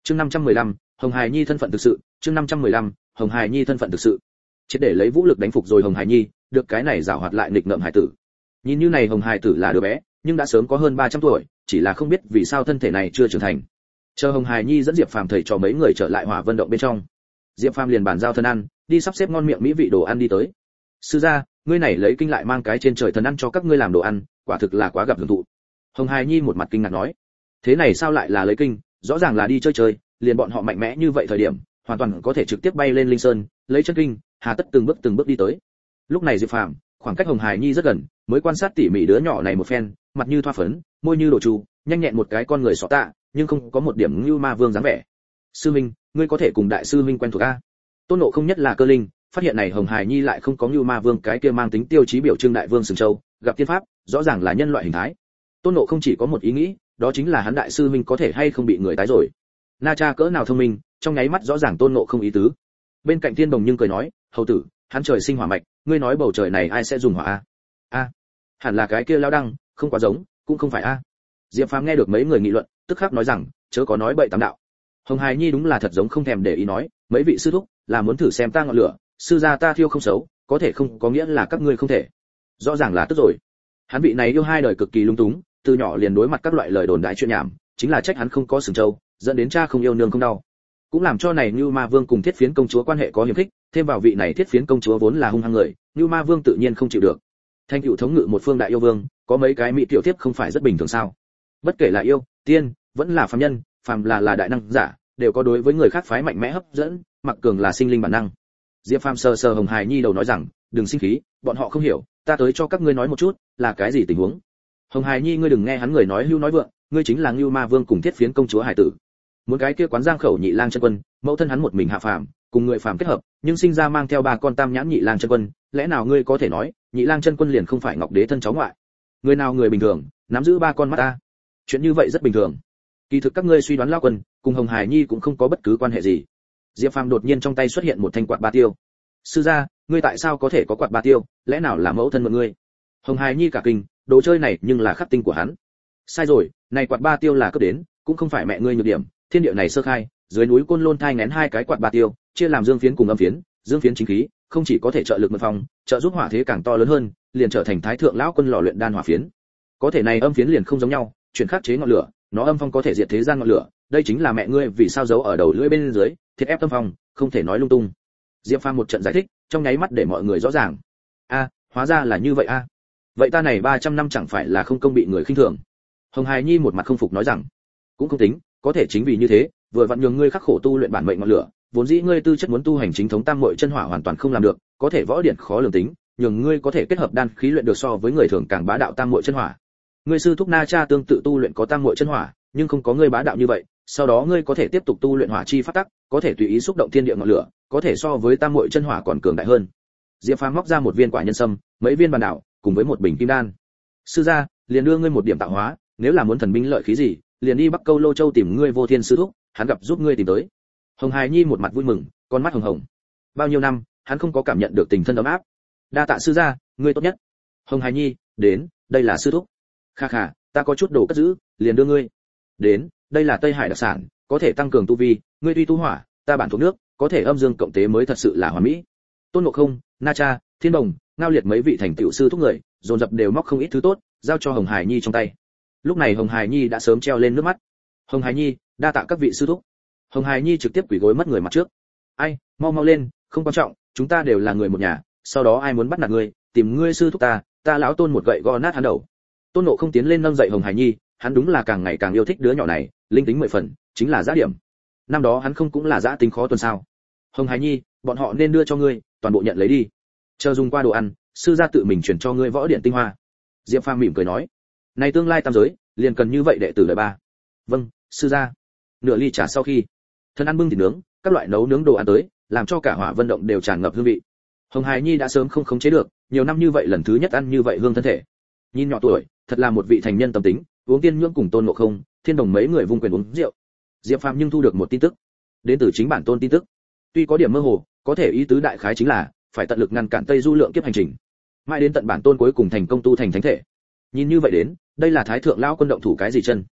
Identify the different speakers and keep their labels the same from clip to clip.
Speaker 1: Chương 515, Hồng Hải Nhi thân phận thực sự, chương 515, Hồng Hải Nhi thân phận thực sự. Triệt để lấy vũ lực đánh phục rồi Hồng Hải Nhi, được cái này giảo hoạt lại nghịch ngợm hải tử. Nhìn như này Hồng Hải tử là đứa bé, nhưng đã sớm có hơn 300 tuổi, chỉ là không biết vì sao thân thể này chưa trưởng thành. Chờ Hồng Hải Nhi dẫn Diệp Phàm thầy cho mấy người trở lại Hỏa Vân động bên trong. Diệp Phàm liền bàn giao thân ăn, đi sắp xếp ngon miệng mỹ vị đồ ăn đi tới. Sư gia, ngươi này lấy kinh lại mang cái trên trời thần ăn cho các ngươi làm đồ ăn, quả thực là quá gặp hưởng thụ. Hồng Hải Nhi một mặt kinh ngạc nói, thế này sao lại là lấy kinh, rõ ràng là đi chơi chơi, liền bọn họ mạnh mẽ như vậy thời điểm, hoàn toàn có thể trực tiếp bay lên linh sơn, lấy chân kinh, hà tất từng bước đi tới. Lúc này Diệp Phàm, khoảng cách Hồng Hải Nhi rất gần, mới quan sát tỉ mỉ đứa nhỏ này một phen, mặt như thoa phấn, môi như đồ chu, nhanh nhẹn một cái con người xỏ tạ, nhưng không có một điểm như ma vương dáng vẻ. Sư minh, ngươi có thể cùng đại sư minh quen thuộc a? Tôn Ngộ Không nhất là cơ linh, phát hiện này Hồng Hải Nhi lại không có như ma vương cái kia mang tính tiêu chí biểu trưng đại vương sừng châu, gặp tiên pháp, rõ ràng là nhân loại hình thái. Tôn Ngộ Không chỉ có một ý nghĩ, đó chính là hắn đại sư minh có thể hay không bị người tái rồi. Na Cha cỡ nào thông minh, trong nháy mắt rõ ràng Tôn Ngộ Không ý tứ. Bên cạnh Thiên Đồng nhưng cười nói, hầu tử, hắn trời sinh hỏa mạch, ngươi nói bầu trời này ai sẽ dùng hỏa a? A, hẳn là cái kia lao đăng, không quá giống, cũng không phải a. Diệp Phàm nghe được mấy người nghị luận, tức khắc nói rằng, chớ có nói bậy tám đạo. Hồng Hải Nhi đúng là thật giống không thèm để ý nói, mấy vị sư thúc, là muốn thử xem ta ngọn lửa, sư gia ta thiêu không xấu, có thể không có nghĩa là các ngươi không thể. Rõ ràng là tức rồi. Hắn vị này yêu hai đời cực kỳ lung túng, từ nhỏ liền đối mặt các loại lời đồn đại chuyện nhảm, chính là trách hắn không có sừng châu, dẫn đến cha không yêu nương không đau. Cũng làm cho này Như Ma Vương cùng Thiết Phiến công chúa quan hệ có hiểm khích, thêm vào vị này Thiết Phiến công chúa vốn là hung hăng người, Như Ma Vương tự nhiên không chịu được. Thanh cựu thống ngự một phương đại yêu vương, có mấy cái mỹ tiểu tiếp không phải rất bình thường sao? Bất kể là yêu, tiên, vẫn là phàm nhân, phàm là đại năng giả, đều có đối với người khác phái mạnh mẽ hấp dẫn, mặc cường là sinh linh bản năng. Diệp Phàm sờ Hồng Hải Nhi đầu nói rằng, đừng sinh khí, bọn họ không hiểu, ta tới cho các ngươi nói một chút, là cái gì tình huống. Hồng Hải Nhi ngươi đừng nghe hắn người nói hưu nói vượng, ngươi chính là Như Ma Vương cùng Thiết Phiến công chúa hải tử. Muốn cái kia quán giang khẩu nhị lang chân quân, mẫu thân hắn một mình hạ phàm, cùng người phàm kết hợp, nhưng sinh ra mang theo ba con tam nhãn nhị lang chân quân, lẽ nào ngươi có thể nói, nhị lang chân quân liền không phải Ngọc Đế thân cháu ngoại? Người nào người bình thường, nắm giữ ba con mắt ta? Chuyện như vậy rất bình thường. Kỳ thực các ngươi suy đoán lao quân, cùng Hồng Hải Nhi cũng không có bất cứ quan hệ gì. Diệp Phàm đột nhiên trong tay xuất hiện một thanh quạt ba tiêu. Sư gia, ngươi tại sao có thể có quạt ba tiêu, lẽ nào là mẫu thân mượn ngươi? Hồng Hải Nhi cả kinh, đồ chơi này nhưng là khắc tinh của hắn. Sai rồi, này quạt ba tiêu là cấp đến, cũng không phải mẹ ngươi nhược điểm, thiên địa này sơ khai, dưới núi Côn Lôn thai nghén hai cái quạt ba tiêu, chia làm dương phiến cùng âm phiến, dương phiến chính khí, không chỉ có thể trợ lực mật phong, trợ giúp hỏa thế càng to lớn hơn, liền trở thành thái thượng lão quân lò luyện đan hỏa phiến. Có thể này âm phiến liền không giống nhau, chuyển khắc chế ngọn lửa, nó âm phong có thể diệt thế gian ngọn lửa, đây chính là mẹ ngươi vì sao giấu ở đầu lưỡi bên dưới, thiết ép tâm phong, không thể nói lung tung. Diệp Phàm một trận giải thích, trong nháy mắt để mọi người rõ ràng. A, hóa ra là như vậy a. Vậy ta này 300 năm chẳng phải là không công bị người khinh thường. Hồng Hải Nhi một mặt không phục nói rằng, cũng không tính, có thể chính vì như thế, vừa vặn nhường ngươi khắc khổ tu luyện bản mệnh ngọn lửa, vốn dĩ ngươi tư chất muốn tu hành chính thống tam muội chân hỏa hoàn toàn không làm được, có thể võ điển khó lường tính, nhường ngươi có thể kết hợp đan khí luyện được so với người thường càng bá đạo tam muội chân hỏa. Ngươi sư thúc Na Cha tương tự tu luyện có tam muội chân hỏa, nhưng không có ngươi bá đạo như vậy, sau đó ngươi có thể tiếp tục tu luyện hỏa chi pháp tắc, có thể tùy ý xúc động thiên địa ngọn lửa, có thể so với tam muội chân hỏa còn cường đại hơn. Diệp Phàm móc ra một viên quả nhân sâm, mấy viên bàn đảo, cùng với một bình kim đan. Sư gia, liền đưa ngươi một điểm tạo hóa, nếu là muốn thần binh lợi khí gì, liền đi Bắc Câu Lô Châu tìm ngươi Vô Thiên sư thúc, hắn gặp giúp ngươi tìm tới. Hồng Hải Nhi một mặt vui mừng, con mắt hồng hồng. Bao nhiêu năm, hắn không có cảm nhận được tình thân ấm áp. Đa tạ sư gia, ngươi tốt nhất. Hồng Hải Nhi, đến, đây là sư thúc. Kha kha, ta có chút đồ cất giữ, liền đưa ngươi. Đến, đây là Tây Hải đặc sản, có thể tăng cường tu vi, ngươi tuy tu hỏa, ta bản thuộc nước, có thể âm dương cộng tế mới thật sự là hoàn mỹ. Tôn Ngộ Không, Na Cha, Thiên Đồng, Ngao Liệt mấy vị thành tựu sư thúc người, dồn dập đều móc không ít thứ tốt, giao cho Hồng Hải Nhi trong tay. Lúc này Hồng Hải Nhi đã sớm treo lên nước mắt. Hồng Hải Nhi, đa tạ các vị sư thúc. Hồng Hải Nhi trực tiếp quỳ gối mất người mặt trước. Ai, mau lên, không quan trọng, chúng ta đều là người một nhà, sau đó ai muốn bắt nạt ngươi, tìm ngươi sư thúc ta lão Tôn một gậy gõ nát hắn đầu. Tôn Ngộ Không tiến lên nâng dậy Hồng Hải Nhi, hắn đúng là càng ngày càng yêu thích đứa nhỏ này, linh tính 10 phần, chính là giá điểm. Năm đó hắn không cũng là giá tính khó tuần sao? Hồng Hải Nhi, bọn họ nên đưa cho ngươi, toàn bộ nhận lấy đi. Chờ dùng qua đồ ăn, sư gia tự mình chuyển cho ngươi võ điện tinh hoa. Diệp Phàm mỉm cười nói, này tương lai tam giới, liền cần như vậy đệ tử đời ba. Vâng, sư gia. Nửa ly trà sau khi, thân ăn bưng thịt nướng, các loại nấu nướng đồ ăn tới, làm cho cả Hỏa Vân động đều tràn ngập hương vị. Hồng Hải Nhi đã sớm không khống chế được, nhiều năm như vậy lần thứ nhất ăn như vậy hương thân thể. Nhìn nhỏ tuổi, thật là một vị thành nhân tâm tính, uống tiên nhưỡng cùng Tôn Ngộ Không, Thiên Đồng mấy người vung quyền uống rượu. Diệp Phàm nhưng thu được một tin tức, đến từ chính bản Tôn tin tức. Tuy có điểm mơ hồ, có thể ý tứ đại khái chính là phải tận lực ngăn cản Tây Du lượng kiếp hành trình, mãi đến tận bản Tôn cuối cùng thành công tu thành thánh thể. Nhìn như vậy đến, đây là Thái thượng lão quân động thủ cái gì chân?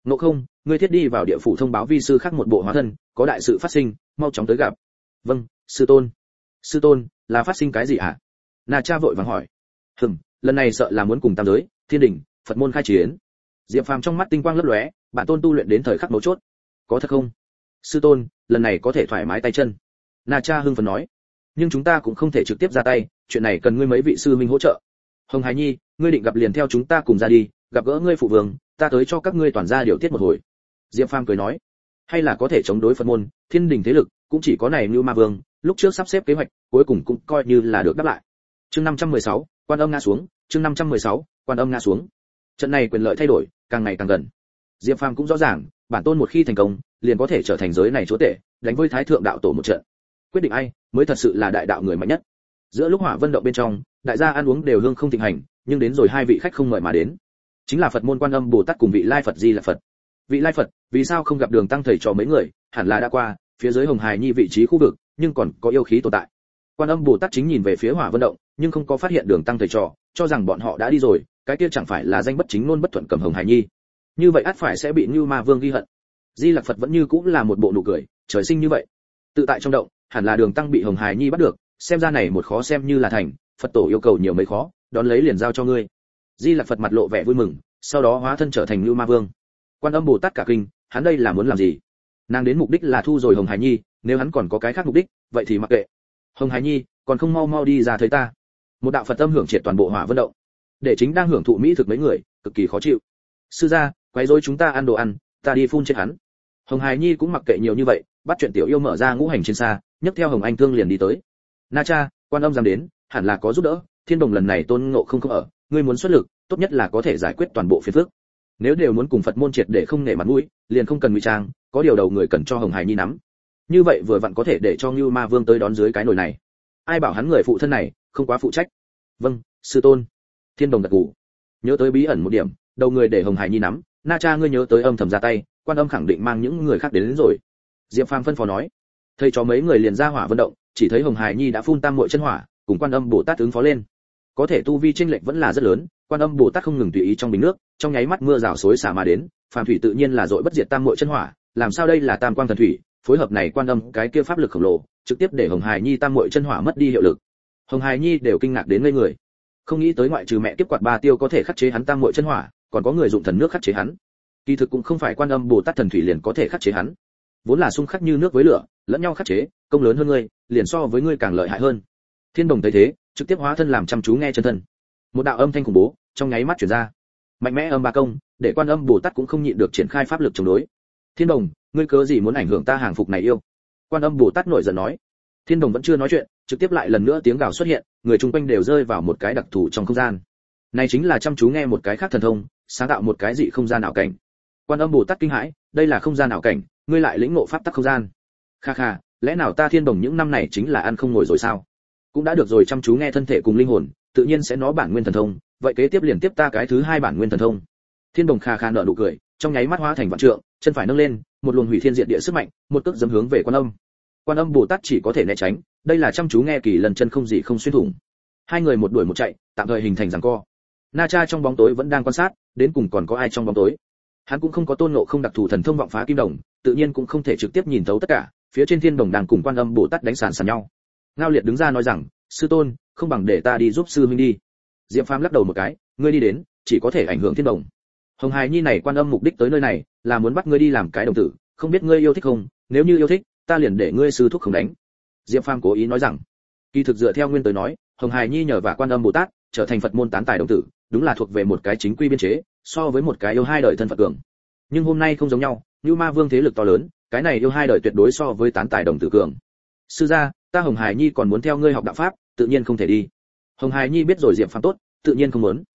Speaker 1: Ngộ Không, ngươi thiết đi vào địa phủ thông báo vi sư khác một bộ hóa thân, có đại sự phát sinh, mau chóng tới gặp. Vâng, sư tôn. Sư tôn, là phát sinh cái gì ạ? Na Cha vội vàng hỏi. Lần này sợ là muốn cùng tam giới, thiên đình, Phật môn khai chiến. Diệp Phàm trong mắt tinh quang lấp lóe, bản tôn tu luyện đến thời khắc mấu chốt. Có thật không? Sư tôn, lần này có thể thoải mái tay chân. Na Cha hưng phấn nói. Nhưng chúng ta cũng không thể trực tiếp ra tay, chuyện này cần ngươi mấy vị sư minh hỗ trợ. Hồng Hải Nhi, ngươi định gặp liền theo chúng ta cùng ra đi, gặp gỡ ngươi phụ vương, ta tới cho các ngươi toàn ra điều tiết một hồi. Diệp Phàm cười nói. Hay là có thể chống đối Phật môn, thiên đình thế lực, cũng chỉ có này Như Ma Vương, lúc trước sắp xếp kế hoạch, cuối cùng cũng coi như là được đáp lại. Chương 516, Quan Âm ngã xuống, chương 516, Quan Âm ngã xuống. Trận này quyền lợi thay đổi, càng ngày càng gần. Diệp Phàm cũng rõ ràng, bản tôn một khi thành công, liền có thể trở thành giới này chúa tể, đánh với Thái thượng đạo tổ một trận. Quyết định ai mới thật sự là đại đạo người mạnh nhất. Giữa lúc Hỏa Vân động bên trong, đại gia ăn uống đều hương không thịnh hành, nhưng đến rồi hai vị khách không mời mà đến. Chính là Phật môn Quan Âm Bồ Tát cùng vị Lai Phật Di Lặc Phật. Vị Lai Phật, vì sao không gặp Đường Tăng thầy trò mấy người, hẳn là đã qua, phía dưới Hồng Hải Nhi vị trí khu vực, nhưng còn có yêu khí tồn tại. Quan Âm Bồ Tát chính nhìn về phía Hỏa Vân động, nhưng không có phát hiện Đường Tăng thầy trò, cho rằng bọn họ đã đi rồi, cái kia chẳng phải là danh bất chính ngôn bất thuận cầm Hồng Hải Nhi. Như vậy ắt phải sẽ bị Như Ma Vương ghi hận. Di Lặc Phật vẫn như cũng là một bộ nụ cười, trời sinh như vậy. Tự tại trong động, hẳn là Đường Tăng bị Hồng Hải Nhi bắt được, xem ra này một khó xem như là thành, Phật tổ yêu cầu nhiều mấy khó, đón lấy liền giao cho ngươi. Di Lặc Phật mặt lộ vẻ vui mừng, sau đó hóa thân trở thành Như Ma Vương. Quan Âm Bồ Tát cả kinh, hắn đây là muốn làm gì? Nàng đến mục đích là thu rồi Hồng Hải Nhi, nếu hắn còn có cái khác mục đích, vậy thì mặc kệ. Hồng Hải Nhi, còn không mau mau đi ra thấy ta. Một đạo Phật âm hưởng triệt toàn bộ Hỏa Vân động. Để chính đang hưởng thụ mỹ thực mấy người, cực kỳ khó chịu. Sư gia, quấy rối chúng ta ăn đồ ăn, ta đi phun chết hắn. Hồng Hải Nhi cũng mặc kệ nhiều như vậy, bắt chuyện tiểu yêu mở ra ngũ hành trên xa, nhấc theo Hồng Anh Thương liền đi tới. Na Cha, Quan Âm dám đến, hẳn là có giúp đỡ, Thiên Đồng lần này Tôn Ngộ không ở, ngươi muốn xuất lực, tốt nhất là có thể giải quyết toàn bộ phiền phức. Nếu đều muốn cùng Phật môn triệt để không nể mặt mũi, liền không cần ngụy trang, có điều đầu người cần cho Hồng Hải Nhi nắm. Như vậy vừa vặn có thể để cho Như Ma Vương tới đón dưới cái nồi này. Ai bảo hắn người phụ thân này, không quá phụ trách. Vâng, sư tôn. Thiên Đồng gật gù. Nhớ tới bí ẩn một điểm, đầu người để Hồng Hải Nhi nắm, Na Cha ngươi nhớ tới âm thầm ra tay, Quan Âm khẳng định mang những người khác đến rồi. Diệp Phàm phân phó nói. Thầy cho mấy người liền ra Hỏa Vân động, chỉ thấy Hồng Hải Nhi đã phun tam muội chân hỏa, cùng Quan Âm Bồ Tát ứng phó lên. Có thể tu vi chênh lệch vẫn là rất lớn, Quan Âm Bồ Tát không ngừng tùy ý trong bình nước, trong nháy mắt mưa rào xối xả mà đến, phàm thủy tự nhiên là dội bất diệt tam muội chân hỏa, làm sao đây là tam quang thần thủy, phối hợp này Quan Âm cái kia pháp lực khổng lồ, trực tiếp để Hồng Hải Nhi tam muội chân hỏa mất đi hiệu lực. Hồng Hải Nhi đều kinh ngạc đến ngây người, không nghĩ tới ngoại trừ mẹ kiếp quạt ba tiêu có thể khắc chế hắn tam muội chân hỏa, còn có người dụng thần nước khắc chế hắn. Kỳ thực cũng không phải Quan Âm Bồ Tát thần thủy liền có thể khắc chế hắn, vốn là xung khắc như nước với lửa, lẫn nhau khắc chế, công lớn hơn ngươi, liền so với ngươi càng lợi hại hơn. Thiên Đồng thấy thế, trực tiếp hóa thân làm chăm chú nghe chân thân. Một đạo âm thanh khủng bố trong nháy mắt truyền ra, mạnh mẽ âm ba công, để Quan Âm Bồ Tát cũng không nhịn được triển khai pháp lực chống đối. Thiên Đồng, ngươi cớ gì muốn ảnh hưởng ta hàng phục này yêu? Quan Âm Bồ Tát nổi giận nói. Thiên Đồng vẫn chưa nói chuyện, trực tiếp lại lần nữa tiếng gào xuất hiện, người chung quanh đều rơi vào một cái đặc thù trong không gian. Này chính là chăm chú nghe một cái khác thần thông, sáng tạo một cái dị không gian ảo cảnh. Quan Âm Bồ Tát kinh hãi, đây là không gian ảo cảnh, ngươi lại lĩnh ngộ pháp tắc không gian. Kha kha, lẽ nào ta Thiên Đồng những năm này chính là ăn không ngồi rồi sao? Cũng đã được rồi, chăm chú nghe thân thể cùng linh hồn, tự nhiên sẽ nó bản nguyên thần thông, vậy kế tiếp liền tiếp ta cái thứ hai bản nguyên thần thông. Thiên Đồng kha kha nở nụ cười, trong nháy mắt hóa thành vạn trượng, chân phải nâng lên, một luồng hủy thiên diệt địa sức mạnh, một cước dẫm hướng về Quan Âm. Quan Âm Bồ Tát chỉ có thể né tránh, đây là chăm chú nghe kỳ lần chân không gì không xuyên thủng. Hai người một đuổi một chạy, tạm thời hình thành giằng co. Na Cha trong bóng tối vẫn đang quan sát, đến cùng còn có ai trong bóng tối. Hắn cũng không có Tôn Ngộ không đặc thù thần thông vọng phá kim đồng, tự nhiên cũng không thể trực tiếp nhìn thấu tất cả. Phía trên Thiên Đồng đang cùng Quan Âm Bồ Tát đánh sàn nhau. Ngao Liệt đứng ra nói rằng, sư tôn, không bằng để ta đi giúp sư huynh đi. Diệp Phàm lắc đầu một cái, ngươi đi đến, chỉ có thể ảnh hưởng Thiên Đồng. Hồng Hải Nhi này Quan Âm mục đích tới nơi này, là muốn bắt ngươi đi làm cái đồng tử, không biết ngươi yêu thích không, nếu như yêu thích, ta liền để ngươi sư thúc không đánh. Diệp Phàm cố ý nói rằng, kỳ thực dựa theo nguyên tới nói, Hồng Hải Nhi nhờ và Quan Âm Bồ Tát trở thành Phật môn tán tài đồng tử, đúng là thuộc về một cái chính quy biên chế, so với một cái yêu hai đời thân Phật cường. Nhưng hôm nay không giống nhau, Như Ma Vương thế lực to lớn, cái này yêu hai đời tuyệt đối so với tán tài đồng tử cường. Sư gia, ta Hồng Hải Nhi còn muốn theo ngươi học đạo pháp, tự nhiên không thể đi. Hồng Hải Nhi biết rồi Diệp Phàm tốt, tự nhiên không muốn.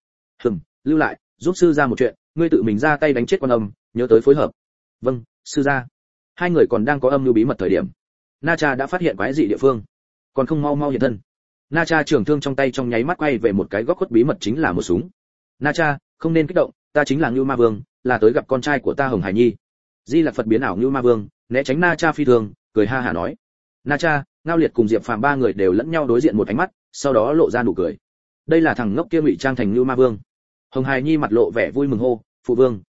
Speaker 1: Lưu lại, giúp sư gia một chuyện, ngươi tự mình ra tay đánh chết Quan Âm, nhớ tới phối hợp. Vâng, sư gia. Hai người còn đang có âm mưu bí mật thời điểm, Na Cha đã phát hiện quái dị địa phương, còn không mau mau hiện thân. Na Cha trường thương trong tay trong nháy mắt quay về một cái góc khuất bí mật, chính là một súng. Na Cha, không nên kích động, ta chính là Ngưu Ma Vương, là tới gặp con trai của ta Hồng Hải Nhi. Di Lặc Phật biến ảo Ngưu Ma Vương, né tránh Na Cha phi thường, cười ha hả nói. Na Cha, Ngao Liệt cùng Diệp Phàm ba người đều lẫn nhau đối diện một ánh mắt, sau đó lộ ra nụ cười. Đây là thằng ngốc kia ngụy trang thành Ngưu Ma Vương. Hồng Hải Nhi mặt lộ vẻ vui mừng hô, phụ vương,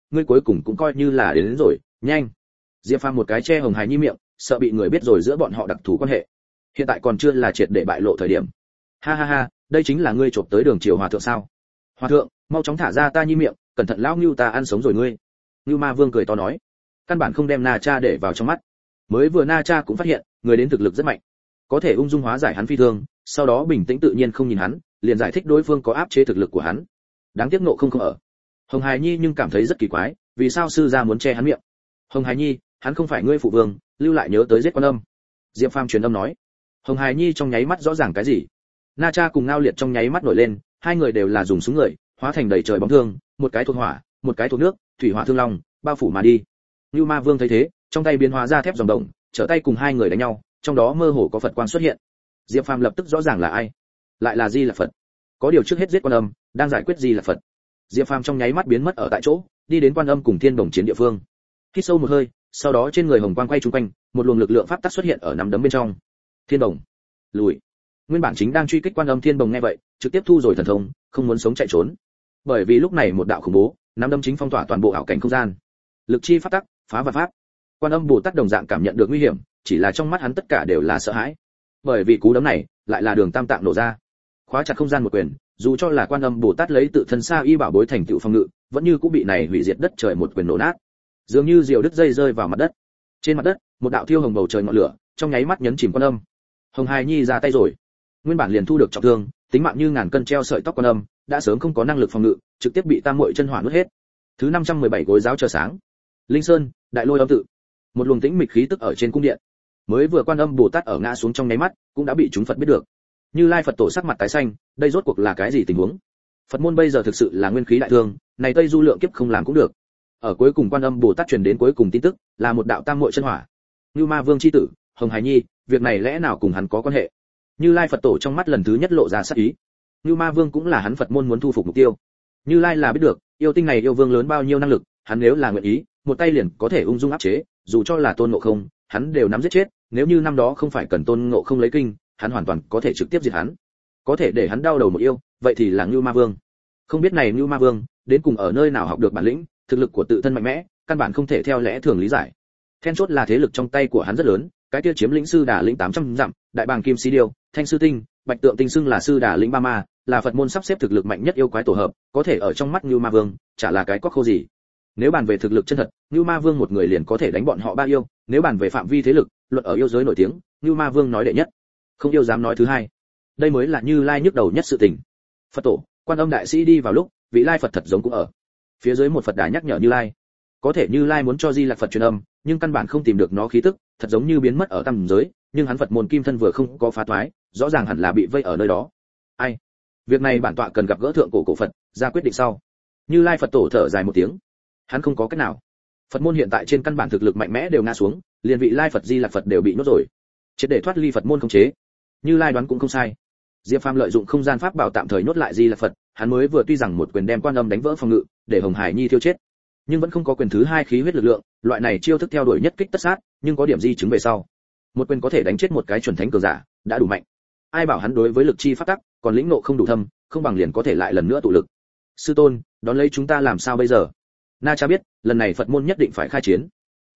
Speaker 1: ngươi cuối cùng cũng coi như là đến rồi, nhanh. Diệp Phàm một cái che Hồng Hải Nhi miệng, sợ bị người biết rồi giữa bọn họ đặc thù quan hệ. Hiện tại còn chưa là triệt để bại lộ thời điểm. Ha ha ha, đây chính là ngươi chộp tới đường triều hòa thượng sao? Hòa thượng, mau chóng thả ra ta Nhi miệng, cẩn thận lão Ngưu ta ăn sống rồi ngươi. Ngưu Ma Vương cười to nói, căn bản không đem Na Cha để vào trong mắt. Mới vừa Na Cha cũng phát hiện, người đến thực lực rất mạnh, có thể ung dung hóa giải hắn phi thương, sau đó bình tĩnh tự nhiên không nhìn hắn, liền giải thích đối phương có áp chế thực lực của hắn. Đáng tiếc nộ không ở. Hồng Hải Nhi nhưng cảm thấy rất kỳ quái, vì sao sư gia muốn che hắn miệng? Hồng Hải Nhi, hắn không phải ngươi phụ vương, lưu lại nhớ tới giết Quan Âm. Diệp Phàm truyền âm nói. Hồng Hải Nhi trong nháy mắt rõ ràng cái gì. Na Cha cùng Ngao Liệt trong nháy mắt nổi lên, hai người đều là dùng súng người, hóa thành đầy trời bóng thương, một cái thuộc hỏa, một cái thuộc nước, thủy hỏa thương long, bao phủ mà đi. Nưu Ma Vương thấy thế, trong tay biến hóa ra thép dòng động, trở tay cùng hai người đánh nhau, trong đó mơ hồ có Phật quang xuất hiện. Diệp Phàm lập tức rõ ràng là ai, lại là Di Lặc Phật. Có điều trước hết giết Quan Âm, đang giải quyết Di Lặc Phật. Diệp Phàm trong nháy mắt biến mất ở tại chỗ, đi đến Quan Âm cùng Thiên Đồng chiến địa phương. Hít sâu một hơi, sau đó trên người hồng quang quay trung quanh, một luồng lực lượng pháp tắc xuất hiện ở nắm đấm bên trong. Thiên Đồng, lùi. Nguyên bản chính đang truy kích Quan Âm Thiên Đồng nghe vậy, trực tiếp thu rồi thần thông, không muốn sống chạy trốn. Bởi vì lúc này một đạo khủng bố, nắm đấm chính phong tỏa toàn bộ ảo cảnh không gian. Lực chi pháp tắc, phá và pháp. Quan Âm Bồ Tát đồng dạng cảm nhận được nguy hiểm, chỉ là trong mắt hắn tất cả đều là sợ hãi. Bởi vì cú đấm này, lại là đường tam tạng nổ ra. Khóa chặt không gian một quyền, dù cho là Quan Âm Bồ Tát lấy tự thân sa y bảo bối thành tựu phòng ngự, vẫn như cũng bị này hủy diệt đất trời một quyền nổ nát. Dường như diều đứt dây rơi vào mặt đất. Trên mặt đất, một đạo thiêu hồng bầu trời ngọn lửa, trong nháy mắt nhấn chìm Quan Âm. Hồng Hải Nhi ra tay rồi. Nguyên bản liền thu được trọng thương, tính mạng như ngàn cân treo sợi tóc Quan Âm, đã sớm không có năng lực phòng ngự, trực tiếp bị tam muội chân hỏa nuốt hết. Thứ 517 gối giáo chờ sáng. Linh Sơn, Đại Lôi Âm tự. Một luồng tĩnh mịch khí tức ở trên cung điện. Mới vừa Quan Âm Bồ Tát ở ngã xuống trong nháy mắt, cũng đã bị chúng Phật biết được. Như Lai Phật tổ sắc mặt tái xanh, đây rốt cuộc là cái gì tình huống? Phật môn bây giờ thực sự là nguyên khí đại thương, này Tây Du lượng kiếp không làm cũng được. Ở cuối cùng Quan Âm Bồ Tát truyền đến cuối cùng tin tức, là một đạo tam muội chân hỏa. Như Ma Vương chi tử, Hồng Hải Nhi, việc này lẽ nào cùng hắn có quan hệ? Như Lai Phật tổ trong mắt lần thứ nhất lộ ra sát ý. Như Ma Vương cũng là hắn Phật môn muốn thu phục mục tiêu. Như Lai là biết được, yêu tinh này yêu vương lớn bao nhiêu năng lực, hắn nếu là nguyện ý, một tay liền có thể ung dung áp chế, dù cho là Tôn Ngộ Không, hắn đều nắm giết chết, nếu như năm đó không phải cần Tôn Ngộ Không lấy kinh, hắn hoàn toàn có thể trực tiếp diệt hắn. Có thể để hắn đau đầu một yêu, vậy thì là Ngưu Ma Vương. Không biết này Ngưu Ma Vương đến cùng ở nơi nào học được bản lĩnh, thực lực của tự thân mạnh mẽ, căn bản không thể theo lẽ thường lý giải. Then chốt là thế lực trong tay của hắn rất lớn, cái kia chiếm lĩnh sư đà lĩnh 800 dặm, đại bàng kim si điêu, thanh sư tinh, bạch tượng tinh xưng là sư đà lĩnh ba ma, là Phật môn sắp xếp thực lực mạnh nhất yêu quái tổ hợp, có thể ở trong mắt Ngưu Ma Vương, chả là cái cóc khô gì. Nếu bàn về thực lực chân thật, Ngưu Ma Vương một người liền có thể đánh bọn họ ba yêu, nếu bàn về phạm vi thế lực, luận ở yêu giới nổi tiếng, Ngưu Ma Vương nói đệ nhất, không yêu dám nói thứ hai. Đây mới là Như Lai nhức đầu nhất sự tình. Phật tổ, Quan Âm đại sĩ đi vào lúc, vị Lai Phật thật giống cũng ở. Phía dưới một Phật đà nhắc nhở Như Lai. Có thể Như Lai muốn cho Di Lặc Phật truyền âm, nhưng căn bản không tìm được nó khí tức, thật giống như biến mất ở tam giới, nhưng hắn Phật môn kim thân vừa không có phá toái, rõ ràng hẳn là bị vây ở nơi đó. Ai? Việc này bản tọa cần gặp gỡ thượng cổ Phật, ra quyết định sau. Như Lai Phật tổ thở dài một tiếng. Hắn không có cách nào. Phật môn hiện tại trên căn bản thực lực mạnh mẽ đều ngã xuống, liền vị Lai Phật Di Lặc Phật đều bị nuốt rồi. Triệt để thoát ly Phật môn khống chế. Như Lai đoán cũng không sai. Diệp Phàm lợi dụng không gian pháp bảo tạm thời nhốt lại Di Lặc Phật, hắn mới vừa tuy rằng một quyền đem Quan Âm đánh vỡ phòng ngự, để Hồng Hải Nhi thiêu chết, nhưng vẫn không có quyền thứ hai khí huyết lực lượng, loại này chiêu thức theo đuổi nhất kích tất sát, nhưng có điểm di chứng về sau. Một quyền có thể đánh chết một cái chuẩn thánh cường giả, đã đủ mạnh. Ai bảo hắn đối với lực chi pháp tắc, còn lĩnh ngộ không đủ thâm, không bằng liền có thể lại lần nữa tụ lực. Sư tôn, đón lấy chúng ta làm sao bây giờ? Na Cha biết, lần này Phật môn nhất định phải khai chiến.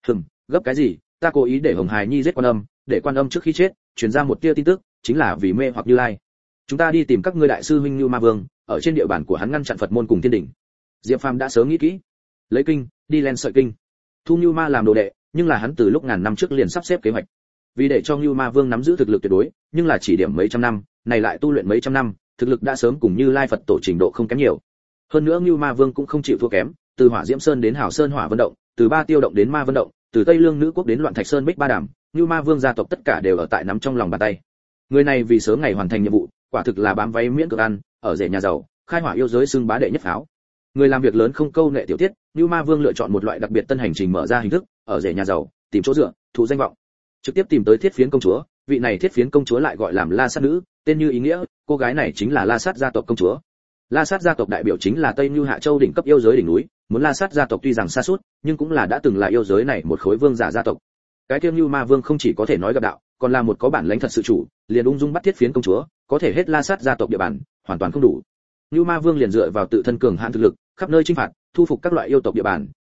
Speaker 1: Gấp cái gì, ta cố ý để Hồng Hải Nhi giết Quan Âm, để Quan Âm trước khi chết, truyền ra một tia tin tức, chính là vì mê hoặc Như Lai. Chúng ta đi tìm các ngươi đại sư huynh Như Ma Vương, ở trên địa bàn của hắn ngăn chặn Phật môn cùng thiên đỉnh. Diệp Phàm đã sớm nghĩ kỹ, lấy kinh, đi len sợi kinh, thu Như Ma làm đồ đệ, nhưng là hắn từ lúc ngàn năm trước liền sắp xếp kế hoạch, vì để cho Như Ma Vương nắm giữ thực lực tuyệt đối, nhưng là chỉ điểm mấy trăm năm, này lại tu luyện mấy trăm năm, thực lực đã sớm cùng Như Lai Phật tổ trình độ không kém nhiều. Hơn nữa Như Ma Vương cũng không chịu thua kém, từ Hỏa Diễm Sơn đến Hảo Sơn Hỏa Vân Động, từ Ba Tiêu Động đến Ma Vân Động, từ Tây Lương Nữ Quốc đến Loạn Thạch Sơn Bích Ba Đàm, Như Ma Vương gia tộc tất cả đều ở tại nắm trong lòng bàn tay. Người này vì sớm ngày hoàn thành nhiệm vụ, quả thực là bám váy miễn cưỡng ăn, ở rể nhà giàu, khai hỏa yêu giới xưng bá đệ nhất pháo. Người làm việc lớn không câu nệ tiểu tiết, Như Ma Vương lựa chọn một loại đặc biệt tân hành trình mở ra hình thức, ở rể nhà giàu, tìm chỗ dựa, thụ danh vọng. Trực tiếp tìm tới Thiết Phiến công chúa, vị này Thiết Phiến công chúa lại gọi làm La Sát nữ, tên như ý nghĩa, cô gái này chính là La Sát gia tộc công chúa. La Sát gia tộc đại biểu chính là Tây Như Hạ Châu đỉnh cấp yêu giới đỉnh núi, muốn La Sát gia tộc tuy rằng xa suốt, nhưng cũng là đã từng là yêu giới này một khối vương giả gia tộc. Cái Tiêu Như Ma Vương không chỉ có thể nói gặp đạo, còn là một có bản lãnh thật sự chủ, liền ung dung bắt Thiết Phiến công chúa, có thể hết La Sát gia tộc địa bàn, hoàn toàn không đủ. Như Ma Vương liền dựa vào tự thân cường hãn thực lực, khắp nơi chinh phạt, thu phục các loại yêu tộc địa bàn,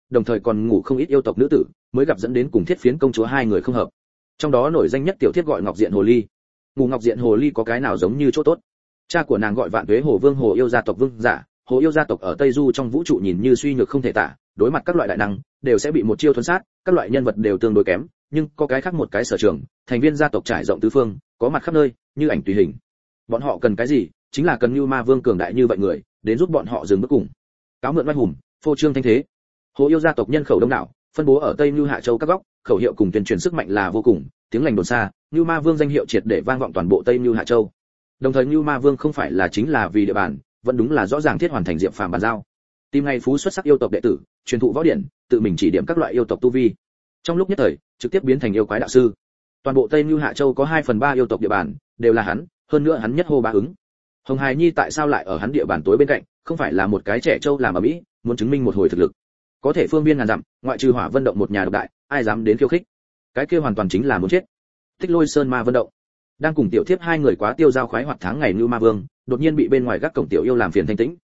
Speaker 1: đồng thời còn ngủ không ít yêu tộc nữ tử, mới gặp dẫn đến cùng Thiết Phiến công chúa hai người không hợp. Trong đó nổi danh nhất tiểu thiếp gọi Ngọc Diện Hồ Ly. Ngủ Ngọc Diện Hồ Ly có cái nào giống như chỗ tốt. Cha của nàng gọi Vạn Tuế Hồ Vương, Hồ Yêu gia tộc vương giả. Hồ Yêu gia tộc ở Tây Du trong vũ trụ nhìn như suy nhược không thể tả, đối mặt các loại đại năng đều sẽ bị một chiêu thuần sát, các loại nhân vật đều tương đối kém, nhưng có cái khác một cái sở trường, thành viên gia tộc trải rộng tứ phương, có mặt khắp nơi, như ảnh tùy hình. Bọn họ cần cái gì? Chính là cần Như Ma Vương cường đại như vậy người, đến giúp bọn họ dừng bước cùng. Cáo mượn oai hùng, phô trương thanh thế. Hồ Yêu gia tộc nhân khẩu đông đảo, phân bố ở Tây Như Hạ Châu các góc, khẩu hiệu cùng tuyên truyền sức mạnh là vô cùng, tiếng lành đồn xa, Như Ma Vương danh hiệu triệt để vang vọng toàn bộ Tây Như Hạ Châu. Đồng thời Như Ma Vương không phải là chính là vì địa bàn, vẫn đúng là rõ ràng thiết hoàn thành Diệp Phàm bàn giao. Tìm ngày phú xuất sắc yêu tộc đệ tử, truyền thụ võ điển, tự mình chỉ điểm các loại yêu tộc tu vi. Trong lúc nhất thời, trực tiếp biến thành yêu quái đạo sư. Toàn bộ Tây Như Hạ Châu có 2/3 yêu tộc địa bàn, đều là hắn, hơn nữa hắn nhất hô bá ứng. Hồng Hải Nhi tại sao lại ở hắn địa bàn tối bên cạnh, không phải là một cái trẻ trâu làm ở mỹ, muốn chứng minh một hồi thực lực. Có thể phương biên ngàn dặm, ngoại trừ Hỏa Vân động một nhà độc đại, ai dám đến khiêu khích. Cái kia hoàn toàn chính là muốn chết. Tích Lôi Sơn Ma Vân động. Đang cùng tiểu thiếp hai người quá tiêu giao khoái hoạt tháng ngày Như Ma Vương, đột nhiên bị bên ngoài gác cổng tiểu yêu làm phiền thanh tĩnh.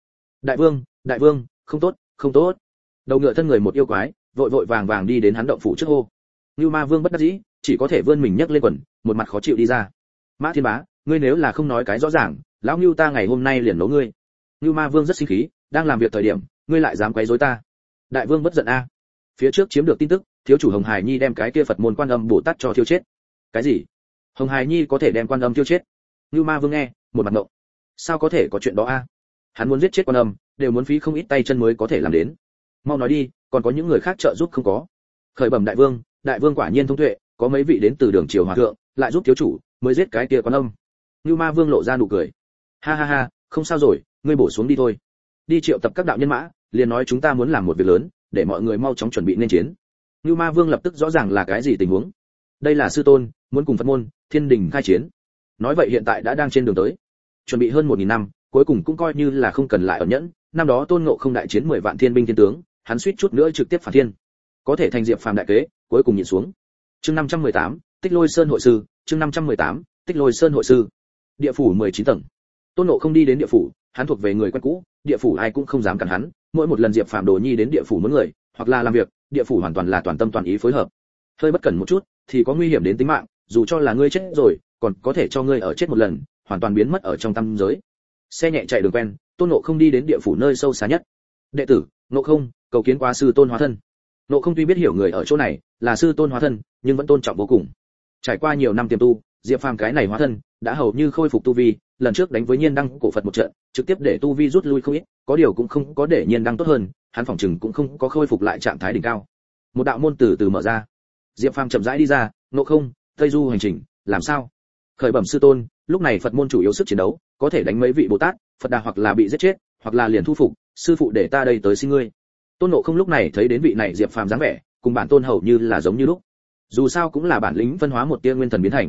Speaker 1: Đại vương, không tốt, không tốt. Đầu ngựa thân người một yêu quái, vội vội vàng vàng đi đến hắn động phủ trước hô. Như Ma Vương bất đắc dĩ, chỉ có thể vươn mình nhấc lên quần, một mặt khó chịu đi ra. Mã Thiên Bá, ngươi nếu là không nói cái rõ ràng, lão Nưu ta ngày hôm nay liền nấu ngươi. Như Ma Vương rất sinh khí, đang làm việc thời điểm, ngươi lại dám quấy rối ta. Đại vương bất giận a. Phía trước chiếm được tin tức, thiếu chủ Hồng Hải Nhi đem cái kia Phật môn Quan Âm Bồ Tát cho thiêu chết. Cái gì? Hồng Hải Nhi có thể đem Quan Âm thiêu chết? Như Ma Vương nghe, một mặt ngộng. Sao có thể có chuyện đó a? Hắn muốn giết chết Quan Âm, đều muốn phí không ít tay chân mới có thể làm đến. Mau nói đi, còn có những người khác trợ giúp không có? Khởi bẩm đại vương quả nhiên thông tuệ, có mấy vị đến từ đường triều hòa thượng, lại giúp thiếu chủ, mới giết cái kia Quan Âm. Như Ma Vương lộ ra nụ cười. Ha ha ha, không sao rồi, ngươi bổ xuống đi thôi. Đi triệu tập các đạo nhân mã, liền nói chúng ta muốn làm một việc lớn, để mọi người mau chóng chuẩn bị nên chiến. Như Ma Vương lập tức rõ ràng là cái gì tình huống. Đây là sư tôn, muốn cùng Phật môn, Thiên Đình khai chiến. Nói vậy hiện tại đã đang trên đường tới. Chuẩn bị hơn 1000 năm, cuối cùng cũng coi như là không cần lại ẩn nhẫn, năm đó Tôn Ngộ Không đại chiến 10 vạn thiên binh thiên tướng, hắn suýt chút nữa trực tiếp phản thiên. Có thể thành Diệp Phàm đại kế, cuối cùng nhịn xuống. Chương 518, Tích Lôi Sơn hội sư, chương 518, Tích Lôi Sơn hội sư. Địa phủ 19 tầng. Tôn Ngộ Không đi đến địa phủ, hắn thuộc về người quen cũ, địa phủ ai cũng không dám cản hắn, mỗi một lần Diệp Phàm Đồ Nhi đến địa phủ muốn người, hoặc là làm việc, địa phủ hoàn toàn là toàn tâm toàn ý phối hợp. Hơi bất cẩn một chút thì có nguy hiểm đến tính mạng, dù cho là ngươi chết rồi, còn có thể cho ngươi ở chết một lần, hoàn toàn biến mất ở trong tâm giới. Xe nhẹ chạy đường quen, Tôn Ngộ Không đi đến địa phủ nơi sâu xa nhất. Đệ tử, Ngộ Không, cầu kiến qua sư tôn hóa thân. Ngộ Không tuy biết hiểu người ở chỗ này là sư tôn hóa thân, nhưng vẫn tôn trọng vô cùng. Trải qua nhiều năm tiềm tu, Diệp Phàm cái này hóa thân đã hầu như khôi phục tu vi, lần trước đánh với Nhiên Đăng cổ Phật một trận, trực tiếp để tu vi rút lui không ít, có điều cũng không có để Nhiên Đăng tốt hơn, hắn phỏng chừng cũng không có khôi phục lại trạng thái đỉnh cao. Một đạo môn từ từ mở ra. Diệp Phàm chậm rãi đi ra, Ngộ Không, Tây Du hành trình, làm sao? Khởi bẩm sư tôn, lúc này Phật môn chủ yếu sức chiến đấu, có thể đánh mấy vị Bồ Tát, Phật Đà hoặc là bị giết chết, hoặc là liền thu phục, sư phụ để ta đây tới xin ngươi. Tôn Ngộ Không lúc này thấy đến vị này Diệp Phàm dáng vẻ, cùng bản tôn hầu như là giống như lúc. Dù sao cũng là bản lĩnh phân hóa một tia nguyên thần biến thành.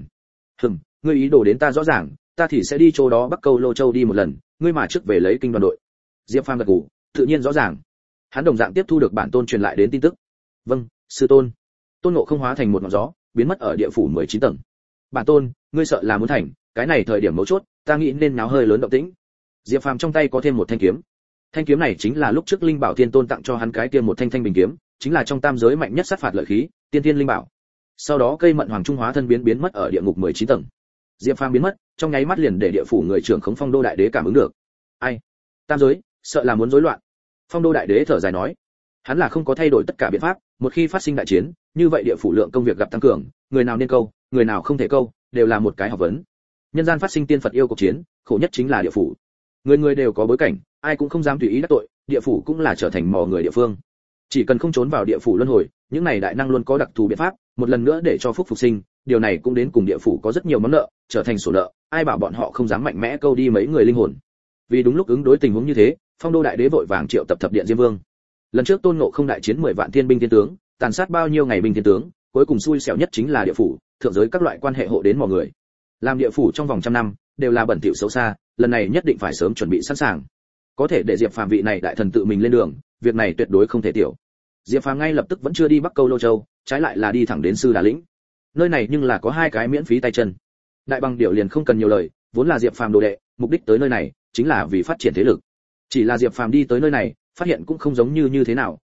Speaker 1: Ngươi ý đồ đến ta rõ ràng, ta thì sẽ đi chỗ đó Bắc Câu Lô Châu đi một lần, ngươi mà trước về lấy kinh đoàn đội. Diệp Phàm gật gù, tự nhiên rõ ràng. Hắn đồng dạng tiếp thu được bản tôn truyền lại đến tin tức. Vâng, sư tôn. Tôn Ngộ Không hóa thành một ngọn gió, biến mất ở địa phủ 19 tầng. Bản tôn, ngươi sợ là muốn thành, cái này thời điểm mấu chốt, ta nghĩ nên náo hơi lớn động tĩnh. Diệp Phàm trong tay có thêm một thanh kiếm. Thanh kiếm này chính là lúc trước Linh Bảo Thiên Tôn tặng cho hắn cái kia một thanh thanh bình kiếm, chính là trong tam giới mạnh nhất sát phạt lợi khí, tiên tiên linh bảo. Sau đó cây mận hoàng trung hóa thân biến mất ở địa ngục 19 tầng. Diệp Phàm biến mất, trong nháy mắt liền để địa phủ người trưởng khống Phong Đô đại đế cảm ứng được. Ai? Tam giới, sợ là muốn rối loạn. Phong Đô đại đế thở dài nói, hắn là không có thay đổi tất cả biện pháp, một khi phát sinh đại chiến, như vậy địa phủ lượng công việc gặp tăng cường, người nào nên câu, người nào không thể câu, đều là một cái học vấn. Nhân gian phát sinh tiên Phật yêu cuộc chiến, khổ nhất chính là địa phủ. Người người đều có bối cảnh, ai cũng không dám tùy ý đắc tội, địa phủ cũng là trở thành mò người địa phương. Chỉ cần không trốn vào địa phủ luân hồi, những này đại năng luôn có đặc thù biện pháp, một lần nữa để cho phúc phục sinh, điều này cũng đến cùng địa phủ có rất nhiều món nợ, trở thành sổ nợ, ai bảo bọn họ không dám mạnh mẽ câu đi mấy người linh hồn. Vì đúng lúc ứng đối tình huống như thế, Phong Đô đại đế vội vàng triệu tập thập điện Diêm Vương. Lần trước Tôn Ngộ Không đại chiến 10 vạn thiên binh thiên tướng, tàn sát bao nhiêu ngày binh thiên tướng, cuối cùng xui xẻo nhất chính là địa phủ, thượng giới các loại quan hệ hộ đến mọi người. Làm địa phủ trong vòng trăm năm đều là bẩn thỉu xấu xa, lần này nhất định phải sớm chuẩn bị sẵn sàng. Có thể để Diệp Phàm vị này đại thần tự mình lên đường, việc này tuyệt đối không thể tiểu. Diệp Phàm ngay lập tức vẫn chưa đi Bắc Câu Lô Châu, trái lại là đi thẳng đến Sư Đà Lĩnh. Nơi này nhưng là có hai cái miễn phí tay chân. Đại Bằng Điểu liền không cần nhiều lời, vốn là Diệp Phàm đồ đệ, mục đích tới nơi này chính là vì phát triển thế lực. Chỉ là Diệp Phàm đi tới nơi này, phát hiện cũng không giống như thế nào,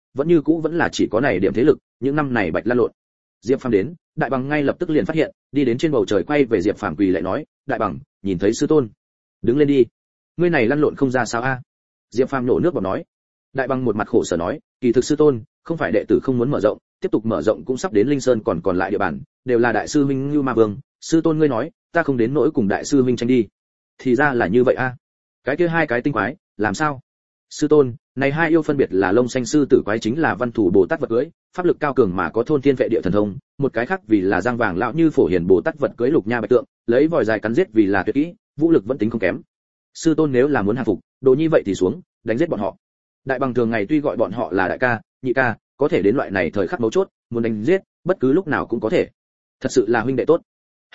Speaker 1: vẫn như cũ vẫn là chỉ có này điểm thế lực, những năm này bạch lan lộn. Diệp Phàm đến, Đại Bằng ngay lập tức liền phát hiện, đi đến trên bầu trời quay về Diệp Phàm quỳ lại nói, Đại Bằng, nhìn thấy sư tôn, đứng lên đi, ngươi này lăn lộn không ra sao a? Diệp Phàm nổ nước bọt nói. Đại Bằng một mặt khổ sở nói, kỳ thực sư tôn, không phải đệ tử không muốn mở rộng, tiếp tục mở rộng cũng sắp đến Linh Sơn còn lại địa bàn, đều là đại sư huynh Nưu Ma Vương, sư tôn ngươi nói, ta không đến nỗi cùng đại sư huynh tranh đi. Thì ra là như vậy a. Cái kia hai cái tinh quái, làm sao? Sư tôn, này hai yêu phân biệt là Lông Xanh sư tử quái chính là Văn Thủ Bồ Tát vật cưới, pháp lực cao cường mà có thôn thiên vệ địa thần thông, một cái khác vì là Giang Vàng lão như Phổ Hiền Bồ Tát vật cưới Lục Nha Bạch Tượng, lấy vòi dài cắn giết vì là tuyệt kỹ, vũ lực vẫn tính không kém. Sư tôn nếu là muốn hạ phục, đồ như vậy thì xuống, đánh giết bọn họ. Đại Bằng thường ngày tuy gọi bọn họ là đại ca, nhị ca, có thể đến loại này thời khắc mấu chốt, muốn đánh giết, bất cứ lúc nào cũng có thể. Thật sự là huynh đệ tốt.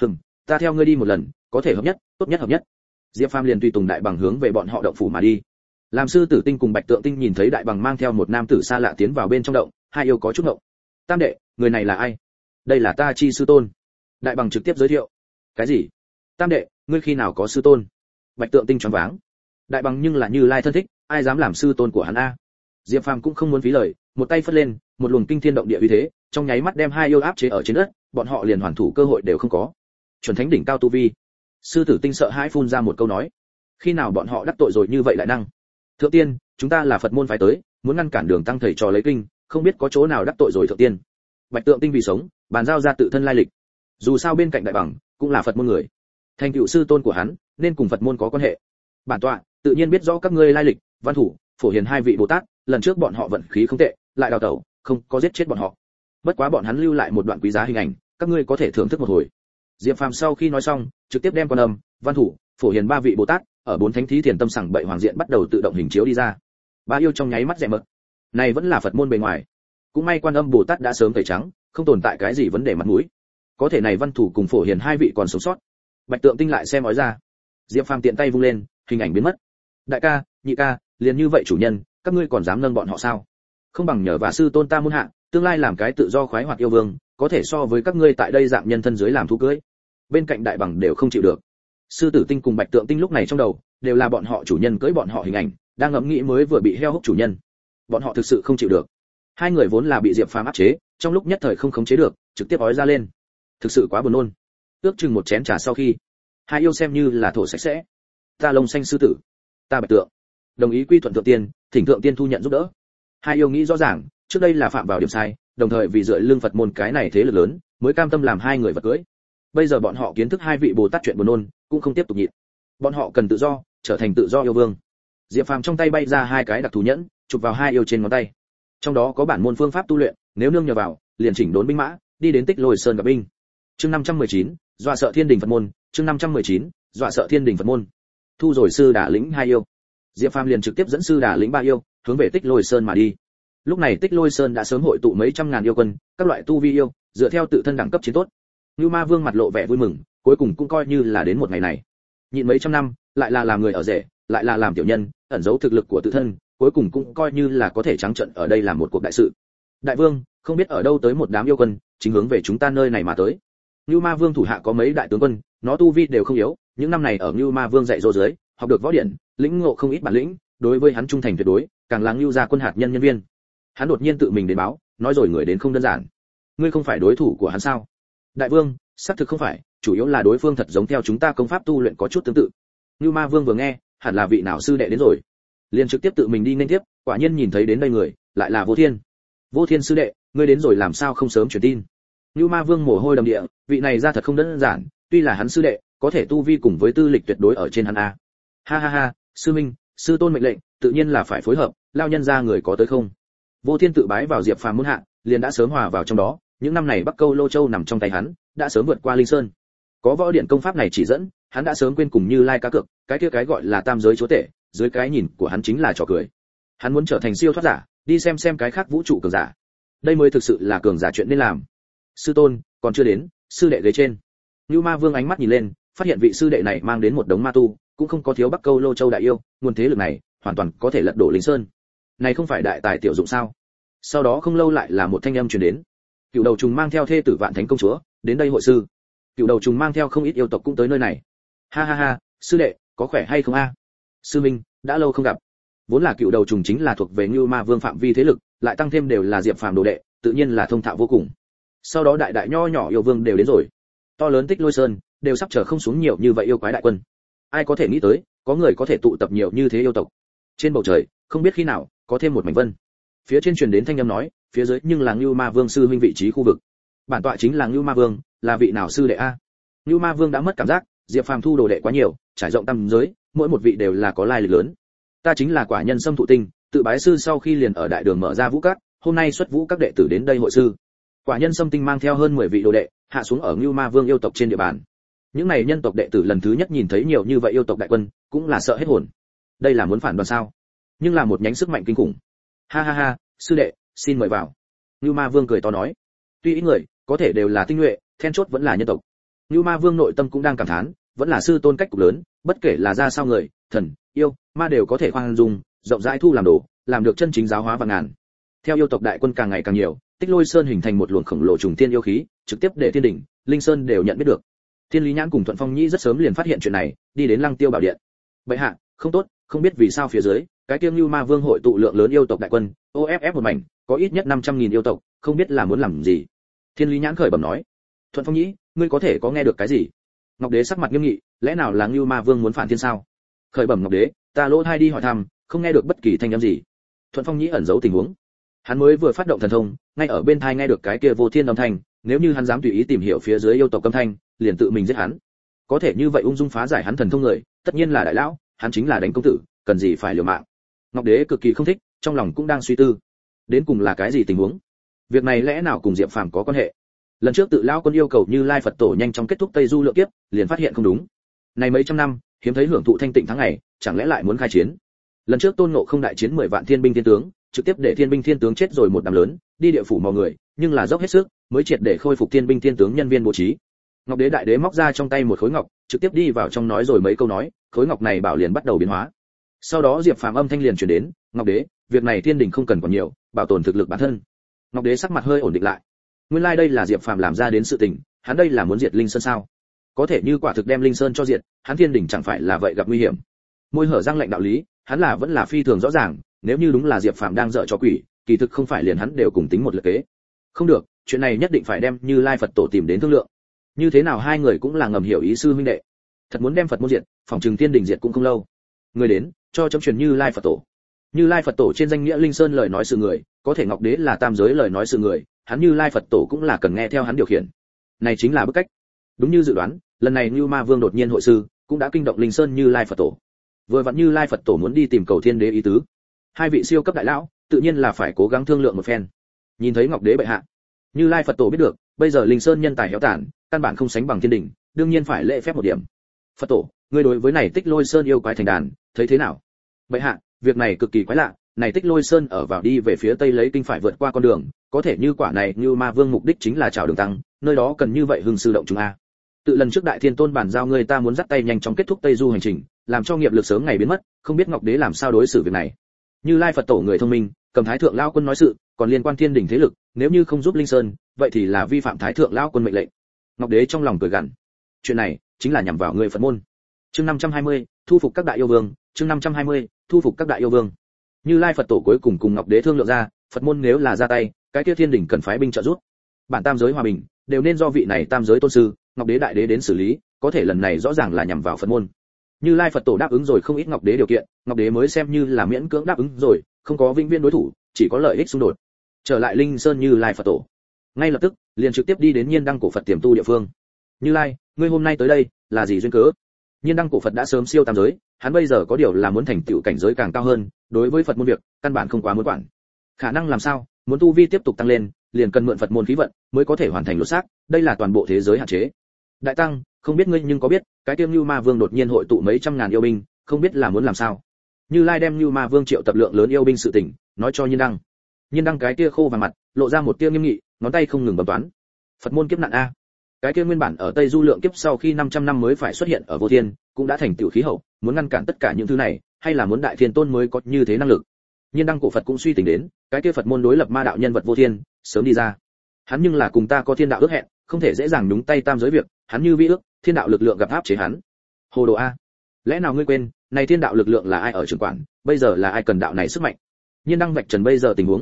Speaker 1: Ta theo ngươi đi một lần, có thể hợp nhất, tốt nhất hợp nhất. Diệp Phàm liền tùy tùng Đại Bằng hướng về bọn họ động phủ mà đi. Làm sư tử tinh cùng Bạch Tượng tinh nhìn thấy Đại Bằng mang theo một nam tử xa lạ tiến vào bên trong động, hai yêu có chút ngộng. Tam đệ, người này là ai? Đây là ta chi sư tôn. Đại Bằng trực tiếp giới thiệu. Cái gì? Tam đệ, ngươi khi nào có sư tôn? Bạch Tượng tinh choáng váng. Đại Bằng nhưng là Như Lai thân thích, ai dám làm sư tôn của hắn a? Diệp Phàm cũng không muốn phí lời, một tay phất lên, một luồng kinh thiên động địa uy thế, trong nháy mắt đem hai yêu áp chế ở trên đất, bọn họ liền hoàn thủ cơ hội đều không có. Chuẩn thánh đỉnh cao tu vi. Sư tử tinh sợ hãi phun ra một câu nói. Khi nào bọn họ đắc tội rồi như vậy lại năng? Thượng tiên, chúng ta là Phật môn phái tới, muốn ngăn cản Đường tăng thầy trò lấy kinh, không biết có chỗ nào đắc tội rồi thượng tiên. Bạch Tượng tinh vì sống, bàn giao ra tự thân lai lịch. Dù sao bên cạnh Đại Bằng cũng là Phật môn người, thành tựu sư tôn của hắn, nên cùng Phật môn có quan hệ. Bản tọa tự nhiên biết rõ các ngươi lai lịch, Văn Thủ, Phổ Hiền hai vị Bồ Tát, lần trước bọn họ vận khí không tệ, lại đào tẩu, không có giết chết bọn họ. Bất quá bọn hắn lưu lại một đoạn quý giá hình ảnh, các ngươi có thể thưởng thức một hồi. Diệp Phàm sau khi nói xong, trực tiếp đem Quan Âm, Văn Thủ, Phổ Hiền ba vị Bồ Tát, ở bốn thánh thí thiền tâm sảng bậy hoàng diện bắt đầu tự động hình chiếu đi ra. Ba yêu trong nháy mắt rẽ mật. Này vẫn là Phật môn bề ngoài. Cũng may Quan Âm Bồ Tát đã sớm tẩy trắng, không tồn tại cái gì vấn đề mặt mũi. Có thể này Văn Thủ cùng Phổ Hiền hai vị còn sống sót. Bạch Tượng tinh lại xem nói ra. Diệp Phàm tiện tay vung lên, hình ảnh biến mất. Đại ca, nhị ca, liền như vậy chủ nhân, các ngươi còn dám nâng bọn họ sao? Không bằng nhờ và sư tôn ta muôn hạ, tương lai làm cái tự do khoái hoạt yêu vương, có thể so với các ngươi tại đây dạng nhân thân dưới làm thú cưới. Bên cạnh Đại Bằng đều không chịu được. Sư tử tinh cùng Bạch Tượng tinh lúc này trong đầu đều là bọn họ chủ nhân cưới bọn họ hình ảnh, đang ngẫm nghĩ mới vừa bị heo húc chủ nhân. Bọn họ thực sự không chịu được. Hai người vốn là bị Diệp Phàm áp chế, trong lúc nhất thời không khống chế được, trực tiếp ói ra lên. Thực sự quá buồn nôn. Ước chừng một chén trà sau khi, hai yêu xem như là thổ sạch sẽ. Ta Lông Xanh sư tử, ta Bạch Tượng, đồng ý quy thuận thượng tiên, thỉnh thượng tiên thu nhận giúp đỡ. Hai yêu nghĩ rõ ràng, trước đây là phạm vào điểm sai, đồng thời vì dựa lưng Phật môn cái này thế lực lớn, mới cam tâm làm hai người vật cưới. Bây giờ bọn họ kiến thức hai vị Bồ Tát chuyện buồn nôn, cũng không tiếp tục nhịn. Bọn họ cần tự do, trở thành tự do yêu vương. Diệp Phàm trong tay bay ra hai cái đặc thù nhẫn, chụp vào hai yêu trên ngón tay. Trong đó có bản môn phương pháp tu luyện, nếu nương nhờ vào, liền chỉnh đốn binh mã, đi đến Tích Lôi Sơn gặp binh. Chương 519, dọa sợ Thiên Đình Phật môn, chương 519, dọa sợ Thiên Đình Phật môn. Thu rồi sư đả lĩnh hai yêu. Diệp Phàm liền trực tiếp dẫn sư đả lĩnh ba yêu, hướng về Tích Lôi Sơn mà đi. Lúc này Tích Lôi Sơn đã sớm hội tụ mấy trăm ngàn yêu quân, các loại tu vi yêu, dựa theo tự thân đẳng cấp chiến tốt. Nưu Ma Vương mặt lộ vẻ vui mừng, cuối cùng cũng coi như là đến một ngày này. Nhịn mấy trăm năm, lại là làm người ở rể, lại là làm tiểu nhân, ẩn giấu thực lực của tự thân, cuối cùng cũng coi như là có thể trắng trợn ở đây làm một cuộc đại sự. Đại vương, không biết ở đâu tới một đám yêu quân, chính hướng về chúng ta nơi này mà tới. Nưu Ma Vương thủ hạ có mấy đại tướng quân, nó tu vi đều không yếu, những năm này ở Nưu Ma Vương dạy dỗ dưới, học được võ điển, lĩnh ngộ không ít bản lĩnh, đối với hắn trung thành tuyệt đối, càng là Nưu gia quân hạt nhân nhân viên. Hắn đột nhiên tự mình đến báo, nói rồi người đến không đơn giản. Ngươi không phải đối thủ của hắn sao? Đại vương, xác thực không phải, chủ yếu là đối phương thật giống theo chúng ta công pháp tu luyện có chút tương tự. Nưu Ma Vương vừa nghe, hẳn là vị nào sư đệ đến rồi, liền trực tiếp tự mình đi nên tiếp, quả nhiên nhìn thấy đến đây người, lại là Vô Thiên. Vô Thiên sư đệ, ngươi đến rồi làm sao không sớm truyền tin? Nưu Ma Vương mồ hôi đầm địa, vị này ra thật không đơn giản, tuy là hắn sư đệ, có thể tu vi cùng với tư lịch tuyệt đối ở trên hắn a. Ha ha ha, sư minh, sư tôn mệnh lệnh, tự nhiên là phải phối hợp, lao nhân ra người có tới không? Vô Thiên tự bái vào Diệp Phàm môn hạ, liền đã sớm hòa vào trong đó, những năm này Bắc Câu Lô Châu nằm trong tay hắn, đã sớm vượt qua Linh Sơn. Có võ điện công pháp này chỉ dẫn, hắn đã sớm quên cùng Như Lai cá cược, cái kia cái gọi là tam giới chúa tể, dưới cái nhìn của hắn chính là trò cười. Hắn muốn trở thành siêu thoát giả, đi xem cái khác vũ trụ cường giả. Đây mới thực sự là cường giả chuyện nên làm. Sư tôn, còn chưa đến, sư đệ ghế trên. Nưu Ma Vương ánh mắt nhìn lên, phát hiện vị sư đệ này mang đến một đống ma tu, cũng không có thiếu Bắc Câu Lô Châu đại yêu, nguồn thế lực này hoàn toàn có thể lật đổ Linh Sơn. Này không phải đại tài tiểu dụng sao? Sau đó không lâu lại là một thanh âm truyền đến. Cựu đầu trùng mang theo thê tử Vạn Thánh công chúa đến đây hội sư. Cựu đầu trùng mang theo không ít yêu tộc cũng tới nơi này. Ha ha ha, sư đệ, có khỏe hay không a? Sư minh, đã lâu không gặp. Vốn là Cựu đầu trùng chính là thuộc về Nưu Ma Vương phạm vi thế lực, lại tăng thêm đều là Diệp Phàm đồ đệ, tự nhiên là thông thạo vô cùng. Sau đó đại đại nho nhỏ yêu vương đều đến rồi. To lớn Tích Lôi Sơn đều sắp chờ không xuống nhiều như vậy yêu quái đại quân. Ai có thể nghĩ tới, có người có thể tụ tập nhiều như thế yêu tộc. Trên bầu trời, không biết khi nào có thêm một mảnh vân. Phía trên truyền đến thanh âm nói, phía dưới nhưng là Ngưu Ma Vương sư huynh vị trí khu vực. Bản tọa chính là Ngưu Ma Vương, là vị nào sư đệ a? Ngưu Ma Vương đã mất cảm giác, Diệp Phàm thu đồ đệ quá nhiều, trải rộng tam giới, mỗi một vị đều là có lai lịch lớn. Ta chính là Quả Nhân Sâm Thụ Tinh, tự bái sư sau khi liền ở đại đường mở ra vũ các, hôm nay xuất vũ các đệ tử đến đây hội sư. Quả Nhân Sâm Tinh mang theo hơn 10 vị đồ đệ, hạ xuống ở Ngưu Ma Vương yêu tộc trên địa bàn. Những này nhân tộc đệ tử lần thứ nhất nhìn thấy nhiều như vậy yêu tộc đại quân, cũng là sợ hết hồn. Đây là muốn phản đoàn sao? Nhưng là một nhánh sức mạnh kinh khủng. Ha ha ha, sư đệ, xin mời vào. Ngưu Ma Vương cười to nói. Tuy ít người, có thể đều là tinh nhuệ, then chốt vẫn là nhân tộc. Ngưu Ma Vương nội tâm cũng đang cảm thán, vẫn là sư tôn cách cục lớn, bất kể là ra sao người, thần, yêu, ma đều có thể khoan dung, rộng rãi thu làm đồ, làm được chân chính giáo hóa vạn ngàn. Theo yêu tộc đại quân càng ngày càng nhiều, Tích Lôi Sơn hình thành một luồng khổng lồ trùng thiên yêu khí, trực tiếp để thiên đỉnh, Linh Sơn đều nhận biết được. Thiên Lý Nhãn cùng Thuận Phong Nhĩ rất sớm liền phát hiện chuyện này, đi đến Lăng Tiêu Bảo Điện. Bệ hạ, không tốt, không biết vì sao phía dưới, cái Kiêng Lưu Ma Vương hội tụ lượng lớn yêu tộc đại quân, OFF một mảnh, có ít nhất 500.000 yêu tộc, không biết là muốn làm gì. Thiên Lý Nhãn khởi bẩm nói. Thuận Phong Nhĩ, ngươi có thể có nghe được cái gì? Ngọc Đế sắc mặt nghiêm nghị, lẽ nào là Lưu Ma Vương muốn phản thiên sao? Khởi bẩm Ngọc Đế, ta lỗ tai đi hỏi thăm, không nghe được bất kỳ thanh âm gì. Thuận Phong Nhĩ ẩn giấu tình huống. Hắn mới vừa phát động thần thông, ngay ở bên tai nghe được cái kia vô thiên âm thanh, nếu như hắn dám tùy ý tìm hiểu phía dưới yêu tộc âm thanh, liền tự mình giết hắn. Có thể như vậy ung dung phá giải hắn thần thông người, tất nhiên là đại lão, hắn chính là đánh công tử, cần gì phải liều mạng. Ngọc Đế cực kỳ không thích, trong lòng cũng đang suy tư, đến cùng là cái gì tình huống? Việc này lẽ nào cùng Diệp Phàm có quan hệ? Lần trước tự lão quân yêu cầu Như Lai Phật Tổ nhanh chóng kết thúc Tây Du lượng kiếp, liền phát hiện không đúng. Này mấy trăm năm, hiếm thấy hưởng thụ thanh tịnh tháng ngày, chẳng lẽ lại muốn khai chiến? Lần trước Tôn Ngộ không đại chiến 10 vạn thiên binh thiên tướng, trực tiếp để thiên binh thiên tướng chết rồi một đám lớn, đi địa phủ mò người, nhưng là dốc hết sức, mới triệt để khôi phục thiên binh thiên tướng nhân viên bố trí. Ngọc Đế đại đế móc ra trong tay một khối ngọc, trực tiếp đi vào trong nói rồi mấy câu nói, khối ngọc này bảo liền bắt đầu biến hóa. Sau đó Diệp Phàm âm thanh liền truyền đến, "Ngọc Đế, việc này thiên đình không cần còn nhiều, bảo tồn thực lực bản thân." Ngọc Đế sắc mặt hơi ổn định lại. Nguyên lai đây là Diệp Phàm làm ra đến sự tình, hắn đây là muốn diệt Linh Sơn sao? Có thể như quả thực đem Linh Sơn cho diệt, hắn thiên đình chẳng phải là vậy gặp nguy hiểm. Môi hở răng lạnh đạo lý, hắn là vẫn là phi thường rõ ràng, nếu như đúng là Diệp Phàm đang dở trò quỷ, kỳ thực không phải liền hắn đều cùng tính một lượt kế. Không được, chuyện này nhất định phải đem Như Lai Phật Tổ tìm đến thương lượng. Như thế nào hai người cũng là ngầm hiểu ý sư huynh đệ. Thật muốn đem Phật môn diệt, phòng trường thiên đình diệt cũng không lâu. Người đến, cho chấm truyền Như Lai Phật Tổ. Như Lai Phật Tổ trên danh nghĩa Linh Sơn lời nói sự người, có thể Ngọc Đế là tam giới lời nói sự người, hắn Như Lai Phật Tổ cũng là cần nghe theo hắn điều khiển. Này chính là bức cách. Đúng như dự đoán, lần này Như Ma Vương đột nhiên hội sư, cũng đã kinh động Linh Sơn Như Lai Phật Tổ. Vừa vặn Như Lai Phật Tổ muốn đi tìm cầu Thiên Đế ý tứ. Hai vị siêu cấp đại lão, tự nhiên là phải cố gắng thương lượng một phen. Nhìn thấy Ngọc Đế bệ hạ, Như Lai Phật Tổ biết được, bây giờ Linh Sơn nhân tài héo tàn, căn bản không sánh bằng thiên đình, đương nhiên phải lễ phép một điểm. Phật Tổ, ngươi đối với này Tích Lôi Sơn yêu quái thành đàn, thấy thế nào? Bệ hạ, việc này cực kỳ quái lạ, này Tích Lôi Sơn ở vào đi về phía tây lấy kinh phải vượt qua con đường, có thể như quả này Như Ma Vương mục đích chính là chào đường tăng, nơi đó cần như vậy hưng sư động chúng a. Tự lần trước Đại Thiên Tôn bản giao ngươi ta muốn dắt tay nhanh chóng kết thúc Tây Du hành trình, làm cho nghiệp lực sớm ngày biến mất, không biết Ngọc Đế làm sao đối xử việc này. Như Lai Phật Tổ người thông minh, cầm Thái Thượng lão quân nói sự, còn liên quan thiên đỉnh thế lực, nếu như không giúp Linh Sơn, vậy thì là vi phạm Thái Thượng lão quân mệnh lệnh. Ngọc Đế trong lòng cười gằn. Chuyện này chính là nhằm vào người Phật môn. Chương 520, thu phục các đại yêu vương, chương 520, thu phục các đại yêu vương. Như Lai Phật Tổ cuối cùng cùng Ngọc Đế thương lượng ra, Phật môn nếu là ra tay, cái kia thiên đỉnh cần phái binh trợ giúp. Bản tam giới hòa bình, đều nên do vị này tam giới tôn sư, Ngọc Đế đại đế đến xử lý, có thể lần này rõ ràng là nhằm vào Phật môn. Như Lai Phật Tổ đáp ứng rồi không ít Ngọc Đế điều kiện, Ngọc Đế mới xem như là miễn cưỡng đáp ứng rồi, không có vĩnh viễn đối thủ, chỉ có lợi ích xung đột. Trở lại Linh Sơn Như Lai Phật Tổ, ngay lập tức liền trực tiếp đi đến Nhiên Đăng cổ Phật tiềm tu địa phương. Như Lai, ngươi hôm nay tới đây là gì duyên cớ? Nhiên Đăng cổ Phật đã sớm siêu tam giới, hắn bây giờ có điều là muốn thành tựu cảnh giới càng cao hơn, đối với Phật môn việc, căn bản không quá muốn quản. Khả năng làm sao, muốn tu vi tiếp tục tăng lên, liền cần mượn Phật môn khí vận, mới có thể hoàn thành lột xác, đây là toàn bộ thế giới hạn chế. Đại tăng, không biết ngươi nhưng có biết, cái Tiêm Như Ma Vương đột nhiên hội tụ mấy trăm ngàn yêu binh, không biết là muốn làm sao. Như Lai đem Như Ma Vương triệu tập lượng lớn yêu binh sự tình, nói cho Nhiên Đăng. Nhiên Đăng cái tia khô vàng mặt, lộ ra một tia nghiêm nghị, ngón tay không ngừng bấm toán. Phật môn kiếp nạn a. Cái kia nguyên bản ở Tây Du lượng kiếp sau khi 500 năm mới phải xuất hiện ở Vô Thiên, cũng đã thành tựu khí hậu, muốn ngăn cản tất cả những thứ này, hay là muốn Đại Thiên Tôn mới có như thế năng lực. Nhiên Đăng cổ Phật cũng suy tính đến, cái kia Phật môn đối lập ma đạo nhân vật Vô Thiên, sớm đi ra. Hắn nhưng là cùng ta có thiên đạo ước hẹn, không thể dễ dàng nhúng tay tam giới việc, hắn như vi ước, thiên đạo lực lượng gặp áp chế hắn. Hồ đồ a. Lẽ nào ngươi quên, này thiên đạo lực lượng là ai ở trưởng quản, bây giờ là ai cần đạo này sức mạnh? Nhiên Đăng vạch trần bây giờ tình huống.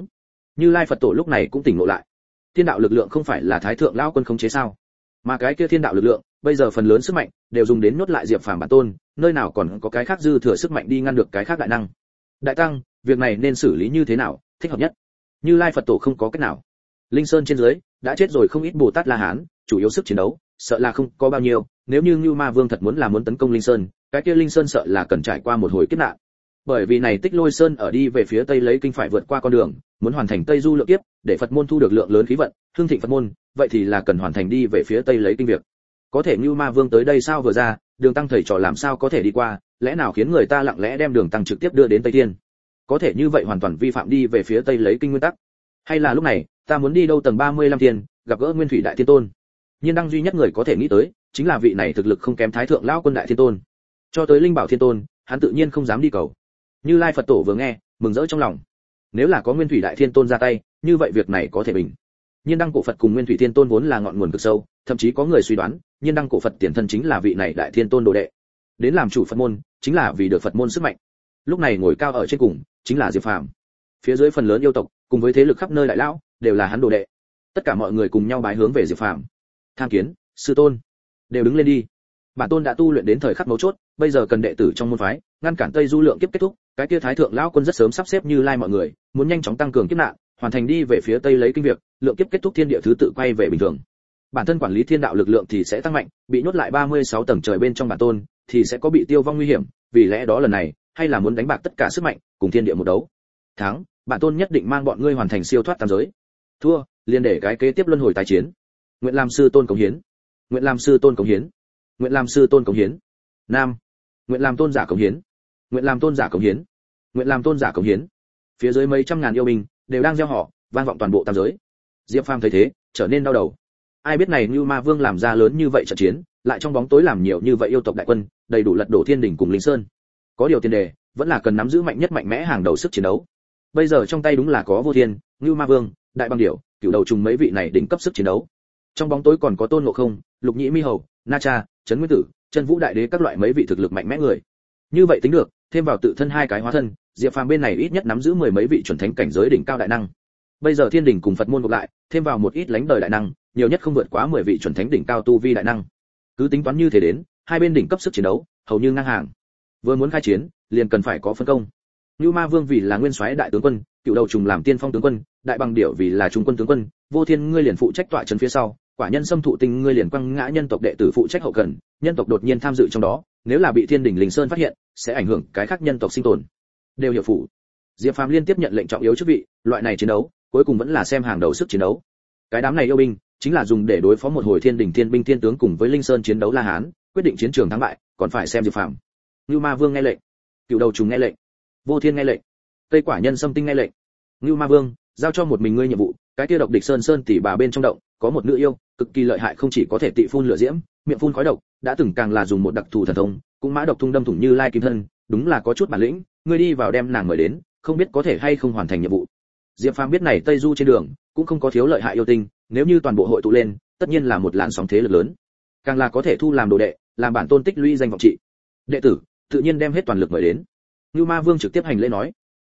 Speaker 1: Như Lai Phật Tổ lúc này cũng tỉnh ngộ lại. Thiên đạo lực lượng không phải là Thái thượng lão quân khống chế sao? Mà cái kia thiên đạo lực lượng, bây giờ phần lớn sức mạnh đều dùng đến nhốt lại Diệp Phàm bản tôn, nơi nào còn có cái khác dư thừa sức mạnh đi ngăn được cái khác đại năng. Đại tăng, việc này nên xử lý như thế nào, thích hợp nhất? Như Lai Phật Tổ không có cách nào. Linh Sơn trên dưới đã chết rồi không ít Bồ Tát La Hán, chủ yếu sức chiến đấu sợ là không có bao nhiêu, nếu như Nưu Ma Vương thật muốn tấn công Linh Sơn, cái kia Linh Sơn sợ là cần trải qua một hồi kiếp nạn. Bởi vì này Tích Lôi Sơn ở đi về phía tây lấy kinh phải vượt qua con đường, muốn hoàn thành Tây Du lượng kiếp, để Phật môn thu được lượng lớn khí vận, hưng thịnh Phật môn, vậy thì là cần hoàn thành đi về phía tây lấy kinh việc. Có thể Nưu Ma Vương tới đây sao vừa ra, Đường Tăng thầy trò làm sao có thể đi qua, lẽ nào khiến người ta lặng lẽ đem Đường Tăng trực tiếp đưa đến Tây Thiên? Có thể như vậy hoàn toàn vi phạm đi về phía tây lấy kinh nguyên tắc. Hay là lúc này, ta muốn đi đâu tầng 35 thiên, gặp gỡ Nguyên Thủy Đại Thiên Tôn. Nhiên đăng duy nhất người có thể nghĩ tới, chính là vị này thực lực không kém Thái thượng lão quân Đại Thiên Tôn. Cho tới Linh Bảo Thiên Tôn, hắn tự nhiên không dám đi cầu. Như Lai Phật Tổ vừa nghe, mừng rỡ trong lòng. Nếu là có Nguyên Thủy Đại Thiên Tôn ra tay, như vậy việc này có thể bình. Nhiên đăng cổ Phật cùng Nguyên Thủy Thiên Tôn vốn là ngọn nguồn cực sâu, thậm chí có người suy đoán, Nhiên đăng cổ Phật tiền thân chính là vị này Đại Thiên Tôn đồ đệ. Đến làm chủ Phật môn, chính là vì được Phật môn sức mạnh. Lúc này ngồi cao ở trên cùng, chính là Diệp Phàm. Phía dưới phần lớn yêu tộc, cùng với thế lực khắp nơi đại lão, đều là hắn đồ đệ. Tất cả mọi người cùng nhau bái hướng về Diệp Phàm. Tham Kiến, sư tôn, đều đứng lên đi. Bản tôn đã tu luyện đến thời khắc mấu chốt, bây giờ cần đệ tử trong môn phái, ngăn cản Tây Du lượng kiếp kết thúc. Cái kia Thái thượng lão quân rất sớm sắp xếp Như Lai mọi người, muốn nhanh chóng tăng cường kiếp nạn, hoàn thành đi về phía tây lấy kinh việc, lượng kiếp kết thúc thiên địa thứ tự quay về bình thường. Bản thân quản lý thiên đạo lực lượng thì sẽ tăng mạnh, bị nhốt lại 36 tầng trời bên trong bản tôn thì sẽ có bị tiêu vong nguy hiểm, vì lẽ đó lần này, hay là muốn đánh bạc tất cả sức mạnh, cùng thiên địa một đấu. Thắng, bản tôn nhất định mang bọn ngươi hoàn thành siêu thoát tam giới. Thua, liền để cái kế tiếp luân hồi tái chiến. Nguyện làm sư tôn cống hiến. Nguyện làm sư tôn cống hiến. Nguyện làm sư tôn cống hiến. Nam. Nguyện làm tôn giả cống hiến. Nguyện làm tôn giả cống hiến. Nguyện làm tôn giả cống hiến. Phía dưới mấy trăm ngàn yêu binh đều đang gieo họ, vang vọng toàn bộ tam giới. Diệp Phàm thấy thế, trở nên đau đầu. Ai biết này Nưu Ma Vương làm ra lớn như vậy trận chiến, lại trong bóng tối làm nhiều như vậy yêu tộc đại quân, đầy đủ lật đổ thiên đỉnh cùng Linh Sơn. Có điều tiền đề, vẫn là cần nắm giữ mạnh nhất mạnh mẽ hàng đầu sức chiến đấu. Bây giờ trong tay đúng là có Vô Thiên, Nưu Ma Vương, Đại Băng Điểu, Cửu Đầu Trùng mấy vị này đỉnh cấp sức chiến đấu. Trong bóng tối còn có Tôn Ngộ Không, Lục Nhĩ Mi Hầu, Na Cha, Trấn Nguyên Tử, Chân Vũ Đại Đế các loại mấy vị thực lực mạnh mẽ người. Như vậy tính được, thêm vào tự thân hai cái hóa thân, Diệp Phàm bên này ít nhất nắm giữ mười mấy vị chuẩn thánh cảnh giới đỉnh cao đại năng. Bây giờ thiên đỉnh cùng Phật môn gộp lại, thêm vào một ít lãnh đời đại năng, nhiều nhất không vượt quá 10 vị chuẩn thánh đỉnh cao tu vi đại năng. Cứ tính toán như thế đến, hai bên đỉnh cấp sức chiến đấu, hầu như ngang hàng. Vừa muốn khai chiến, liền cần phải có phân công. Nưu Ma Vương vì là nguyên soái đại tướng quân, Cửu Đầu Trùng làm tiên phong tướng quân, Đại Băng Điểu vì là trung quân tướng quân, Vô Thiên ngươi liền phụ trách tọa trấn phía sau, Quả Nhân Xâm Thụ Tinh ngươi liền quăng ngã nhân tộc đệ tử phụ trách hậu cần, nhân tộc đột nhiên tham dự trong đó, nếu là bị Thiên đỉnh Linh Sơn phát hiện, sẽ ảnh hưởng cái khác nhân tộc sinh tồn. Đều hiểu phụ. Diệp Phàm liên tiếp nhận lệnh trọng yếu chức vị, loại này chiến đấu, cuối cùng vẫn là xem hàng đầu sức chiến đấu. Cái đám này yêu binh, chính là dùng để đối phó một hồi Thiên đỉnh thiên binh thiên tướng cùng với Linh Sơn chiến đấu La Hán, quyết định chiến trường thắng bại, còn phải xem Diệp Phàm. Nưu Ma Vương nghe lệnh, Cửu Đầu Trùng nghe lệnh, Vô Thiên nghe lệnh, Tây Quả Nhân Xâm Tinh nghe lệnh. Nưu Ma Vương, giao cho một mình ngươi nhiệm vụ, cái kia độc địch sơn tỷ bà bên trong động, có một nữ yêu, cực kỳ lợi hại không chỉ có thể tị phun lửa diễm, miệng phun khói độc, đã từng càng là dùng một đặc thù thần thông, cũng mã độc thung đâm thủng Như Lai kim thân, đúng là có chút bản lĩnh, ngươi đi vào đem nàng mời đến, không biết có thể hay không hoàn thành nhiệm vụ. Diệp Phàm biết này Tây Du trên đường, cũng không có thiếu lợi hại yêu tinh, nếu như toàn bộ hội tụ lên, tất nhiên là một làn sóng thế lực lớn. Càng là có thể thu làm đồ đệ, làm bản tôn tích lũy danh vọng trị. Đệ tử, tự nhiên đem hết toàn lực mời đến. Nưu Ma Vương trực tiếp hành lễ nói,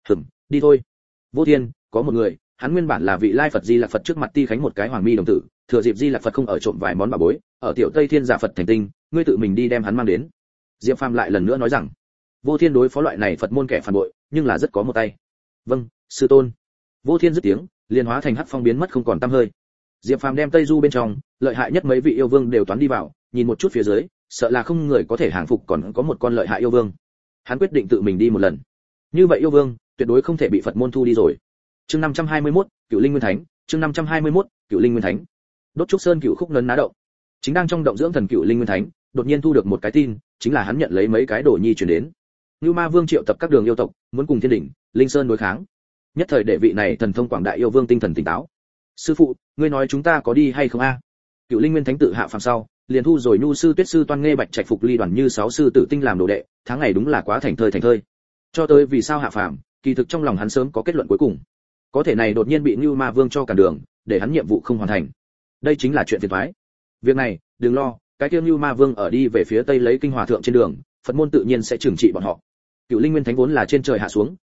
Speaker 1: đi thôi. Vô Thiên, có một người, hắn nguyên bản là vị Lai Phật Di Lặc Phật trước mặt ti khánh một cái hoàng mi đồng tử, thừa dịp Di Lặc Phật không ở trộm vài món bảo bối, ở tiểu Tây Thiên giả Phật thành tinh, ngươi tự mình đi đem hắn mang đến. Diệp Phàm lại lần nữa nói rằng, Vô Thiên đối phó loại này Phật môn kẻ phản bội, nhưng là rất có một tay. Vâng, sư tôn. Vô Thiên dứt tiếng, liền hóa thành hắc phong biến mất không còn tăm hơi. Diệp Phàm đem Tây Du bên trong, lợi hại nhất mấy vị yêu vương đều toán đi vào, nhìn một chút phía dưới, sợ là không người có thể hàng phục còn có một con lợi hại yêu vương. Hắn quyết định tự mình đi một lần. Như vậy yêu vương, tuyệt đối không thể bị Phật môn thu đi rồi. Chương 521, Cửu Linh Nguyên Thánh, chương 521, Cửu Linh Nguyên Thánh. Đốt trúc sơn cửu khúc nấn ná động. Chính đang trong động dưỡng thần Cửu Linh Nguyên Thánh, đột nhiên thu được một cái tin, chính là hắn nhận lấy mấy cái đồ nhi truyền đến. Nưu Ma Vương triệu tập các đường yêu tộc, muốn cùng Thiên đỉnh, Linh Sơn đối kháng. Nhất thời đệ vị này thần thông quảng đại yêu vương tinh thần tỉnh táo. Sư phụ, ngươi nói chúng ta có đi hay không a? Cửu Linh Nguyên Thánh tự hạ phàm sau, liền thu rồi Nhu sư Tuyết sư Toan Nghê Bạch Trạch Phục Ly Đoàn như 6 sư tử tinh làm đồ đệ, tháng ngày đúng là quá thành thơi. Cho tới vì sao hạ phàm, kỳ thực trong lòng hắn sớm có kết luận cuối cùng. Có thể này đột nhiên bị Nưu Ma Vương cho cản đường, để hắn nhiệm vụ không hoàn thành. Đây chính là chuyện phiền toái. Việc này, đừng lo, cái kia Nưu Ma Vương ở đi về phía tây lấy kinh hòa thượng trên đường, Phật môn tự nhiên sẽ trừng trị bọn họ. Cửu Linh Nguyên Thánh vốn là trên trời hạ xuống,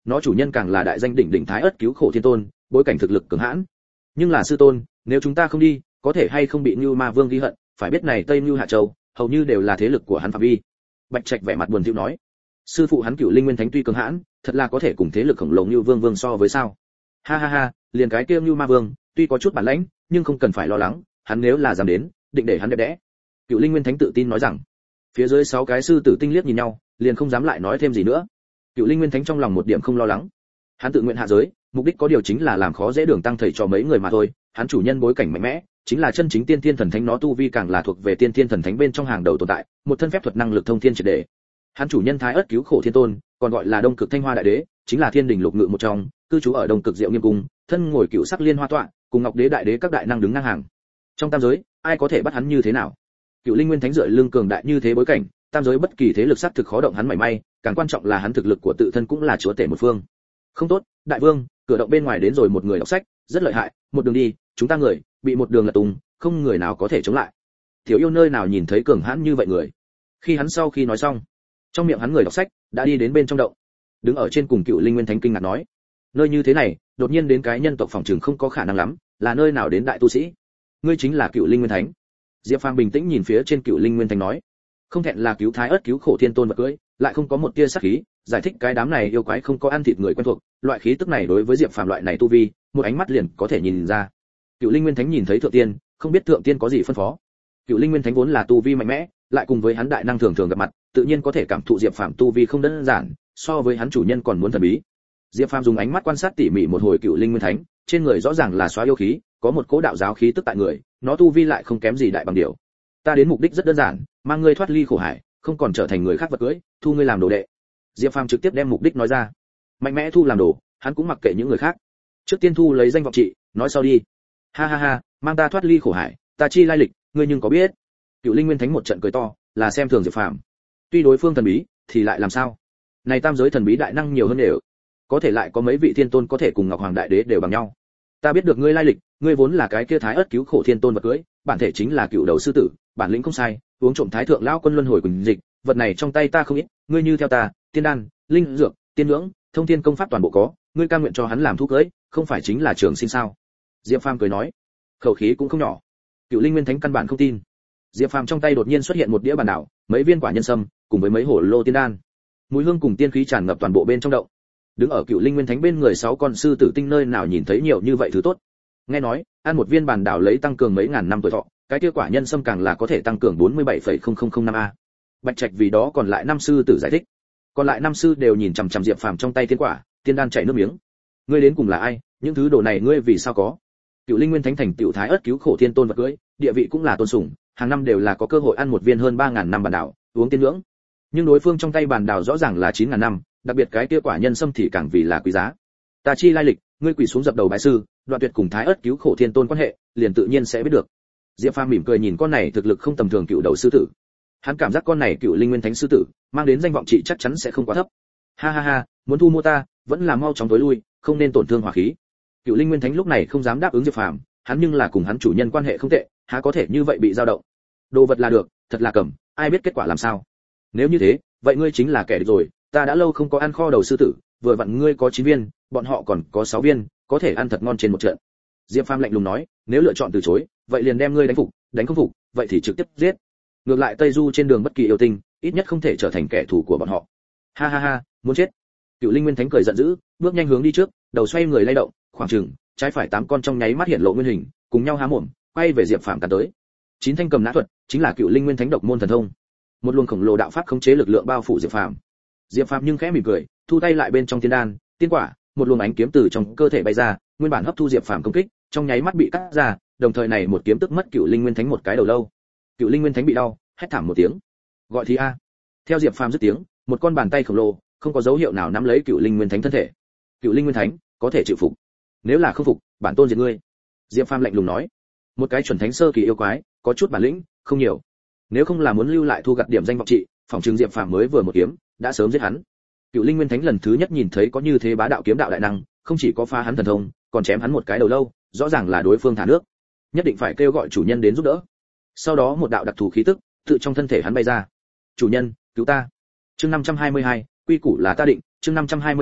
Speaker 1: nó chủ nhân càng là đại danh đỉnh đỉnh Thái Ức Cứu Khổ Thiên Tôn, bối cảnh thực lực cường hãn. Nhưng là sư tôn, nếu chúng ta không đi, có thể hay không bị Nưu Ma Vương ghi hận, phải biết này Tây Nưu Hạ Châu, hầu như đều là thế lực của hắn phạm vi. Bạch Trạch vẻ mặt buồn thiu nói, sư phụ hắn Cửu Linh Nguyên Thánh tuy cường hãn, thật là có thể cùng thế lực khổng lồ Nưu Vương so với sao? Ha ha ha, liền cái kia Nưu Ma Vương, tuy có chút bản lãnh, nhưng không cần phải lo lắng, hắn nếu là dám đến, định để hắn đẹp đẽ. Cửu Linh Nguyên Thánh tự tin nói rằng. Phía dưới 6 cái sư tử tinh liếc nhìn nhau, liền không dám lại nói thêm gì nữa. Cửu Linh Nguyên Thánh trong lòng một điểm không lo lắng. Hắn tự nguyện hạ giới, mục đích có điều chính là làm khó dễ Đường Tăng thầy cho mấy người mà thôi, hắn chủ nhân bối cảnh mạnh mẽ, chính là chân chính tiên thiên thần thánh, nó tu vi càng là thuộc về tiên thiên thần thánh bên trong hàng đầu tồn tại, một thân phép thuật năng lực thông thiên triệt để. Hắn chủ nhân Thái Ức Cứu Khổ Thiên Tôn, còn gọi là Đông Cực Thanh Hoa Đại Đế, chính là Thiên Đình Lục Ngự một trong, cư trú ở Đông Cực Diệu Nghiêm Cung, thân ngồi cửu sắc liên hoa tọa, cùng Ngọc Đế Đại Đế các đại năng đứng ngang hàng. Trong tam giới, ai có thể bắt hắn như thế nào? Cửu Linh Nguyên Thánh dựa lưng cường đại như thế bối cảnh, tam giới bất kỳ thế lực sát thực khó động hắn mảy may, càng quan trọng là hắn thực lực của tự thân cũng là chúa tể một phương. Không tốt, đại vương, cửa động bên ngoài đến rồi một người đọc sách, rất lợi hại, một đường đi, chúng ta người bị một đường lật tung, không người nào có thể chống lại. Tiểu yêu nơi nào nhìn thấy cường hãn như vậy người. Khi hắn sau khi nói xong, trong miệng hắn người đọc sách đã đi đến bên trong động. Đứng ở trên cùng Cửu Linh Nguyên Thánh kinh ngạc nói, nơi như thế này, đột nhiên đến cái nhân tộc phòng trường không có khả năng lắm, là nơi nào đến đại tu sĩ? Ngươi chính là Cửu Linh Nguyên Thánh. Diệp Phàm bình tĩnh nhìn phía trên Cửu Linh Nguyên Thánh nói, không thẹn là cứu Thái Ức Cứu Khổ Thiên Tôn vật cưỡi, lại không có một tia sát khí, giải thích cái đám này yêu quái không có ăn thịt người quen thuộc, loại khí tức này đối với Diệp Phàm loại này tu vi, một ánh mắt liền có thể nhìn ra. Cửu Linh Nguyên Thánh nhìn thấy thượng tiên, không biết thượng tiên có gì phân phó. Cửu Linh Nguyên Thánh vốn là tu vi mạnh mẽ, lại cùng với hắn đại năng thường thường gặp mặt, tự nhiên có thể cảm thụ Diệp Phàm tu vi không đơn giản, so với hắn chủ nhân còn muốn thần bí. Diệp Phàm dùng ánh mắt quan sát tỉ mỉ một hồi Cửu Linh Nguyên Thánh, trên người rõ ràng là xóa yêu khí, có một cỗ đạo giáo khí tức tại người, nó tu vi lại không kém gì đại bằng điểu. Ta đến mục đích rất đơn giản, mang ngươi thoát ly khổ hải, không còn trở thành người khác vật cưỡi, thu ngươi làm đồ đệ. Diệp Phàm trực tiếp đem mục đích nói ra. Mạnh mẽ thu làm đồ, hắn cũng mặc kệ những người khác. Trước tiên thu lấy danh vọng trị, nói sau đi. Ha ha ha, mang ta thoát ly khổ hải, ta chi lai lịch, ngươi nhưng có biết? Cửu Linh Nguyên Thánh một trận cười to, là xem thường Diệp Phàm. Tuy đối phương thần bí, thì lại làm sao? Này tam giới thần bí đại năng nhiều hơn đều, có thể lại có mấy vị thiên tôn có thể cùng Ngọc Hoàng Đại Đế đều bằng nhau. Ta biết được ngươi lai lịch, ngươi vốn là cái kia Thái Ức Cứu Khổ Thiên Tôn vật cưỡi, bản thể chính là cựu đầu sư tử, bản lĩnh không sai, uống trộm Thái Thượng lão quân luân hồi quỳnh dịch, vật này trong tay ta không ít, ngươi như theo ta, tiên đan, linh dược, tiên nhưỡng, thông thiên công pháp toàn bộ có, ngươi cam nguyện cho hắn làm thú cưỡi, không phải chính là trường sinh sao? Diệp Phàm cười nói, khẩu khí cũng không nhỏ. Cựu Linh Nguyên Thánh căn bản không tin. Diệp Phàm trong tay đột nhiên xuất hiện một đĩa bản đảo, mấy viên quả nhân sâm, cùng với mấy hổ lô tiên đan. Mùi hương cùng tiên khí tràn ngập toàn bộ bên trong động. Đứng ở Cựu Linh Nguyên Thánh bên người 6 con sư tử tinh nơi nào nhìn thấy nhiều như vậy thứ tốt. Nghe nói, ăn một viên bản đảo lấy tăng cường mấy ngàn năm tuổi thọ, cái kia quả nhân sâm càng là có thể tăng cường 47,0005 a. Bạch Trạch vì đó còn lại 5 sư tử giải thích. Còn lại 5 sư đều nhìn chằm chằm Diệp Phàm trong tay tiên quả, tiên đan chảy nước miếng. Ngươi đến cùng là ai, những thứ đồ này ngươi vì sao có? Cựu Linh Nguyên Thánh thành tiểu Thái Ức Cứu Khổ Thiên Tôn vật cưỡi, địa vị cũng là tôn sủng, hàng năm đều là có cơ hội ăn một viên hơn 3000 năm bản đảo, uống tiên nhưỡng. Nhưng đối phương trong tay bản đảo rõ ràng là 9000 năm, đặc biệt cái kia quả nhân sâm thì càng vì là quý giá. Ta chi lai lịch, ngươi quỳ xuống dập đầu bái sư, đoạn tuyệt cùng Thái Ức Cứu Khổ Thiên Tôn quan hệ, liền tự nhiên sẽ biết được. Diệp Phàm mỉm cười nhìn con này thực lực không tầm thường cựu đầu sư tử. Hắn cảm giác con này Cựu Linh Nguyên Thánh sư tử, mang đến danh vọng trị chắc chắn sẽ không quá thấp. Ha ha ha, muốn thu mua ta, vẫn là mau chóng tối lui, không nên tổn thương hỏa khí. Cựu Linh Nguyên Thánh lúc này không dám đáp ứng Diệp Phàm, hắn nhưng là cùng hắn chủ nhân quan hệ không tệ, há có thể như vậy bị dao động. Đồ vật là được, thật là cầm, ai biết kết quả làm sao. Nếu như thế, vậy ngươi chính là kẻ địch rồi, ta đã lâu không có ăn kho đầu sư tử, vừa vặn ngươi có 9 viên, bọn họ còn có 6 viên, có thể ăn thật ngon trên một trận. Diệp Phàm lạnh lùng nói, nếu lựa chọn từ chối, vậy liền đem ngươi đánh phục, đánh không phục, vậy thì trực tiếp giết. Ngược lại Tây Du trên đường bất kỳ yêu tinh, ít nhất không thể trở thành kẻ thù của bọn họ. Ha ha ha, muốn chết. Cựu Linh Nguyên Thánh cười giận dữ, bước nhanh hướng đi trước, đầu xoay người lay động, khoảng chừng trái phải 8 con trong nháy mắt hiện lộ nguyên hình, cùng nhau há mồm, quay về Diệp Phàm cắn tới. 9 thanh cầm nã thuật, chính là Cựu Linh Nguyên Thánh độc môn thần thông. Một luồng khổng lồ đạo pháp khống chế lực lượng bao phủ Diệp Phàm. Diệp Phàm nhưng khẽ mỉm cười, thu tay lại bên trong tiên đan, tiên quả, một luồng ánh kiếm từ trong cơ thể bay ra, nguyên bản hấp thu Diệp Phàm công kích, trong nháy mắt bị cắt ra, đồng thời này một kiếm tức mất Cựu Linh Nguyên Thánh một cái đầu lâu. Cựu Linh Nguyên Thánh bị đau, hét thảm một tiếng. Gọi thì a. Theo Diệp Phàm dứt tiếng, một con bàn tay khổng lồ, không có dấu hiệu nào nắm lấy Cựu Linh Nguyên Thánh thân thể. Cựu Linh Nguyên Thánh, có thể chịu phục. Nếu là không phục, bản tôn diệt ngươi. Diệp Phàm lạnh lùng nói. Một cái chuẩn thánh sơ kỳ yêu quái, có chút bản lĩnh, không nhiều. Nếu không là muốn lưu lại thu gặt điểm danh vọng trị, phòng trường Diệp Phàm mới vừa một kiếm, đã sớm giết hắn. Cựu Linh Nguyên Thánh lần thứ nhất nhìn thấy có như thế bá đạo kiếm đạo đại năng, không chỉ có phá hắn thần thông, còn chém hắn một cái đầu lâu, rõ ràng là đối phương thả nước. Nhất định phải kêu gọi chủ nhân đến giúp đỡ. Sau đó một đạo đặc thù khí tức tự trong thân thể hắn bay ra. Chủ nhân, cứu ta. Chương 522, quy củ là ta định, chương 522,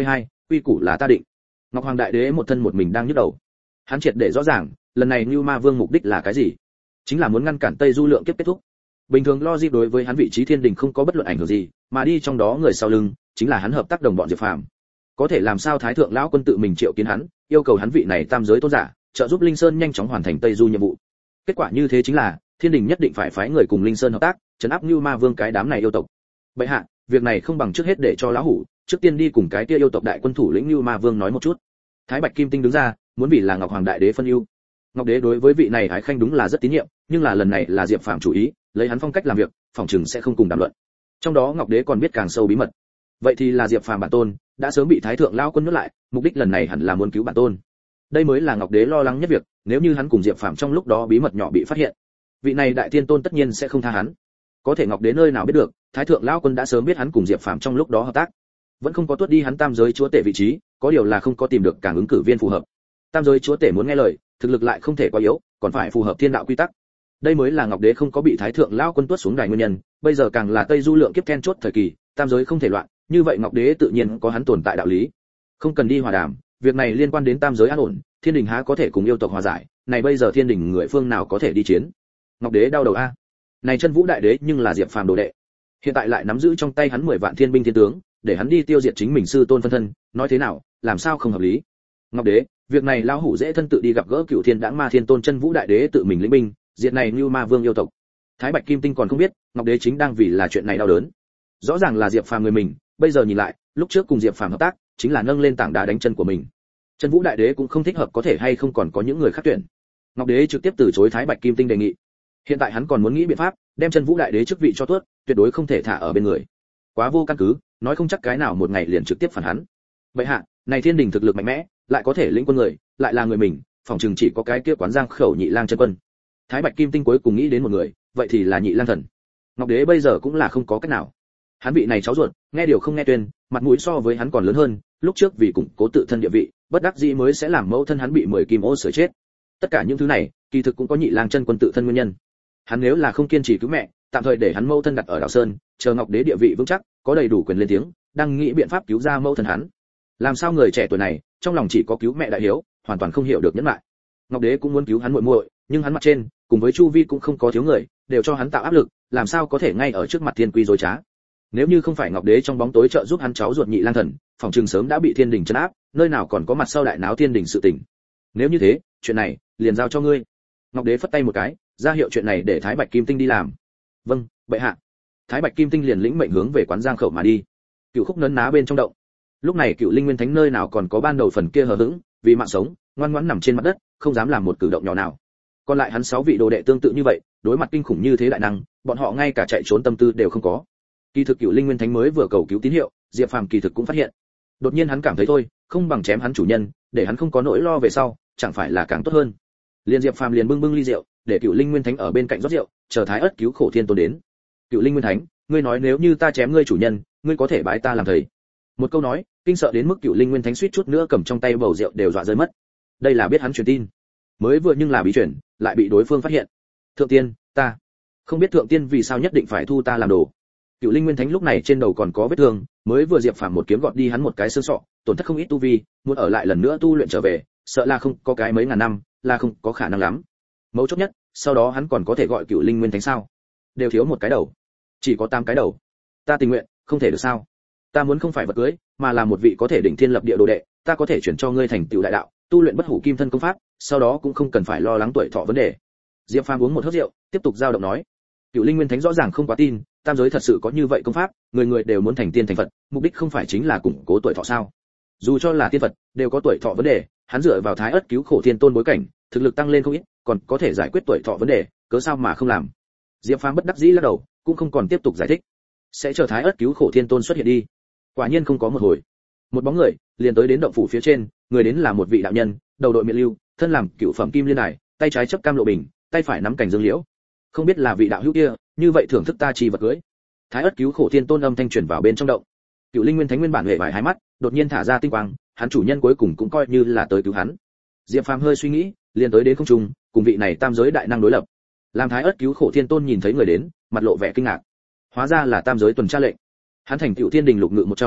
Speaker 1: quy củ là ta định. Ngọc Hoàng Đại Đế một thân một mình đang nhức đầu. Hắn triệt để rõ ràng, lần này Nưu Ma Vương mục đích là cái gì? Chính là muốn ngăn cản Tây Du lượng kiếp kết thúc. Bình thường logic đối với hắn vị trí thiên đình không có bất luận ảnh hưởng gì, mà đi trong đó người sau lưng chính là hắn hợp tác đồng bọn Diệp Phàm. Có thể làm sao Thái thượng lão quân tự mình triệu kiến hắn, yêu cầu hắn vị này tam giới tôn giả, trợ giúp Linh Sơn nhanh chóng hoàn thành Tây Du nhiệm vụ. Kết quả như thế chính là, thiên đình nhất định phải phái người cùng Linh Sơn hợp tác, trấn áp Nưu Ma Vương cái đám này yêu tộc. Bệ hạ, việc này không bằng trước hết để cho lão hủ, trước tiên đi cùng cái kia yêu tộc đại quân thủ lĩnh Nưu Ma Vương nói một chút. Thái Bạch Kim Tinh đứng ra, muốn vì là Ngọc Hoàng Đại Đế phân ưu. Ngọc Đế đối với vị này Ái Khanh đúng là rất tín nhiệm, nhưng là lần này là Diệp Phàm chủ ý, lấy hắn phong cách làm việc, phòng chừng sẽ không cùng đàm luận. Trong đó Ngọc Đế còn biết càng sâu bí mật. Vậy thì là Diệp Phàm bản tôn đã sớm bị Thái thượng lão quân nuốt lại, mục đích lần này hẳn là muốn cứu bản tôn. Đây mới là Ngọc Đế lo lắng nhất việc, nếu như hắn cùng Diệp Phàm trong lúc đó bí mật nhỏ bị phát hiện, vị này đại thiên tôn tất nhiên sẽ không tha hắn. Có thể Ngọc Đế nơi nào biết được, Thái thượng lão quân đã sớm biết hắn cùng Diệp Phàm trong lúc đó hợp tác, vẫn không có tuốt đi hắn tam giới chúa tể vị trí, có điều là không có tìm được càng ứng cử viên phù hợp. Tam giới chúa tể muốn nghe lời, thực lực lại không thể quá yếu, còn phải phù hợp thiên đạo quy tắc. Đây mới là Ngọc Đế không có bị Thái thượng lão quân tuốt xuống đài nguyên nhân, bây giờ càng là Tây Du lượng kiếp then chốt thời kỳ, tam giới không thể loạn, như vậy Ngọc Đế tự nhiên có hắn tồn tại đạo lý. Không cần đi hòa đàm, việc này liên quan đến tam giới an ổn, thiên đình há có thể cùng yêu tộc hòa giải, này bây giờ thiên đình người phương nào có thể đi chiến. Ngọc Đế đau đầu a. Này Chân Vũ Đại Đế nhưng là Diệp Phàm đồ đệ, hiện tại lại nắm giữ trong tay hắn 10 vạn thiên binh thiên tướng, để hắn đi tiêu diệt chính mình sư tôn phân thân, nói thế nào, làm sao không hợp lý. Ngọc Đế, việc này lão hủ dễ thân tự đi gặp gỡ Cửu Thiên Đãng Ma Thiên Tôn Chân Vũ Đại Đế tự mình lĩnh binh, diệt này Nưu Ma Vương yêu tộc. Thái Bạch Kim Tinh còn không biết, Ngọc Đế chính đang vì là chuyện này đau đớn. Rõ ràng là Diệp Phàm người mình, bây giờ nhìn lại, lúc trước cùng Diệp Phàm hợp tác, chính là nâng lên tảng đá đánh chân của mình. Chân Vũ Đại Đế cũng không thích hợp, có thể hay không còn có những người khác tuyển. Ngọc Đế trực tiếp từ chối Thái Bạch Kim Tinh đề nghị. Hiện tại hắn còn muốn nghĩ biện pháp, đem Chân Vũ Đại Đế chức vị cho tuốt, tuyệt đối không thể thả ở bên người. Quá vô căn cứ, nói không chắc cái nào một ngày liền trực tiếp phản hắn. Vậy hạ, này thiên đình thực lực mạnh mẽ, lại có thể lĩnh quân người, lại là người mình, phòng trường chỉ có cái kia quán Giang Khẩu Nhị Lang chân quân. Thái Bạch Kim Tinh cuối cùng nghĩ đến một người, vậy thì là Nhị Lang Thần. Ngọc Đế bây giờ cũng là không có cách nào. Hắn vị này cháu ruột, nghe điều không nghe tuyên, mặt mũi so với hắn còn lớn hơn, lúc trước vì củng cố tự thân địa vị, bất đắc dĩ mới sẽ làm mẫu thân hắn bị 10 kim ô sưởi chết. Tất cả những thứ này, kỳ thực cũng có Nhị Lang chân quân tự thân nguyên nhân. Hắn nếu là không kiên trì cứu mẹ, tạm thời để hắn mẫu thân đặt ở Đào Sơn, chờ Ngọc Đế địa vị vững chắc, có đầy đủ quyền lên tiếng, đang nghĩ biện pháp cứu ra mẫu thân hắn. Làm sao người trẻ tuổi này, trong lòng chỉ có cứu mẹ đại hiếu, hoàn toàn không hiểu được nhẫn lại. Ngọc Đế cũng muốn cứu hắn muội muội, nhưng hắn mặt trên, cùng với chu vi cũng không có thiếu người, đều cho hắn tạo áp lực, làm sao có thể ngay ở trước mặt thiên quy dối trá. Nếu như không phải Ngọc Đế trong bóng tối trợ giúp hắn cháu ruột Nhị Lang Thần, phòng trường sớm đã bị thiên đình trấn áp, nơi nào còn có mặt sau đại náo thiên đình sự tình. Nếu như thế, chuyện này liền giao cho ngươi. Ngọc Đế phất tay một cái, ra hiệu chuyện này để Thái Bạch Kim Tinh đi làm. Vâng, bệ hạ. Thái Bạch Kim Tinh liền lĩnh mệnh hướng về quán Giang Khẩu mà đi. Cựu Khúc nấn ná bên trong động. Lúc này Cựu Linh Nguyên Thánh nơi nào còn có ban đầu phần kia hờ hững, vì mạng sống, ngoan ngoãn nằm trên mặt đất, không dám làm một cử động nhỏ nào. Còn lại hắn 6 vị đồ đệ tương tự như vậy, đối mặt kinh khủng như thế đại năng, bọn họ ngay cả chạy trốn tâm tư đều không có. Kỳ thực Cựu Linh Nguyên Thánh mới vừa cầu cứu tín hiệu, Diệp Phàm kỳ thực cũng phát hiện. Đột nhiên hắn cảm thấy thôi, không bằng chém hắn chủ nhân, để hắn không có nỗi lo về sau, chẳng phải là càng tốt hơn. Liên Diệp Phàm liền bưng ly rượu, để Cựu Linh Nguyên Thánh ở bên cạnh rót rượu, chờ Thái Ức cứu khổ thiên tôn đến. Cựu Linh Nguyên Thánh, ngươi nói nếu như ta chém ngươi chủ nhân, ngươi có thể bái ta làm thầy. Một câu nói, kinh sợ đến mức Cựu Linh Nguyên Thánh suýt chút nữa cầm trong tay bầu rượu đều dọa rơi mất. Đây là biết hắn truyền tin, mới vừa nhưng là bí truyền, lại bị đối phương phát hiện. Thượng tiên, ta không biết thượng tiên vì sao nhất định phải thu ta làm đồ. Cựu Linh Nguyên Thánh lúc này trên đầu còn có vết thương, mới vừa Diệp Phàm một kiếm gọt đi hắn một cái xương sọ, tổn thất không ít tu vi, muốn ở lại lần nữa tu luyện trở về, sợ là không có cái mấy ngàn năm, là không có khả năng lắm. Mấu chốt nhất, sau đó hắn còn có thể gọi Cựu Linh Nguyên Thánh sao? Đều thiếu một cái đầu, chỉ có 8 cái đầu. Ta tình nguyện, không thể được sao? Ta muốn không phải vật cưới, mà là một vị có thể đỉnh thiên lập địa đồ đệ, ta có thể chuyển cho ngươi thành tựu đại đạo, tu luyện bất hủ kim thân công pháp, sau đó cũng không cần phải lo lắng tuổi thọ vấn đề. Diệp Phàm uống một hớp rượu, tiếp tục giao động nói. Cựu Linh Nguyên Thánh rõ ràng không quá tin, tam giới thật sự có như vậy công pháp, người người đều muốn thành tiên thành Phật, mục đích không phải chính là củng cố tuổi thọ sao? Dù cho là tiên Phật, đều có tuổi thọ vấn đề, hắn dựa vào Thái Ức cứu khổ thiên tôn bối cảnh, thực lực tăng lên không ít, còn có thể giải quyết tuổi thọ vấn đề, cớ sao mà không làm? Diệp Phàm bất đắc dĩ lắc đầu, cũng không còn tiếp tục giải thích. Sẽ chờ Thái Ức cứu khổ thiên tôn xuất hiện đi. Quả nhiên không có một hồi, một bóng người liền tới đến động phủ phía trên, người đến là một vị đạo nhân, đầu đội miện lưu, thân làm cửu phẩm kim liên đài, tay trái chấp cam lộ bình, tay phải nắm cành dương liễu. Không biết là vị đạo hữu kia, như vậy thưởng thức ta chi vật cưới. Thái Ức cứu khổ thiên tôn âm thanh truyền vào bên trong động. Cựu Linh Nguyên Thánh nguyên bản huệ vải hai mắt, đột nhiên thả ra tinh quang, hắn chủ nhân cuối cùng cũng coi như là tới cứu hắn. Diệp Phàm hơi suy nghĩ, liền tới đến không trung, cùng vị này tam giới đại năng đối lập. Làm Thái Ức cứu khổ thiên tôn nhìn thấy người đến, mặt lộ vẻ kinh ngạc. Hóa ra là tam giới tuần tra lệnh. Hắn thành Cựu Thiên Đình lục ngự một trong,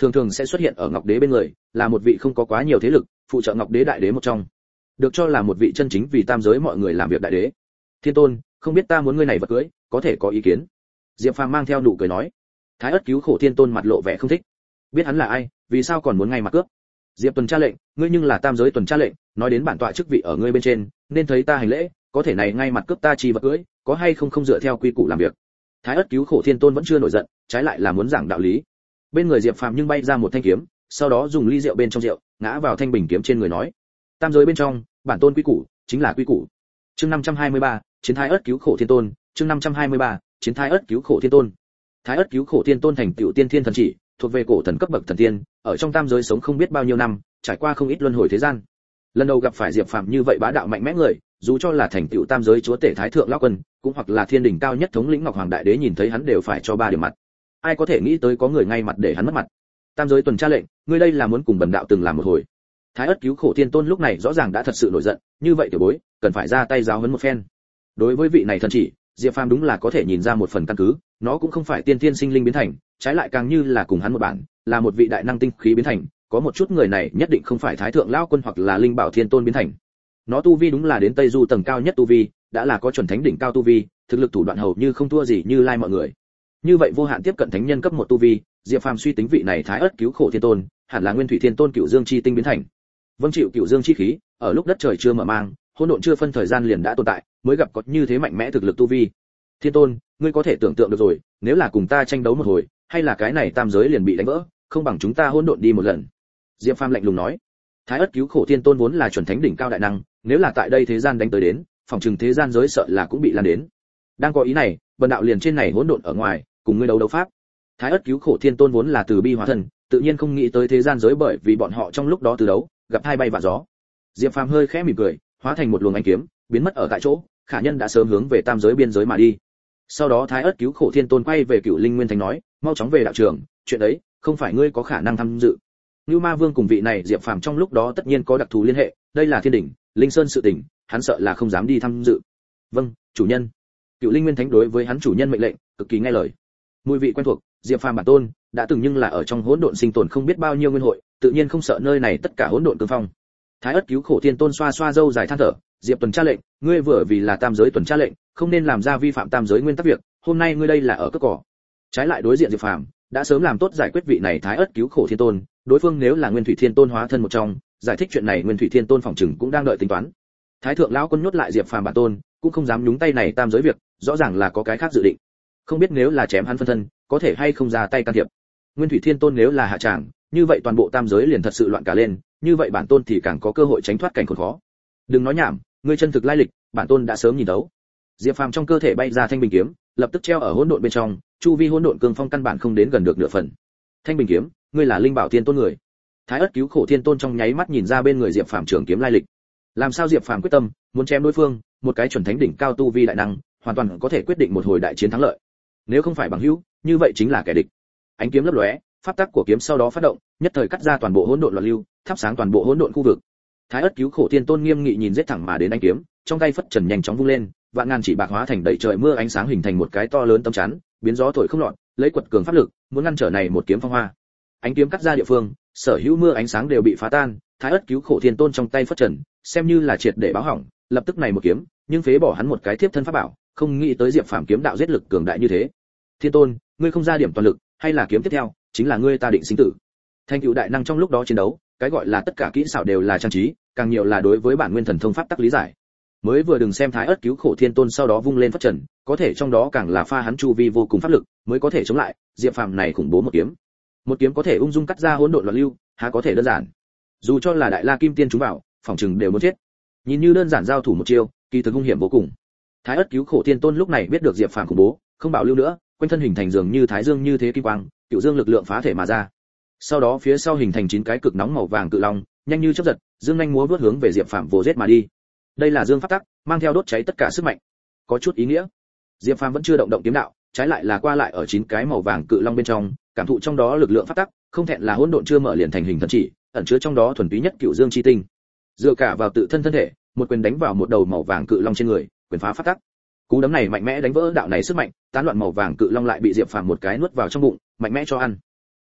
Speaker 1: thường thường sẽ xuất hiện ở Ngọc Đế bên người, là một vị không có quá nhiều thế lực, phụ trợ Ngọc Đế đại đế một trong. Được cho là một vị chân chính vì tam giới mọi người làm việc đại đế. Thiên Tôn, không biết ta muốn ngươi này vật cưới, có thể có ý kiến? Diệp Phàm mang theo nụ cười nói. Thái Ức cứu khổ Thiên Tôn mặt lộ vẻ không thích. Biết hắn là ai, vì sao còn muốn ngay mặt cướp? Diệp tuần tra lệnh, ngươi nhưng là tam giới tuần tra lệnh, nói đến bản tọa chức vị ở ngươi bên trên, nên thấy ta hành lễ, có thể này ngay mặt cướp ta chi vật cưới, có hay không dựa theo quy củ làm việc. Thái Ức cứu khổ Thiên Tôn vẫn chưa nổi giận, trái lại là muốn giảng đạo lý. Bên người Diệp Phàm nhưng bay ra một thanh kiếm, sau đó dùng ly rượu bên trong rượu, ngã vào thanh bình kiếm trên người nói: tam giới bên trong, bản tôn quy củ chính là quy củ. Chương 523, chiến Thái Ức cứu khổ Thiên Tôn, chương 523, chiến Thái Ức cứu khổ Thiên Tôn. Thái Ức cứu khổ Thiên Tôn thành tựu tiên thiên thần chỉ, thuộc về cổ thần cấp bậc thần tiên, ở trong tam giới sống không biết bao nhiêu năm, trải qua không ít luân hồi thế gian. Lần đầu gặp phải Diệp Phàm như vậy bá đạo mạnh mẽ người, dù cho là thành tựu tam giới chúa tể Thái thượng lão quân, cũng hoặc là thiên đỉnh cao nhất thống lĩnh Ngọc Hoàng đại đế nhìn thấy hắn đều phải cho ba điểm mặt. Ai có thể nghĩ tới có người ngay mặt để hắn mất mặt. Tam giới tuần tra lệnh, ngươi đây là muốn cùng bần đạo từng làm một hồi. Thái Ức cứu khổ Thiên Tôn lúc này rõ ràng đã thật sự nổi giận, như vậy tiểu bối, cần phải ra tay giáo huấn một phen. Đối với vị này thần chỉ, Diệp Phàm đúng là có thể nhìn ra một phần căn cứ, nó cũng không phải tiên thiên sinh linh biến thành, trái lại càng như là cùng hắn một bản, là một vị đại năng tinh khí biến thành, có một chút người này nhất định không phải Thái thượng lão quân hoặc là Linh Bảo Thiên Tôn biến thành. Nó tu vi đúng là đến Tây Du tầng cao nhất tu vi, đã là có chuẩn thánh đỉnh cao tu vi, thực lực thủ đoạn hầu như không thua gì Như Lai mọi người. Như vậy vô hạn tiếp cận thánh nhân cấp một tu vi, Diệp Phàm suy tính vị này Thái Ức cứu khổ Thiên Tôn, hẳn là Nguyên Thủy Thiên Tôn Cửu Dương chi tinh biến thành. Vâng chịu Cửu Dương chi khí, ở lúc đất trời chưa mở mang, hỗn độn chưa phân thời gian liền đã tồn tại, mới gặp có như thế mạnh mẽ thực lực tu vi. Thiên Tôn, ngươi có thể tưởng tượng được rồi, nếu là cùng ta tranh đấu một hồi, hay là cái này tam giới liền bị đánh vỡ, không bằng chúng ta hỗn độn đi một lần. Diệp Phàm lạnh lùng nói. Thái Ức cứu khổ Thiên Tôn vốn là chuẩn thánh đỉnh cao đại năng, nếu là tại đây thế gian đánh tới đến, phòng trừng thế gian giới sợ là cũng bị lan đến. Đang có ý này, bần đạo liền trên này hỗn độn ở ngoài, cùng ngươi đấu pháp. Thái Ức cứu khổ Thiên Tôn vốn là từ bi hóa thần, tự nhiên không nghĩ tới thế gian giới bởi vì bọn họ trong lúc đó từ đấu, gặp hai bay vạ gió. Diệp Phàm hơi khẽ mỉm cười, hóa thành một luồng ánh kiếm, biến mất ở tại chỗ, khả nhân đã sớm hướng về tam giới biên giới mà đi. Sau đó Thái Ức cứu khổ Thiên Tôn quay về Cửu Linh Nguyên Thánh nói, mau chóng về đạo trường, chuyện ấy không phải ngươi có khả năng tham dự. Nưu Ma Vương cùng vị này Diệp Phàm trong lúc đó tất nhiên có đặc thù liên hệ, đây là thiên đỉnh, Linh Sơn sự tình, hắn sợ là không dám đi tham dự. Vâng, chủ nhân. Cửu Linh Nguyên Thánh đối với hắn chủ nhân mệnh lệnh, cực kỳ nghe lời. Mùi vị quen thuộc, Diệp Phàm bản tôn, đã từng nhưng là ở trong hỗn độn sinh tồn không biết bao nhiêu nguyên hội, tự nhiên không sợ nơi này tất cả hỗn độn cương phong. Thái Ức cứu khổ Thiên Tôn xoa xoa râu dài than thở, Diệp tuần tra lệnh, ngươi vừa vì là tam giới tuần tra lệnh, không nên làm ra vi phạm tam giới nguyên tắc việc, hôm nay ngươi đây là ở cướp cỏ. Trái lại đối diện Diệp Phàm, đã sớm làm tốt giải quyết vị này Thái Ức cứu khổ Thiên Tôn, đối phương nếu là Nguyên Thủy Thiên Tôn hóa thân một trong, giải thích chuyện này Nguyên Thủy Thiên Tôn phòng trừng cũng đang đợi tính toán. Thái thượng lão quân nhốt lại Diệp Phàm bản tôn, cũng không dám nhúng tay này tam giới việc, rõ ràng là có cái khác dự định. Không biết nếu là chém hắn phân thân, có thể hay không ra tay can thiệp. Nguyên Thủy Thiên Tôn nếu là hạ tràng, như vậy toàn bộ tam giới liền thật sự loạn cả lên, như vậy bản tôn thì càng có cơ hội tránh thoát cảnh khốn khó. Đừng nói nhảm, ngươi chân thực lai lịch, bản tôn đã sớm nhìn thấu. Diệp Phàm trong cơ thể bay ra thanh bình kiếm, lập tức treo ở hỗn độn bên trong, chu vi hỗn độn cương phong căn bản không đến gần được nửa phần. Thanh bình kiếm, ngươi là Linh Bảo Thiên Tôn người. Thái Ức cứu khổ Thiên Tôn trong nháy mắt nhìn ra bên người Diệp Phàm trường kiếm lai lịch. Làm sao Diệp Phàm quyết tâm muốn chém đối phương, một cái chuẩn thánh đỉnh cao tu vi đại năng, hoàn toàn có thể quyết định một hồi đại chiến thắng lợi. Nếu không phải bằng hữu, như vậy chính là kẻ địch. Ánh kiếm lấp lóe, pháp tắc của kiếm sau đó phát động, nhất thời cắt ra toàn bộ hỗn độn loạn lưu, thắp sáng toàn bộ hỗn độn khu vực. Thái Ức cứu khổ Thiên Tôn nghiêm nghị nhìn giết thẳng mà đến ánh kiếm, trong tay phất trần nhanh chóng vung lên, vạn ngàn chỉ bạc hóa thành đầy trời mưa ánh sáng hình thành một cái to lớn tấm chắn, biến gió thổi không lọt, lấy quật cường pháp lực, muốn ngăn trở này một kiếm phong hoa. Ánh kiếm cắt ra địa phương, sở hữu mưa ánh sáng đều bị phá tan, Thái Ức cứu khổ Thiên Tôn trong tay phất trần, xem như là triệt để báo hỏng, lập tức này một kiếm, nhưng phế bỏ hắn một cái tiếp thân pháp bảo, không nghĩ tới Diệp Phàm kiếm đạo giết lực cường đại như thế. Thiên Tôn, ngươi không ra điểm toàn lực, hay là kiếm tiếp theo, chính là ngươi ta định sinh tử. Thanh cựu đại năng trong lúc đó chiến đấu, cái gọi là tất cả kỹ xảo đều là trang trí, càng nhiều là đối với bản nguyên thần thông pháp tắc lý giải. Mới vừa đừng xem Thái Ức cứu khổ Thiên Tôn sau đó vung lên phất trần, có thể trong đó càng là pha hắn chu vi vô cùng pháp lực, mới có thể chống lại Diệp Phàm này khủng bố một kiếm. Một kiếm có thể ung dung cắt ra hỗn độn loạn lưu, há có thể đơn giản. Dù cho là đại la kim tiên chúng vào, phòng trừng đều muốn chết. Nhìn như đơn giản giao thủ một chiêu, kỳ thực hung hiểm vô cùng. Thái Ức cứu khổ Thiên Tôn lúc này biết được Diệp Phàm khủng bố, không bảo lưu nữa, quanh thân hình thành dường như thái dương như thế kim quang, cựu dương lực lượng phá thể mà ra. Sau đó phía sau hình thành 9 cái cực nóng màu vàng cự long, nhanh như chớp giật, dương nhanh múa vút hướng về Diệp Phàm vồ giết mà đi. Đây là dương pháp tắc, mang theo đốt cháy tất cả sức mạnh, có chút ý nghĩa. Diệp Phàm vẫn chưa động động kiếm đạo, trái lại là qua lại ở 9 cái màu vàng cự long bên trong, cảm thụ trong đó lực lượng pháp tắc, không thẹn là hỗn độn chưa mở liền thành hình thần chỉ, ẩn chứa trong đó thuần túy nhất cựu dương chi tinh. Dựa cả vào tự thân thân thể, một quyền đánh vào một đầu màu vàng cự long trên người, quyền phá pháp tắc. Cú đấm này mạnh mẽ đánh vỡ đạo này sức mạnh, tán loạn màu vàng cự long lại bị Diệp Phàm một cái nuốt vào trong bụng, mạnh mẽ cho ăn.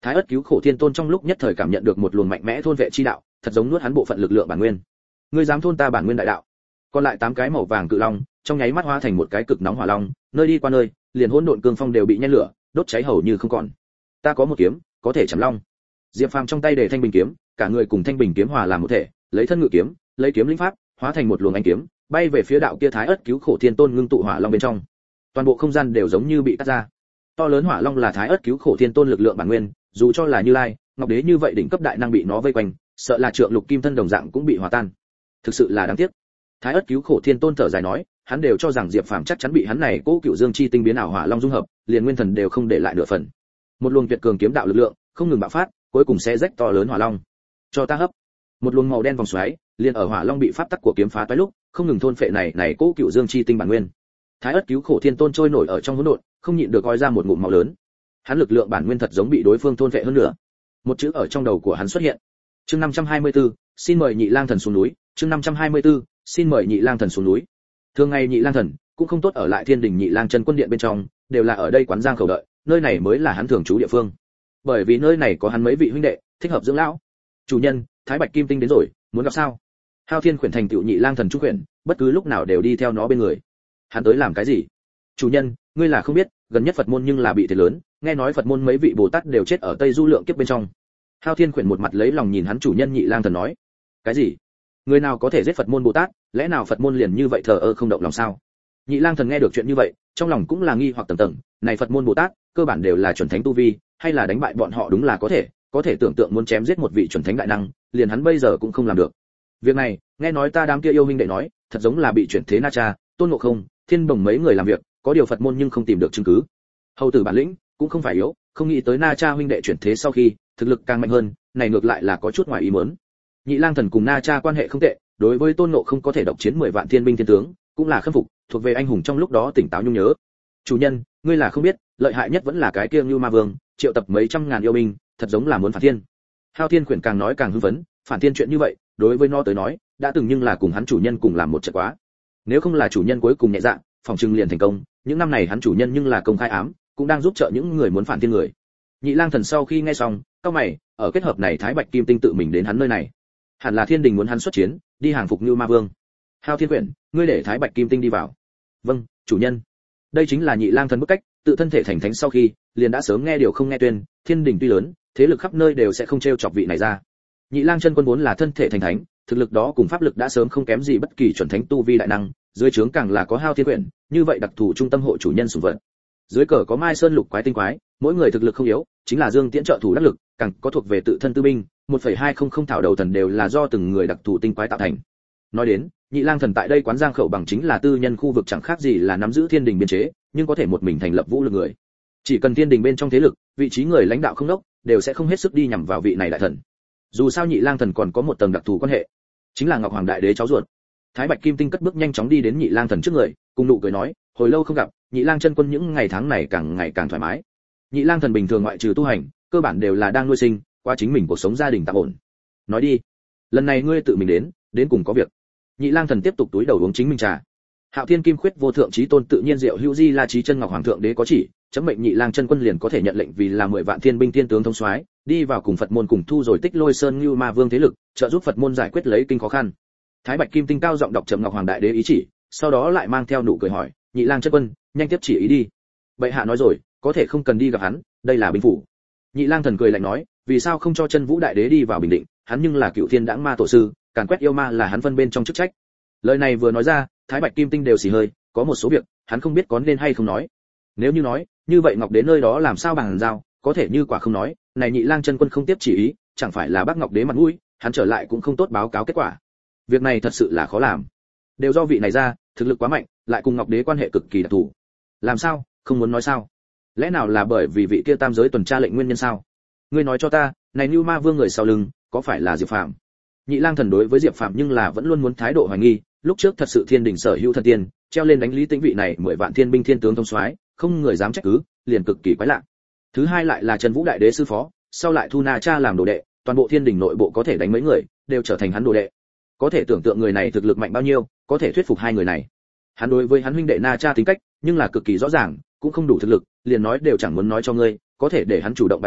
Speaker 1: Thái ất cứu khổ thiên tôn trong lúc nhất thời cảm nhận được một luồng mạnh mẽ thôn vệ chi đạo, thật giống nuốt hắn bộ phận lực lượng bản nguyên. Ngươi dám thôn ta bản nguyên đại đạo? Còn lại 8 cái màu vàng cự long, trong nháy mắt hóa thành một cái cực nóng hỏa long, nơi đi qua nơi, liền hỗn độn cương phong đều bị nhen lửa, đốt cháy hầu như không còn. Ta có một kiếm, có thể chém long. Diệp Phàm trong tay để thanh bình kiếm, cả người cùng thanh bình kiếm hòa làm một thể, lấy thân ngự kiếm, lấy kiếm linh pháp, hóa thành một luồng ánh kiếm, bay về phía đạo kia Thái ất cứu khổ thiên tôn ngưng tụ hỏa long bên trong. Toàn bộ không gian đều giống như bị cắt ra. To lớn hỏa long là Thái ất cứu khổ thiên tôn lực lượng bản nguyên, dù cho là Như Lai, Ngọc Đế như vậy đỉnh cấp đại năng bị nó vây quanh, sợ là trượng lục kim thân đồng dạng cũng bị hòa tan. Thực sự là đáng tiếc. Thái ất cứu khổ thiên tôn thở dài nói, hắn đều cho rằng Diệp Phàm chắc chắn bị hắn này cố cựu dương chi tinh biến ảo hỏa long dung hợp, liền nguyên thần đều không để lại nửa phần. Một luồng tuyệt cường kiếm đạo lực lượng không ngừng bạo phát, cuối cùng sẽ rách to lớn hỏa long. Cho ta hấp. Một luồng màu đen vòng xoáy, liền ở hỏa long bị pháp tắc của kiếm phá toái lúc, không ngừng thôn phệ này cố cựu dương chi tinh bản nguyên. Thái ất cứu khổ thiên tôn trôi nổi ở trong hỗn độn, không nhịn được gói ra một ngụm máu lớn. Hắn lực lượng bản nguyên thật giống bị đối phương thôn phệ hơn nữa. Một chữ ở trong đầu của hắn xuất hiện. Chương 524, xin mời Nhị Lang thần xuống núi. Chương 524, xin mời Nhị Lang thần xuống núi. Thường ngày Nhị Lang thần cũng không tốt ở lại Thiên Đình Nhị Lang chân quân điện bên trong, đều là ở đây quán giang khẩu đợi, nơi này mới là hắn thường trú địa phương. Bởi vì nơi này có hắn mấy vị huynh đệ, thích hợp dưỡng lão. Chủ nhân, Thái Bạch Kim Tinh đến rồi, muốn gặp sao? Hao Thiên khuyển thành tựu Nhị Lang thần trúc khuyển, bất cứ lúc nào đều đi theo nó bên người. Hắn tới làm cái gì? Chủ nhân, ngươi là không biết, gần nhất Phật môn nhưng là bị thiệt lớn, nghe nói Phật môn mấy vị Bồ Tát đều chết ở Tây Du Lượng kiếp bên trong. Hao Thiên khuyển một mặt lấy lòng nhìn hắn chủ nhân Nhị Lang thần nói, cái gì? Người nào có thể giết Phật môn Bồ Tát, lẽ nào Phật môn liền như vậy thờ ơ không động lòng sao? Nhị Lang thần nghe được chuyện như vậy, trong lòng cũng là nghi hoặc tầng tầng, này Phật môn Bồ Tát, cơ bản đều là chuẩn thánh tu vi, hay là đánh bại bọn họ đúng là có thể tưởng tượng muốn chém giết một vị chuẩn thánh đại năng, liền hắn bây giờ cũng không làm được. Việc này, nghe nói ta đám kia yêu huynh đệ nói, thật giống là bị chuyển thế Na Cha, Tôn Ngộ Không, Thiên Bồng mấy người làm việc, có điều Phật môn nhưng không tìm được chứng cứ. Hầu tử bản lĩnh cũng không phải yếu, không nghĩ tới Na Cha huynh đệ chuyển thế sau khi, thực lực càng mạnh hơn, này ngược lại là có chút ngoài ý muốn. Nhị Lang thần cùng Na Cha quan hệ không tệ, đối với Tôn Ngộ Không có thể độc chiến 10 vạn thiên binh thiên tướng, cũng là khâm phục, thuộc về anh hùng trong lúc đó tỉnh táo nhung nhớ. Chủ nhân, ngươi là không biết, lợi hại nhất vẫn là cái kia Ngưu Ma Vương, triệu tập mấy trăm ngàn yêu binh, thật giống là muốn phản thiên. Hao Thiên khuyển càng nói càng hưng phấn, phản thiên chuyện như vậy, đối với nó tới nói, đã từng nhưng là cùng hắn chủ nhân cùng làm một trận quá. Nếu không là chủ nhân cuối cùng nhẹ dạ, phòng trừng liền thành công, những năm này hắn chủ nhân nhưng là công khai ám, cũng đang giúp trợ những người muốn phản thiên người. Nhị Lang thần sau khi nghe xong, cau mày, ở kết hợp này Thái Bạch Kim Tinh tự mình đến hắn nơi này, hẳn là Thiên Đình muốn hắn xuất chiến, đi hàng phục Ngưu Ma Vương. Hao Thiên khuyển, ngươi để Thái Bạch Kim Tinh đi vào. Vâng, chủ nhân. Đây chính là Nhị Lang thần bức cách, tự thân thể thành thánh sau khi, liền đã sớm nghe điều không nghe tuyên, Thiên Đình tuy lớn, thế lực khắp nơi đều sẽ không trêu chọc vị này ra. Nhị Lang chân quân vốn là thân thể thành thánh, thực lực đó cùng pháp lực đã sớm không kém gì bất kỳ chuẩn thánh tu vi đại năng, dưới trướng càng là có Hao Thiên quyển, như vậy đặc thù trung tâm hộ chủ nhân sủng vật. Dưới cờ có Mai Sơn lục quái tinh quái, mỗi người thực lực không yếu, chính là Dương Tiễn trợ thủ đắc lực, càng có thuộc về tự thân tư binh, 1.200 thảo đầu thần đều là do từng người đặc thù tinh quái tạo thành. Nói đến, Nhị Lang thần tại đây quán giang khẩu bằng chính là tư nhân khu vực chẳng khác gì là nắm giữ Thiên Đình biên chế, nhưng có thể một mình thành lập vũ lực người. Chỉ cần Thiên Đình bên trong thế lực, vị trí người lãnh đạo không đốc, đều sẽ không hết sức đi nhằm vào vị này đại thần. Dù sao Nhị Lang thần còn có một tầng đặc thù quan hệ, chính là Ngọc Hoàng đại đế cháu ruột. Thái Bạch Kim Tinh cất bước nhanh chóng đi đến Nhị Lang thần trước người, cùng nụ cười nói, hồi lâu không gặp, Nhị Lang chân quân những ngày tháng này càng ngày càng thoải mái. Nhị Lang thần bình thường ngoại trừ tu hành, cơ bản đều là đang nuôi sinh, qua chính mình cuộc sống gia đình tạm ổn. Nói đi, lần này ngươi tự mình đến cùng có việc. Nhị Lang thần tiếp tục túi đầu uống chính mình trà. Hạo Thiên Kim Khuyết vô thượng chí tôn tự nhiên diệu hữu di la chí chân Ngọc Hoàng thượng đế có chỉ, chấm mệnh Nhị Lang chân quân liền có thể nhận lệnh vì là 10 vạn thiên binh thiên tướng thống soái, đi vào cùng Phật môn cùng thu rồi Tích Lôi Sơn Ngưu Ma Vương thế lực, trợ giúp Phật môn giải quyết lấy kinh khó khăn. Thái Bạch Kim Tinh cao giọng đọc trầm Ngọc Hoàng đại đế ý chỉ, sau đó lại mang theo nụ cười hỏi, Nhị Lang chân quân, nhanh tiếp chỉ ý đi. Bệ hạ nói rồi, có thể không cần đi gặp hắn, đây là bình phủ. Nhị Lang thần cười lạnh nói, vì sao không cho Chân Vũ đại đế đi vào Bình Định, hắn nhưng là Cựu Thiên Đãng Ma tổ sư, càn quét yêu ma là hắn phân bên trong chức trách. Lời này vừa nói ra, Thái Bạch Kim Tinh đều xì hơi, có một số việc, hắn không biết có nên hay không nói. Nếu như nói, như vậy Ngọc Đế nơi đó làm sao bàn giao, có thể như quả không nói, này Nhị Lang chân quân không tiếp chỉ ý, chẳng phải là bác Ngọc Đế mặt mũi, hắn trở lại cũng không tốt báo cáo kết quả. Việc này thật sự là khó làm. Đều do vị này ra, thực lực quá mạnh, lại cùng Ngọc Đế quan hệ cực kỳ đặc thù. Làm sao, không muốn nói sao? Lẽ nào là bởi vì vị kia tam giới tuần tra lệnh nguyên nhân sao? Ngươi nói cho ta, này Nưu Ma Vương người sau lưng, có phải là Diệp Phàm? Nhị Lang thần đối với Diệp Phàm nhưng là vẫn luôn muốn thái độ hoài nghi, lúc trước thật sự Thiên Đình sở hữu thần tiên, treo lên đánh Lý Tĩnh vị này 10 vạn thiên binh thiên tướng thông soái, không người dám trách cứ, liền cực kỳ quái lạ. Thứ hai lại là Trần Vũ đại đế sư phó, sau lại thu Na Cha làm đồ đệ, toàn bộ Thiên Đình nội bộ có thể đánh mấy người, đều trở thành hắn đồ đệ. Có thể tưởng tượng người này thực lực mạnh bao nhiêu, có thể thuyết phục hai người này. Hắn đối với hắn huynh đệ Na Cha tính cách, nhưng là cực kỳ rõ ràng, cũng không đủ thực lực, liền nói đều chẳng muốn nói cho ngươi, có thể để hắn chủ động bái sư,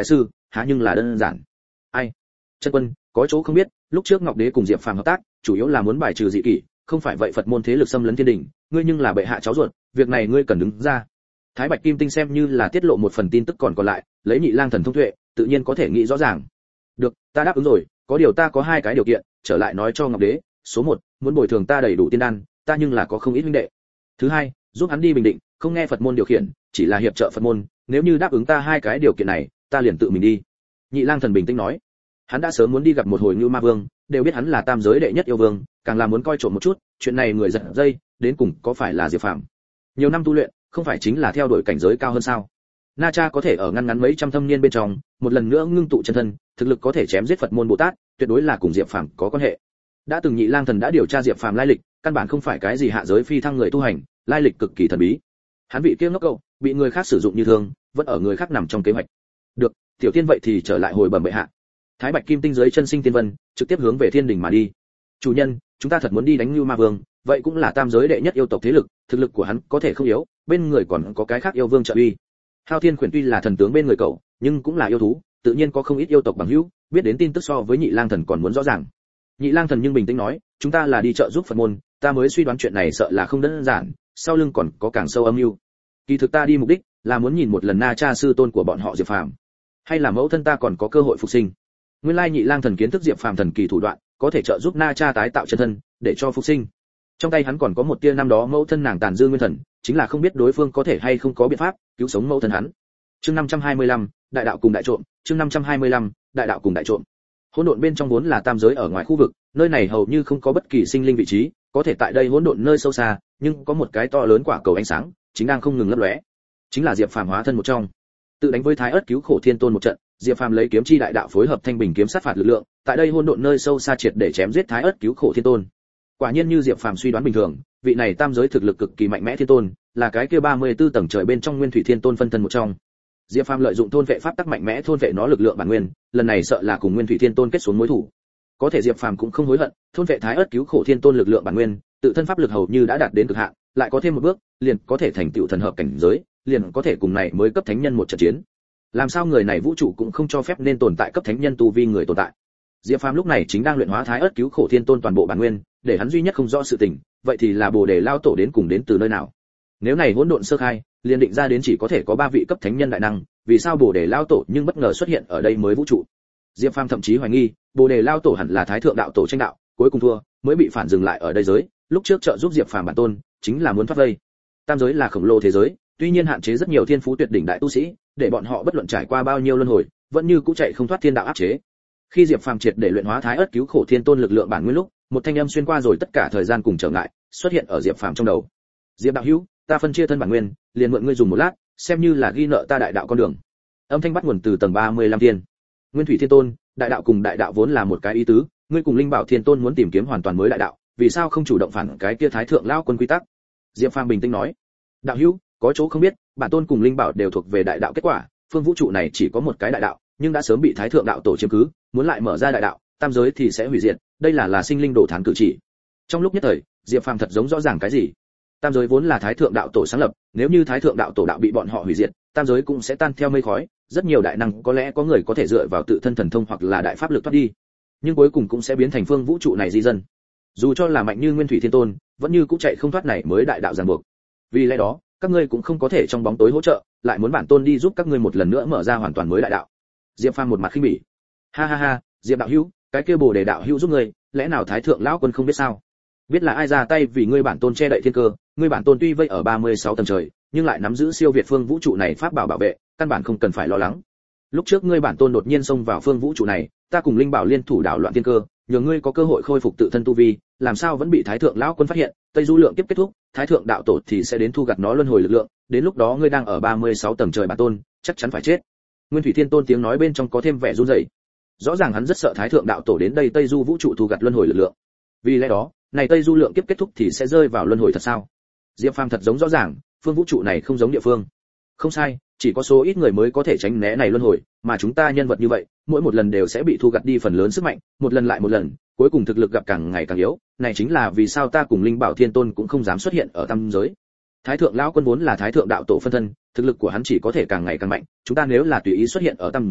Speaker 1: há nhưng là đơn giản. Ai? Chân quân, có chỗ không biết, lúc trước Ngọc Đế cùng Diệp Phàm hợp tác, chủ yếu là muốn bài trừ dị kỷ, không phải vậy Phật môn thế lực xâm lấn thiên đình, ngươi nhưng là bệ hạ cháu ruột, việc này ngươi cần đứng ra. Thái Bạch Kim Tinh xem như là tiết lộ một phần tin tức còn lại, lấy Nhị Lang Thần thông tuệ, tự nhiên có thể nghĩ rõ ràng. Được, ta đáp ứng rồi, có điều ta có hai cái điều kiện, trở lại nói cho Ngọc Đế. Số 1, muốn bồi thường ta đầy đủ tiên đan, ta nhưng là có không ít huynh đệ. Thứ hai, giúp hắn đi Bình Định, không nghe Phật môn điều khiển, chỉ là hiệp trợ Phật môn, nếu như đáp ứng ta hai cái điều kiện này, ta liền tự mình đi. Nhị Lang Thần bình tĩnh nói. Hắn đã sớm muốn đi gặp một hồi Như Ma Vương, đều biết hắn là tam giới đệ nhất yêu vương, càng là muốn coi trộm một chút, chuyện này người giật dây, đến cùng có phải là Diệp Phàm? Nhiều năm tu luyện, không phải chính là theo đuổi cảnh giới cao hơn sao? Na Cha có thể ở ngăn ngắn mấy trăm thâm niên bên trong, một lần nữa ngưng tụ chân thân, thực lực có thể chém giết Phật môn Bồ Tát, tuyệt đối là cùng Diệp Phàm có quan hệ. Đã từng Nhị Lang Thần đã điều tra Diệp Phàm lai lịch, căn bản không phải cái gì hạ giới phi thăng người tu hành, lai lịch cực kỳ thần bí. Hắn vị kia ngốc cậu, bị người khác sử dụng như thương, vẫn ở người khác nằm trong kế hoạch. Được, tiểu tiên vậy thì trở lại hồi bẩm bệ hạ. Thái Bạch Kim Tinh dưới chân sinh tiên vân, trực tiếp hướng về thiên đình mà đi. Chủ nhân, chúng ta thật muốn đi đánh Như Ma Vương, vậy cũng là tam giới đệ nhất yêu tộc thế lực, thực lực của hắn có thể không yếu, bên người còn có cái khác yêu vương trợ uy. Hao Thiên Khuyển tuy là thần tướng bên người cậu, nhưng cũng là yêu thú, tự nhiên có không ít yêu tộc bằng hữu, biết đến tin tức so với Nhị Lang Thần còn muốn rõ ràng. Nhị Lang Thần nhưng bình tĩnh nói, chúng ta là đi trợ giúp Phật môn, ta mới suy đoán chuyện này sợ là không đơn giản, sau lưng còn có càng sâu âm mưu. Kỳ thực ta đi mục đích là muốn nhìn một lần Na Cha sư tôn của bọn họ Diệp Phàm, hay là mẫu thân ta còn có cơ hội phục sinh. Nguyên lai Nhị Lang Thần kiến thức Diệp Phàm thần kỳ thủ đoạn, có thể trợ giúp Na Cha tái tạo chân thân, để cho phục sinh. Trong tay hắn còn có một tia năm đó mẫu thân nàng tàn dư nguyên thần, chính là không biết đối phương có thể hay không có biện pháp cứu sống mẫu thân hắn. Chương 525, đại đạo cùng đại trộm, chương 525, đại đạo cùng đại trộm. Hỗn độn bên trong vốn là tam giới ở ngoài khu vực, nơi này hầu như không có bất kỳ sinh linh vị trí, có thể tại đây hỗn độn nơi sâu xa, nhưng có một cái to lớn quả cầu ánh sáng, chính đang không ngừng lấp lóe. Chính là Diệp Phàm hóa thân một trong. Tự đánh với Thái Ức cứu khổ thiên tôn một trận, Diệp Phàm lấy kiếm chi đại đạo phối hợp thanh bình kiếm sát phạt lực lượng, tại đây hỗn độn nơi sâu xa triệt để chém giết Thái Ức cứu khổ thiên tôn. Quả nhiên như Diệp Phàm suy đoán bình thường, vị này tam giới thực lực cực kỳ mạnh mẽ thiên tôn, là cái kia 34 tầng trời bên trong Nguyên Thủy Thiên Tôn phân thân một trong. Diệp Phàm lợi dụng thôn vệ pháp tắc mạnh mẽ thôn vệ nó lực lượng bản nguyên, lần này sợ là cùng Nguyên Thủy Thiên Tôn kết xuống mối thù. Có thể Diệp Phàm cũng không hối hận, thôn vệ Thái Ức cứu khổ thiên tôn lực lượng bản nguyên, tự thân pháp lực hầu như đã đạt đến cực hạn, lại có thêm một bước, liền có thể thành tựu thần hợp cảnh giới, liền có thể cùng này mới cấp thánh nhân một trận chiến. Làm sao người này vũ trụ cũng không cho phép nên tồn tại cấp thánh nhân tu vi người tồn tại. Diệp Phàm lúc này chính đang luyện hóa Thái Ức cứu khổ thiên tôn toàn bộ bản nguyên, để hắn duy nhất không rõ sự tình, vậy thì là Bồ Đề lao tổ đến cùng đến từ nơi nào. Nếu này hỗn độn sơ khai, liền định ra đến chỉ có thể có 3 vị cấp thánh nhân đại năng, vì sao Bồ Đề lao tổ nhưng bất ngờ xuất hiện ở đây mới vũ trụ. Diệp Phàm thậm chí hoài nghi, Bồ Đề lao tổ hẳn là Thái thượng đạo tổ tranh đạo, cuối cùng thua, mới bị phản dừng lại ở đây giới, lúc trước trợ giúp Diệp Phàm bản tôn, chính là muốn thoát vây. Tam giới là khổng lồ thế giới, tuy nhiên hạn chế rất nhiều thiên phú tuyệt đỉnh đại tu sĩ, để bọn họ bất luận trải qua bao nhiêu luân hồi, vẫn như cũ chạy không thoát thiên đạo áp chế. Khi Diệp Phàm triệt để luyện hóa Thái Ức cứu khổ thiên tôn lực lượng bản nguyên lúc, một thanh âm xuyên qua rồi tất cả thời gian cùng trở ngại, xuất hiện ở Diệp Phàm trong đầu. Diệp đạo hữu, ta phân chia thân bản nguyên, liền mượn ngươi dùng một lát, xem như là ghi nợ ta đại đạo con đường. Âm thanh bắt nguồn từ tầng 35 thiên. Nguyên Thủy Thiên Tôn, đại đạo cùng đại đạo vốn là một cái ý tứ, ngươi cùng Linh Bảo Thiên Tôn muốn tìm kiếm hoàn toàn mới đại đạo, vì sao không chủ động phản cái kia Thái thượng lão quân quy tắc? Diệp Phàm bình tĩnh nói. Đạo hữu, có chỗ không biết, bản tôn cùng Linh Bảo đều thuộc về đại đạo kết quả, phương vũ trụ này chỉ có một cái đại đạo, nhưng đã sớm bị Thái thượng đạo tổ chiếm cứ, muốn lại mở ra đại đạo, tam giới thì sẽ hủy diệt, đây là sinh linh đổ thán cử chỉ. Trong lúc nhất thời, Diệp Phàm thật giống rõ ràng cái gì. Tam giới vốn là Thái thượng đạo tổ sáng lập, nếu như Thái thượng đạo tổ đạo bị bọn họ hủy diệt, tam giới cũng sẽ tan theo mây khói, rất nhiều đại năng có lẽ có người có thể dựa vào tự thân thần thông hoặc là đại pháp lực thoát đi, nhưng cuối cùng cũng sẽ biến thành phương vũ trụ này di dân. Dù cho là mạnh như Nguyên Thủy Thiên Tôn, vẫn như cũng chạy không thoát này mới đại đạo ràng buộc. Vì lẽ đó, các ngươi cũng không có thể trong bóng tối hỗ trợ, lại muốn bản tôn đi giúp các ngươi một lần nữa mở ra hoàn toàn mới đại đạo. Diệp Phàm một mặt khinh bỉ. Ha ha ha, Diệp đạo hữu, cái kia Bồ Đề đạo hữu giúp ngươi, lẽ nào Thái thượng lão quân không biết sao? Biết là ai ra tay vì ngươi bản tôn che đậy thiên cơ, ngươi bản tôn tuy vây ở 36 tầng trời, nhưng lại nắm giữ siêu việt phương vũ trụ này pháp bảo bảo vệ, căn bản không cần phải lo lắng. Lúc trước ngươi bản tôn đột nhiên xông vào phương vũ trụ này, ta cùng Linh Bảo liên thủ đảo loạn thiên cơ, nhờ ngươi có cơ hội khôi phục tự thân tu vi, làm sao vẫn bị Thái thượng lão quân phát hiện, Tây Du lượng kiếp kết thúc, Thái thượng đạo tổ thì sẽ đến thu gặt nó luân hồi lực lượng, đến lúc đó ngươi đang ở 36 tầng trời bản tôn, chắc chắn phải chết. Nguyên Thủy Thiên Tôn tiếng nói bên trong có thêm vẻ run rẩy. Rõ ràng hắn rất sợ Thái thượng đạo tổ đến đây Tây Du vũ trụ thu gặt luân hồi lực lượng. Vì lẽ đó, này Tây Du lượng kiếp kết thúc thì sẽ rơi vào luân hồi thật sao? Diệp Phàm thật giống rõ ràng, phương vũ trụ này không giống địa phương. Không sai, chỉ có số ít người mới có thể tránh né này luân hồi, mà chúng ta nhân vật như vậy, mỗi một lần đều sẽ bị thu gặt đi phần lớn sức mạnh, một lần lại một lần, cuối cùng thực lực gặp càng ngày càng yếu, này chính là vì sao ta cùng Linh Bảo Thiên Tôn cũng không dám xuất hiện ở tam giới. Thái thượng lão quân vốn là Thái thượng đạo tổ phân thân, thực lực của hắn chỉ có thể càng ngày càng mạnh, chúng ta nếu là tùy ý xuất hiện ở tam giới,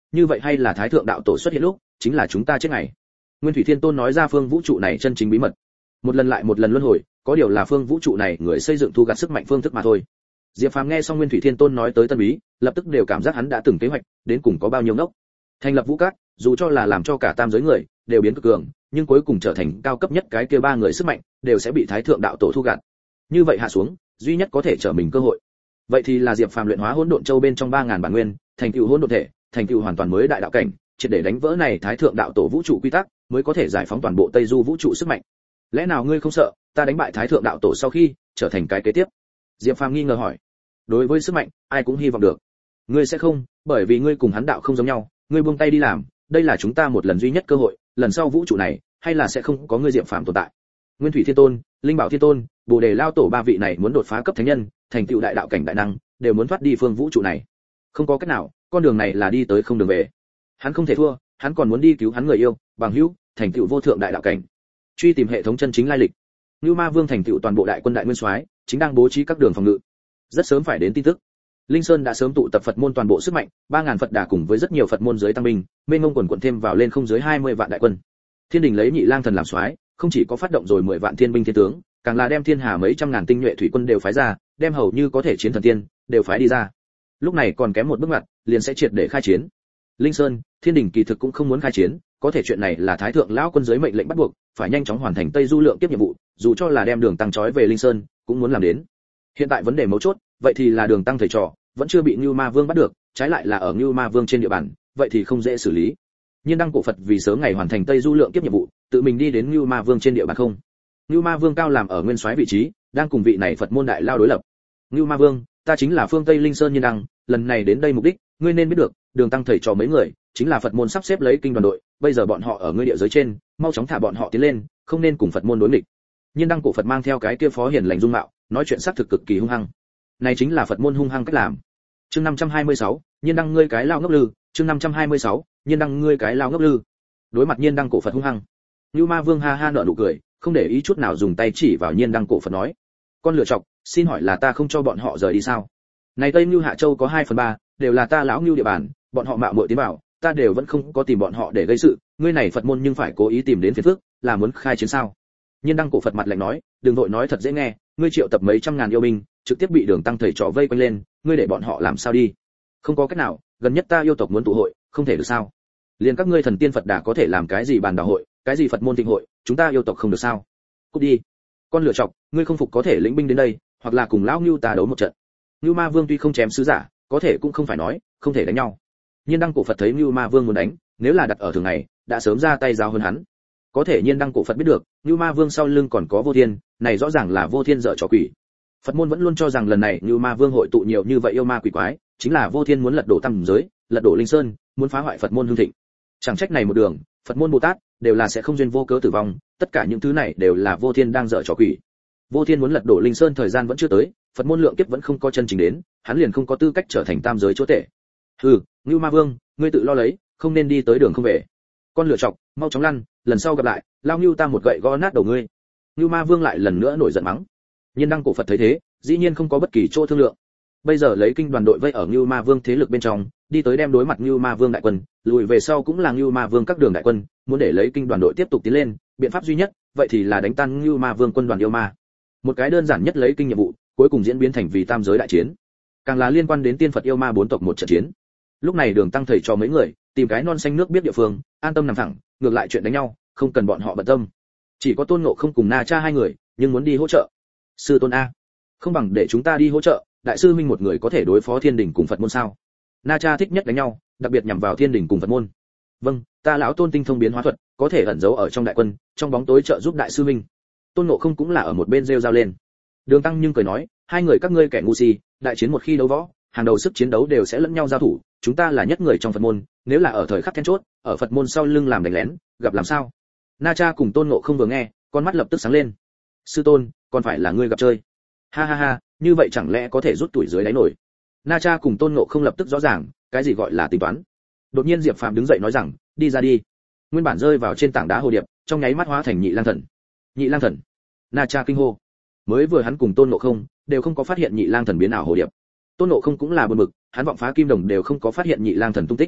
Speaker 1: như vậy hay là thái thượng đạo tổ xuất hiện lúc chính là chúng ta chết ngày. Nguyên Thủy Thiên Tôn nói ra phương vũ trụ này chân chính bí mật. Một lần lại một lần luân hồi, có điều là phương vũ trụ này người xây dựng thu gặt sức mạnh phương thức mà thôi. Diệp Phàm nghe xong Nguyên Thủy Thiên Tôn nói tới tân bí, lập tức đều cảm giác hắn đã từng kế hoạch, đến cùng có bao nhiêu ngốc. Thành lập Vũ Các, dù cho là làm cho cả tam giới người đều biến cực cường, nhưng cuối cùng trở thành cao cấp nhất cái kia ba người sức mạnh, đều sẽ bị thái thượng đạo tổ thu gặt. Như vậy hạ xuống, duy nhất có thể trở mình cơ hội. Vậy thì là Diệp Phàm luyện hóa hỗn độn châu bên trong 3000 bản nguyên, thành tựu hỗn độn thể, thành tựu hoàn toàn mới đại đạo cảnh, triệt để đánh vỡ này thái thượng đạo tổ vũ trụ quy tắc, mới có thể giải phóng toàn bộ Tây Du vũ trụ sức mạnh. Lẽ nào ngươi không sợ, ta đánh bại thái thượng đạo tổ sau khi trở thành cái kế tiếp? Diệp Phàm nghi ngờ hỏi. Đối với sức mạnh, ai cũng hy vọng được. Ngươi sẽ không, bởi vì ngươi cùng hắn đạo không giống nhau, ngươi buông tay đi làm, đây là chúng ta một lần duy nhất cơ hội, lần sau vũ trụ này, hay là sẽ không có ngươi Diệp Phàm tồn tại. Nguyên Thủy Thiên Tôn, Linh Bảo Thiên Tôn, Bồ Đề Lao Tổ ba vị này muốn đột phá cấp thánh nhân, thành tựu đại đạo cảnh đại năng, đều muốn thoát đi phương vũ trụ này. Không có cách nào, con đường này là đi tới không đường về. Hắn không thể thua, hắn còn muốn đi cứu hắn người yêu, bằng hữu, thành tựu vô thượng đại đạo cảnh. Truy tìm hệ thống chân chính lai lịch. Nưu Ma Vương thành tựu toàn bộ đại quân đại nguyên soái, chính đang bố trí các đường phòng ngự. Rất sớm phải đến tin tức. Linh Sơn đã sớm tụ tập Phật môn toàn bộ sức mạnh, 3000 Phật Đà cùng với rất nhiều Phật môn giới tăng binh, mênh mông quần quần thêm vào lên không dưới 20 vạn đại quân. Thiên Đình lấy Nhị Lang Thần làm soái, không chỉ có phát động rồi 10 vạn thiên binh thiên tướng, càng là đem thiên hà mấy trăm ngàn tinh nhuệ thủy quân đều phái ra, đem hầu như có thể chiến thần tiên đều phái đi ra. Lúc này còn kém một bước ngoặt, liền sẽ triệt để khai chiến. Linh Sơn, Thiên Đình kỳ thực cũng không muốn khai chiến, có thể chuyện này là thái thượng lão quân dưới mệnh lệnh bắt buộc, phải nhanh chóng hoàn thành Tây Du lượng tiếp nhiệm vụ, dù cho là đem Đường Tăng trói về Linh Sơn, cũng muốn làm đến. Hiện tại vấn đề mấu chốt, vậy thì là Đường Tăng thầy trò vẫn chưa bị Nưu Ma Vương bắt được, trái lại là ở Nưu Ma Vương trên địa bàn, vậy thì không dễ xử lý. Nhiên đăng cổ Phật vì sớm ngày hoàn thành Tây Du lượng tiếp nhiệm vụ, tự mình đi đến Nưu Ma Vương trên địa bàn không. Nưu Ma Vương cao làm ở nguyên soái vị trí, đang cùng vị này Phật môn đại lao đối lập. Nưu Ma Vương, ta chính là phương Tây Linh Sơn Nhiên đăng, lần này đến đây mục đích, ngươi nên biết được, Đường Tăng thầy trò mấy người, chính là Phật môn sắp xếp lấy kinh đoàn đội, bây giờ bọn họ ở ngươi địa giới trên, mau chóng thả bọn họ tiến lên, không nên cùng Phật môn đối nghịch. Nhiên đăng cổ Phật mang theo cái kia phó hiền lành dung mạo, nói chuyện xác thực cực kỳ hung hăng. Này chính là Phật môn hung hăng cách làm. Chương 526, Nhiên đăng ngươi cái lao ngốc lư, chương 526, Nhiên đăng ngươi cái lao ngốc lư. Đối mặt Nhiên đăng cổ Phật hung hăng, Nưu Ma Vương ha ha nở nụ cười, không để ý chút nào dùng tay chỉ vào Nhiên đăng cổ Phật nói: "Con lựa chọc, xin hỏi là ta không cho bọn họ rời đi sao? Này Tây Nưu Hạ Châu có 2/3 đều là ta lão Nưu địa bàn, bọn họ mạo muội tiến vào, ta đều vẫn không có tìm bọn họ để gây sự, ngươi này Phật môn nhưng phải cố ý tìm đến phiền phức, là muốn khai chiến sao?" Nhiên đăng cổ Phật mặt lạnh nói: "Đừng vội nói thật dễ nghe, ngươi triệu tập mấy trăm ngàn yêu binh, trực tiếp bị Đường Tăng thầy trò vây quanh lên, ngươi để bọn họ làm sao đi? Không có cách nào, gần nhất ta yêu tộc muốn tụ hội, không thể được sao? Liền các ngươi thần tiên Phật Đà có thể làm cái gì bàn đào hội, cái gì Phật môn thịnh hội, chúng ta yêu tộc không được sao? Cút đi. Con lựa chọc, ngươi không phục có thể lĩnh binh đến đây, hoặc là cùng lão Nưu ta đấu một trận." Nưu Ma Vương tuy không chém sứ giả, có thể cũng không phải nói không thể đánh nhau. Nhiên đăng cổ Phật thấy Nưu Ma Vương muốn đánh, nếu là đặt ở thường ngày, đã sớm ra tay giao hơn hắn. Có thể Nhiên đăng cổ Phật biết được, Nưu Ma Vương sau lưng còn có Vô Thiên, này rõ ràng là Vô Thiên dở trò quỷ. Phật môn vẫn luôn cho rằng lần này Nưu Ma Vương hội tụ nhiều như vậy yêu ma quỷ quái, chính là Vô Thiên muốn lật đổ tam giới, lật đổ Linh Sơn, muốn phá hoại Phật môn hưng thịnh. Chẳng trách này một đường, Phật môn Bồ Tát đều là sẽ không duyên vô cớ tử vong, tất cả những thứ này đều là Vô Thiên đang dở trò quỷ. Vô Thiên muốn lật đổ Linh Sơn thời gian vẫn chưa tới, Phật môn lượng kiếp vẫn không có chân chính đến, hắn liền không có tư cách trở thành tam giới chúa tể. Hừ, Nưu Ma Vương, ngươi tự lo lấy, không nên đi tới đường không về. Con lựa chọc, mau chóng lăn, lần sau gặp lại, lao Nưu ta một gậy gõ nát đầu ngươi. Nưu Ma Vương lại lần nữa nổi giận mắng. Nhiên đăng cổ Phật thấy thế, dĩ nhiên không có bất kỳ chỗ thương lượng. Bây giờ lấy kinh đoàn đội vây ở Nưu Ma Vương thế lực bên trong, đi tới đem đối mặt Nưu Ma Vương đại quân, lùi về sau cũng là Nưu Ma Vương các đường đại quân, muốn để lấy kinh đoàn đội tiếp tục tiến lên, biện pháp duy nhất, vậy thì là đánh tan Nưu Ma Vương quân đoàn yêu ma. Một cái đơn giản nhất lấy kinh nhiệm vụ, cuối cùng diễn biến thành vì tam giới đại chiến. Càng là liên quan đến tiên Phật yêu ma bốn tộc một trận chiến. Lúc này Đường Tăng thầy cho mấy người, tìm cái non xanh nước biết địa phương, an tâm nằm thẳng, ngược lại chuyện đánh nhau, không cần bọn họ bận tâm. Chỉ có Tôn Ngộ không cùng Na Cha hai người, nhưng muốn đi hỗ trợ. Sư Tôn a, không bằng để chúng ta đi hỗ trợ, đại sư minh một người có thể đối phó Thiên Đình cùng Phật môn sao? Na Cha thích nhất đánh nhau, đặc biệt nhằm vào Thiên Đình cùng Phật môn. Vâng, ta lão Tôn tinh thông biến hóa thuật, có thể ẩn giấu ở trong đại quân, trong bóng tối trợ giúp đại sư minh. Tôn Ngộ không cũng là ở một bên rêu rao lên. Đường Tăng nhưng cười nói, hai người các ngươi kẻ ngu si, đại chiến một khi đấu võ, hàng đầu sức chiến đấu đều sẽ lẫn nhau giao thủ, chúng ta là nhất người trong Phật môn, nếu là ở thời khắc then chốt, ở Phật môn sau lưng làm đánh lén, gặp làm sao? Na Cha cùng Tôn Ngộ không vừa nghe, con mắt lập tức sáng lên. Sư Tôn, còn phải là ngươi gặp chơi? Ha ha ha, như vậy chẳng lẽ có thể rút tuổi dưới đáy nổi? Na Cha cùng Tôn Ngộ không lập tức rõ ràng, cái gì gọi là tính toán. Đột nhiên Diệp Phàm đứng dậy nói rằng, đi ra đi. Nguyên bản rơi vào trên tảng đá hồ điệp, trong nháy mắt hóa thành Nhị Lang Thần. Nhị Lang Thần. Na Cha kinh hô. Mới vừa hắn cùng Tôn Ngộ không đều không có phát hiện Nhị Lang Thần biến ảo hồ điệp. Tôn Ngộ không cũng là buồn bực, hắn vọng phá kim đồng đều không có phát hiện Nhị Lang Thần tung tích.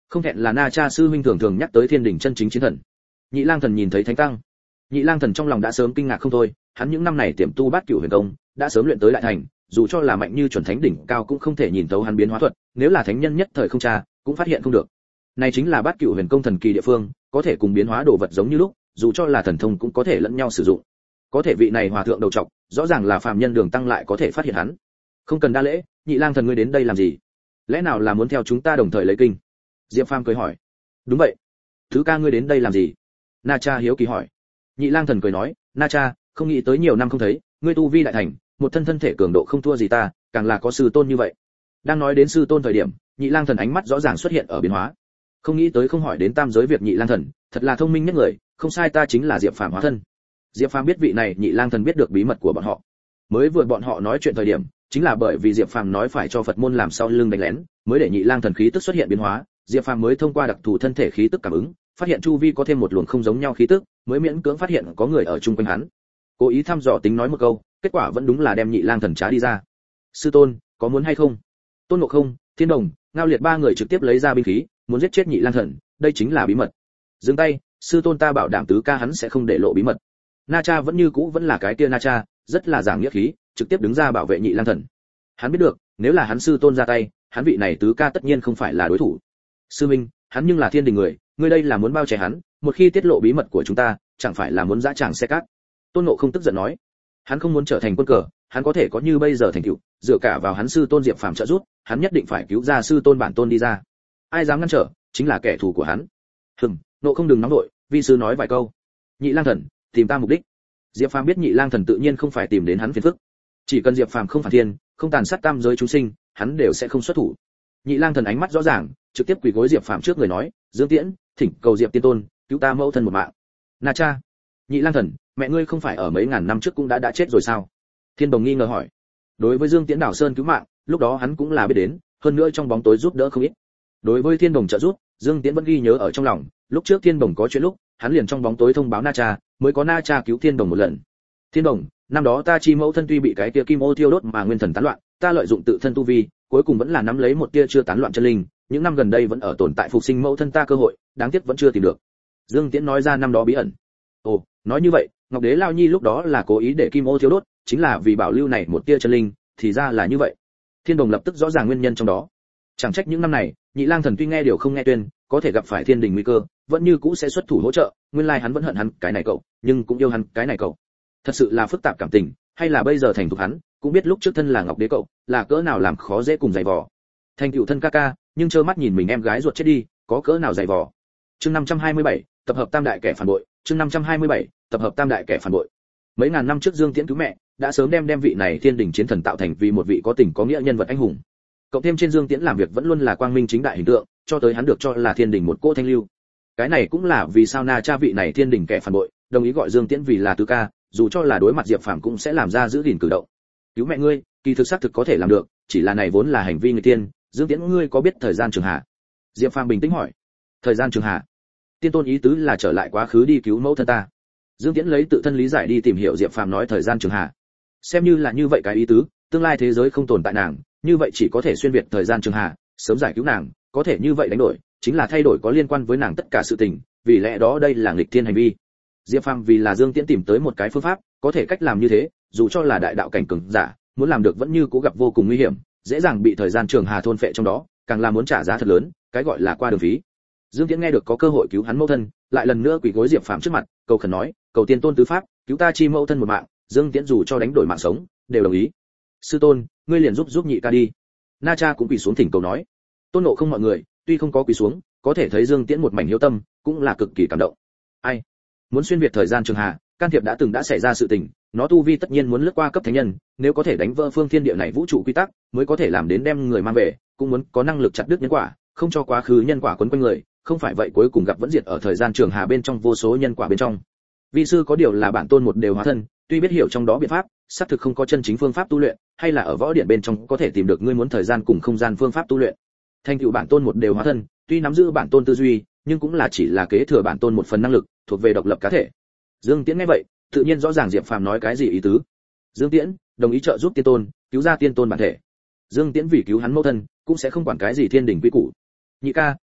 Speaker 1: Không thẹn là Na Cha sư huynh thường thường nhắc tới thiên đình chân chính chiến thần. Nhị Lang Thần nhìn thấy thánh tăng, Nhị Lang Thần trong lòng đã sớm kinh ngạc không thôi, hắn những năm này tiềm tu Bát Cửu Huyền Công, đã sớm luyện tới đại thành, dù cho là mạnh như chuẩn thánh đỉnh cao cũng không thể nhìn thấu hắn biến hóa thuật, nếu là thánh nhân nhất thời không tra, cũng phát hiện không được. Này chính là Bát Cửu Huyền Công thần kỳ địa phương, có thể cùng biến hóa đồ vật giống như lúc, dù cho là thần thông cũng có thể lẫn nhau sử dụng. Có thể vị này hòa thượng đầu trọc, rõ ràng là phàm nhân đường tăng lại có thể phát hiện hắn. Không cần đa lễ, Nhị Lang Thần ngươi đến đây làm gì? Lẽ nào là muốn theo chúng ta đồng thời lấy kinh? Diệp Phàm cười hỏi. Đúng vậy. Thứ ca ngươi đến đây làm gì? Na Cha hiếu kỳ hỏi. Nhị Lang Thần cười nói, Na Cha, không nghĩ tới nhiều năm không thấy, ngươi tu vi đại thành, một thân thể cường độ không thua gì ta, càng là có sư tôn như vậy. Đang nói đến sư tôn thời điểm, Nhị Lang Thần ánh mắt rõ ràng xuất hiện ở biến hóa. Không nghĩ tới không hỏi đến tam giới việc Nhị Lang Thần, thật là thông minh nhất người, không sai ta chính là Diệp Phàm hóa thân. Diệp Phàm biết vị này Nhị Lang Thần biết được bí mật của bọn họ. Mới vừa bọn họ nói chuyện thời điểm, chính là bởi vì Diệp Phàm nói phải cho Phật môn làm sau lưng đánh lén, mới để Nhị Lang Thần khí tức xuất hiện biến hóa, Diệp Phàm mới thông qua đặc thù thân thể khí tức cảm ứng, phát hiện chu vi có thêm một luồng không giống nhau khí tức, mới miễn cưỡng phát hiện có người ở chung quanh hắn. Cố ý thăm dò tính nói một câu, kết quả vẫn đúng là đem Nhị Lang Thần trá đi ra. Sư tôn, có muốn hay không? Tôn Ngộ Không, Thiên Đồng, Ngao Liệt ba người trực tiếp lấy ra binh khí, muốn giết chết Nhị Lang Thần, đây chính là bí mật. Dừng tay, sư tôn ta bảo đảm tứ ca hắn sẽ không để lộ bí mật. Na Cha vẫn như cũ vẫn là cái kia Na Cha, rất là giảng nghĩa khí, trực tiếp đứng ra bảo vệ Nhị Lang Thần. Hắn biết được, nếu là hắn sư tôn ra tay, hắn vị này tứ ca tất nhiên không phải là đối thủ. Sư minh, hắn nhưng là thiên đình người, ngươi đây là muốn bao che hắn, một khi tiết lộ bí mật của chúng ta, chẳng phải là muốn dã tràng xe cát. Tôn Ngộ Không tức giận nói, hắn không muốn trở thành quân cờ, hắn có thể có như bây giờ thành tựu, dựa cả vào hắn sư tôn Diệp Phàm trợ giúp, hắn nhất định phải cứu ra sư tôn bản tôn đi ra. Ai dám ngăn trở, chính là kẻ thù của hắn. Ngộ Không đừng nóng nội, vi sư nói vài câu. Nhị Lang Thần, tìm ta mục đích. Diệp Phàm biết Nhị Lang Thần tự nhiên không phải tìm đến hắn phiền phức, chỉ cần Diệp Phàm không phản thiên, không tàn sát tam giới chúng sinh, hắn đều sẽ không xuất thủ. Nhị Lang Thần ánh mắt rõ ràng, trực tiếp quỳ gối Diệp Phàm trước người nói, Dương Tiễn, thỉnh cầu Diệp Tiên Tôn cứu ta mẫu thân một mạng. Na Cha. Nhị Lang Thần, mẹ ngươi không phải ở mấy ngàn năm trước cũng đã chết rồi sao? Thiên Đồng nghi ngờ hỏi. Đối với Dương Tiễn đảo sơn cứu mạng, lúc đó hắn cũng là biết đến, hơn nữa trong bóng tối giúp đỡ không ít. Đối với Thiên Đồng trợ giúp, Dương Tiễn vẫn ghi nhớ ở trong lòng, lúc trước Thiên Đồng có chuyện lúc, hắn liền trong bóng tối thông báo Na Cha, mới có Na Cha cứu Thiên Đồng một lần. Thiên Đồng, năm đó ta chi mẫu thân tuy bị cái tia kim ô thiêu đốt mà nguyên thần tán loạn, ta lợi dụng tự thân tu vi, cuối cùng vẫn là nắm lấy một tia chưa tán loạn chân linh, những năm gần đây vẫn ở tồn tại phục sinh mẫu thân ta cơ hội, đáng tiếc vẫn chưa tìm được. Dương Tiễn nói ra năm đó bí ẩn. Ồ, nói như vậy, Ngọc Đế Lao Nhi lúc đó là cố ý để kim ô thiêu đốt, chính là vì bảo lưu này một tia chân linh, thì ra là như vậy. Thiên Đồng lập tức rõ ràng nguyên nhân trong đó. Chẳng trách những năm này, Nhị Lang Thần tuy nghe điều không nghe tuyên, có thể gặp phải thiên đình nguy cơ, vẫn như cũ sẽ xuất thủ hỗ trợ, nguyên lai hắn vẫn hận hắn cái này cậu, nhưng cũng yêu hắn cái này cậu. Thật sự là phức tạp cảm tình, hay là bây giờ thành thục hắn, cũng biết lúc trước thân là Ngọc Đế cậu, là cỡ nào làm khó dễ cùng dày vò. Thành tựu thân ca ca, nhưng trơ mắt nhìn mình em gái ruột chết đi, có cỡ nào dày vò. Chương 527, tập hợp tam đại kẻ phản bội, chương 527, tập hợp tam đại kẻ phản bội. Mấy ngàn năm trước Dương Tiễn cứu mẹ, đã sớm đem vị này thiên đình chiến thần tạo thành vì một vị có tình có nghĩa nhân vật anh hùng. Cộng thêm trên Dương Tiễn làm việc vẫn luôn là quang minh chính đại hình tượng, cho tới hắn được cho là thiên đình một cô thanh lưu. Cái này cũng là vì sao Na Cha vị này thiên đình kẻ phản bội, đồng ý gọi Dương Tiễn vì là tứ ca, dù cho là đối mặt Diệp Phàm cũng sẽ làm ra giữ gìn cử động. Cứu mẹ ngươi, kỳ thực xác thực có thể làm được, chỉ là này vốn là hành vi người tiên, Dương Tiễn ngươi có biết thời gian trường hạ? Diệp Phàm bình tĩnh hỏi. Thời gian trường hạ? Tiên Tôn ý tứ là trở lại quá khứ đi cứu mẫu thân ta. Dương Tiễn lấy tự thân lý giải đi tìm hiểu Diệp Phàm nói thời gian trường hạ. Xem như là như vậy cái ý tứ, tương lai thế giới không tồn tại nàng, như vậy chỉ có thể xuyên việt thời gian trường hạ, sớm giải cứu nàng, có thể như vậy đánh đổi, chính là thay đổi có liên quan với nàng tất cả sự tình, vì lẽ đó đây là nghịch thiên hành vi. Diệp Phàm vì là Dương Tiễn tìm tới một cái phương pháp, có thể cách làm như thế, dù cho là đại đạo cảnh cường giả, muốn làm được vẫn như cố gặp vô cùng nguy hiểm, dễ dàng bị thời gian trường hà thôn phệ trong đó, càng là muốn trả giá thật lớn, cái gọi là qua đường phí. Dương Tiễn nghe được có cơ hội cứu hắn mẫu thân, lại lần nữa quỳ gối Diệp Phàm trước mặt, cầu khẩn nói, cầu Tiên Tôn tứ pháp, cứu ta chi mẫu thân một mạng. Dương Tiễn dù cho đánh đổi mạng sống, đều đồng ý. Sư tôn, ngươi liền giúp nhị ca đi. Na Cha cũng quỳ xuống thỉnh cầu nói. Tôn Ngộ Không mọi người, tuy không có quỳ xuống, có thể thấy Dương Tiễn một mảnh hiếu tâm, cũng là cực kỳ cảm động. Ai muốn xuyên việt thời gian trường hà, can thiệp đã xảy ra sự tình, nó tu vi tất nhiên muốn lướt qua cấp thánh nhân, nếu có thể đánh vỡ phương thiên địa này vũ trụ quy tắc, mới có thể làm đến đem người mang về, cũng muốn có năng lực chặt đứt nhân quả, không cho quá khứ nhân quả quấn quanh người, không phải vậy cuối cùng gặp vẫn diệt ở thời gian trường hà bên trong vô số nhân quả bên trong. Vi sư có điều là bản tôn một đều hóa thân, tuy biết hiểu trong đó biện pháp, xác thực không có chân chính phương pháp tu luyện, hay là ở võ điển bên trong có thể tìm được ngươi muốn thời gian cùng không gian phương pháp tu luyện. Thành tựu bản tôn một đều hóa thân, tuy nắm giữ bản tôn tư duy, nhưng cũng là chỉ là kế thừa bản tôn một phần năng lực, thuộc về độc lập cá thể. Dương Tiễn nghe vậy, tự nhiên rõ ràng Diệp Phàm nói cái gì ý tứ. Dương Tiễn đồng ý trợ giúp Tiên Tôn, cứu ra Tiên Tôn bản thể. Dương Tiễn vì cứu hắn mẫu thân, cũng sẽ không quản cái gì thiên đình quy củ. Nhị ca,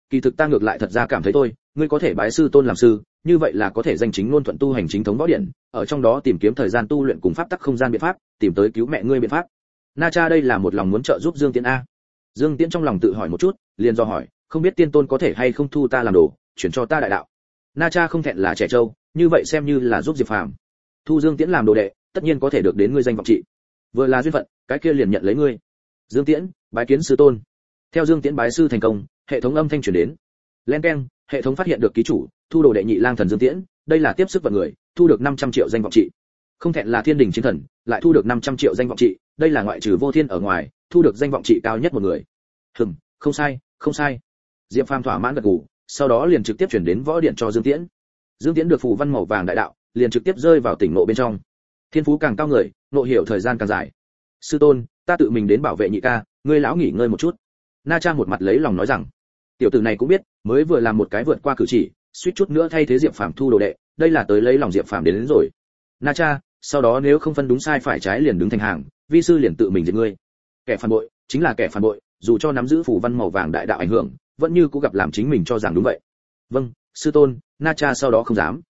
Speaker 1: kỳ thực ta ngược lại thật ra cảm thấy thôi, ngươi có thể bái sư tôn làm sư, như vậy là có thể danh chính ngôn thuận tu hành chính thống võ điển, ở trong đó tìm kiếm thời gian tu luyện cùng pháp tắc không gian biện pháp, tìm tới cứu mẹ ngươi biện pháp. Na Cha đây là một lòng muốn trợ giúp Dương Tiễn a. Dương Tiễn trong lòng tự hỏi một chút, liền do hỏi, không biết tiên tôn có thể hay không thu ta làm đồ, chuyển cho ta đại đạo. Na Cha không thẹn là trẻ trâu, như vậy xem như là giúp Diệp Phàm. Thu Dương Tiễn làm đồ đệ, tất nhiên có thể được đến ngươi danh vọng trị. Vừa là duyên phận, cái kia liền nhận lấy ngươi. Dương Tiễn, bái kiến sư tôn. Theo Dương Tiễn bái sư thành công, hệ thống âm thanh truyền đến. Len keng, hệ thống phát hiện được ký chủ, thu đồ đệ Nhị Lang thần Dương Tiễn, đây là tiếp sức vận người, thu được 500 triệu danh vọng trị. Không thẹn là thiên đình chiến thần, lại thu được 500 triệu danh vọng trị, đây là ngoại trừ Vô Thiên ở ngoài, thu được danh vọng trị cao nhất một người. Không sai, không sai. Diệp Phàm thỏa mãn gật gù, sau đó liền trực tiếp chuyển đến võ điện cho Dương Tiễn. Dương Tiễn được phù văn màu vàng đại đạo, liền trực tiếp rơi vào tỉnh ngộ bên trong. Thiên phú càng cao người, ngộ hiểu thời gian càng dài. Sư tôn, ta tự mình đến bảo vệ nhị ca, ngươi lão nghỉ ngơi một chút. Na Cha một mặt lấy lòng nói rằng, tiểu tử này cũng biết, mới vừa làm một cái vượt qua cử chỉ, suýt chút nữa thay thế Diệp Phàm thu đồ đệ, đây là tới lấy lòng Diệp Phàm đến rồi. Na Cha, sau đó nếu không phân đúng sai phải trái liền đứng thành hàng, vi sư liền tự mình giết ngươi. Kẻ phản bội chính là kẻ phản bội, dù cho nắm giữ phù văn màu vàng đại đạo ảnh hưởng, vẫn như cũng gặp làm chính mình cho rằng đúng vậy. Vâng, sư tôn. Na Cha sau đó không dám.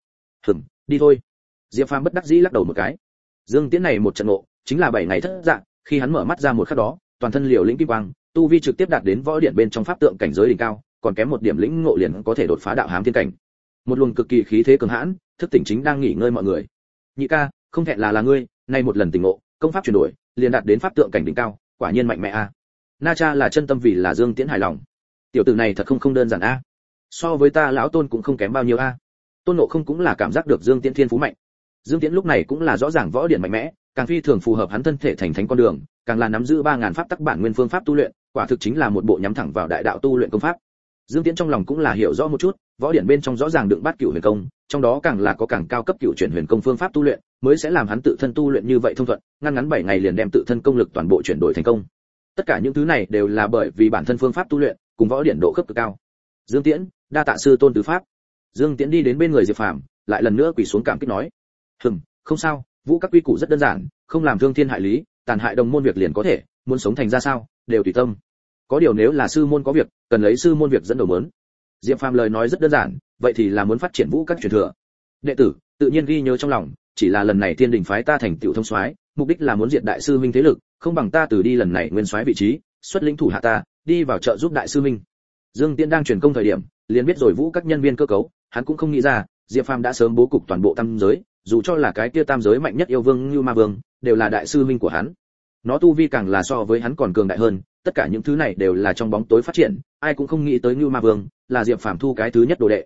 Speaker 1: Đi thôi. Diệp Phàm bất đắc dĩ lắc đầu một cái. Dương Tiễn này một trận ngộ, chính là 7 ngày thất dạng, khi hắn mở mắt ra một khắc đó, toàn thân liều lĩnh kim quang, tu vi trực tiếp đạt đến võ điện bên trong pháp tượng cảnh giới đỉnh cao, còn kém một điểm lĩnh ngộ liền có thể đột phá đạo hám thiên cảnh. Một luồng cực kỳ khí thế cường hãn, thức tỉnh chính đang nghỉ ngơi mọi người. Nhị ca, không thẹn là ngươi, nay một lần tỉnh ngộ, công pháp chuyển đổi, liền đạt đến pháp tượng cảnh đỉnh cao, quả nhiên mạnh mẽ a. Na Cha là chân tâm vì là Dương Tiễn hài lòng. Tiểu tử này thật không đơn giản a. So với ta lão Tôn cũng không kém bao nhiêu a. Tôn Ngộ Không cũng là cảm giác được Dương Tiễn thiên phú mạnh. Dương Tiễn lúc này cũng là rõ ràng võ điển mạnh mẽ, càng phi thường phù hợp hắn thân thể thành thánh con đường, càng là nắm giữ 3000 pháp tắc bản nguyên phương pháp tu luyện, quả thực chính là một bộ nhắm thẳng vào đại đạo tu luyện công pháp. Dương Tiễn trong lòng cũng là hiểu rõ một chút, võ điển bên trong rõ ràng đựng bát cửu huyền công, trong đó càng là có càng cao cấp cửu chuyển huyền công phương pháp tu luyện, mới sẽ làm hắn tự thân tu luyện như vậy thông thuận, ngắn 7 ngày liền đem tự thân công lực toàn bộ chuyển đổi thành công. Tất cả những thứ này đều là bởi vì bản thân phương pháp tu luyện cùng võ điển độ cấp cực cao. Dương Tiễn, đa tạ sư tôn tứ pháp. Dương Tiễn đi đến bên người Diệp Phàm, lại lần nữa quỳ xuống cảm kích nói: không sao, vũ các quy củ rất đơn giản, không làm thương thiên hại lý, tàn hại đồng môn việc liền có thể, muốn sống thành ra sao, đều tùy tâm. Có điều nếu là sư môn có việc, cần lấy sư môn việc dẫn đầu mớn. Diệp Phàm lời nói rất đơn giản, vậy thì là muốn phát triển vũ các truyền thừa. Đệ tử tự nhiên ghi nhớ trong lòng, chỉ là lần này Thiên Đình phái ta thành tiểu thông soái, mục đích là muốn diệt đại sư minh thế lực, không bằng ta từ đi lần này nguyên soái vị trí, xuất lĩnh thủ hạ ta, đi vào trợ giúp đại sư minh. Dương Tiễn đang truyền công thời điểm, liền biết rồi vũ các nhân viên cơ cấu, hắn cũng không nghĩ ra, Diệp Phàm đã sớm bố cục toàn bộ tam giới, dù cho là cái kia tam giới mạnh nhất yêu vương như ma vương, đều là đại sư minh của hắn. Nó tu vi càng là so với hắn còn cường đại hơn, tất cả những thứ này đều là trong bóng tối phát triển, ai cũng không nghĩ tới như ma vương là Diệp Phàm thu cái thứ nhất đồ đệ.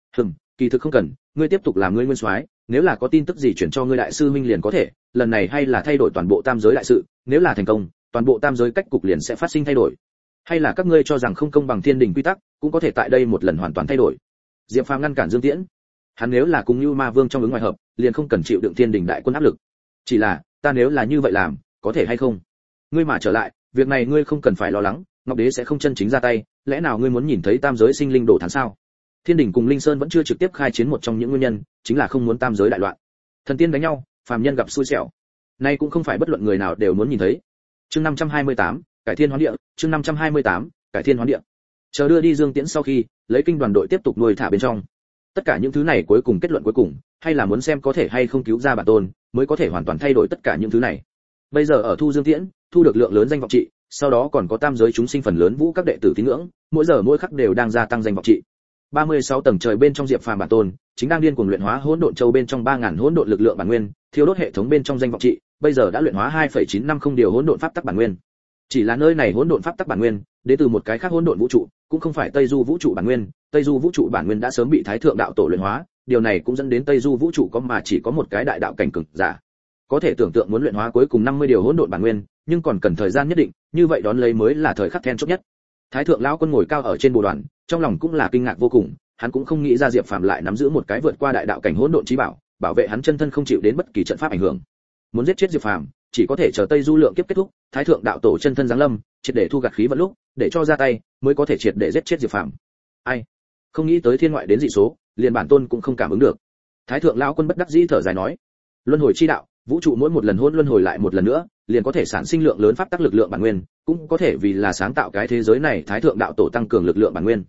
Speaker 1: Kỳ thực không cần, ngươi tiếp tục làm ngươi nguyên soái, nếu là có tin tức gì chuyển cho ngươi đại sư minh liền có thể, lần này hay là thay đổi toàn bộ tam giới đại sự, nếu là thành công, toàn bộ tam giới cách cục liền sẽ phát sinh thay đổi. Hay là các ngươi cho rằng không công bằng thiên đình quy tắc, cũng có thể tại đây một lần hoàn toàn thay đổi. Diệp Phàm ngăn cản Dương Tiễn. Hắn nếu là cùng như ma vương trong ứng ngoài hợp, liền không cần chịu đựng thiên đình đại quân áp lực. Chỉ là, ta nếu là như vậy làm, có thể hay không? Ngươi mà trở lại, việc này ngươi không cần phải lo lắng, Ngọc Đế sẽ không chân chính ra tay, lẽ nào ngươi muốn nhìn thấy tam giới sinh linh đổ thán sao? Thiên đình cùng Linh Sơn vẫn chưa trực tiếp khai chiến, một trong những nguyên nhân chính là không muốn tam giới đại loạn. Thần tiên đánh nhau, phàm nhân gặp xui xẻo. Nay cũng không phải bất luận người nào đều muốn nhìn thấy. Chương 528, cải thiên hoán địa, chương 528, cải thiên hoán địa. Chờ đưa đi Dương Tiễn sau khi, lấy kinh đoàn đội tiếp tục nuôi thả bên trong. Tất cả những thứ này cuối cùng kết luận cuối cùng, hay là muốn xem có thể hay không cứu ra bản tôn, mới có thể hoàn toàn thay đổi tất cả những thứ này. Bây giờ ở thu Dương Tiễn, thu được lượng lớn danh vọng trị, sau đó còn có tam giới chúng sinh phần lớn vũ các đệ tử tín ngưỡng, mỗi giờ mỗi khắc đều đang gia tăng danh vọng trị. 36 tầng trời bên trong Diệp Phàm bản tôn, chính đang điên cuồng luyện hóa hỗn độn châu bên trong 3000 hỗn độn lực lượng bản nguyên, thiêu đốt hệ thống bên trong danh vọng trị, bây giờ đã luyện hóa 2.950 điều hỗn độn pháp tắc bản nguyên. Chỉ là nơi này hỗn độn pháp tắc bản nguyên, đến từ một cái khác hỗn độn vũ trụ, cũng không phải Tây Du vũ trụ bản nguyên, Tây Du vũ trụ bản nguyên đã sớm bị Thái thượng đạo tổ luyện hóa, điều này cũng dẫn đến Tây Du vũ trụ có mà chỉ có một cái đại đạo cảnh cường giả. Có thể tưởng tượng muốn luyện hóa cuối cùng 50 điều hỗn độn bản nguyên, nhưng còn cần thời gian nhất định, như vậy đón lấy mới là thời khắc then chốt nhất. Thái thượng lão quân ngồi cao ở trên bồ đoàn, trong lòng cũng là kinh ngạc vô cùng, hắn cũng không nghĩ ra Diệp Phàm lại nắm giữ một cái vượt qua đại đạo cảnh hỗn độn chí bảo, bảo vệ hắn chân thân không chịu đến bất kỳ trận pháp ảnh hưởng. Muốn giết chết Diệp Phàm, chỉ có thể chờ Tây Du lượng kiếp kết thúc, Thái thượng đạo tổ chân thân giáng lâm, triệt để thu gặt khí vận lúc, để cho ra tay, mới có thể triệt để giết chết Diệp Phàm. Ai, không nghĩ tới thiên ngoại đến dị số, liền bản tôn cũng không cảm ứng được. Thái thượng lão quân bất đắc dĩ thở dài nói, luân hồi chi đạo, vũ trụ mỗi một lần hỗn luân hồi lại một lần nữa, liền có thể sản sinh lượng lớn pháp tắc lực lượng bản nguyên, cũng có thể vì là sáng tạo cái thế giới này Thái thượng đạo tổ tăng cường lực lượng bản nguyên.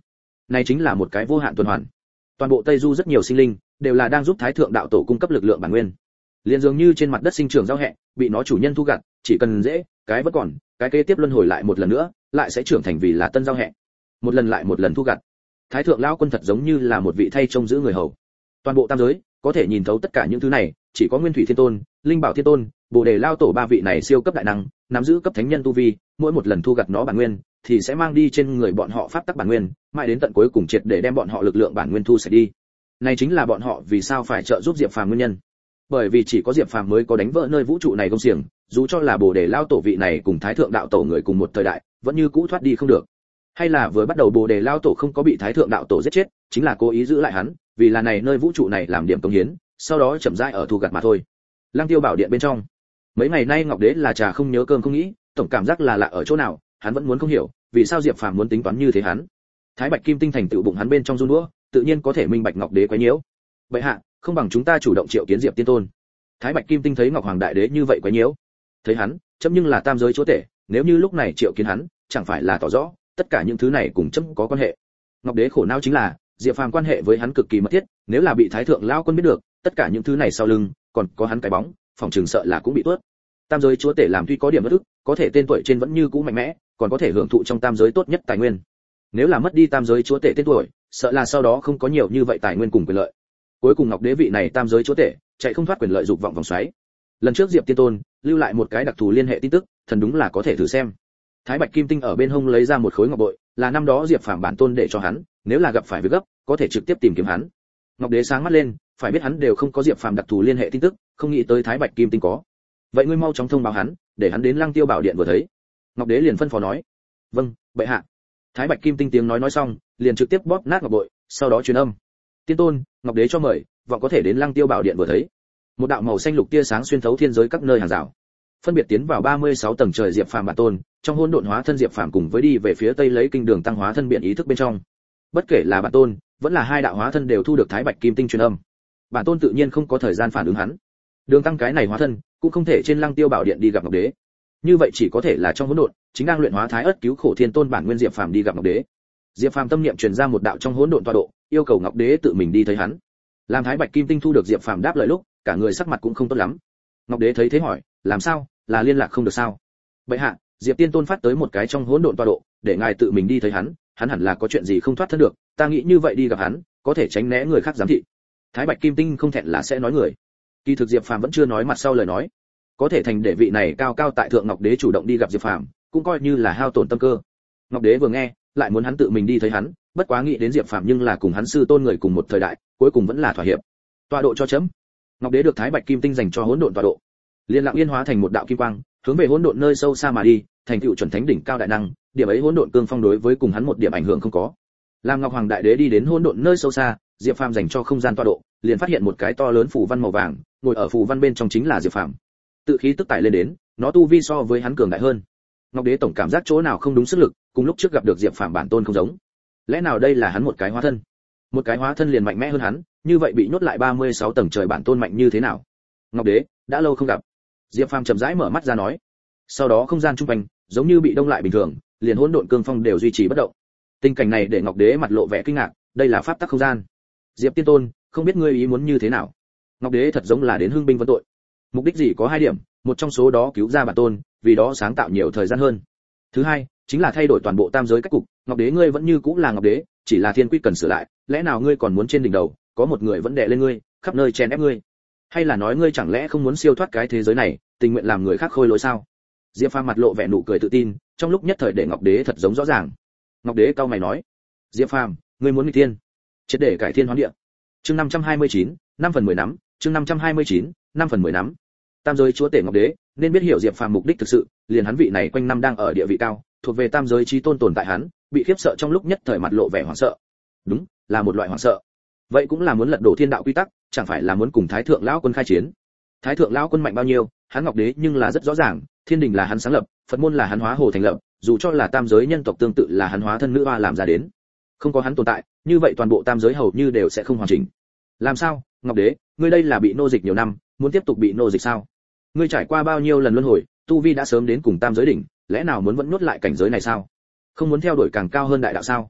Speaker 1: Này chính là một cái vô hạn tuần hoàn. Toàn bộ Tây Du rất nhiều sinh linh đều là đang giúp Thái thượng đạo tổ cung cấp lực lượng bản nguyên. Liên dường như trên mặt đất sinh trưởng rau hẹ, bị nó chủ nhân thu gặt, chỉ cần dễ, cái vẫn còn, cái kế tiếp luân hồi lại một lần nữa, lại sẽ trưởng thành vì là tân rau hẹ. Một lần lại một lần thu gặt. Thái thượng lão quân thật giống như là một vị thay trông giữ người hầu. Toàn bộ tam giới, có thể nhìn thấu tất cả những thứ này, chỉ có Nguyên Thủy Thiên Tôn, Linh Bảo Thiên Tôn, Bồ Đề Lao Tổ ba vị này siêu cấp đại năng, nắm giữ cấp thánh nhân tu vi, mỗi một lần thu gặt nó bản nguyên, thì sẽ mang đi trên người bọn họ pháp tắc bản nguyên, mãi đến tận cuối cùng triệt để đem bọn họ lực lượng bản nguyên thu sạch đi. Này chính là bọn họ vì sao phải trợ giúp Diệp Phàm nguyên nhân. Bởi vì chỉ có Diệp Phàm mới có đánh vỡ nơi vũ trụ này công xiềng, dù cho là Bồ Đề Lao Tổ vị này cùng Thái thượng đạo tổ người cùng một thời đại, vẫn như cũ thoát đi không được. Hay là vừa bắt đầu Bồ Đề Lao Tổ không có bị Thái thượng đạo tổ giết chết, chính là cố ý giữ lại hắn, vì là này nơi vũ trụ này làm điểm công hiến, sau đó chậm rãi ở thu gặt mà thôi. Lăng Tiêu Bảo Điện bên trong, mấy ngày nay Ngọc Đế là trà không nhớ cơm không nghĩ, tổng cảm giác là lạ ở chỗ nào, hắn vẫn muốn không hiểu, vì sao Diệp Phàm muốn tính toán như thế hắn. Thái Bạch Kim Tinh thành tựu bụng hắn bên trong run đũa, tự nhiên có thể minh bạch Ngọc Đế quấy nhiễu. Vậy hạ, không bằng chúng ta chủ động triệu kiến Diệp Tiên Tôn. Thái Bạch Kim Tinh thấy Ngọc Hoàng Đại Đế như vậy quấy nhiễu, thấy hắn, chấm nhưng là tam giới chúa tể, nếu như lúc này triệu kiến hắn, chẳng phải là tỏ rõ tất cả những thứ này cùng chấm có quan hệ. Ngọc Đế khổ não chính là, Diệp Phàm quan hệ với hắn cực kỳ mật thiết, nếu là bị Thái thượng lão quân biết được, tất cả những thứ này sau lưng còn có hắn cái bóng, phòng trường sợ là cũng bị tuốt. Tam giới chúa tể làm tuy có điểm bất ức, có thể tên tuổi trên vẫn như cũ mạnh mẽ, còn có thể hưởng thụ trong tam giới tốt nhất tài nguyên. Nếu là mất đi tam giới chúa tể tên tuổi, sợ là sau đó không có nhiều như vậy tài nguyên cùng quyền lợi. Cuối cùng Ngọc Đế vị này tam giới chúa tể, chạy không thoát quyền lợi dục vọng vòng xoáy. Lần trước Diệp Tiên Tôn lưu lại một cái đặc thù liên hệ tin tức, thần đúng là có thể thử xem. Thái Bạch Kim Tinh ở bên hông lấy ra một khối ngọc bội, là năm đó Diệp Phàm bản tôn để cho hắn, nếu là gặp phải việc gấp, có thể trực tiếp tìm kiếm hắn. Ngọc Đế sáng mắt lên, phải biết hắn đều không có Diệp Phàm đặc thù liên hệ tin tức, không nghĩ tới Thái Bạch Kim Tinh có. Vậy ngươi mau chóng thông báo hắn, để hắn đến Lăng Tiêu Bảo Điện vừa thấy. Ngọc Đế liền phân phó nói. Vâng, bệ hạ. Thái Bạch Kim Tinh tiếng nói xong, liền trực tiếp bóp nát ngọc bội, sau đó truyền âm. Tiên Tôn, Ngọc Đế cho mời, vọng có thể đến Lăng Tiêu Bảo Điện vừa thấy. Một đạo màu xanh lục tia sáng xuyên thấu thiên giới các nơi hàng rào, phân biệt tiến vào 36 tầng trời Diệp Phàm bản tôn, trong hỗn độn hóa thân Diệp Phàm cùng với đi về phía tây lấy kinh đường tăng hóa thân biện ý thức bên trong. Bất kể là bản tôn, vẫn là hai đạo hóa thân đều thu được Thái Bạch Kim Tinh truyền âm. Bản tôn tự nhiên không có thời gian phản ứng hắn. Đường tăng cái này hóa thân, cũng không thể trên Lăng Tiêu Bảo Điện đi gặp Ngọc Đế. Như vậy chỉ có thể là trong hỗn độn, chính đang luyện hóa Thái Ức cứu khổ thiên tôn bản nguyên Diệp Phàm đi gặp Ngọc Đế. Diệp Phàm tâm niệm truyền ra một đạo trong hỗn độn tọa độ, yêu cầu Ngọc Đế tự mình đi thấy hắn. Làm Thái Bạch Kim Tinh thu được Diệp Phàm đáp lời lúc, cả người sắc mặt cũng không tốt lắm. Ngọc Đế thấy thế hỏi, làm sao, là liên lạc không được sao? Bệ hạ, Diệp Tiên Tôn phát tới một cái trong hỗn độn tọa độ, để ngài tự mình đi thấy hắn, hắn hẳn là có chuyện gì không thoát thân được, ta nghĩ như vậy đi gặp hắn, có thể tránh né người khác giám thị. Thái Bạch Kim Tinh không thẹn là sẽ nói người. Kỳ thực Diệp Phàm vẫn chưa nói mặt sau lời nói, có thể thành để vị này cao cao tại thượng Ngọc Đế chủ động đi gặp Diệp Phàm, cũng coi như là hao tổn tâm cơ. Ngọc Đế vừa nghe, lại muốn hắn tự mình đi thấy hắn, bất quá nghĩ đến Diệp Phàm nhưng là cùng hắn sư tôn người cùng một thời đại, cuối cùng vẫn là thỏa hiệp. Tọa độ cho chấm. Ngọc Đế được Thái Bạch Kim Tinh dành cho hỗn độn tọa độ, liên lặng yên hóa thành một đạo kim quang, hướng về hỗn độn nơi sâu xa mà đi, thành tựu chuẩn thánh đỉnh cao đại năng, điểm ấy hỗn độn cương phong đối với cùng hắn một điểm ảnh hưởng không có. Làm Ngọc Hoàng Đại Đế đi đến hỗn độn nơi sâu xa, Diệp Phàm dành cho không gian tọa độ, liền phát hiện một cái to lớn phù văn màu vàng, ngồi ở phù văn bên trong chính là Diệp Phàm. Tự khí tức tải lên đến, nó tu vi so với hắn cường đại hơn. Ngọc Đế tổng cảm giác chỗ nào không đúng sức lực, cùng lúc trước gặp được Diệp Phàm bản tôn không giống. Lẽ nào đây là hắn một cái hóa thân? Một cái hóa thân liền mạnh mẽ hơn hắn, như vậy bị nhốt lại 36 tầng trời bản tôn mạnh như thế nào? Ngọc Đế, đã lâu không gặp. Diệp Phàm chậm rãi mở mắt ra nói. Sau đó không gian trung quanh giống như bị đông lại bình thường, liền hỗn độn cương phong đều duy trì bất động. Tình cảnh này để Ngọc Đế mặt lộ vẻ kinh ngạc, đây là pháp tắc không gian. Diệp Tiên Tôn, không biết ngươi ý muốn như thế nào? Ngọc Đế thật giống là đến hưng binh vấn tội. Mục đích gì có hai điểm, một trong số đó cứu ra bản tôn, vì đó sáng tạo nhiều thời gian hơn. Thứ hai, chính là thay đổi toàn bộ tam giới cách cục, Ngọc Đế ngươi vẫn như cũ là Ngọc Đế, chỉ là thiên quy cần sửa lại, lẽ nào ngươi còn muốn trên đỉnh đầu, có một người vẫn đè lên ngươi, khắp nơi chèn ép ngươi? Hay là nói ngươi chẳng lẽ không muốn siêu thoát cái thế giới này, tình nguyện làm người khác khôi lỗi sao? Diệp Phàm mặt lộ vẻ nụ cười tự tin, trong lúc nhất thời để Ngọc Đế thật giống rõ ràng. Ngọc Đế cau mày nói, Diệp Phàm, ngươi muốn nghịch thiên, triệt để cải thiên hóa địa. Chương 529, 5 phần 10 nắm, chương 529, 5 phần 10 nắm. Tam giới chúa tể Ngọc Đế, nên biết hiểu Diệp Phàm mục đích thực sự, liền hắn vị này quanh năm đang ở địa vị cao, thuộc về tam giới chí tôn tồn tại hắn, bị khiếp sợ trong lúc nhất thời mặt lộ vẻ hoảng sợ. Đúng, là một loại hoảng sợ. Vậy cũng là muốn lật đổ thiên đạo quy tắc, chẳng phải là muốn cùng Thái thượng lão quân khai chiến. Thái thượng lão quân mạnh bao nhiêu, hắn Ngọc Đế nhưng là rất rõ ràng, thiên đình là hắn sáng lập, Phật môn là hắn hóa hồ thành lập, dù cho là tam giới nhân tộc tương tự là hắn hóa thân nữ hoa làm ra đến. Không có hắn tồn tại, như vậy toàn bộ tam giới hầu như đều sẽ không hoàn chỉnh. Làm sao, Ngọc Đế, ngươi đây là bị nô dịch nhiều năm, muốn tiếp tục bị nô dịch sao? Ngươi trải qua bao nhiêu lần luân hồi, tu vi đã sớm đến cùng tam giới đỉnh, lẽ nào muốn vẫn nuốt lại cảnh giới này sao? Không muốn theo đuổi càng cao hơn đại đạo sao?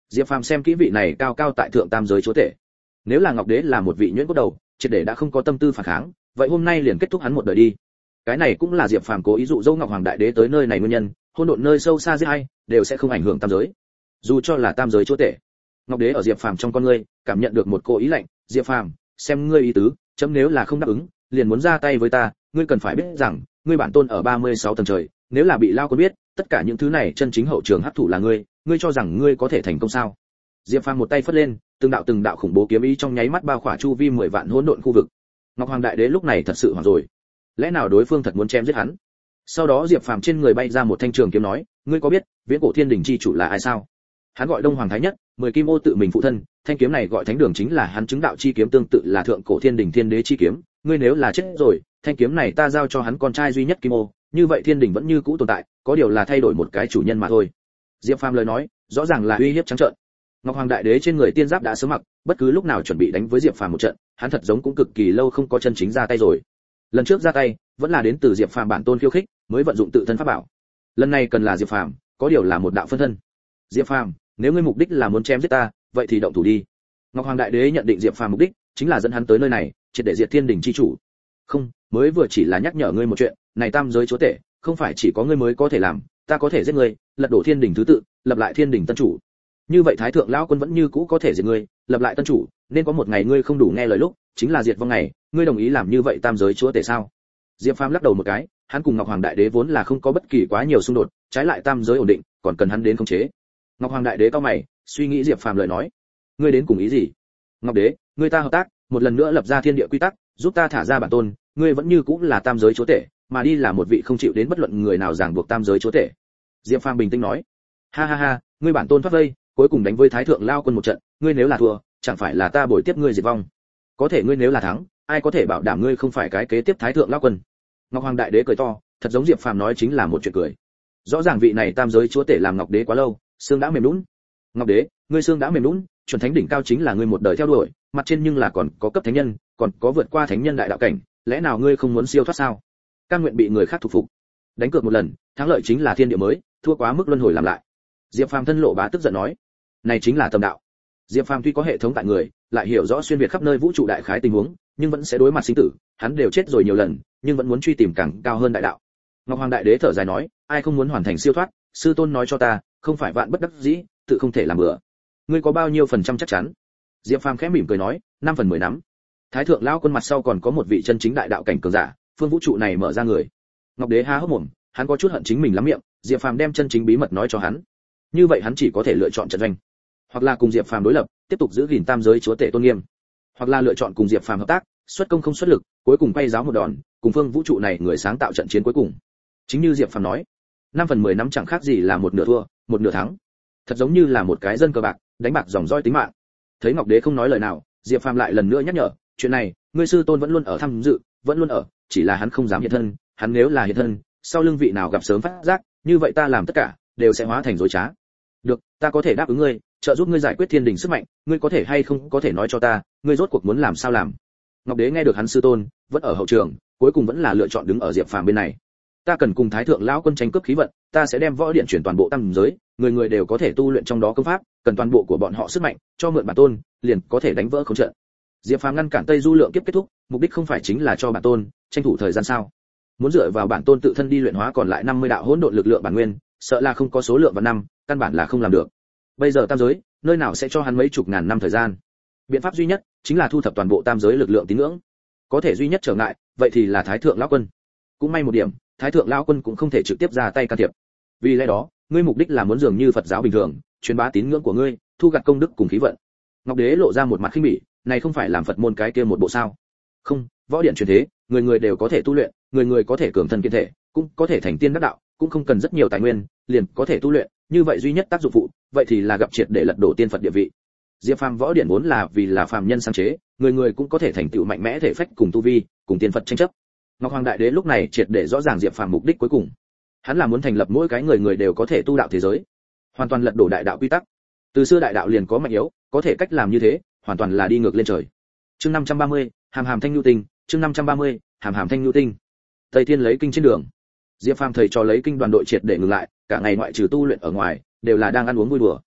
Speaker 1: Diệp Phàm xem kỹ vị này cao cao tại thượng tam giới chúa tể. Nếu là Ngọc Đế là một vị nhuyễn cốt đầu, triệt để đã không có tâm tư phản kháng, vậy hôm nay liền kết thúc hắn một đời đi. Cái này cũng là Diệp Phàm cố ý dụ dỗ Ngọc Hoàng Đại Đế tới nơi này nguyên nhân, hỗn độn nơi sâu xa giết ai, đều sẽ không ảnh hưởng tam giới. Dù cho là tam giới chúa tể. Ngọc Đế ở Diệp Phàm trong con ngươi, cảm nhận được một cô ý lạnh, "Diệp Phàm, xem ngươi ý tứ, chấm nếu là không đáp ứng, liền muốn ra tay với ta, ngươi cần phải biết rằng, ngươi bản tôn ở 36 tầng trời, nếu là bị lao quân biết, tất cả những thứ này chân chính hậu trường hấp thụ là ngươi cho rằng ngươi có thể thành công sao?" Diệp Phàm một tay phất lên, từng đạo khủng bố kiếm ý trong nháy mắt bao khỏa chu vi 10 vạn hỗn độn khu vực. Ngọc Hoàng Đại Đế lúc này thật sự hoảng rồi. Lẽ nào đối phương thật muốn chém giết hắn? Sau đó Diệp Phàm trên người bay ra một thanh trường kiếm nói, "Ngươi có biết, Viễn Cổ Thiên Đình chi chủ là ai sao?" Hắn gọi Đông Hoàng Thái Nhất, 10 kim ô tự mình phụ thân, thanh kiếm này gọi Thánh Đường chính là hắn chứng đạo chi kiếm, tương tự là Thượng Cổ Thiên Đình Thiên Đế chi kiếm, ngươi nếu là chết rồi, thanh kiếm này ta giao cho hắn con trai duy nhất Kim Ô, như vậy Thiên Đình vẫn như cũ tồn tại, có điều là thay đổi một cái chủ nhân mà thôi. Diệp Phàm lời nói, rõ ràng là uy hiếp trắng trợn. Ngọc Hoàng Đại Đế trên người tiên giáp đã sớm mặc, bất cứ lúc nào chuẩn bị đánh với Diệp Phàm một trận, hắn thật giống cũng cực kỳ lâu không có chân chính ra tay rồi. Lần trước ra tay, vẫn là đến từ Diệp Phàm bản tôn khiêu khích, mới vận dụng tự thân pháp bảo. Lần này cần là Diệp Phàm, có điều là một đạo phân thân. Diệp Phàm, nếu ngươi mục đích là muốn chém giết ta, vậy thì động thủ đi. Ngọc Hoàng Đại Đế nhận định Diệp Phàm mục đích chính là dẫn hắn tới nơi này, triệt để diệt Thiên Đình chi chủ. Không, mới vừa chỉ là nhắc nhở ngươi một chuyện, này tam giới chúa tể, không phải chỉ có ngươi mới có thể làm, ta có thể giết ngươi, lật đổ Thiên Đình thứ tự, lập lại Thiên Đình tân chủ. Như vậy Thái thượng lão quân vẫn như cũ có thể diệt ngươi, lập lại tân chủ, nên có một ngày ngươi không đủ nghe lời lúc, chính là diệt vong ngày, ngươi đồng ý làm như vậy tam giới chúa tể sao? Diệp Phàm lắc đầu một cái, hắn cùng Ngọc Hoàng Đại Đế vốn là không có bất kỳ quá nhiều xung đột, trái lại tam giới ổn định, còn cần hắn đến khống chế. Ngọc Hoàng Đại Đế cau mày, suy nghĩ Diệp Phàm lời nói, ngươi đến cùng ý gì? Ngọc Đế, ngươi ta hợp tác, một lần nữa lập ra thiên địa quy tắc, giúp ta thả ra bản tôn, ngươi vẫn như cũ là tam giới chúa tể, mà đi là một vị không chịu đến bất luận người nào ràng buộc tam giới chúa tể. Diệp Phàm bình tĩnh nói, ha ha ha, ngươi bản tôn thoát vây, cuối cùng đánh với Thái thượng lao quân một trận, ngươi nếu là thua, chẳng phải là ta bồi tiếp ngươi diệt vong? Có thể ngươi nếu là thắng, ai có thể bảo đảm ngươi không phải cái kế tiếp Thái thượng lao quân? Ngọc Hoàng Đại Đế cười to, thật giống Diệp Phàm nói chính là một chuyện cười. Rõ ràng vị này tam giới chúa tể làm Ngọc Đế quá lâu, xương đã mềm nhũn. Ngọc Đế, ngươi xương đã mềm nhũn, chuẩn thánh đỉnh cao chính là ngươi một đời theo đuổi, mặt trên nhưng là còn có cấp thánh nhân, còn có vượt qua thánh nhân đại đạo cảnh, lẽ nào ngươi không muốn siêu thoát sao? Cam nguyện bị người khác thuộc phục. Đánh cược một lần, thắng lợi chính là thiên địa mới, thua quá mức luân hồi làm lại. Diệp Phàm thân lộ bá tức giận nói, này chính là tâm đạo. Diệp Phàm tuy có hệ thống tại người, lại hiểu rõ xuyên việt khắp nơi vũ trụ đại khái tình huống, nhưng vẫn sẽ đối mặt sinh tử, hắn đều chết rồi nhiều lần, nhưng vẫn muốn truy tìm càng cao hơn đại đạo. Ngọc Hoàng Đại Đế thở dài nói, ai không muốn hoàn thành siêu thoát, sư tôn nói cho ta, không phải vạn bất đắc dĩ, tự không thể làm bừa. Ngươi có bao nhiêu phần trăm chắc chắn? Diệp Phàm khẽ mỉm cười nói, 5 phần 10 nắm. Thái thượng lão quân mặt sau còn có một vị chân chính đại đạo cảnh cường giả, phương vũ trụ này mở ra người. Ngọc Đế há hốc mồm, hắn có chút hận chính mình lắm miệng, Diệp Phàm đem chân chính bí mật nói cho hắn. Như vậy hắn chỉ có thể lựa chọn trận doanh, hoặc là cùng Diệp Phàm đối lập, tiếp tục giữ gìn tam giới chúa tể tôn nghiêm, hoặc là lựa chọn cùng Diệp Phàm hợp tác, xuất công không xuất lực, cuối cùng quay giáo một đòn, cùng phương vũ trụ này người sáng tạo trận chiến cuối cùng. Chính như Diệp Phàm nói, 5 phần 10 nắm chẳng khác gì là một nửa thua, một nửa thắng. Thật giống như là một cái dân cờ bạc, đánh bạc dòng dõi tính mạng. Thấy Ngọc Đế không nói lời nào, Diệp Phàm lại lần nữa nhắc nhở, chuyện này, ngươi sư tôn vẫn luôn ở tham dự, vẫn luôn ở, chỉ là hắn không dám hiện thân, hắn nếu là hiện thân, sau lưng vị nào gặp sớm phát giác, như vậy ta làm tất cả đều sẽ hóa thành dối trá. Được, ta có thể đáp ứng ngươi, trợ giúp ngươi giải quyết thiên đình sức mạnh, ngươi có thể hay không có thể nói cho ta, ngươi rốt cuộc muốn làm sao làm? Ngọc Đế nghe được hắn sư tôn vẫn ở hậu trường, cuối cùng vẫn là lựa chọn đứng ở Diệp Phàm bên này. Ta cần cùng Thái thượng lão quân tranh cướp khí vận, ta sẽ đem võ điện chuyển toàn bộ tam giới, người người đều có thể tu luyện trong đó công pháp, cần toàn bộ của bọn họ sức mạnh, cho mượn bản tôn, liền có thể đánh vỡ không trận. Diệp Phàm ngăn cản Tây Du lượng kiếp kết thúc, mục đích không phải chính là cho bản tôn tranh thủ thời gian sao? Muốn dựa vào bản tôn tự thân đi luyện hóa còn lại 50 đạo hỗn độn lực lượng bản nguyên, sợ là không có số lượng và năm, căn bản là không làm được. Bây giờ tam giới, nơi nào sẽ cho hắn mấy chục ngàn năm thời gian? Biện pháp duy nhất chính là thu thập toàn bộ tam giới lực lượng tín ngưỡng. Có thể duy nhất trở ngại, vậy thì là Thái thượng lão quân. Cũng may một điểm, Thái thượng lão quân cũng không thể trực tiếp ra tay can thiệp. Vì lẽ đó, ngươi mục đích là muốn dường như Phật giáo bình thường, truyền bá tín ngưỡng của ngươi, thu gặt công đức cùng khí vận. Ngọc Đế lộ ra một mặt khinh bỉ, này không phải làm Phật môn cái kia một bộ sao? Không, võ điện truyền thế, người người đều có thể tu luyện, người người có thể cường thân kiên thể, cũng có thể thành tiên đắc đạo, cũng không cần rất nhiều tài nguyên, liền có thể tu luyện, như vậy duy nhất tác dụng phụ, vậy thì là gặp triệt để lật đổ tiên Phật địa vị. Diệp Phàm võ điện vốn là vì là phàm nhân sáng chế, người người cũng có thể thành tựu mạnh mẽ thể phách cùng tu vi, cùng tiên Phật tranh chấp. Ngọc Hoàng Đại Đế lúc này triệt để rõ ràng Diệp Phàm mục đích cuối cùng. Hắn là muốn thành lập mỗi cái người người đều có thể tu đạo thế giới, hoàn toàn lật đổ đại đạo quy tắc. Từ xưa đại đạo liền có mạnh yếu, có thể cách làm như thế, hoàn toàn là đi ngược lên trời. Chương 530, Hàm Hàm Thanh Nhu Tinh, chương 530, Hàm Hàm Thanh Nhu Tinh. Tây Thiên lấy kinh trên đường. Diệp Phàm thầy cho lấy kinh đoàn đội triệt để ngừng lại, cả ngày ngoại trừ tu luyện ở ngoài, đều là đang ăn uống vui đùa.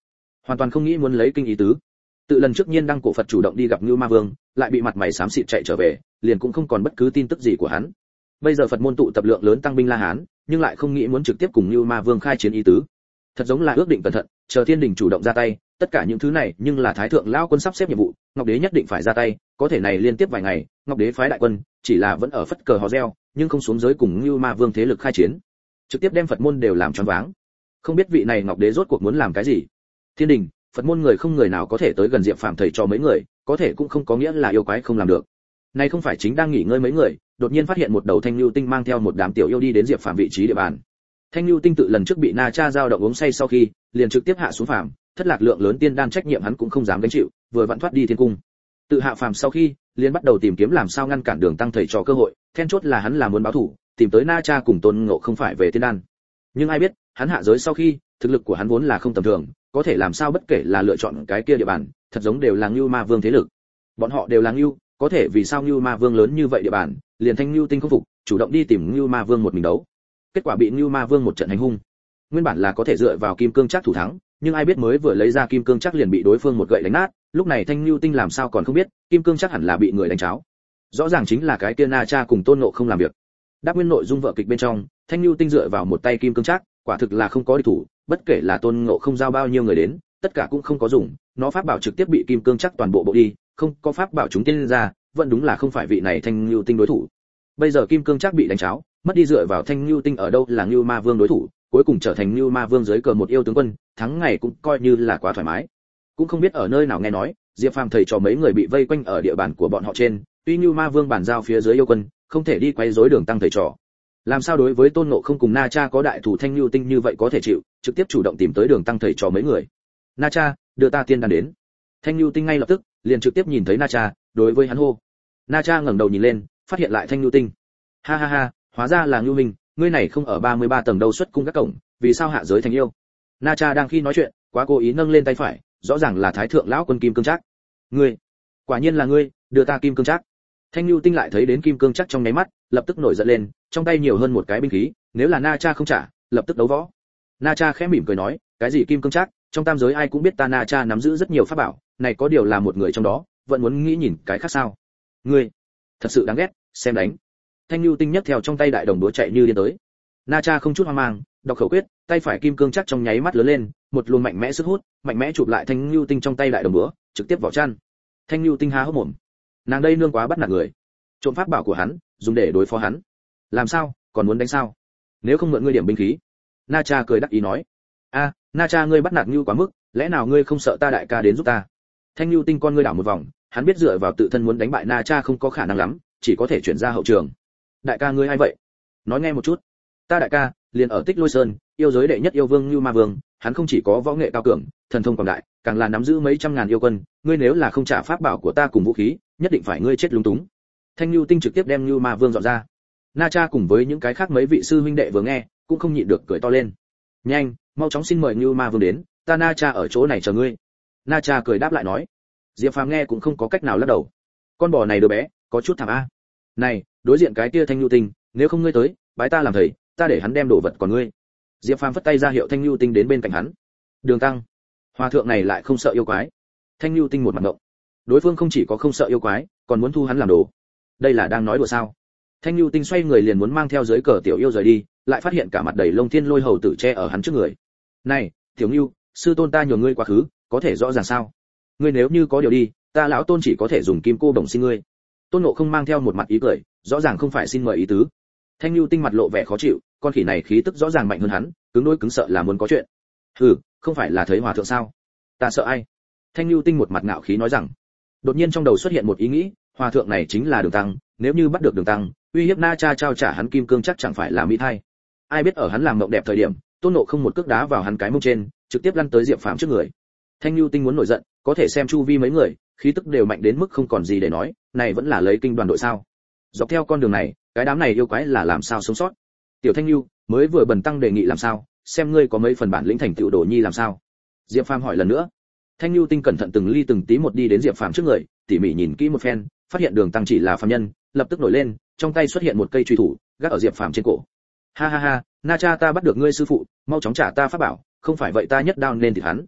Speaker 1: hoàn toàn không nghĩ muốn lấy kinh ý tứ. Tự lần trước Nhiên Đăng cổ Phật chủ động đi gặp Ngưu Ma Vương, lại bị mặt mày xám xịt chạy trở về, liền cũng không còn bất cứ tin tức gì của hắn. Bây giờ Phật môn tụ tập lượng lớn tăng binh La Hán, nhưng lại không nghĩ muốn trực tiếp cùng Ngưu Ma Vương khai chiến ý tứ. Thật giống là ước định cẩn thận, chờ Thiên Đình chủ động ra tay, tất cả những thứ này nhưng là Thái thượng lão quân sắp xếp nhiệm vụ, Ngọc Đế nhất định phải ra tay, có thể này liên tiếp vài ngày, Ngọc Đế phái đại quân, chỉ là vẫn ở phất cờ hò reo, nhưng không xuống giới cùng Ngưu Ma Vương thế lực khai chiến, trực tiếp đem Phật môn đều làm choáng váng. Không biết vị này Ngọc Đế rốt cuộc muốn làm cái gì. Thiên Đình, Phật môn người không người nào có thể tới gần Diệp Phàm thầy cho mấy người, có thể cũng không có nghĩa là yêu quái không làm được. Này không phải chính đang nghỉ ngơi mấy người, đột nhiên phát hiện một đầu thanh lưu tinh mang theo một đám tiểu yêu đi đến Diệp Phàm vị trí địa bàn. Thanh lưu tinh tự lần trước bị Na Cha giao động uống say sau khi, liền trực tiếp hạ xuống phàm, thất lạc lượng lớn tiên đan trách nhiệm hắn cũng không dám gánh chịu, vừa vặn thoát đi thiên cung. Tự hạ phàm sau khi, liền bắt đầu tìm kiếm làm sao ngăn cản Đường Tăng thầy trò cơ hội, then chốt là hắn là muốn báo thù, tìm tới Na Cha cùng Tôn Ngộ không phải về tiên đan. Nhưng ai biết, hắn hạ giới sau khi, thực lực của hắn vốn là không tầm thường, có thể làm sao bất kể là lựa chọn cái kia địa bàn, thật giống đều là Ngưu Ma Vương thế lực. Bọn họ đều là Ngưu, có thể vì sao Ngưu Ma Vương lớn như vậy địa bàn, liền Thanh Ngưu Tinh không phục, chủ động đi tìm Ngưu Ma Vương một mình đấu. Kết quả bị Ngưu Ma Vương một trận hành hung. Nguyên bản là có thể dựa vào kim cương chắc thủ thắng, nhưng ai biết mới vừa lấy ra kim cương chắc liền bị đối phương một gậy đánh nát, lúc này Thanh Ngưu Tinh làm sao còn không biết, kim cương chắc hẳn là bị người đánh cháo. Rõ ràng chính là cái kia Na Cha cùng Tôn Ngộ không làm việc. Đáp nguyên nội dung vở kịch bên trong, Thanh Ngưu Tinh dựa vào một tay kim cương chắc, quả thực là không có địch thủ, bất kể là Tôn Ngộ không giao bao nhiêu người đến, tất cả cũng không có dùng, nó pháp bảo trực tiếp bị kim cương chắc toàn bộ bộ đi, không có pháp bảo chúng tiên ra, vẫn đúng là không phải vị này Thanh Ngưu Tinh đối thủ. Bây giờ kim cương chắc bị đánh cháo, mất đi dựa vào Thanh Ngưu Tinh ở đâu là Ngưu Ma Vương đối thủ, cuối cùng trở thành Ngưu Ma Vương dưới cờ một yêu tướng quân, thắng ngày cũng coi như là quá thoải mái. Cũng không biết ở nơi nào nghe nói, Diệp Phàm thầy trò mấy người bị vây quanh ở địa bàn của bọn họ trên, tuy Ngưu Ma Vương bản giao phía dưới yêu quân, không thể đi quấy rối Đường Tăng thầy trò. Làm sao đối với Tôn Ngộ không cùng Na Cha có đại thủ Thanh Ngưu Tinh như vậy có thể chịu, trực tiếp chủ động tìm tới Đường Tăng thầy trò mấy người. Na Cha, đưa ta tiên đan đến. Thanh Ngưu Tinh ngay lập tức liền trực tiếp nhìn thấy Na Cha, đối với hắn hô. Na Cha ngẩng đầu nhìn lên, phát hiện lại Thanh Ngưu Tinh. Ha ha ha, hóa ra là Ngưu Minh, ngươi này không ở 33 tầng đâu xuất cung các cổng, vì sao hạ giới thành yêu? Na Cha đang khi nói chuyện, quá cố ý nâng lên tay phải, rõ ràng là Thái thượng lão quân kim cương trác. Ngươi, quả nhiên là ngươi, đưa ta kim cương trác. Thanh Nhu Tinh lại thấy đến kim cương trác trong nháy mắt, lập tức nổi giận lên, trong tay nhiều hơn một cái binh khí, nếu là Na Cha không trả, lập tức đấu võ. Na Cha khẽ mỉm cười nói, cái gì kim cương trác, trong tam giới ai cũng biết ta Na Cha nắm giữ rất nhiều pháp bảo, này có điều là một người trong đó, vẫn muốn nghĩ nhìn cái khác sao? Ngươi, thật sự đáng ghét, xem đánh. Thanh Nhu Tinh nhấc theo trong tay đại đồng đũa chạy như điên tới. Na Cha không chút hoang mang, đọc khẩu quyết, tay phải kim cương trác trong nháy mắt lớn lên, một luồng mạnh mẽ sức hút, mạnh mẽ chụp lại Thanh Nhu Tinh trong tay đại đồng đũa, trực tiếp vào chăn. Thanh Nhu Tinh há hốc mồm. Nàng đây nương quá bắt nạt người. Trộm pháp bảo của hắn, dùng để đối phó hắn. Làm sao, còn muốn đánh sao? Nếu không mượn ngươi điểm binh khí. Na Cha cười đắc ý nói. A, Na Cha ngươi bắt nạt Nhu quá mức, lẽ nào ngươi không sợ ta đại ca đến giúp ta? Thanh Nhu Tinh con ngươi đảo một vòng, hắn biết dựa vào tự thân muốn đánh bại Na Cha không có khả năng lắm, chỉ có thể chuyển ra hậu trường. Đại ca ngươi ai vậy? Nói nghe một chút. Ta đại ca, liền ở Tích Lôi Sơn, yêu giới đệ nhất yêu vương Nưu Ma Vương, hắn không chỉ có võ nghệ cao cường, thần thông quảng đại, càng là nắm giữ mấy trăm ngàn yêu quân, ngươi nếu là không trả pháp bảo của ta cùng vũ khí, nhất định phải ngươi chết lúng túng. Thanh Nưu Tinh trực tiếp đem Nưu Ma Vương dọn ra. Na Cha cùng với những cái khác mấy vị sư huynh đệ vừa nghe, cũng không nhịn được cười to lên. Nhanh, mau chóng xin mời Nưu Ma Vương đến, ta Na Cha ở chỗ này chờ ngươi. Na Cha cười đáp lại nói. Diệp Phàm nghe cũng không có cách nào lắc đầu. Con bò này đứa bé, có chút thảm a. Này, đối diện cái kia Thanh Nưu Tinh, nếu không ngươi tới, bái ta làm thầy, ta để hắn đem đồ vật còn ngươi. Diệp Phàm phất tay ra hiệu Thanh Nưu Tinh đến bên cạnh hắn. Đường Tăng, hòa thượng này lại không sợ yêu quái. Thanh Nưu Tinh một mặt ngộng. Đối phương không chỉ có không sợ yêu quái, còn muốn thu hắn làm đồ. Đây là đang nói đùa sao? Thanh Nưu Tinh xoay người liền muốn mang theo dưới cờ tiểu yêu rời đi, lại phát hiện cả mặt đầy lông thiên lôi hầu tử che ở hắn trước người. Này, tiểu Nưu, sư tôn ta nhường ngươi quá khứ, có thể rõ ràng sao? Ngươi nếu như có điều đi, ta lão tôn chỉ có thể dùng kim cô bổng xin ngươi. Tôn Ngộ không mang theo một mặt ý cười, rõ ràng không phải xin mời ý tứ. Thanh Nưu Tinh mặt lộ vẻ khó chịu, con khỉ này khí tức rõ ràng mạnh hơn hắn, cứng đôi cứng sợ là muốn có chuyện. Hừ, không phải là thấy hòa thượng sao? Ta sợ ai? Thanh Nưu Tinh một mặt ngạo khí nói rằng. Đột nhiên trong đầu xuất hiện một ý nghĩ, hòa thượng này chính là Đường Tăng, nếu như bắt được Đường Tăng, uy hiếp Na Cha trao trả hắn kim cương chắc chẳng phải là mỹ thay. Ai biết ở hắn làm mộng đẹp thời điểm, Tôn Ngộ không một cước đá vào hắn cái mông trên, trực tiếp lăn tới Diệp Phàm trước người. Thanh Nưu Tinh muốn nổi giận, có thể xem chu vi mấy người, khí tức đều mạnh đến mức không còn gì để nói, này vẫn là lấy kinh đoàn đội sao? Dọc theo con đường này, cái đám này yêu quái là làm sao sống sót? Tiểu Thanh Nưu, mới vừa Bần Tăng đề nghị làm sao, xem ngươi có mấy phần bản lĩnh thành tựu đồ nhi làm sao? Diệp Phàm hỏi lần nữa. Thanh Nưu Tinh cẩn thận từng ly từng tí một đi đến Diệp Phàm trước người, tỉ mỉ nhìn kỹ một phen, phát hiện Đường Tăng chỉ là phàm nhân, lập tức nổi lên, trong tay xuất hiện một cây truy thủ, gác ở Diệp Phàm trên cổ. Ha ha ha, Na Cha ta bắt được ngươi sư phụ, mau chóng trả ta pháp bảo, không phải vậy ta nhất đao nên thịt hắn.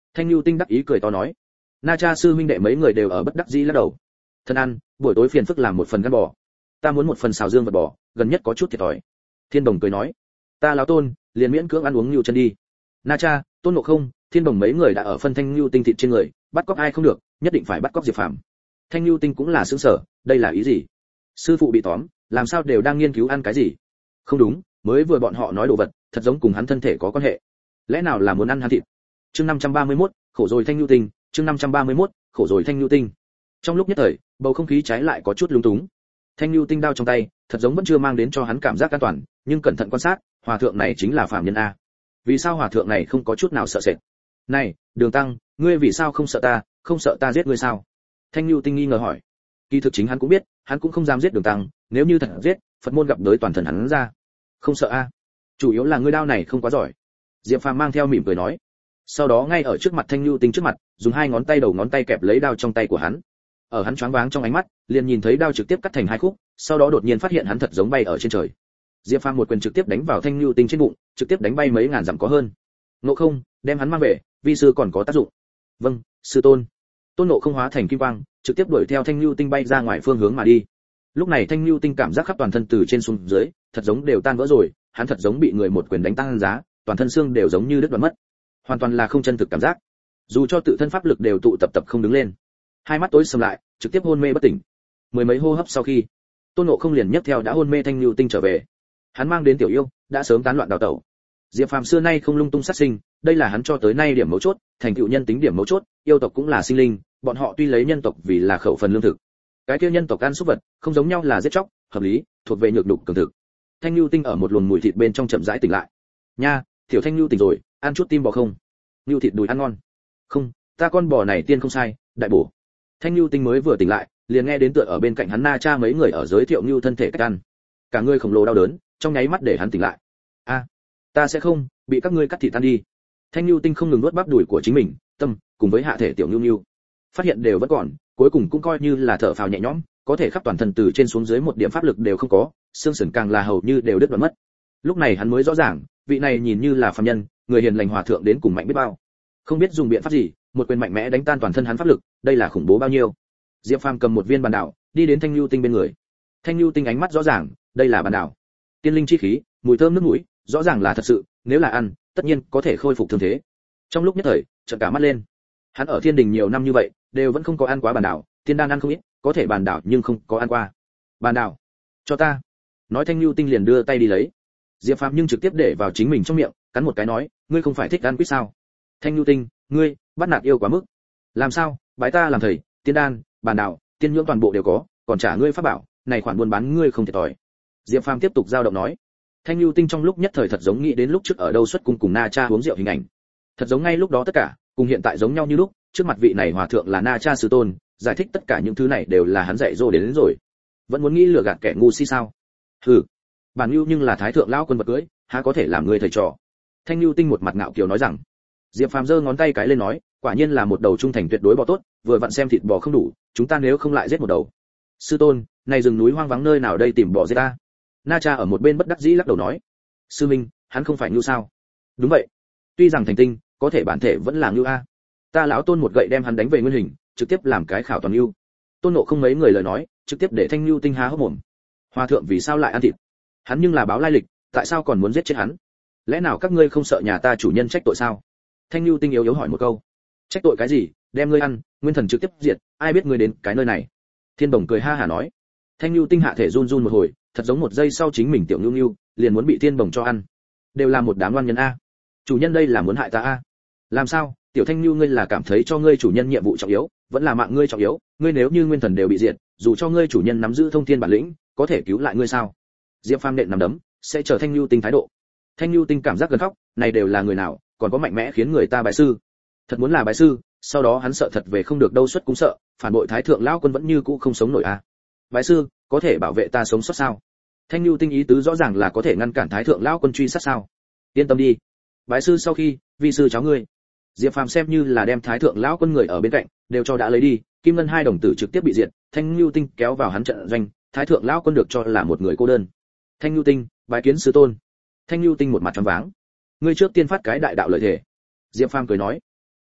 Speaker 1: Thanh Nhu Tinh đắc ý cười to nói. Na Cha sư huynh đệ mấy người đều ở bất đắc dĩ lắc đầu. Thân ăn, buổi tối phiền phức làm một phần gan bò. Ta muốn một phần xào dương vật bò, gần nhất có chút thiệt thòi. Thiên Đồng cười nói. Ta lão Tôn, liền miễn cưỡng ăn uống nhiều chân đi. Na Cha, Tôn Ngộ Không, Thiên Đồng mấy người đã ở phân Thanh Nhu Tinh thịt trên người, bắt cóc ai không được, nhất định phải bắt cóc Diệp Phàm. Thanh Nhu Tinh cũng là sững sờ, đây là ý gì? Sư phụ bị tóm, làm sao đều đang nghiên cứu ăn cái gì? Không đúng, mới vừa bọn họ nói đồ vật, thật giống cùng hắn thân thể có quan hệ. Lẽ nào là muốn ăn hắn thịt? Chương 531, khổ rồi Thanh Nhu Tinh, chương 531, khổ rồi Thanh Nhu Tinh. Trong lúc nhất thời, bầu không khí trái lại có chút lúng túng. Thanh Nhu Tinh đao trong tay, thật giống vẫn chưa mang đến cho hắn cảm giác an toàn, nhưng cẩn thận quan sát, hòa thượng này chính là phàm nhân a. Vì sao hòa thượng này không có chút nào sợ sệt? Này, Đường Tăng, ngươi vì sao không sợ ta, không sợ ta giết ngươi sao? Thanh Nhu Tinh nghi ngờ hỏi. Kỳ thực chính hắn cũng biết, hắn cũng không dám giết Đường Tăng, nếu như thật giết, Phật môn gặp đới toàn thần hắn ra. Không sợ a, chủ yếu là ngươi đao này không quá giỏi. Diệp Phàm mang theo mỉm cười nói. Sau đó ngay ở trước mặt Thanh Nhu Tinh trước mặt, dùng hai ngón tay đầu ngón tay kẹp lấy đao trong tay của hắn. Ở hắn choáng váng trong ánh mắt, liền nhìn thấy đao trực tiếp cắt thành hai khúc, sau đó đột nhiên phát hiện hắn thật giống bay ở trên trời. Diệp Phàm một quyền trực tiếp đánh vào Thanh Nhu Tinh trên bụng, trực tiếp đánh bay mấy ngàn dặm có hơn. Ngộ Không, đem hắn mang về, vi sư còn có tác dụng. Vâng, sư tôn. Tôn Ngộ Không hóa thành kim quang, trực tiếp đuổi theo Thanh Nhu Tinh bay ra ngoài phương hướng mà đi. Lúc này Thanh Nhu Tinh cảm giác khắp toàn thân từ trên xuống dưới, thật giống đều tan vỡ rồi, hắn thật giống bị người một quyền đánh tăng giá, toàn thân xương đều giống như đứt đoạn mất. Hoàn toàn là không chân thực cảm giác. Dù cho tự thân pháp lực đều tụ tập không đứng lên. Hai mắt tối sầm lại, trực tiếp hôn mê bất tỉnh. Mười mấy hô hấp sau khi, Tôn Ngộ Không liền nhấc theo đã hôn mê Thanh Nhu Tinh trở về. Hắn mang đến tiểu yêu, đã sớm tán loạn đào tẩu. Diệp Phàm xưa nay không lung tung sát sinh, đây là hắn cho tới nay điểm mấu chốt, thành tựu nhân tính điểm mấu chốt, yêu tộc cũng là sinh linh, bọn họ tuy lấy nhân tộc vì là khẩu phần lương thực. Cái kia nhân tộc ăn súc vật, không giống nhau là giết chóc, hợp lý, thuộc về nhược đục cường thực. Thanh Nhu Tinh ở một luồng mùi thịt bên trong chậm rãi tỉnh lại. Nha, tiểu Thanh Nhu tỉnh rồi, ăn chút tim bò không? Nhu thịt đùi ăn ngon. Không, ta con bò này tiên không sai, đại bổ. Thanh Nhu Tinh mới vừa tỉnh lại, liền nghe đến tựa ở bên cạnh hắn Na Cha mấy người ở giới thiệu Nhu thân thể cách ăn. Cả người khổng lồ đau đớn, trong nháy mắt để hắn tỉnh lại. A, ta sẽ không bị các ngươi cắt thịt tan đi. Thanh Nhu Tinh không ngừng nuốt bắp đùi của chính mình, tâm cùng với hạ thể tiểu Nhu Nhu, phát hiện đều vẫn còn, cuối cùng cũng coi như là thở phào nhẹ nhõm, có thể khắp toàn thân từ trên xuống dưới một điểm pháp lực đều không có, xương sườn càng là hầu như đều đứt đoạn mất. Lúc này hắn mới rõ ràng, vị này nhìn như là phàm nhân, người hiền lành hòa thượng đến cùng mạnh biết bao. Không biết dùng biện pháp gì, một quyền mạnh mẽ đánh tan toàn thân hắn pháp lực, đây là khủng bố bao nhiêu. Diệp Phàm cầm một viên bàn đảo, đi đến Thanh Nhu Tinh bên người. Thanh Nhu Tinh ánh mắt rõ ràng, đây là bàn đảo. Tiên linh chi khí, mùi thơm nước mũi, rõ ràng là thật sự, nếu là ăn, tất nhiên có thể khôi phục thương thế. Trong lúc nhất thời, trợn cả mắt lên. Hắn ở Thiên Đình nhiều năm như vậy, đều vẫn không có ăn quá bàn đảo, tiên đan ăn không ít, có thể bàn đảo nhưng không có ăn qua. Bàn đảo, cho ta. Nói Thanh Nhu Tinh liền đưa tay đi lấy. Diệp Phàm nhưng trực tiếp để vào chính mình trong miệng, cắn một cái nói, ngươi không phải thích ăn quýt sao? Thanh Nhu Tinh, ngươi bắt nạt yêu quá mức. Làm sao, bái ta làm thầy, tiên đan, bàn đảo, tiên nhưỡng toàn bộ đều có, còn trả ngươi pháp bảo, này khoản buôn bán ngươi không thiệt thòi. Diệp Phàm tiếp tục giao động nói. Thanh Nhu Tinh trong lúc nhất thời thật giống nghĩ đến lúc trước ở đâu xuất cung cùng Na Cha uống rượu hình ảnh. Thật giống ngay lúc đó tất cả, cùng hiện tại giống nhau như lúc, trước mặt vị này hòa thượng là Na Cha sư tôn, giải thích tất cả những thứ này đều là hắn dạy dỗ đến rồi. Vẫn muốn nghĩ lừa gạt kẻ ngu si sao? Hừ, bản Nhu nhưng là thái thượng lão quân vật cưới, há có thể làm người thầy trò. Thanh Nhu Tinh một mặt ngạo kiều nói rằng. Diệp Phàm giơ ngón tay cái lên nói, quả nhiên là một đầu trung thành tuyệt đối bò tốt, vừa vặn xem thịt bò không đủ, chúng ta nếu không lại giết một đầu. Sư tôn, này rừng núi hoang vắng nơi nào đây tìm bò giết ta? Na Cha ở một bên bất đắc dĩ lắc đầu nói. Sư minh, hắn không phải Nhu sao? Đúng vậy. Tuy rằng thành tinh, có thể bản thể vẫn là Nhu a. Ta lão Tôn một gậy đem hắn đánh về nguyên hình, trực tiếp làm cái khảo toàn Nhu. Tôn Ngộ Không mấy người lời nói, trực tiếp để Thanh Nhu Tinh há hốc mồm. Hòa thượng vì sao lại ăn thịt? Hắn nhưng là báo lai lịch, tại sao còn muốn giết chết hắn? Lẽ nào các ngươi không sợ nhà ta chủ nhân trách tội sao? Thanh Nhu Tinh yếu yếu hỏi một câu. Trách tội cái gì, đem ngươi ăn, nguyên thần trực tiếp diệt, ai biết ngươi đến cái nơi này? Thiên Bổng cười ha hả nói. Thanh Nhu Tinh hạ thể run run một hồi, thật giống một giây sau chính mình tiểu Nhu Nhu liền muốn bị Thiên Bổng cho ăn. Đều là một đám oan nhân a. Chủ nhân đây là muốn hại ta a. Làm sao, tiểu Thanh Nhu ngươi là cảm thấy cho ngươi chủ nhân nhiệm vụ trọng yếu, vẫn là mạng ngươi trọng yếu, ngươi nếu như nguyên thần đều bị diệt, dù cho ngươi chủ nhân nắm giữ thông thiên bản lĩnh, có thể cứu lại ngươi sao? Diệp Phàm nện nằm đấm, sẽ chờ Thanh Nhu Tinh thái độ. Thanh Nhu Tinh cảm giác gần khóc, này đều là người nào, còn có mạnh mẽ khiến người ta bái sư. Thật muốn là bái sư, sau đó hắn sợ thật về không được đâu xuất cũng sợ, phản bội thái thượng lão quân vẫn như cũ không sống nổi a. Bái sư, có thể bảo vệ ta sống sót sao? Thanh Nhu Tinh ý tứ rõ ràng là có thể ngăn cản thái thượng lão quân truy sát sao? Yên tâm đi, bái sư sau khi, vi sư cháu ngươi. Diệp Phàm xem như là đem thái thượng lão quân người ở bên cạnh đều cho đã lấy đi, kim ngân hai đồng tử trực tiếp bị diệt, Thanh Nhu Tinh kéo vào hắn trận doanh, thái thượng lão quân được cho là một người cô đơn. Thanh Nhu Tinh, bái kiến sư tôn. Thanh Nhu Tinh một mặt tròn váng. Ngươi trước tiên phát cái đại đạo lợi thể. Diệp Phàm cười nói.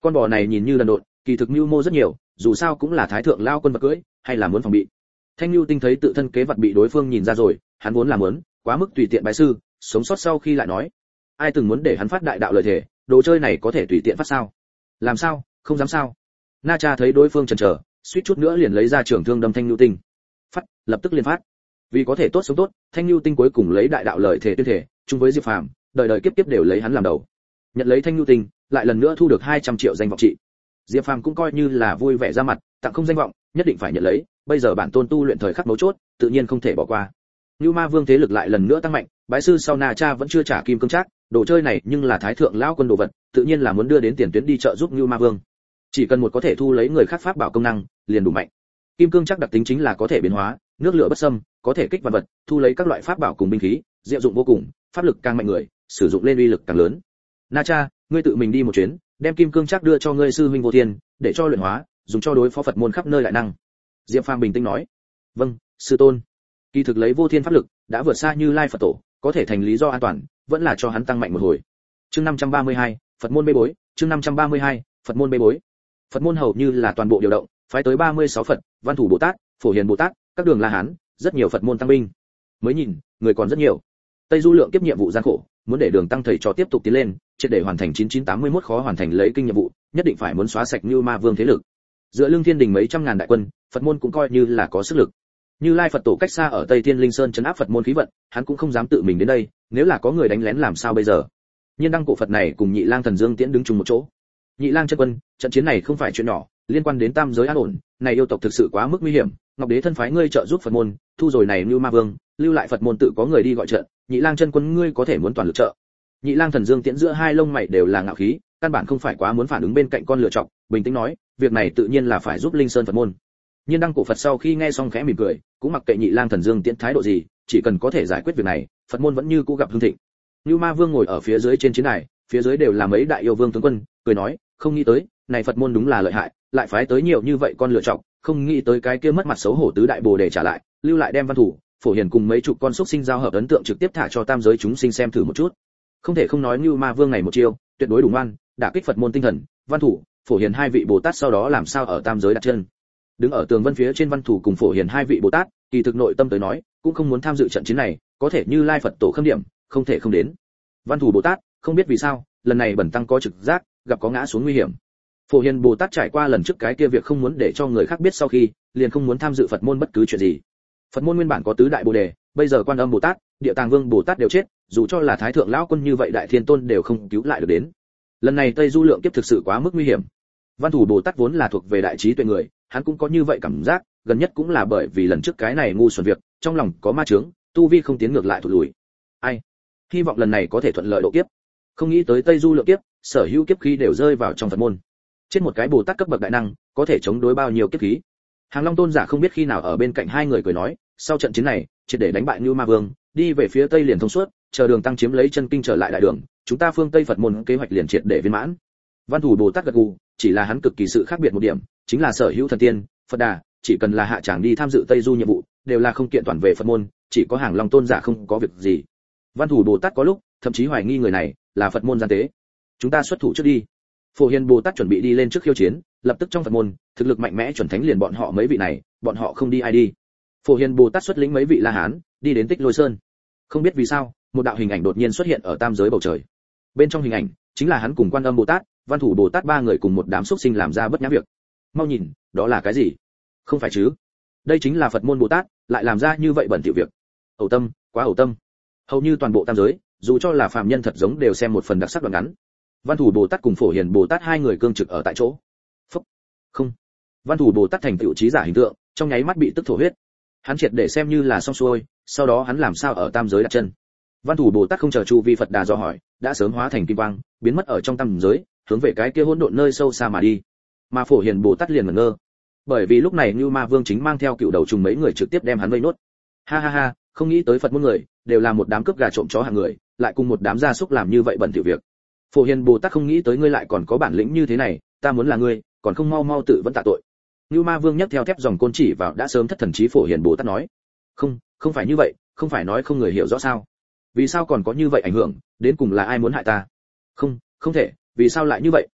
Speaker 1: Con bò này nhìn như đần độn, kỳ thực mưu mô rất nhiều, dù sao cũng là thái thượng lao quân vật cưỡi, hay là muốn phòng bị. Thanh Nưu Tinh thấy tự thân kế vật bị đối phương nhìn ra rồi, hắn vốn là muốn quá mức tùy tiện bái sư, sống sót sau khi lại nói, ai từng muốn để hắn phát đại đạo lời thể, đồ chơi này có thể tùy tiện phát sao? Làm sao? Không dám sao? Na Cha thấy đối phương chần chờ, suýt chút nữa liền lấy ra trường thương đâm Thanh Nưu Tinh. Phát, lập tức liền phát. Vì có thể tốt sống tốt, Thanh Nưu Tinh cuối cùng lấy đại đạo lời thể tuyên thể, chung với Diệp Phàm, đời đời kiếp kiếp đều lấy hắn làm đầu. Nhận lấy Thanh Nưu Tinh, lại lần nữa thu được 200 triệu danh vọng trị. Diệp Phàm cũng coi như là vui vẻ ra mặt, tặng không danh vọng, nhất định phải nhận lấy, bây giờ bản tôn tu luyện thời khắc mấu chốt, tự nhiên không thể bỏ qua. Nưu Ma Vương thế lực lại lần nữa tăng mạnh, bái sư sau Na Cha vẫn chưa trả kim cương trác, đồ chơi này nhưng là thái thượng lão quân đồ vật, tự nhiên là muốn đưa đến tiền tuyến đi trợ giúp Nưu Ma Vương. Chỉ cần một có thể thu lấy người khác pháp bảo công năng, liền đủ mạnh. Kim cương trác đặc tính chính là có thể biến hóa, nước lửa bất xâm, có thể kích vật vật, thu lấy các loại pháp bảo cùng binh khí, diệu dụng vô cùng, pháp lực càng mạnh người, sử dụng lên uy lực càng lớn. Na Cha, ngươi tự mình đi một chuyến, đem kim cương trác đưa cho ngươi sư huynh Vô Thiên, để cho luyện hóa, dùng cho đối phó Phật môn khắp nơi lại năng. Diệp Phàm bình tĩnh nói, vâng, sư tôn. Kỳ thực lấy Vô Thiên pháp lực, đã vượt xa Như Lai Phật tổ, có thể thành lý do an toàn, vẫn là cho hắn tăng mạnh một hồi. Chương 532, Phật môn bê bối, chương 532, Phật môn bê bối. Phật môn hầu như là toàn bộ điều động, phái tới 36 Phật, Văn Thủ Bồ Tát, Phổ Hiền Bồ Tát, các đường La Hán, rất nhiều Phật môn tăng binh. Mới nhìn, người còn rất nhiều. Tây Du lượng kiếp nhiệm vụ gian khổ, muốn để đường tăng thầy cho tiếp tục tiến lên, triệt để hoàn thành 9981 khó hoàn thành lấy kinh nhiệm vụ, nhất định phải muốn xóa sạch Như Ma Vương thế lực. Dựa lưng thiên đình mấy trăm ngàn đại quân, Phật môn cũng coi như là có sức lực. Như Lai Phật tổ cách xa ở Tây Thiên Linh Sơn trấn áp Phật môn khí vận, hắn cũng không dám tự mình đến đây, nếu là có người đánh lén làm sao bây giờ? Nhiên đăng cổ Phật này cùng Nhị Lang Thần Dương Tiễn đứng chung một chỗ. Nhị Lang chân quân, trận chiến này không phải chuyện nhỏ, liên quan đến tam giới an ổn, này yêu tộc thực sự quá mức nguy hiểm, Ngọc Đế thân phái ngươi trợ giúp Phật môn, thu rồi này Như Ma Vương, lưu lại Phật môn tự có người đi gọi trận, Nhị Lang chân quân ngươi có thể muốn toàn lực trợ. Nhị Lang Thần Dương Tiễn giữa hai lông mày đều là ngạo khí, căn bản không phải quá muốn phản ứng bên cạnh con lựa chọc, bình tĩnh nói, việc này tự nhiên là phải giúp Linh Sơn Phật môn. Nhiên đăng cổ Phật sau khi nghe xong khẽ mỉm cười, cũng mặc kệ Nhị Lang Thần Dương Tiễn thái độ gì, chỉ cần có thể giải quyết việc này, Phật môn vẫn như cũ gặp hưng thịnh. Như Ma Vương ngồi ở phía dưới trên chiến đài, phía dưới đều là mấy đại yêu vương tướng quân, cười nói, không nghĩ tới, này Phật môn đúng là lợi hại, lại phái tới nhiều như vậy con lựa chọc, không nghĩ tới cái kia mất mặt xấu hổ tứ đại bồ đề trả lại, lưu lại đem Văn Thủ, Phổ Hiền cùng mấy chục con xúc sinh giao hợp ấn tượng trực tiếp thả cho tam giới chúng sinh xem thử một chút. Không thể không nói Như Ma Vương này một chiêu, tuyệt đối đủ ngoan, đả kích Phật môn tinh thần, Văn Thủ, Phổ Hiền hai vị Bồ Tát sau đó làm sao ở tam giới đặt chân. Đứng ở tường vân phía trên Văn Thủ cùng Phổ Hiền hai vị Bồ Tát, kỳ thực nội tâm tới nói, cũng không muốn tham dự trận chiến này, có thể Như Lai Phật tổ khâm điểm, không thể không đến. Văn Thủ Bồ Tát, không biết vì sao, lần này bẩn tăng có trực giác, gặp có ngã xuống nguy hiểm. Phổ Hiền Bồ Tát trải qua lần trước cái kia việc không muốn để cho người khác biết sau khi, liền không muốn tham dự Phật môn bất cứ chuyện gì. Phật môn nguyên bản có tứ đại bồ đề, bây giờ Quan Âm Bồ Tát, Địa Tạng Vương Bồ Tát đều chết, dù cho là Thái thượng lão quân như vậy đại thiên tôn đều không cứu lại được đến. Lần này Tây Du lượng kiếp thực sự quá mức nguy hiểm. Văn Thủ Bồ Tát vốn là thuộc về đại trí tuệ người, hắn cũng có như vậy cảm giác, gần nhất cũng là bởi vì lần trước cái này ngu xuẩn việc, trong lòng có ma chướng, tu vi không tiến ngược lại thụt lùi. Ai? Hy vọng lần này có thể thuận lợi độ kiếp. Không nghĩ tới Tây Du lượng kiếp, sở hữu kiếp khí đều rơi vào trong Phật môn. Trên một cái Bồ Tát cấp bậc đại năng, có thể chống đối bao nhiêu kiếp khí. Hàng Long tôn giả không biết khi nào ở bên cạnh hai người cười nói, sau trận chiến này, triệt để đánh bại Như Ma Vương, đi về phía tây liền thông suốt, chờ đường tăng chiếm lấy chân kinh trở lại đại đường, chúng ta phương Tây Phật môn kế hoạch liền triệt để viên mãn. Văn Thủ Bồ Tát gật gù, chỉ là hắn cực kỳ sự khác biệt một điểm, chính là sở hữu thần tiên, Phật Đà, chỉ cần là hạ tràng đi tham dự Tây Du nhiệm vụ, đều là không kiện toàn về Phật môn, chỉ có Hàng Long tôn giả không có việc gì. Văn Thủ Bồ Tát có lúc, thậm chí hoài nghi người này là Phật môn gian tế. Chúng ta xuất thủ trước đi. Phổ Hiền Bồ Tát chuẩn bị đi lên trước khiêu chiến, lập tức trong Phật môn, thực lực mạnh mẽ chuẩn thánh liền bọn họ mấy vị này, bọn họ không đi ai đi. Phổ Hiền Bồ Tát xuất lĩnh mấy vị La Hán, đi đến Tích Lôi Sơn. Không biết vì sao, một đạo hình ảnh đột nhiên xuất hiện ở tam giới bầu trời. Bên trong hình ảnh, chính là hắn cùng Quan Âm Bồ Tát, Văn Thủ Bồ Tát ba người cùng một đám súc sinh làm ra bất nhã việc. Mau nhìn, đó là cái gì? Không phải chứ? Đây chính là Phật môn Bồ Tát, lại làm ra như vậy bẩn thỉu việc. Ẩu tâm, quá ẩu tâm. Hầu như toàn bộ tam giới, dù cho là phàm nhân thật giống đều xem một phần đặc sắc đoạn ngắn. Văn Thủ Bồ Tát cùng Phổ Hiền Bồ Tát hai người cương trực ở tại chỗ. Phúc. Không. Văn Thủ Bồ Tát thành tựu trí giả hình tượng, trong nháy mắt bị tức thổ huyết. Hắn triệt để xem như là xong xuôi, sau đó hắn làm sao ở tam giới đặt chân. Văn Thủ Bồ Tát không chờ chu vi Phật Đà dò hỏi, đã sớm hóa thành kim quang, biến mất ở trong tam giới, hướng về cái kia hỗn độn nơi sâu xa mà đi. Mà Phổ Hiền Bồ Tát liền ngẩn ngơ, bởi vì lúc này Như Ma Vương chính mang theo cựu đầu trùng mấy người trực tiếp đem hắn vây nốt. Ha ha ha, không nghĩ tới Phật môn người đều là một đám cướp gà trộm chó hạng người, lại cùng một đám gia súc làm như vậy bẩn thỉu việc. Phổ Hiền Bồ Tát không nghĩ tới ngươi lại còn có bản lĩnh như thế này, ta muốn là ngươi, còn không mau mau tự vẫn tạ tội. Như Ma Vương nhấc theo thép dòng côn chỉ vào đã sớm thất thần trí Phổ Hiền Bồ Tát nói, không phải như vậy, không phải nói không người hiểu rõ sao? Vì sao còn có như vậy ảnh hưởng, đến cùng là ai muốn hại ta? Không thể, vì sao lại như vậy?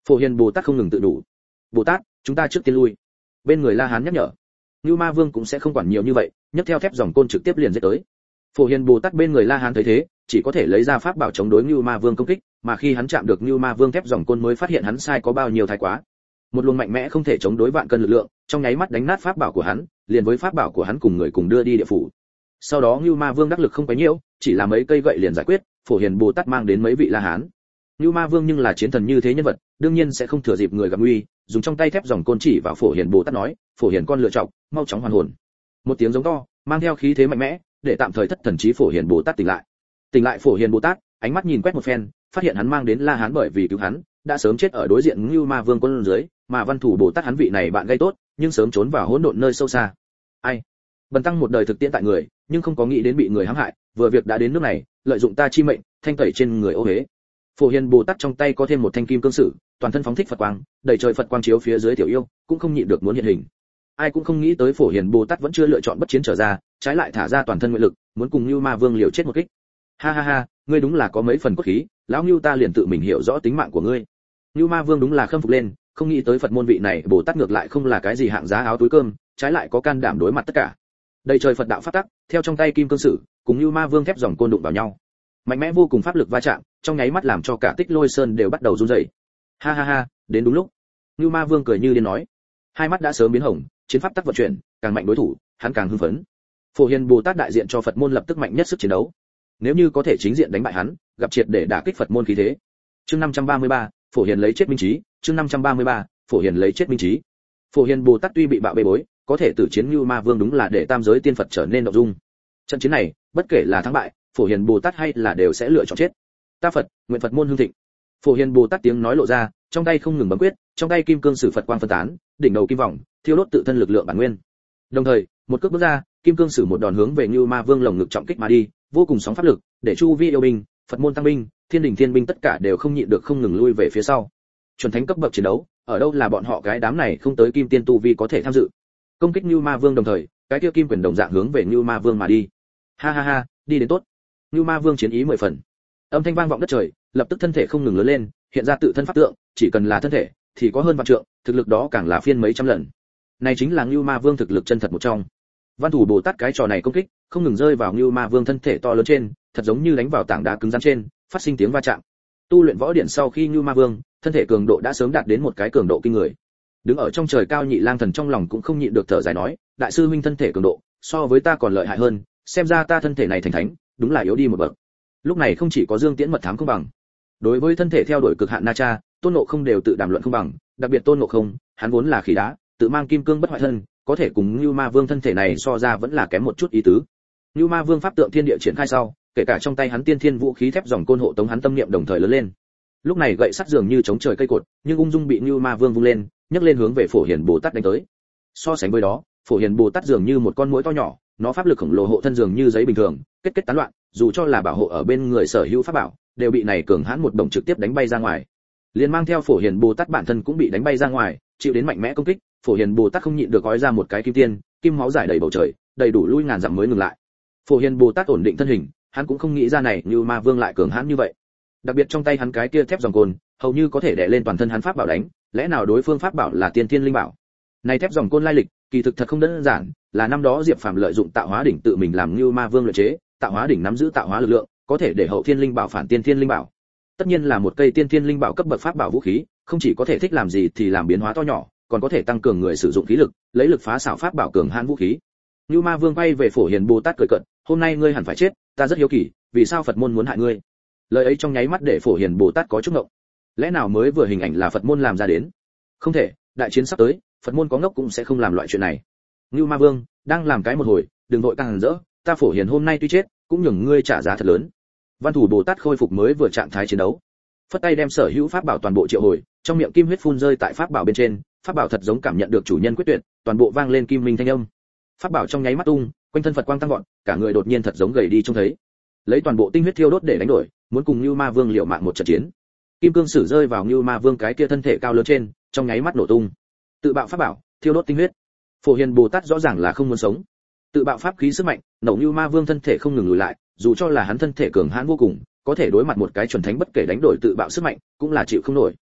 Speaker 1: Phổ Hiền Bồ Tát không ngừng tự đủ. Bồ Tát, chúng ta trước tiên lui. Bên người La Hán nhắc nhở. Nưu Ma Vương cũng sẽ không quản nhiều như vậy, nhấc theo thép dòng côn trực tiếp liền giết tới. Phổ Hiền Bồ Tát bên người La Hán thấy thế, chỉ có thể lấy ra pháp bảo chống đối Nưu Ma Vương công kích, mà khi hắn chạm được Nưu Ma Vương thép dòng côn mới phát hiện hắn sai có bao nhiêu thái quá. Một luồng mạnh mẽ không thể chống đối vạn cân lực lượng, trong nháy mắt đánh nát pháp bảo của hắn, liền với pháp bảo của hắn cùng người cùng đưa đi địa phủ. Sau đó Nưu Ma Vương đắc lực không quá nhiễu, chỉ là mấy cây gậy liền giải quyết, Phổ Hiền Bồ Tát mang đến mấy vị La Hán. Nưu Ma Vương nhưng là chiến thần như thế nhân vật, đương nhiên sẽ không thừa dịp người gặp nguy, dùng trong tay thép dòng côn chỉ vào Phổ Hiền Bồ Tát nói, "Phổ Hiền con lựa chọc, mau chóng hoàn hồn." Một tiếng giống to, mang theo khí thế mạnh mẽ, để tạm thời thất thần trí Phổ Hiền Bồ Tát tỉnh lại. Tỉnh lại Phổ Hiền Bồ Tát, ánh mắt nhìn quét một phen, phát hiện hắn mang đến La Hán bởi vì cứu hắn, đã sớm chết ở đối diện Nưu Ma Vương quân dưới, mà Văn Thủ Bồ Tát hắn vị này bạn gây tốt, nhưng sớm trốn vào hỗn độn nơi sâu xa. Ai? Bần tăng một đời thực tiễn tại người, nhưng không có nghĩ đến bị người hãm hại, vừa việc đã đến nước này, lợi dụng ta chi mệnh, thanh tẩy trên người ô hế. Phổ Hiền Bồ Tát trong tay có thêm một thanh kim cương sử, toàn thân phóng thích Phật quang, đầy trời Phật quang chiếu phía dưới tiểu yêu, cũng không nhịn được muốn hiện hình. Ai cũng không nghĩ tới Phổ Hiền Bồ Tát vẫn chưa lựa chọn bất chiến trở ra, trái lại thả ra toàn thân nguyện lực, muốn cùng Nưu Ma Vương liều chết một kích. Ha ha ha, ngươi đúng là có mấy phần cốt khí, lão Nưu ta liền tự mình hiểu rõ tính mạng của ngươi. Nưu Ma Vương đúng là khâm phục lên, không nghĩ tới Phật môn vị này Bồ Tát ngược lại không là cái gì hạng giá áo túi cơm, trái lại có can đảm đối mặt tất cả. Đầy trời Phật đạo pháp tắc, theo trong tay kim cương sử, cùng Nưu Ma Vương thép dòng côn đụng vào nhau. Mạnh mẽ vô cùng pháp lực va chạm, trong nháy mắt làm cho cả Tích Lôi Sơn đều bắt đầu run rẩy. Ha ha ha, đến đúng lúc. Nưu Ma Vương cười như điên nói. Hai mắt đã sớm biến hồng, chiến pháp tắc vận chuyển, càng mạnh đối thủ, hắn càng hưng phấn. Phổ Hiền Bồ Tát đại diện cho Phật môn lập tức mạnh nhất sức chiến đấu. Nếu như có thể chính diện đánh bại hắn, gặp triệt để đả kích Phật môn khí thế. Chương 533, Phổ Hiền lấy chết minh trí, chương 533, Phổ Hiền lấy chết minh trí. Phổ Hiền Bồ Tát tuy bị bạo bê bối, có thể tử chiến Nưu Ma Vương đúng là để tam giới tiên Phật trở nên động dung. Trận chiến này, bất kể là thắng bại, Phổ Hiền Bồ Tát hay là đều sẽ lựa chọn chết. Ta Phật, nguyện Phật môn hưng thịnh. Phổ Hiền Bồ Tát tiếng nói lộ ra, trong tay không ngừng bấm quyết, trong tay kim cương sử Phật quang phân tán, đỉnh đầu kim vòng, thiêu đốt tự thân lực lượng bản nguyên. Đồng thời, một cước bước ra, kim cương sử một đòn hướng về Nưu Ma Vương lồng ngực trọng kích mà đi, vô cùng sóng pháp lực, để chu vi yêu binh, Phật môn tăng binh, thiên đình thiên binh tất cả đều không nhịn được không ngừng lui về phía sau. Chuẩn thánh cấp bậc chiến đấu, ở đâu là bọn họ cái đám này không tới kim tiên tu vi có thể tham dự. Công kích Nưu Ma Vương đồng thời, cái kia kim quyền đồng dạng hướng về Nưu Ma Vương mà đi. Ha ha ha, đi đến tốt. Nưu Ma Vương chiến ý 10 phần. Âm thanh vang vọng đất trời, lập tức thân thể không ngừng lớn lên, hiện ra tự thân pháp tượng, chỉ cần là thân thể thì có hơn vạn trượng, thực lực đó càng là phiên mấy trăm lần. Này chính là Nưu Ma Vương thực lực chân thật một trong. Văn Thủ Bồ Tát cái trò này công kích, không ngừng rơi vào Nưu Ma Vương thân thể to lớn trên, thật giống như đánh vào tảng đá cứng rắn trên, phát sinh tiếng va chạm. Tu luyện võ điện sau khi Nưu Ma Vương, thân thể cường độ đã sớm đạt đến một cái cường độ kinh người. Đứng ở trong trời cao Nhị Lang Thần trong lòng cũng không nhịn được thở dài nói, đại sư huynh thân thể cường độ, so với ta còn lợi hại hơn, xem ra ta thân thể này thành thánh, đúng là yếu đi một bậc. Lúc này không chỉ có Dương Tiễn mật thám không bằng, đối với thân thể theo đuổi cực hạn Na Cha, Tôn Ngộ Không đều tự đàm luận không bằng, đặc biệt Tôn Ngộ Không, hắn vốn là khí đá, tự mang kim cương bất hoại thân, có thể cùng Nưu Ma Vương thân thể này so ra vẫn là kém một chút ý tứ. Nưu Ma Vương pháp tượng thiên địa triển khai sau, kể cả trong tay hắn tiên thiên vũ khí thép dòng côn hộ tống hắn tâm niệm đồng thời lớn lên. Lúc này gậy sắt dường như chống trời cây cột, nhưng ung dung bị Nưu Ma Vương vung lên, nhấc lên hướng về Phổ Hiền Bồ Tát đánh tới. So sánh với đó, Phổ Hiền Bồ Tát dường như một con muỗi to nhỏ, nó pháp lực khổng lồ hộ thân dường như giấy bình thường, kết tán loạn, dù cho là bảo hộ ở bên người sở hữu pháp bảo, đều bị này cường hãn một đồng trực tiếp đánh bay ra ngoài. Liền mang theo Phổ Hiền Bồ Tát bản thân cũng bị đánh bay ra ngoài, chịu đến mạnh mẽ công kích, Phổ Hiền Bồ Tát không nhịn được gói ra một cái kim tiên, kim máu giải đầy bầu trời, đầy đủ lui ngàn dặm mới ngừng lại. Phổ Hiền Bồ Tát ổn định thân hình, hắn cũng không nghĩ ra này như Ma Vương lại cường hãn như vậy. Đặc biệt trong tay hắn cái kia thép dòng côn, hầu như có thể đè lên toàn thân hắn pháp bảo đánh, lẽ nào đối phương pháp bảo là tiên thiên linh bảo? Này thép dòng côn lai lịch, kỳ thực thật không đơn giản, là năm đó Diệp Phàm lợi dụng Tạo Hóa đỉnh tự mình làm như Ma Vương luyện chế, Tạo Hóa đỉnh nắm giữ tạo hóa lực lượng, có thể để hậu thiên linh bảo phản tiên thiên linh bảo. Tất nhiên là một cây tiên thiên linh bảo cấp bậc pháp bảo vũ khí, không chỉ có thể thích làm gì thì làm biến hóa to nhỏ, còn có thể tăng cường người sử dụng khí lực, lấy lực phá xảo pháp bảo cường hãn vũ khí. Như Ma Vương quay về Phổ Hiền Bồ Tát cười cợt, hôm nay ngươi hẳn phải chết, ta rất hiếu kỳ, vì sao Phật môn muốn hại ngươi? Lời ấy trong nháy mắt để Phổ Hiền Bồ Tát có chút ngộng. Lẽ nào mới vừa hình ảnh là Phật môn làm ra đến? Không thể, đại chiến sắp tới, Phật môn có ngốc cũng sẽ không làm loại chuyện này. Như Ma Vương đang làm cái một hồi, đừng vội càng rỡ, ta Phổ Hiền hôm nay tuy chết, cũng nhường ngươi trả giá thật lớn. Văn Thủ Bồ Tát khôi phục mới vừa trạng thái chiến đấu, phất tay đem sở hữu pháp bảo toàn bộ triệu hồi, trong miệng kim huyết phun rơi tại pháp bảo bên trên, pháp bảo thật giống cảm nhận được chủ nhân quyết tuyệt, toàn bộ vang lên kim minh thanh âm. Pháp bảo trong nháy mắt tung, quanh thân Phật quang tăng vọt, cả người đột nhiên thật giống gầy đi trông thấy. Lấy toàn bộ tinh huyết thiêu đốt để đánh đổi, muốn cùng Như Ma Vương liều mạng một trận chiến. Kim cương sử rơi vào Như Ma Vương cái kia thân thể cao lớn trên, trong nháy mắt nổ tung. Tự bạo pháp bảo, thiêu đốt tinh huyết. Phổ Hiền Bồ Tát rõ ràng là không muốn sống. Tự bạo pháp khí sức mạnh, nổ Như Ma Vương thân thể không ngừng lùi lại, dù cho là hắn thân thể cường hãn vô cùng, có thể đối mặt một cái chuẩn thánh bất kể đánh đổi tự bạo sức mạnh, cũng là chịu không nổi.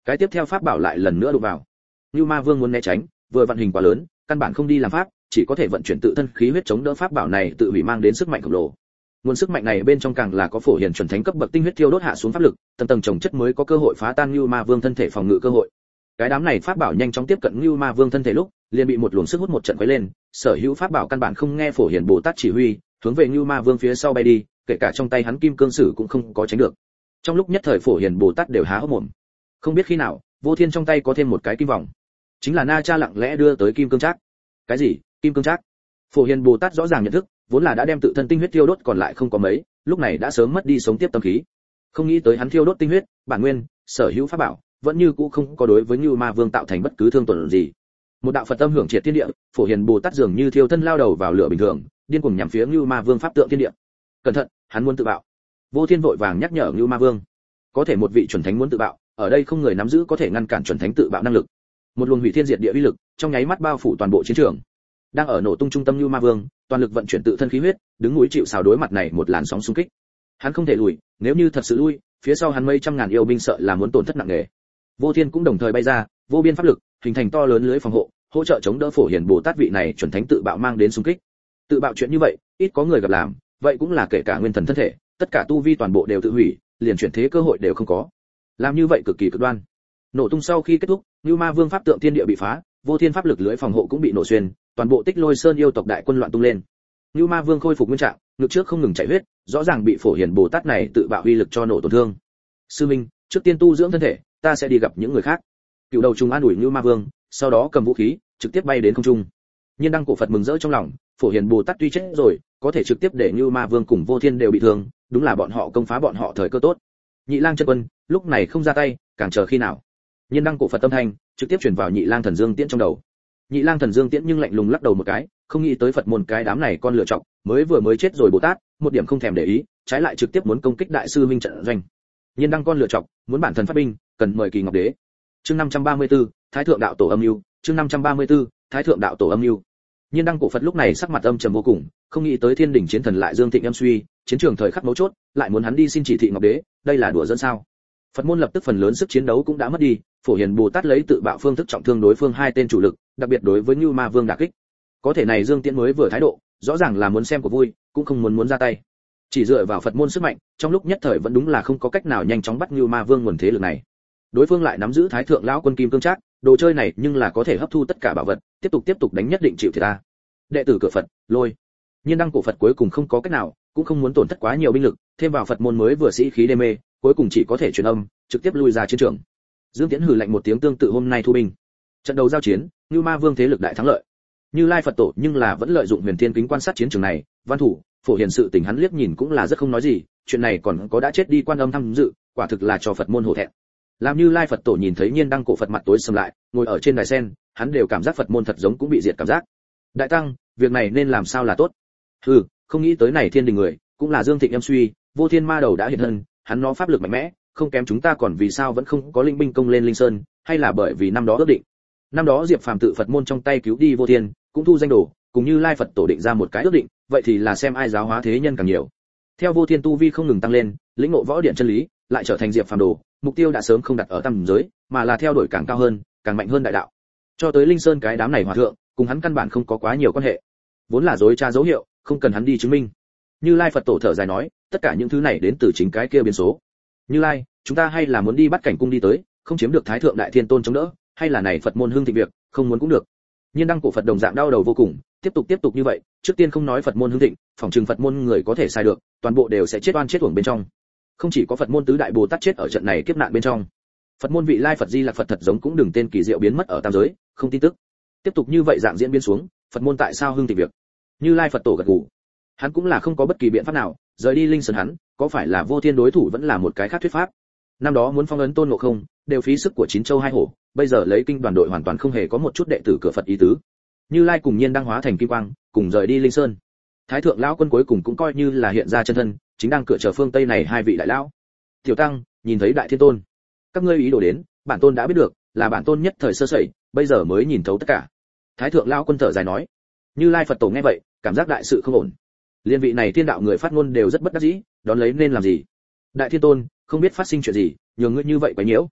Speaker 1: Cái tiếp theo pháp bảo lại lần nữa đụng vào. Như Ma Vương muốn né tránh, vừa vận hình quá lớn, căn bản không đi làm pháp, chỉ có thể vận chuyển tự thân khí huyết chống đỡ pháp bảo này tự hủy mang đến sức mạnh khổng lồ. Nguồn sức mạnh này bên trong càng là có phổ hiền chuẩn thánh cấp bậc tinh huyết thiêu đốt hạ xuống pháp lực, tầng tầng chồng chất mới có cơ hội phá tan Như Ma Vương thân thể phòng ngự cơ hội. Cái đám này pháp bảo nhanh chóng tiếp cận Như Ma Vương thân thể lúc, liền bị một luồng sức hút một trận quấy lên, sở hữu pháp bảo căn bản không nghe phổ hiền Bồ Tát chỉ huy, hướng về Như Ma Vương phía sau bay đi, kể cả trong tay hắn kim cương sử cũng không có tránh được. Trong lúc nhất thời phổ hiền Bồ Tát đều há hốc mồm. Không biết khi nào, Vô Thiên trong tay có thêm một cái kim vòng, chính là Na Cha lặng lẽ đưa tới kim cương trác. Cái gì? Kim cương trác? Phổ hiền Bồ Tát rõ ràng nhận thức, vốn là đã đem tự thân tinh huyết thiêu đốt còn lại không có mấy, lúc này đã sớm mất đi sống tiếp tâm khí. Không nghĩ tới hắn thiêu đốt tinh huyết, bản nguyên, sở hữu pháp bảo, vẫn như cũ không có đối với Như Ma Vương tạo thành bất cứ thương tổn gì. Một đạo Phật âm hưởng triệt thiên địa, phổ hiền Bồ Tát dường như thiêu thân lao đầu vào lửa bình thường, điên cuồng nhằm phía Như Ma Vương pháp tượng thiên địa. Cẩn thận, hắn muốn tự bạo. Vô Thiên vội vàng nhắc nhở Như Ma Vương. Có thể một vị chuẩn thánh muốn tự bạo, ở đây không người nắm giữ có thể ngăn cản chuẩn thánh tự bạo năng lực. Một luồng hủy thiên diệt địa uy lực, trong nháy mắt bao phủ toàn bộ chiến trường. Đang ở nổ tung trung tâm Như Ma Vương, toàn lực vận chuyển tự thân khí huyết, đứng núi chịu sào đối mặt này một làn sóng xung kích. Hắn không thể lùi, nếu như thật sự lui, phía sau hắn mấy trăm ngàn yêu binh sợ là muốn tổn thất nặng nề. Vô Thiên cũng đồng thời bay ra, vô biên pháp lực, hình thành to lớn lưới phòng hộ, hỗ trợ chống đỡ phổ hiền Bồ Tát vị này chuẩn thánh tự bạo mang đến xung kích. Tự bạo chuyện như vậy, ít có người gặp làm, vậy cũng là kể cả nguyên thần thân thể, tất cả tu vi toàn bộ đều tự hủy, liền chuyển thế cơ hội đều không có. Làm như vậy cực kỳ cực đoan. Nổ tung sau khi kết thúc, Như Ma Vương pháp tượng thiên địa bị phá, Vô Thiên pháp lực lưới phòng hộ cũng bị nổ xuyên, toàn bộ Tích Lôi Sơn yêu tộc đại quân loạn tung lên. Như Ma Vương khôi phục nguyên trạng, ngực trước không ngừng chảy huyết, rõ ràng bị phổ hiền Bồ Tát này tự bạo uy lực cho nổ tổn thương. Sư Minh, trước tiên tu dưỡng thân thể, ta sẽ đi gặp những người khác. Cựu đầu trùng an ủi Như Ma Vương, sau đó cầm vũ khí, trực tiếp bay đến không trung. Nhiên Đăng cổ Phật mừng rỡ trong lòng, phổ hiền Bồ Tát tuy chết rồi, có thể trực tiếp để Như Ma Vương cùng Vô Thiên đều bị thương, đúng là bọn họ công phá bọn họ thời cơ tốt. Nhị Lang chân quân, lúc này không ra tay, càng chờ khi nào? Nhiên Đăng cổ Phật tâm thanh, trực tiếp truyền vào Nhị Lang Thần Dương Tiễn trong đầu. Nhị Lang Thần Dương Tiễn nhưng lạnh lùng lắc đầu một cái, không nghĩ tới Phật môn cái đám này con lựa chọc, mới chết rồi Bồ Tát, một điểm không thèm để ý, trái lại trực tiếp muốn công kích đại sư minh trận doanh. Nhiên Đăng con lựa chọc, muốn bản thân phát binh, cần mời Kỳ Ngọc Đế. Chương 534, Thái thượng đạo tổ âm lưu, chương 534, Thái thượng đạo tổ âm lưu. Nhiên Đăng cổ Phật lúc này sắc mặt âm trầm vô cùng, không nghĩ tới Thiên đỉnh chiến thần lại Dương Thịnh âm suy, chiến trường thời khắc mấu chốt, lại muốn hắn đi xin chỉ thị Ngọc Đế, đây là đùa dẫn sao? Phật môn lập tức phần lớn sức chiến đấu cũng đã mất đi, phổ hiền Bồ Tát lấy tự bạo phương thức trọng thương đối phương hai tên chủ lực, đặc biệt đối với Như Ma Vương đả kích. Có thể này Dương Tiễn mới vừa thái độ, rõ ràng là muốn xem của vui, cũng không muốn ra tay. Chỉ dựa vào Phật môn sức mạnh, trong lúc nhất thời vẫn đúng là không có cách nào nhanh chóng bắt Như Ma Vương nguồn thế lực này. Đối phương lại nắm giữ Thái thượng lão quân kim cương trác, đồ chơi này nhưng là có thể hấp thu tất cả bảo vật, tiếp tục đánh nhất định chịu thiệt ta. Đệ tử cửa Phật, lôi. Nhiên Đăng cổ Phật cuối cùng không có cách nào, cũng không muốn tổn thất quá nhiều binh lực, thêm vào Phật môn mới vừa sĩ khí đê mê, cuối cùng chỉ có thể truyền âm, trực tiếp lui ra chiến trường. Dương Tiễn hừ lạnh một tiếng tương tự hôm nay thu binh. Trận đầu giao chiến, Như Ma Vương thế lực đại thắng lợi. Như Lai Phật Tổ nhưng là vẫn lợi dụng Huyền Thiên kính quan sát chiến trường này, văn thủ, phổ hiền sự tình hắn liếc nhìn cũng là rất không nói gì, chuyện này còn có đã chết đi Quan Âm tham dự, quả thực là cho Phật môn hổ thẹn. Làm Như Lai Phật Tổ nhìn thấy Nhiên Đăng cổ Phật mặt tối sầm lại, ngồi ở trên đài sen, hắn đều cảm giác Phật môn thật giống cũng bị diệt cảm giác. Đại tăng, việc này nên làm sao là tốt? Không nghĩ tới này Thiên đình người, cũng là Dương Thịnh âm suy, Vô Thiên ma đầu đã hiện thân, hắn nó pháp lực mạnh mẽ, không kém chúng ta, còn vì sao vẫn không có linh binh công lên Linh Sơn, hay là bởi vì năm đó ước định. Năm đó Diệp Phàm tự Phật môn trong tay cứu đi Vô Thiên, cũng thu danh đồ, cùng Như Lai Phật Tổ định ra một cái ước định, vậy thì là xem ai giáo hóa thế nhân càng nhiều. Theo Vô Thiên tu vi không ngừng tăng lên, lĩnh ngộ võ điện chân lý, lại trở thành Diệp Phàm đồ, mục tiêu đã sớm không đặt ở tam giới, mà là theo đuổi càng cao hơn, càng mạnh hơn đại đạo. Cho tới Linh Sơn cái đám này hòa thượng, cùng hắn căn bản không có quá nhiều quan hệ, vốn là dối tra dấu hiệu, không cần hắn đi chứng minh. Như Lai Phật Tổ thở dài nói, tất cả những thứ này đến từ chính cái kia biến số. Như Lai, chúng ta hay là muốn đi bắt cảnh cung đi tới, không chiếm được Thái thượng đại thiên tôn chống đỡ, hay là này Phật môn hưng thịnh việc, không muốn cũng được. Nhiên Đăng cổ Phật đồng dạng đau đầu vô cùng, tiếp tục như vậy, trước tiên không nói Phật môn hưng thịnh, phòng trừng Phật môn người có thể sai được, toàn bộ đều sẽ chết oan chết uổng bên trong. Không chỉ có Phật môn tứ đại Bồ Tát chết ở trận này kiếp nạn bên trong, Phật môn vị Lai Phật Di Lặc Phật thật giống cũng đừng tên kỳ diệu biến mất ở tam giới, không tin tức. Tiếp tục như vậy dạng diễn biến xuống, Phật môn tại sao hưng thịnh việc? Như Lai Phật Tổ gật gù. Hắn cũng là không có bất kỳ biện pháp nào, rời đi Linh Sơn hắn, có phải là Vô Thiên đối thủ vẫn là một cái khác thuyết pháp. Năm đó muốn phong ấn Tôn Ngộ Không, đều phí sức của chín châu hai hổ, bây giờ lấy kinh đoàn đội hoàn toàn không hề có một chút đệ tử cửa Phật ý tứ. Như Lai cùng Nhiên Đăng hóa thành kim quang, cùng rời đi Linh Sơn. Thái thượng lão quân cuối cùng cũng coi như là hiện ra chân thân, chính đang cửa chờ phương Tây này hai vị đại lão. Tiểu tăng, nhìn thấy Đại Thiên Tôn, các ngươi ý đồ đến, bản tôn đã biết được, là bản tôn nhất thời sơ sẩy, bây giờ mới nhìn thấu tất cả. Thái thượng lão quân thở dài nói. Như Lai Phật Tổ nghe vậy, cảm giác đại sự không ổn. Liên vị này thiên đạo người phát ngôn đều rất bất đắc dĩ, đón lấy nên làm gì? Đại Thiên Tôn, không biết phát sinh chuyện gì, nhường ngươi như vậy quấy nhiễu.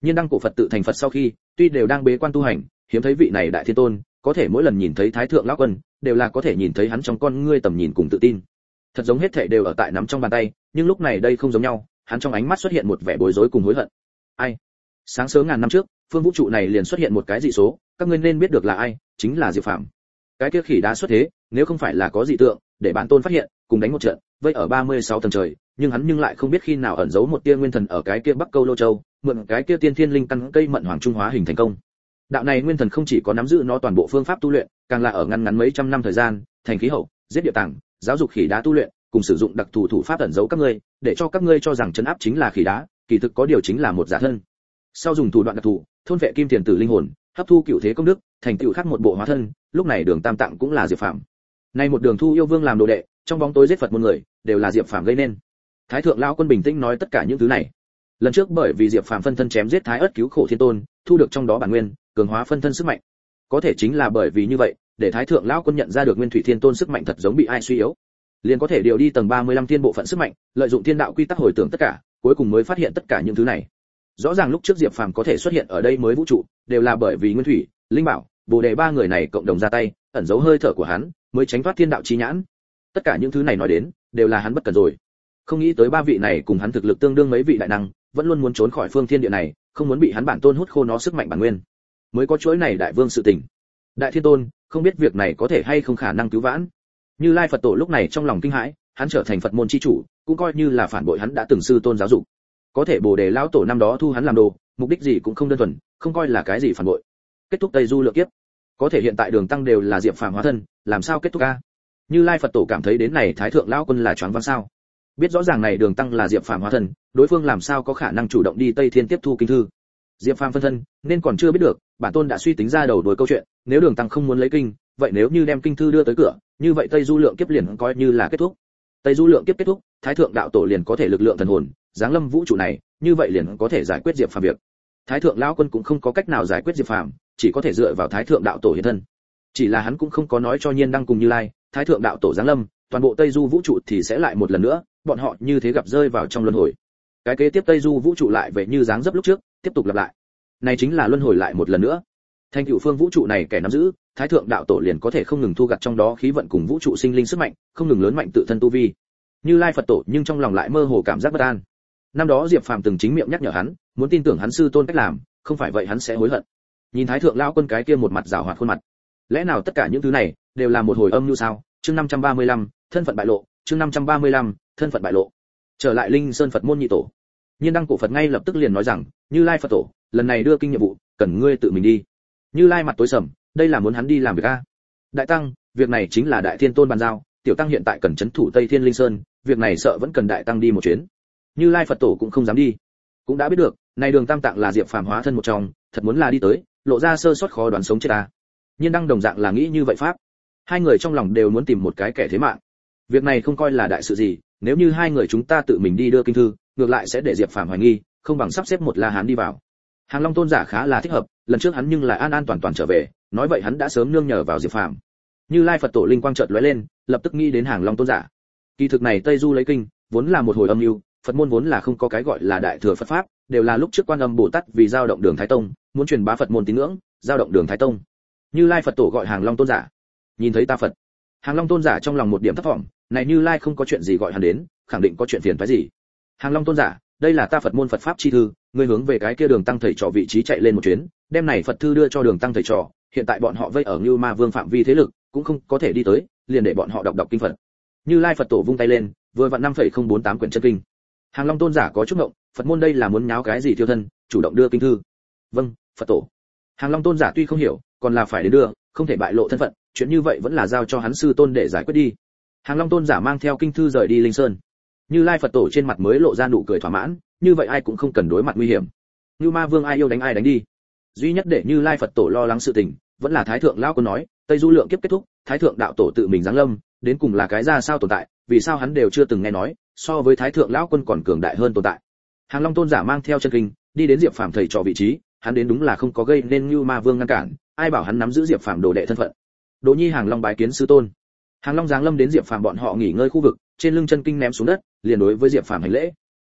Speaker 1: Nhiên đăng cổ Phật tự thành Phật sau khi, tuy đều đang bế quan tu hành, hiếm thấy vị này đại thiên tôn, có thể mỗi lần nhìn thấy Thái thượng lão quân, đều là có thể nhìn thấy hắn trong con ngươi tầm nhìn cùng tự tin. Thật giống hết thảy đều ở tại nắm trong bàn tay, nhưng lúc này đây không giống nhau, hắn trong ánh mắt xuất hiện một vẻ bối rối cùng hối hận. Ai? Sáng sớm ngàn năm trước, phương vũ trụ này liền xuất hiện một cái dị số, các ngươi nên biết được là ai, chính là Diệp Phàm. Cái kia khỉ đá xuất thế, nếu không phải là có dị tượng, để bản tôn phát hiện, cùng đánh một trận, vây ở 36 tầng trời, nhưng hắn nhưng lại không biết khi nào ẩn giấu một tia nguyên thần ở cái kia Bắc Câu Lô Châu, mượn cái kia tiên thiên linh căn cây mận hoàng trung hóa hình thành công. Đạo này nguyên thần không chỉ có nắm giữ nó toàn bộ phương pháp tu luyện, càng là ở ngắn ngắn mấy trăm năm thời gian, thành khí hậu, giết địa tàng, giáo dục khỉ đá tu luyện, cùng sử dụng đặc thù thủ pháp ẩn giấu các ngươi, để cho các ngươi cho rằng trấn áp chính là khỉ đá, kỳ thực có điều chính là một giả thân. Sau dùng thủ đoạn đặc thù, thôn vệ kim tiền tử linh hồn, hấp thu cựu thế công đức, thành tựu khác một bộ hóa thân, lúc này Đường Tam Tạng cũng là Diệp Phàm. Nay một Đường Thu yêu vương làm đồ đệ, trong bóng tối giết Phật môn người, đều là Diệp Phàm gây nên. Thái thượng lão quân bình tĩnh nói tất cả những thứ này. Lần trước bởi vì Diệp Phàm phân thân chém giết Thái Ức cứu khổ thiên tôn, thu được trong đó bản nguyên, cường hóa phân thân sức mạnh. Có thể chính là bởi vì như vậy, để Thái thượng lão quân nhận ra được Nguyên Thủy Thiên Tôn sức mạnh thật giống bị ai suy yếu, liền có thể điều đi tầng 35 thiên bộ phận sức mạnh, lợi dụng thiên đạo quy tắc hồi tưởng tất cả, cuối cùng mới phát hiện tất cả những thứ này. Rõ ràng lúc trước Diệp Phàm có thể xuất hiện ở đây mới vũ trụ, đều là bởi vì Nguyên Thủy, Linh Bảo, Bồ Đề ba người này cộng đồng ra tay, ẩn giấu hơi thở của hắn, mới tránh thoát thiên đạo chi nhãn. Tất cả những thứ này nói đến, đều là hắn bất cần rồi. Không nghĩ tới ba vị này cùng hắn thực lực tương đương mấy vị đại năng, vẫn luôn muốn trốn khỏi phương thiên địa này, không muốn bị hắn bản tôn hút khô nó sức mạnh bản nguyên, mới có chuỗi này đại vương sự tình. Đại Thiên Tôn, không biết việc này có thể hay không khả năng cứu vãn. Như Lai Phật Tổ lúc này trong lòng kinh hãi, hắn trở thành Phật môn chi chủ, cũng coi như là phản bội hắn đã từng sư tôn giáo dục. Có thể Bồ Đề lão tổ năm đó thu hắn làm đồ, mục đích gì cũng không đơn thuần, không coi là cái gì phản bội. Kết thúc Tây Du lượng kiếp. Có thể hiện tại Đường Tăng đều là Diệp Phàm hóa thân, làm sao kết thúc a? Như Lai Phật Tổ cảm thấy đến này Thái thượng lão quân là choáng váng sao? Biết rõ ràng này Đường Tăng là Diệp Phàm hóa thân, đối phương làm sao có khả năng chủ động đi Tây Thiên tiếp thu kinh thư? Diệp Phàm phân thân, nên còn chưa biết được, bản tôn đã suy tính ra đầu đuôi câu chuyện, nếu Đường Tăng không muốn lấy kinh, vậy nếu như đem kinh thư đưa tới cửa, như vậy Tây Du lượng kiếp liền coi như là kết thúc. Tây Du lượng kiếp kết thúc, Thái thượng đạo tổ liền có thể lực lượng thần hồn, giáng lâm vũ trụ này, như vậy liền có thể giải quyết Diệp Phàm việc. Thái thượng lão quân cũng không có cách nào giải quyết Diệp Phàm, chỉ có thể dựa vào Thái thượng đạo tổ hiện thân. Chỉ là hắn cũng không có nói cho Nhiên Đăng cùng Như Lai, Thái thượng đạo tổ giáng lâm, toàn bộ Tây Du vũ trụ thì sẽ lại một lần nữa, bọn họ như thế gặp rơi vào trong luân hồi. Cái kế tiếp Tây Du vũ trụ lại về như dáng dấp lúc trước, tiếp tục lặp lại. Này chính là luân hồi lại một lần nữa. Thành tựu phương vũ trụ này kẻ nắm giữ, Thái thượng đạo tổ liền có thể không ngừng thu gặt trong đó khí vận cùng vũ trụ sinh linh sức mạnh, không ngừng lớn mạnh tự thân tu vi. Như Lai Phật Tổ nhưng trong lòng lại mơ hồ cảm giác bất an. Năm đó Diệp Phàm từng chính miệng nhắc nhở hắn, muốn tin tưởng hắn sư tôn cách làm, không phải vậy hắn sẽ hối hận. Nhìn Thái thượng lão quân cái kia một mặt giảo hoạt khuôn mặt, lẽ nào tất cả những thứ này đều là một hồi âm mưu sao? Chương 535, thân phận bại lộ, chương 535, thân phận bại lộ. Trở lại Linh Sơn Phật môn nhị tổ. Nhiên Đăng cổ Phật ngay lập tức liền nói rằng, Như Lai Phật Tổ, lần này đưa kinh nhiệm vụ, cần ngươi tự mình đi. Như Lai mặt tối sầm, đây là muốn hắn đi làm việc a? Đại tăng, việc này chính là Đại Thiên Tôn bàn giao, tiểu tăng hiện tại cần trấn thủ Tây Thiên Linh Sơn, việc này sợ vẫn cần đại tăng đi một chuyến. Như Lai Phật Tổ cũng không dám đi, cũng đã biết được, này Đường Tam Tạng là Diệp Phàm hóa thân một trong, thật muốn là đi tới, lộ ra sơ sót khó đoán sống chết ta. Nhiên Đăng đồng dạng là nghĩ như vậy pháp, hai người trong lòng đều muốn tìm một cái kẻ thế mạng. Việc này không coi là đại sự gì, nếu như hai người chúng ta tự mình đi đưa kinh thư, ngược lại sẽ để Diệp Phàm hoài nghi, không bằng sắp xếp một La Hán đi vào. Hàng Long tôn giả khá là thích hợp, lần trước hắn nhưng là an an toàn toàn trở về, nói vậy hắn đã sớm nương nhờ vào Diệp Phàm. Như Lai Phật Tổ linh quang chợt lóe lên, lập tức nghĩ đến Hàng Long tôn giả. Kỳ thực này Tây Du lấy kinh, vốn là một hồi âm mưu, Phật môn vốn là không có cái gọi là đại thừa Phật pháp, đều là lúc trước Quan Âm Bồ Tát vì giao động Đường Thái Tông, muốn truyền bá Phật môn tín ngưỡng, giao động Đường Thái Tông. Như Lai Phật Tổ gọi Hàng Long tôn giả. Nhìn thấy ta Phật, Hàng Long tôn giả trong lòng một điểm thất vọng, này Như Lai không có chuyện gì gọi hắn đến, khẳng định có chuyện phiền phức gì. Hàng Long tôn giả, đây là ta Phật môn Phật pháp chi thư, ngươi hướng về cái kia Đường Tăng thầy trò vị trí chạy lên một chuyến, đem này Phật thư đưa cho Đường Tăng thầy trò, hiện tại bọn họ vây ở Như Ma Vương phạm vi thế lực, cũng không có thể đi tới, liền để bọn họ đọc kinh Phật. Như Lai Phật Tổ vung tay lên, vừa vặn 5,048 quyển chân kinh. Hàng Long tôn giả có chút ngộng, Phật môn đây là muốn nháo cái gì thiêu thân, chủ động đưa kinh thư. Vâng, Phật Tổ. Hàng Long tôn giả tuy không hiểu, còn là phải đến đưa, không thể bại lộ thân phận, chuyện như vậy vẫn là giao cho hắn sư tôn để giải quyết đi. Hàng Long tôn giả mang theo kinh thư rời đi Linh Sơn. Như Lai Phật Tổ trên mặt mới lộ ra nụ cười thỏa mãn, như vậy ai cũng không cần đối mặt nguy hiểm. Như Ma Vương ai yêu đánh ai đánh đi. Duy nhất để Như Lai Phật Tổ lo lắng sự tình, vẫn là Thái thượng lão quân nói, Tây Du lượng kiếp kết thúc, Thái thượng đạo tổ tự mình giáng lâm, đến cùng là cái ra sao tồn tại, vì sao hắn đều chưa từng nghe nói, so với Thái thượng lão quân còn cường đại hơn tồn tại. Hàng Long tôn giả mang theo chân kinh, đi đến Diệp Phàm thầy trò vị trí, hắn đến đúng là không có gây nên Như Ma Vương ngăn cản, ai bảo hắn nắm giữ Diệp Phàm đồ đệ thân phận. Đỗ Nhi Hàng Long bái kiến sư tôn. Hàng Long giáng lâm đến Diệp Phàm bọn họ nghỉ ngơi khu vực, trên lưng chân kinh ném xuống đất, liền đối với Diệp Phàm hành lễ. Ồ,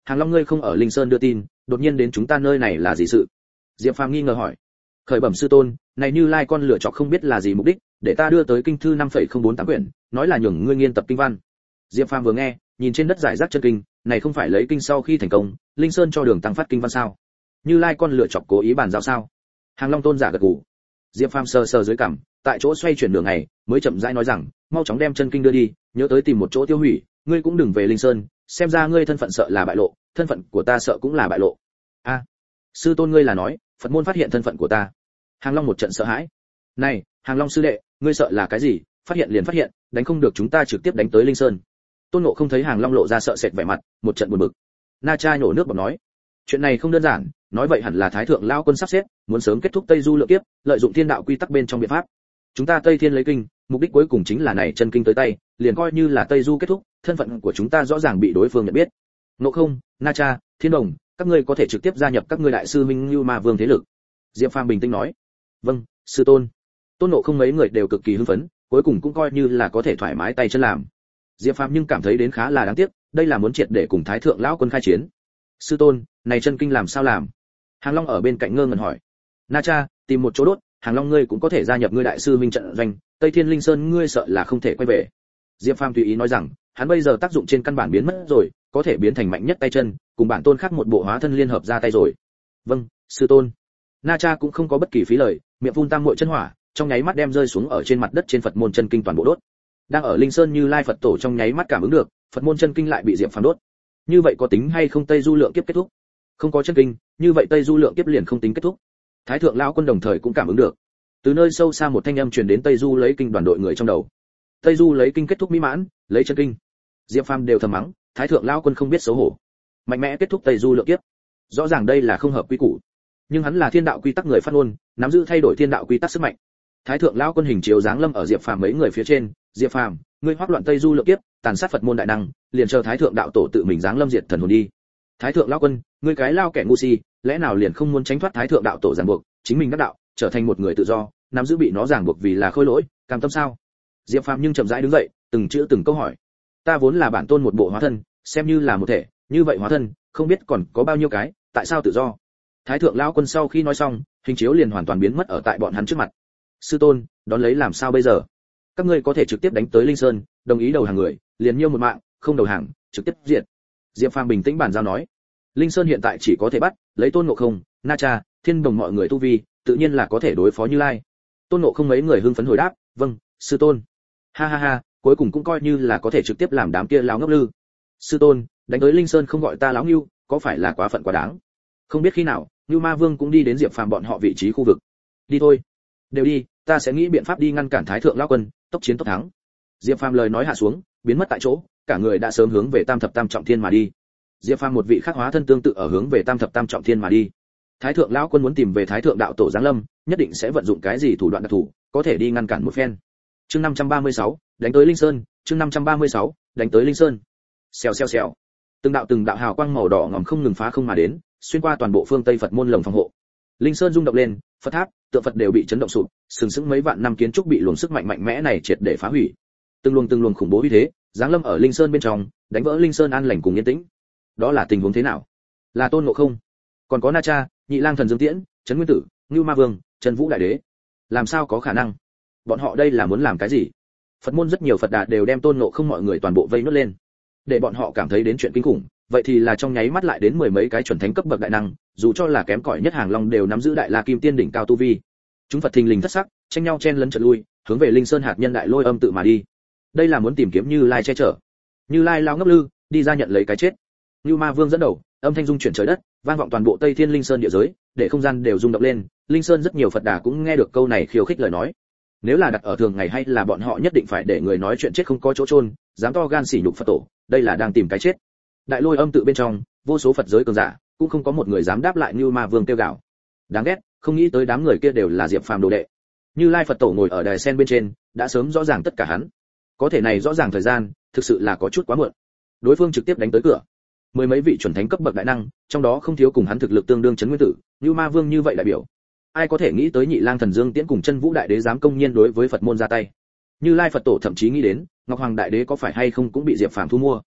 Speaker 1: Hàng Long ngươi không ở Linh Sơn đưa tin, đột nhiên đến chúng ta nơi này là gì sự? Diệp Phàm nghi ngờ hỏi. Khởi bẩm sư tôn, này Như Lai con lựa chọn không biết là gì mục đích, để ta đưa tới kinh thư 5,048 quyển, nói là nhường ngươi nghiên tập kinh văn. Diệp Phàm vừa nghe, nhìn trên đất giải rác chân kinh, này không phải lấy kinh sau khi thành công, Linh Sơn cho đường tăng phát kinh văn sao? Như Lai con lựa chọn cố ý bàn giao sao? Hàng Long tôn giả gật gù. Diệp Phàm sờ sờ dưới cằm, tại chỗ xoay chuyển nửa ngày, mới chậm rãi nói rằng, mau chóng đem chân kinh đưa đi, nhớ tới tìm một chỗ tiêu hủy, ngươi cũng đừng về Linh Sơn, xem ra ngươi thân phận sợ là bại lộ, thân phận của ta sợ cũng là bại lộ. A, sư tôn ngươi là nói, Phật môn phát hiện thân phận của ta. Hàng Long một trận sợ hãi. Này, Hàng Long sư đệ, ngươi sợ là cái gì? Phát hiện liền phát hiện, đánh không được chúng ta trực tiếp đánh tới Linh Sơn. Tôn Ngộ không thấy Hàng Long lộ ra sợ sệt vẻ mặt, một trận buồn bực. Na Cha nhổ nước bọt nói, chuyện này không đơn giản, nói vậy hẳn là Thái thượng lão quân sắp xếp, muốn sớm kết thúc Tây Du lượng kiếp, lợi dụng thiên đạo quy tắc bên trong biện pháp. Chúng ta Tây Thiên lấy kinh, mục đích cuối cùng chính là này chân kinh tới tay, liền coi như là Tây Du kết thúc, thân phận của chúng ta rõ ràng bị đối phương nhận biết. Ngộ Không, Na Cha, Thiên Đồng, các ngươi có thể trực tiếp gia nhập các ngươi đại sư minh Như Ma Vương thế lực. Diệp Phàm bình tĩnh nói. Vâng, sư tôn. Tôn Ngộ Không mấy người đều cực kỳ hưng phấn, cuối cùng cũng coi như là có thể thoải mái tay chân làm. Diệp Phàm nhưng cảm thấy đến khá là đáng tiếc, đây là muốn triệt để cùng Thái thượng lão quân khai chiến. Sư tôn, này chân kinh làm sao làm? Hàng Long ở bên cạnh ngơ ngẩn hỏi. Na Cha, tìm một chỗ đốt, Hàng Long ngươi cũng có thể gia nhập ngươi đại sư minh trận doanh, Tây Thiên Linh Sơn ngươi sợ là không thể quay về. Diệp Phàm tùy ý nói rằng, hắn bây giờ tác dụng trên căn bản biến mất rồi, có thể biến thành mạnh nhất tay chân, cùng bản tôn khác một bộ hóa thân liên hợp ra tay rồi. Vâng, sư tôn. Na Cha cũng không có bất kỳ phí lời, miệng phun tam muội chân hỏa, trong nháy mắt đem rơi xuống ở trên mặt đất trên Phật môn chân kinh toàn bộ đốt. Đang ở Linh Sơn Như Lai Phật tổ trong nháy mắt cảm ứng được, Phật môn chân kinh lại bị Diệp Phàm đốt. Như vậy có tính hay không Tây Du lượng kiếp kết thúc? Không có chân kinh, như vậy Tây Du lượng kiếp liền không tính kết thúc. Thái thượng lão quân đồng thời cũng cảm ứng được. Từ nơi sâu xa một thanh âm truyền đến Tây Du lấy kinh đoàn đội người trong đầu. Tây Du lấy kinh kết thúc mỹ mãn, lấy chân kinh. Diệp Phàm đều thầm mắng, Thái thượng lão quân không biết xấu hổ. Mạnh mẽ kết thúc Tây Du lượng kiếp. Rõ ràng đây là không hợp quy củ. Nhưng hắn là thiên đạo quy tắc người phát ngôn, nắm giữ thay đổi thiên đạo quy tắc sức mạnh. Thái thượng lão quân hình chiếu dáng lâm ở Diệp Phàm mấy người phía trên, Diệp Phàm, ngươi hoắc loạn Tây Du lượng kiếp, tàn sát Phật môn đại năng, liền chờ Thái thượng đạo tổ tự mình dáng lâm diệt thần hồn đi. Thái thượng lão quân, ngươi cái lao kẻ ngu si, lẽ nào liền không muốn tránh thoát Thái thượng đạo tổ ràng buộc, chính mình đắc đạo, trở thành một người tự do, nắm giữ bị nó ràng buộc vì là khôi lỗi, cam tâm sao? Diệp Phàm nhưng chậm rãi đứng dậy, từng chữ từng câu hỏi. Ta vốn là bản tôn một bộ hóa thân, xem như là một thể, như vậy hóa thân, không biết còn có bao nhiêu cái, tại sao tự do? Thái thượng lão quân sau khi nói xong, hình chiếu liền hoàn toàn biến mất ở tại bọn hắn trước mặt. Sư tôn, đón lấy làm sao bây giờ? Các ngươi có thể trực tiếp đánh tới Linh Sơn, đồng ý đầu hàng người, liền nhiêu một mạng, không đầu hàng, trực tiếp diệt. Diệp Phàm bình tĩnh bàn giao nói. Linh Sơn hiện tại chỉ có thể bắt, lấy Tôn Ngộ Không, Na Cha, Thiên Đồng mọi người tu vi, tự nhiên là có thể đối phó Như Lai. Tôn Ngộ Không mấy người hưng phấn hồi đáp, vâng, sư tôn. Ha ha ha, cuối cùng cũng coi như là có thể trực tiếp làm đám kia láo ngốc lư. Sư tôn, đánh tới Linh Sơn không gọi ta láo ngưu, có phải là quá phận quá đáng? Không biết khi nào, Như Ma Vương cũng đi đến Diệp Phàm bọn họ vị trí khu vực. Đi thôi, đều đi, ta sẽ nghĩ biện pháp đi ngăn cản Thái thượng lão quân, tốc chiến tốc thắng. Diệp Phàm lời nói hạ xuống, biến mất tại chỗ, cả người đã sớm hướng về Tam thập tam trọng thiên mà đi. Diệp Phàm một vị khác hóa thân tương tự ở hướng về Tam thập tam trọng thiên mà đi. Thái thượng lão quân muốn tìm về Thái thượng đạo tổ giáng lâm, nhất định sẽ vận dụng cái gì thủ đoạn đặc thù, có thể đi ngăn cản một phen. Chương 536, đánh tới Linh Sơn, chương 536, đánh tới Linh Sơn. Xèo xèo xèo. Từng đạo hào quang màu đỏ ngòm không ngừng phá không mà đến, xuyên qua toàn bộ phương Tây Phật môn lồng phòng hộ. Linh Sơn rung động lên, Phật tháp, tượng Phật đều bị chấn động sụp, sừng sững mấy vạn năm kiến trúc bị luồng sức mạnh mạnh mẽ này triệt để phá hủy. Từng luồng khủng bố uy thế, giáng lâm ở Linh Sơn bên trong, đánh vỡ Linh Sơn an lành cùng yên tĩnh. Đó là tình huống thế nào? Là Tôn Ngộ Không, còn có Na Cha, Nhị Lang Thần Dương Tiễn, Trấn Nguyên Tử, Ngưu Ma Vương, Trần Vũ Đại Đế. Làm sao có khả năng? Bọn họ đây là muốn làm cái gì? Phật môn rất nhiều Phật đà đều đem Tôn Ngộ Không mọi người toàn bộ vây nốt lên, để bọn họ cảm thấy đến chuyện kinh khủng. Vậy thì là trong nháy mắt lại đến mười mấy cái chuẩn thánh cấp bậc đại năng, dù cho là kém cỏi nhất Hàng Long đều nắm giữ đại la kim tiên đỉnh cao tu vi. Chúng Phật thình lình thất sắc, tranh nhau chen lấn trật lui, hướng về Linh Sơn hạt nhân đại lôi âm tự mà đi. Đây là muốn tìm kiếm Như Lai che chở. Như Lai lao ngấp lư, đi ra nhận lấy cái chết. Như Ma Vương dẫn đầu, âm thanh dung chuyển trời đất, vang vọng toàn bộ Tây Thiên Linh Sơn địa giới, để không gian đều rung động lên. Linh Sơn rất nhiều Phật đà cũng nghe được câu này khiêu khích lời nói. Nếu là đặt ở thường ngày hay là bọn họ nhất định phải để người nói chuyện chết không có chỗ chôn, dám to gan sỉ nhục Phật tổ, đây là đang tìm cái chết. Đại lôi âm tự bên trong, vô số Phật giới cường giả, cũng không có một người dám đáp lại Như Ma Vương kêu gào. Đáng ghét, không nghĩ tới đám người kia đều là Diệp Phàm đồ đệ. Như Lai Phật tổ ngồi ở đài sen bên trên, đã sớm rõ ràng tất cả hắn. Có thể này rõ ràng thời gian, thực sự là có chút quá muộn. Đối phương trực tiếp đánh tới cửa. Mười mấy vị chuẩn thánh cấp bậc đại năng, trong đó không thiếu cùng hắn thực lực tương đương Trấn Nguyên Tử, Như Ma Vương như vậy đại biểu. Ai có thể nghĩ tới Nhị Lang Thần Dương Tiễn cùng Chân Vũ Đại Đế dám công nhiên đối với Phật môn ra tay. Như Lai Phật tổ thậm chí nghĩ đến, Ngọc Hoàng Đại Đế có phải hay không cũng bị Diệp Phàm thu mua.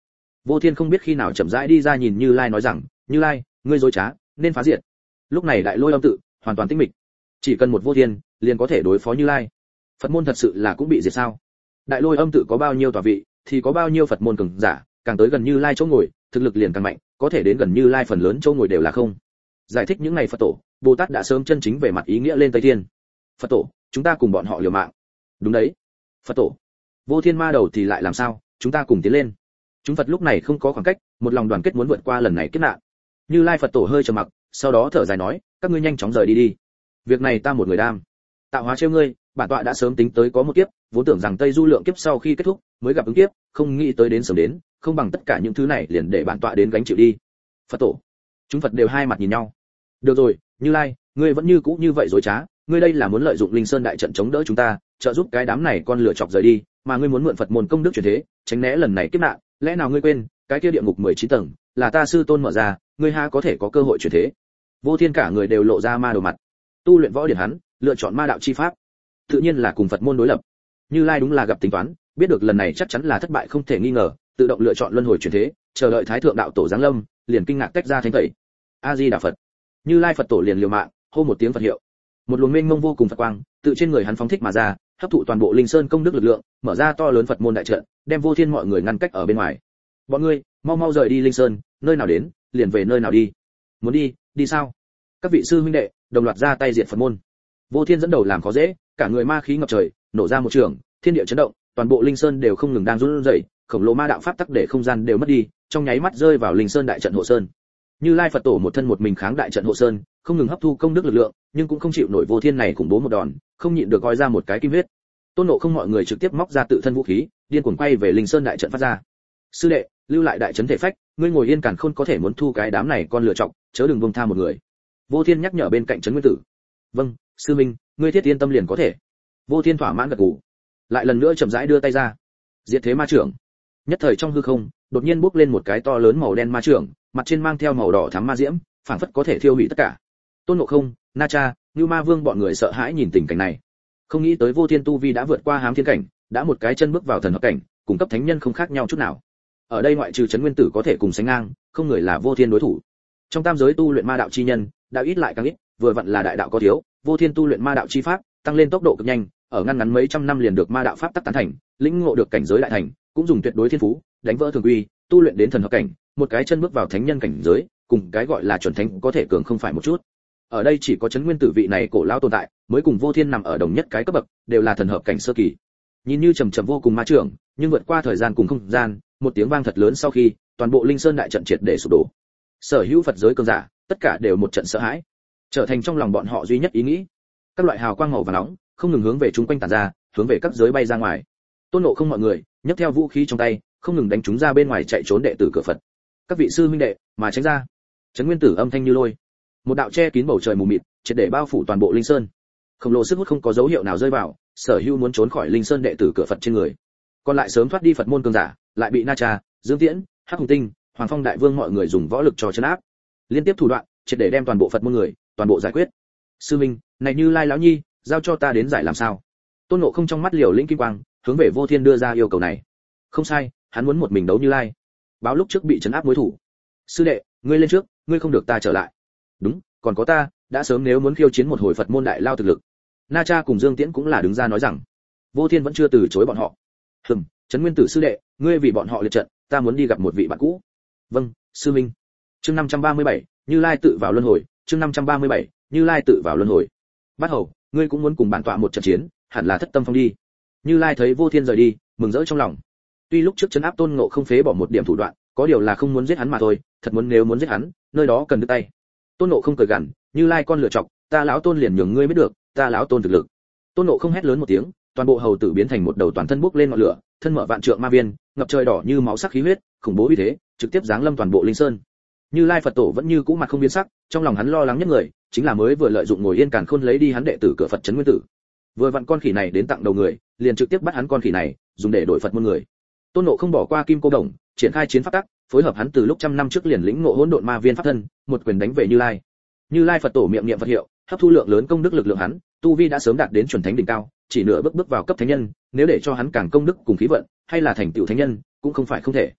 Speaker 1: Vô Thiên không biết khi nào chậm rãi đi ra nhìn Như Lai nói rằng, Như Lai, ngươi dối trá, nên phá diệt. Lúc này đại lôi âm tự hoàn toàn tĩnh mịch, chỉ cần một Vô Thiên liền có thể đối phó Như Lai. Phật môn thật sự là cũng bị diệt sao? Đại lôi âm tự có bao nhiêu tòa vị thì có bao nhiêu Phật môn cường giả, càng tới gần Như Lai chỗ ngồi, thực lực liền càng mạnh, có thể đến gần Như Lai phần lớn chỗ ngồi đều là không. Giải thích những ngày Phật tổ, Bồ Tát đã sớm chân chính về mặt ý nghĩa lên Tây Thiên. Phật tổ, chúng ta cùng bọn họ liều mạng. Đúng đấy. Phật tổ. Vô Thiên ma đầu thì lại làm sao, chúng ta cùng tiến lên. Chúng Phật lúc này không có khoảng cách, một lòng đoàn kết muốn vượt qua lần này kiếp nạn. Như Lai Phật tổ hơi trầm mặc, sau đó thở dài nói, các ngươi nhanh chóng rời đi đi. Việc này ta một người đam. Tạo hóa trêu ngươi, bản tọa đã sớm tính tới có một kiếp, vốn tưởng rằng Tây Du lượng kiếp sau khi kết thúc mới gặp ứng kiếp, không nghĩ tới đến sớm đến, không bằng tất cả những thứ này liền để bản tọa đến gánh chịu đi. Phật tổ. Chúng Phật đều hai mặt nhìn nhau. Được rồi, Như Lai, ngươi vẫn như cũ như vậy dối trá, ngươi đây là muốn lợi dụng Linh Sơn đại trận chống đỡ chúng ta, trợ giúp cái đám này con lửa chọc rời đi, mà ngươi muốn mượn Phật môn công đức chuyển thế, tránh né lần này kiếp nạn, lẽ nào ngươi quên, cái kia địa ngục 19 tầng là ta sư tôn mở ra, ngươi ha có thể có cơ hội chuyển thế. Vô Thiên cả người đều lộ ra ma đầu mặt. Tu luyện võ điển hắn, lựa chọn ma đạo chi pháp, tự nhiên là cùng Phật môn đối lập. Như Lai đúng là gặp tính toán, biết được lần này chắc chắn là thất bại không thể nghi ngờ, tự động lựa chọn luân hồi chuyển thế, chờ đợi Thái thượng đạo tổ giáng lâm, liền kinh ngạc tách ra thánh tẩy. A Di Đà Phật. Như Lai Phật tổ liền liều mạng, hô một tiếng Phật hiệu. Một luồng mênh mông vô cùng Phật quang, tự trên người hắn phóng thích mà ra, hấp thụ toàn bộ Linh Sơn công đức lực lượng, mở ra to lớn Phật môn đại trận, đem Vô Thiên mọi người ngăn cách ở bên ngoài. Bọn ngươi, mau mau rời đi Linh Sơn, nơi nào đến, liền về nơi nào đi. Muốn đi, đi sao? Các vị sư huynh đệ, đồng loạt ra tay diệt Phật môn. Vô Thiên dẫn đầu làm khó dễ, cả người ma khí ngập trời, nổ ra một trường, thiên địa chấn động, toàn bộ Linh Sơn đều không ngừng đang run rẩy, khổng lồ ma đạo pháp tắc để không gian đều mất đi, trong nháy mắt rơi vào Linh Sơn đại trận hộ sơn. Như Lai Phật tổ một thân một mình kháng đại trận hộ sơn, không ngừng hấp thu công đức lực lượng, nhưng cũng không chịu nổi Vô Thiên này khủng bố một đòn, không nhịn được gói ra một cái kim huyết. Tôn Ngộ không mọi người trực tiếp móc ra tự thân vũ khí, điên cuồng quay về Linh Sơn đại trận phát ra. Sư đệ, lưu lại đại trấn thể phách, ngươi ngồi yên càn khôn có thể muốn thu cái đám này con lựa chọc, chớ đừng buông tha một người. Vô Thiên nhắc nhở bên cạnh trấn nguyên tử. Vâng, sư minh, ngươi thiết yên tâm liền có thể. Vô Thiên thỏa mãn gật gù, lại lần nữa chậm rãi đưa tay ra. Diệt thế ma trưởng. Nhất thời trong hư không, đột nhiên bốc lên một cái to lớn màu đen ma trưởng, mặt trên mang theo màu đỏ thắm ma diễm, phảng phất có thể thiêu hủy tất cả. Tôn Ngộ Không, Na Cha, Như Ma Vương bọn người sợ hãi nhìn tình cảnh này. Không nghĩ tới Vô Thiên tu vi đã vượt qua hám thiên cảnh, đã một cái chân bước vào thần hợp cảnh, cùng cấp thánh nhân không khác nhau chút nào. Ở đây ngoại trừ trấn nguyên tử có thể cùng sánh ngang, không người là Vô Thiên đối thủ. Trong tam giới tu luyện ma đạo chi nhân, đạo ít lại càng ít, vừa vặn là đại đạo có thiếu, Vô Thiên tu luyện ma đạo chi pháp, tăng lên tốc độ cực nhanh, ở ngăn ngắn mấy trăm năm liền được ma đạo pháp tắc tán thành, lĩnh ngộ được cảnh giới đại thành, cũng dùng tuyệt đối thiên phú, đánh vỡ thường quy, tu luyện đến thần hợp cảnh, một cái chân bước vào thánh nhân cảnh giới, cùng cái gọi là chuẩn thánh có thể cường không phải một chút. Ở đây chỉ có trấn nguyên tử vị này cổ lão tồn tại, mới cùng Vô Thiên nằm ở đồng nhất cái cấp bậc, đều là thần hợp cảnh sơ kỳ. Nhìn như trầm trầm vô cùng ma trưởng, nhưng vượt qua thời gian cùng không gian, một tiếng vang thật lớn sau khi, toàn bộ Linh Sơn đại trận triệt để sụp đổ. Sở hữu Phật giới cường giả, tất cả đều một trận sợ hãi, trở thành trong lòng bọn họ duy nhất ý nghĩ. Các loại hào quang màu vàng nóng, không ngừng hướng về chúng quanh tản ra, hướng về các giới bay ra ngoài. Tôn Ngộ Không mọi người, nhấc theo vũ khí trong tay, không ngừng đánh chúng ra bên ngoài chạy trốn đệ tử cửa Phật. Các vị sư huynh đệ, mà tránh ra. Trấn Nguyên Tử âm thanh như lôi. Một đạo che kín bầu trời mù mịt, triệt để bao phủ toàn bộ Linh Sơn. Khổng lồ sức hút không có dấu hiệu nào rơi vào, sở hữu muốn trốn khỏi Linh Sơn đệ tử cửa Phật trên người. Còn lại sớm thoát đi Phật môn cường giả, lại bị Na Cha, Dương Tiễn, Hắc Hùng Tinh, Hoàng Phong đại vương mọi người dùng võ lực cho trấn áp. Liên tiếp thủ đoạn, triệt để đem toàn bộ Phật môn người, toàn bộ giải quyết. Sư minh, này Như Lai lão nhi, giao cho ta đến giải làm sao? Tôn Ngộ Không trong mắt liều lĩnh kim quang, hướng về Vô Thiên đưa ra yêu cầu này. Không sai, hắn muốn một mình đấu Như Lai. Báo lúc trước bị trấn áp mối thủ. Sư đệ, ngươi lên trước, ngươi không được ta trở lại. Đúng, còn có ta, đã sớm nếu muốn khiêu chiến một hồi Phật môn đại lao thực lực. Na Cha cùng Dương Tiễn cũng là đứng ra nói rằng, Vô Thiên vẫn chưa từ chối bọn họ. Trấn Nguyên Tử sư đệ, ngươi vì bọn họ liệt trận, ta muốn đi gặp một vị bạn cũ. Vâng, sư minh. Chương 537, Như Lai tự vào luân hồi, chương 537, Như Lai tự vào luân hồi. Bát Hầu, ngươi cũng muốn cùng bản tọa một trận chiến, hẳn là thất tâm phong đi. Như Lai thấy Vô Thiên rời đi, mừng rỡ trong lòng. Tuy lúc trước trấn áp Tôn Ngộ Không phế bỏ một điểm thủ đoạn, có điều là không muốn giết hắn mà thôi, thật muốn nếu muốn giết hắn, nơi đó cần đứt tay. Tôn Ngộ Không cười gằn, Như Lai con lựa chọc, ta lão Tôn liền nhường ngươi biết được, ta lão Tôn thực lực. Tôn Ngộ Không hét lớn một tiếng, toàn bộ hầu tử biến thành một đầu toàn thân bốc lên ngọn lửa, thân mở vạn trượng ma viên, ngập trời đỏ như máu sắc khí huyết, khủng bố uy thế, trực tiếp giáng lâm toàn bộ Linh Sơn. Như Lai Phật tổ vẫn như cũ mặt không biến sắc, trong lòng hắn lo lắng nhất người, chính là mới vừa lợi dụng ngồi yên càn khôn lấy đi hắn đệ tử cửa Phật trấn Nguyên Tử. Vừa vặn con khỉ này đến tặng đầu người, liền trực tiếp bắt hắn con khỉ này, dùng để đổi Phật môn người. Tôn Ngộ Không bỏ qua Kim Cô Đồng, triển khai chiến pháp tắc, phối hợp hắn từ lúc trăm năm trước liền lĩnh ngộ hỗn độn ma viên pháp thân, một quyền đánh về Như Lai. Như Lai Phật tổ miệng niệm Phật hiệu, hấp thu lượng lớn công đức lực lượng hắn, tu vi đã sớm đạt đến chuẩn thánh đỉnh cao, chỉ nửa bước bước vào cấp thánh nhân, nếu để cho hắn càng công đức cùng khí vận, hay là thành tựu thánh nhân, cũng không phải không thể.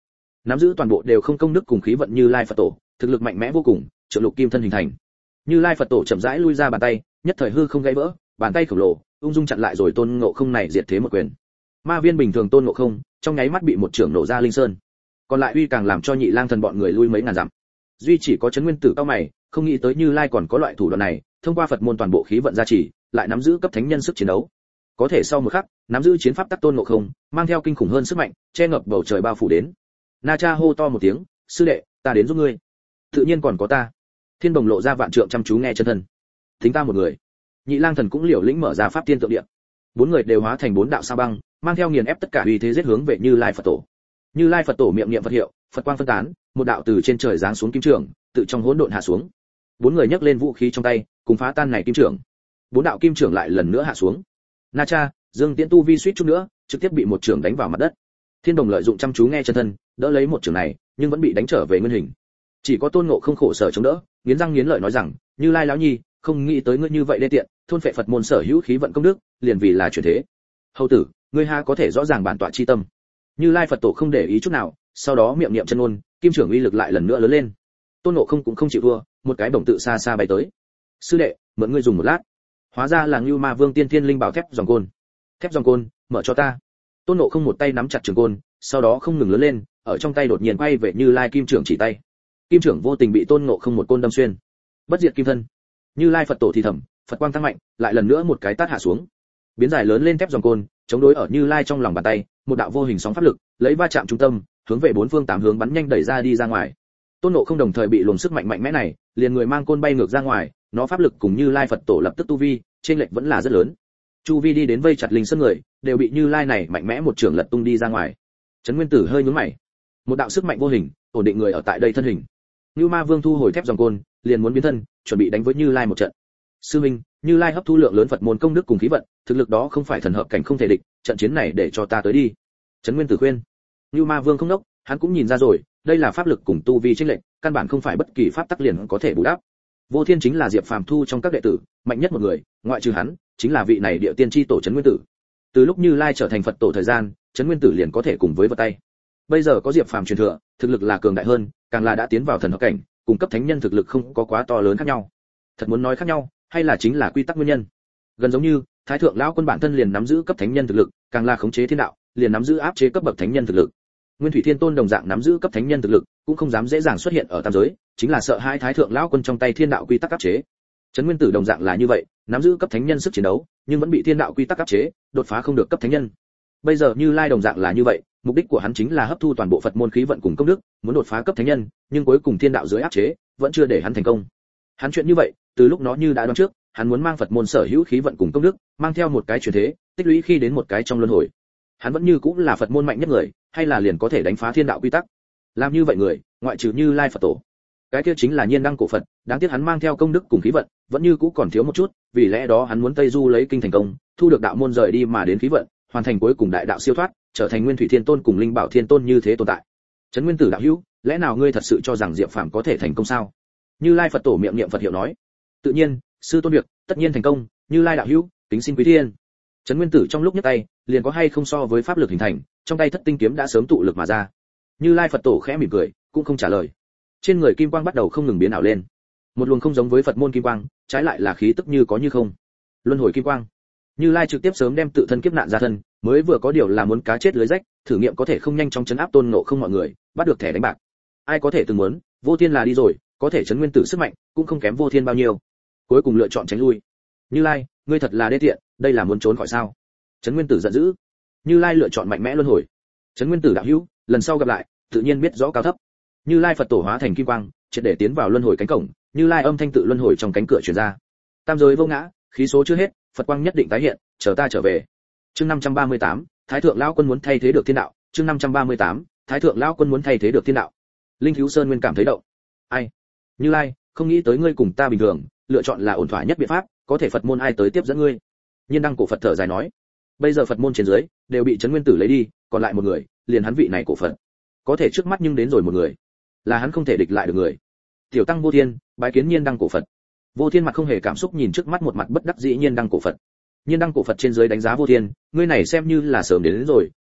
Speaker 1: nắm giữ toàn bộ đều không công đức cùng khí vận Như Lai Phật tổ, thực lực mạnh mẽ vô cùng, trượng lục kim thân hình thành. Như Lai Phật tổ chậm rãi lui ra bàn tay, nhất thời hư không gãy vỡ, bàn tay khổng lồ ung dung chặn lại rồi Tôn Ngộ Không này diệt thế một quyền. Ma viên bình thường Tôn Ngộ Không, trong nháy mắt bị một trưởng nổ ra linh sơn. Còn lại uy càng làm cho Nhị Lang Thần bọn người lui mấy ngàn dặm. Duy chỉ có Trấn Nguyên Tử cao mày, không nghĩ tới Như Lai còn có loại thủ đoạn này, thông qua Phật môn toàn bộ khí vận gia trì, lại nắm giữ cấp thánh nhân sức chiến đấu. Có thể sau một khắc, nắm giữ chiến pháp tắc Tôn Ngộ Không, mang theo kinh khủng hơn sức mạnh, che ngập bầu trời bao phủ đến. Na Cha hô to một tiếng, sư đệ, ta đến giúp ngươi. Tự nhiên còn có ta. Thiên Đồng lộ ra vạn trượng chăm chú nghe chân thân. Tính ta một người. Nhị Lang Thần cũng liều lĩnh mở ra pháp tiên tượng địa. Bốn người đều hóa thành bốn đạo sao băng, mang theo nghiền ép tất cả uy thế giết hướng về Như Lai Phật tổ. Như Lai Phật tổ miệng niệm Phật hiệu, Phật quang phân tán, một đạo từ trên trời giáng xuống kim trường, tự trong hỗn độn hạ xuống. Bốn người nhấc lên vũ khí trong tay, cùng phá tan này kim trường. Bốn đạo kim trường lại lần nữa hạ xuống. Na Cha, Dương Tiễn tu vi suýt chút nữa, trực tiếp bị một trường đánh vào mặt đất. Thiên Đồng lợi dụng chăm chú nghe chân thân, đỡ lấy một trường này, nhưng vẫn bị đánh trở về nguyên hình. Chỉ có Tôn Ngộ Không khổ sở chống đỡ, nghiến răng nghiến lợi nói rằng, Như Lai lão nhi, không nghĩ tới ngươi như vậy đê tiện, thôn phệ Phật môn sở hữu khí vận công đức, liền vì là chuyển thế. Hầu tử, ngươi ha có thể rõ ràng bản tọa chi tâm. Như Lai Phật tổ không để ý chút nào, sau đó miệng niệm chân ngôn, kim trưởng uy lực lại lần nữa lớn lên. Tôn Ngộ Không cũng không chịu thua, một cái bổng tự xa xa bay tới. Sư đệ, mượn ngươi dùng một lát. Hóa ra là Ngưu Ma Vương Tiên Thiên Linh Bảo thép giòng côn. Thép giòng côn, mở cho ta. Tôn Ngộ Không một tay nắm chặt trường côn, sau đó không ngừng lớn lên, ở trong tay đột nhiên quay về Như Lai kim trưởng chỉ tay. Kim trưởng vô tình bị Tôn Ngộ Không một côn đâm xuyên. Bất diệt kim thân. Như Lai Phật tổ thì thầm, Phật quang tăng mạnh, lại lần nữa một cái tát hạ xuống. Biến dài lớn lên thép giòng côn, chống đối ở Như Lai trong lòng bàn tay, một đạo vô hình sóng pháp lực, lấy va chạm trung tâm, hướng về bốn phương tám hướng bắn nhanh đẩy ra đi ra ngoài. Tôn Ngộ Không đồng thời bị luồng sức mạnh mạnh mẽ này, liền người mang côn bay ngược ra ngoài, nó pháp lực cùng Như Lai Phật tổ lập tức tu vi, trên lệch vẫn là rất lớn. Chu vi đi đến vây chặt linh sơn người, đều bị Như Lai này mạnh mẽ một trường lật tung đi ra ngoài. Trấn Nguyên Tử hơi nhướng mày. Một đạo sức mạnh vô hình, ổn định người ở tại đây thân hình. Ngưu Ma Vương thu hồi thép giòng côn, liền muốn biến thân, chuẩn bị đánh với Như Lai một trận. Sư minh, Như Lai hấp thu lượng lớn Phật môn công đức cùng khí vận, thực lực đó không phải thần hợp cảnh không thể địch, trận chiến này để cho ta tới đi. Trấn Nguyên Tử khuyên. Ngưu Ma Vương không đốc, hắn cũng nhìn ra rồi, đây là pháp lực cùng tu vi chênh lệch, căn bản không phải bất kỳ pháp tắc liền có thể bù đắp. Vô Thiên chính là Diệp Phàm thu trong các đệ tử, mạnh nhất một người, ngoại trừ hắn, chính là vị này địa tiên chi tổ Trấn Nguyên Tử. Từ lúc Như Lai trở thành Phật tổ thời gian, Trấn Nguyên Tử liền có thể cùng với vật tay. Bây giờ có Diệp Phàm truyền thừa, thực lực là cường đại hơn, càng là đã tiến vào thần hợp cảnh, cùng cấp thánh nhân thực lực không có quá to lớn khác nhau. Thật muốn nói khác nhau, hay là chính là quy tắc nguyên nhân. Gần giống như, Thái thượng lão quân bản thân liền nắm giữ cấp thánh nhân thực lực, càng là khống chế thiên đạo, liền nắm giữ áp chế cấp bậc thánh nhân thực lực. Nguyên Thủy Thiên Tôn đồng dạng nắm giữ cấp thánh nhân thực lực, cũng không dám dễ dàng xuất hiện ở tam giới, chính là sợ hai Thái thượng lão quân trong tay thiên đạo quy tắc áp chế. Trấn Nguyên Tử đồng dạng là như vậy, nắm giữ cấp thánh nhân sức chiến đấu, nhưng vẫn bị thiên đạo quy tắc áp chế, đột phá không được cấp thánh nhân. Bây giờ Như Lai đồng dạng là như vậy, mục đích của hắn chính là hấp thu toàn bộ Phật môn khí vận cùng công đức, muốn đột phá cấp thánh nhân, nhưng cuối cùng thiên đạo dưới áp chế, vẫn chưa để hắn thành công. Hắn chuyện như vậy, từ lúc nó như đã đoán trước, hắn muốn mang Phật môn sở hữu khí vận cùng công đức, mang theo một cái truyền thế, tích lũy khi đến một cái trong luân hồi. Hắn vẫn như cũng là Phật môn mạnh nhất người, hay là liền có thể đánh phá thiên đạo quy tắc. Làm như vậy người, ngoại trừ Như Lai Phật tổ, cái kia chính là Nhiên Đăng cổ Phật, đáng tiếc hắn mang theo công đức cùng khí vận, vẫn như cũ còn thiếu một chút, vì lẽ đó hắn muốn Tây Du lấy kinh thành công, thu được đạo môn rời đi mà đến khí vận, hoàn thành cuối cùng đại đạo siêu thoát, trở thành Nguyên Thủy Thiên Tôn cùng Linh Bảo Thiên Tôn như thế tồn tại. Trấn Nguyên Tử đạo hữu, lẽ nào ngươi thật sự cho rằng Diệp Phàm có thể thành công sao? Như Lai Phật tổ miệng niệm Phật hiệu nói. Tự nhiên, sư tôn việc, tất nhiên thành công, Như Lai đạo hữu, kính xin quý thiên. Trấn Nguyên Tử trong lúc nhấc tay, liền có hay không so với pháp lực hình thành, trong tay Thất Tinh kiếm đã sớm tụ lực mà ra. Như Lai Phật tổ khẽ mỉm cười, cũng không trả lời. Trên người kim quang bắt đầu không ngừng biến ảo lên. Một luồng không giống với Phật môn kim quang, trái lại là khí tức như có như không. Luân hồi kim quang. Như Lai trực tiếp sớm đem tự thân kiếp nạn ra thân, mới vừa có điều là muốn cá chết lưới rách, thử nghiệm có thể không nhanh chóng chấn áp Tôn Ngộ Không mọi người, bắt được thẻ đánh bạc. Ai có thể từng muốn, Vô Thiên là đi rồi, có thể Trấn Nguyên Tử sức mạnh, cũng không kém Vô Thiên bao nhiêu. Cuối cùng lựa chọn tránh lui. Như Lai, ngươi thật là đê tiện, đây là muốn trốn khỏi sao? Trấn Nguyên Tử giận dữ. Như Lai lựa chọn mạnh mẽ luân hồi. Trấn Nguyên Tử đạo hữu, lần sau gặp lại, tự nhiên biết rõ cao thấp. Như Lai Phật tổ hóa thành kim quang, triệt để tiến vào luân hồi cánh cổng, Như Lai âm thanh tự luân hồi trong cánh cửa truyền ra. Tam giới vô ngã, khí số chưa hết, Phật quang nhất định tái hiện, chờ ta trở về. Chương 538, Thái thượng lão quân muốn thay thế được thiên đạo. Chương 538, Thái thượng lão quân muốn thay thế được thiên đạo. Linh Thiếu Sơn nguyên cảm thấy động. Ai? Như Lai, không nghĩ tới ngươi cùng ta bình thường, lựa chọn là ổn thỏa nhất biện pháp, có thể Phật môn ai tới tiếp dẫn ngươi? Nhiên Đăng cổ Phật thở dài nói. Bây giờ Phật môn trên dưới đều bị Trấn Nguyên Tử lấy đi, còn lại một người, liền hắn vị này cổ Phật. Có thể trước mắt nhưng đến rồi một người, là hắn không thể địch lại được người. Tiểu tăng Vô Thiên, bái kiến Nhiên Đăng cổ Phật. Vô Thiên mặt không hề cảm xúc nhìn trước mắt một mặt bất đắc dĩ Nhiên Đăng cổ Phật. Nhiên Đăng cổ Phật trên dưới đánh giá Vô Thiên, ngươi này xem như là sớm đến rồi,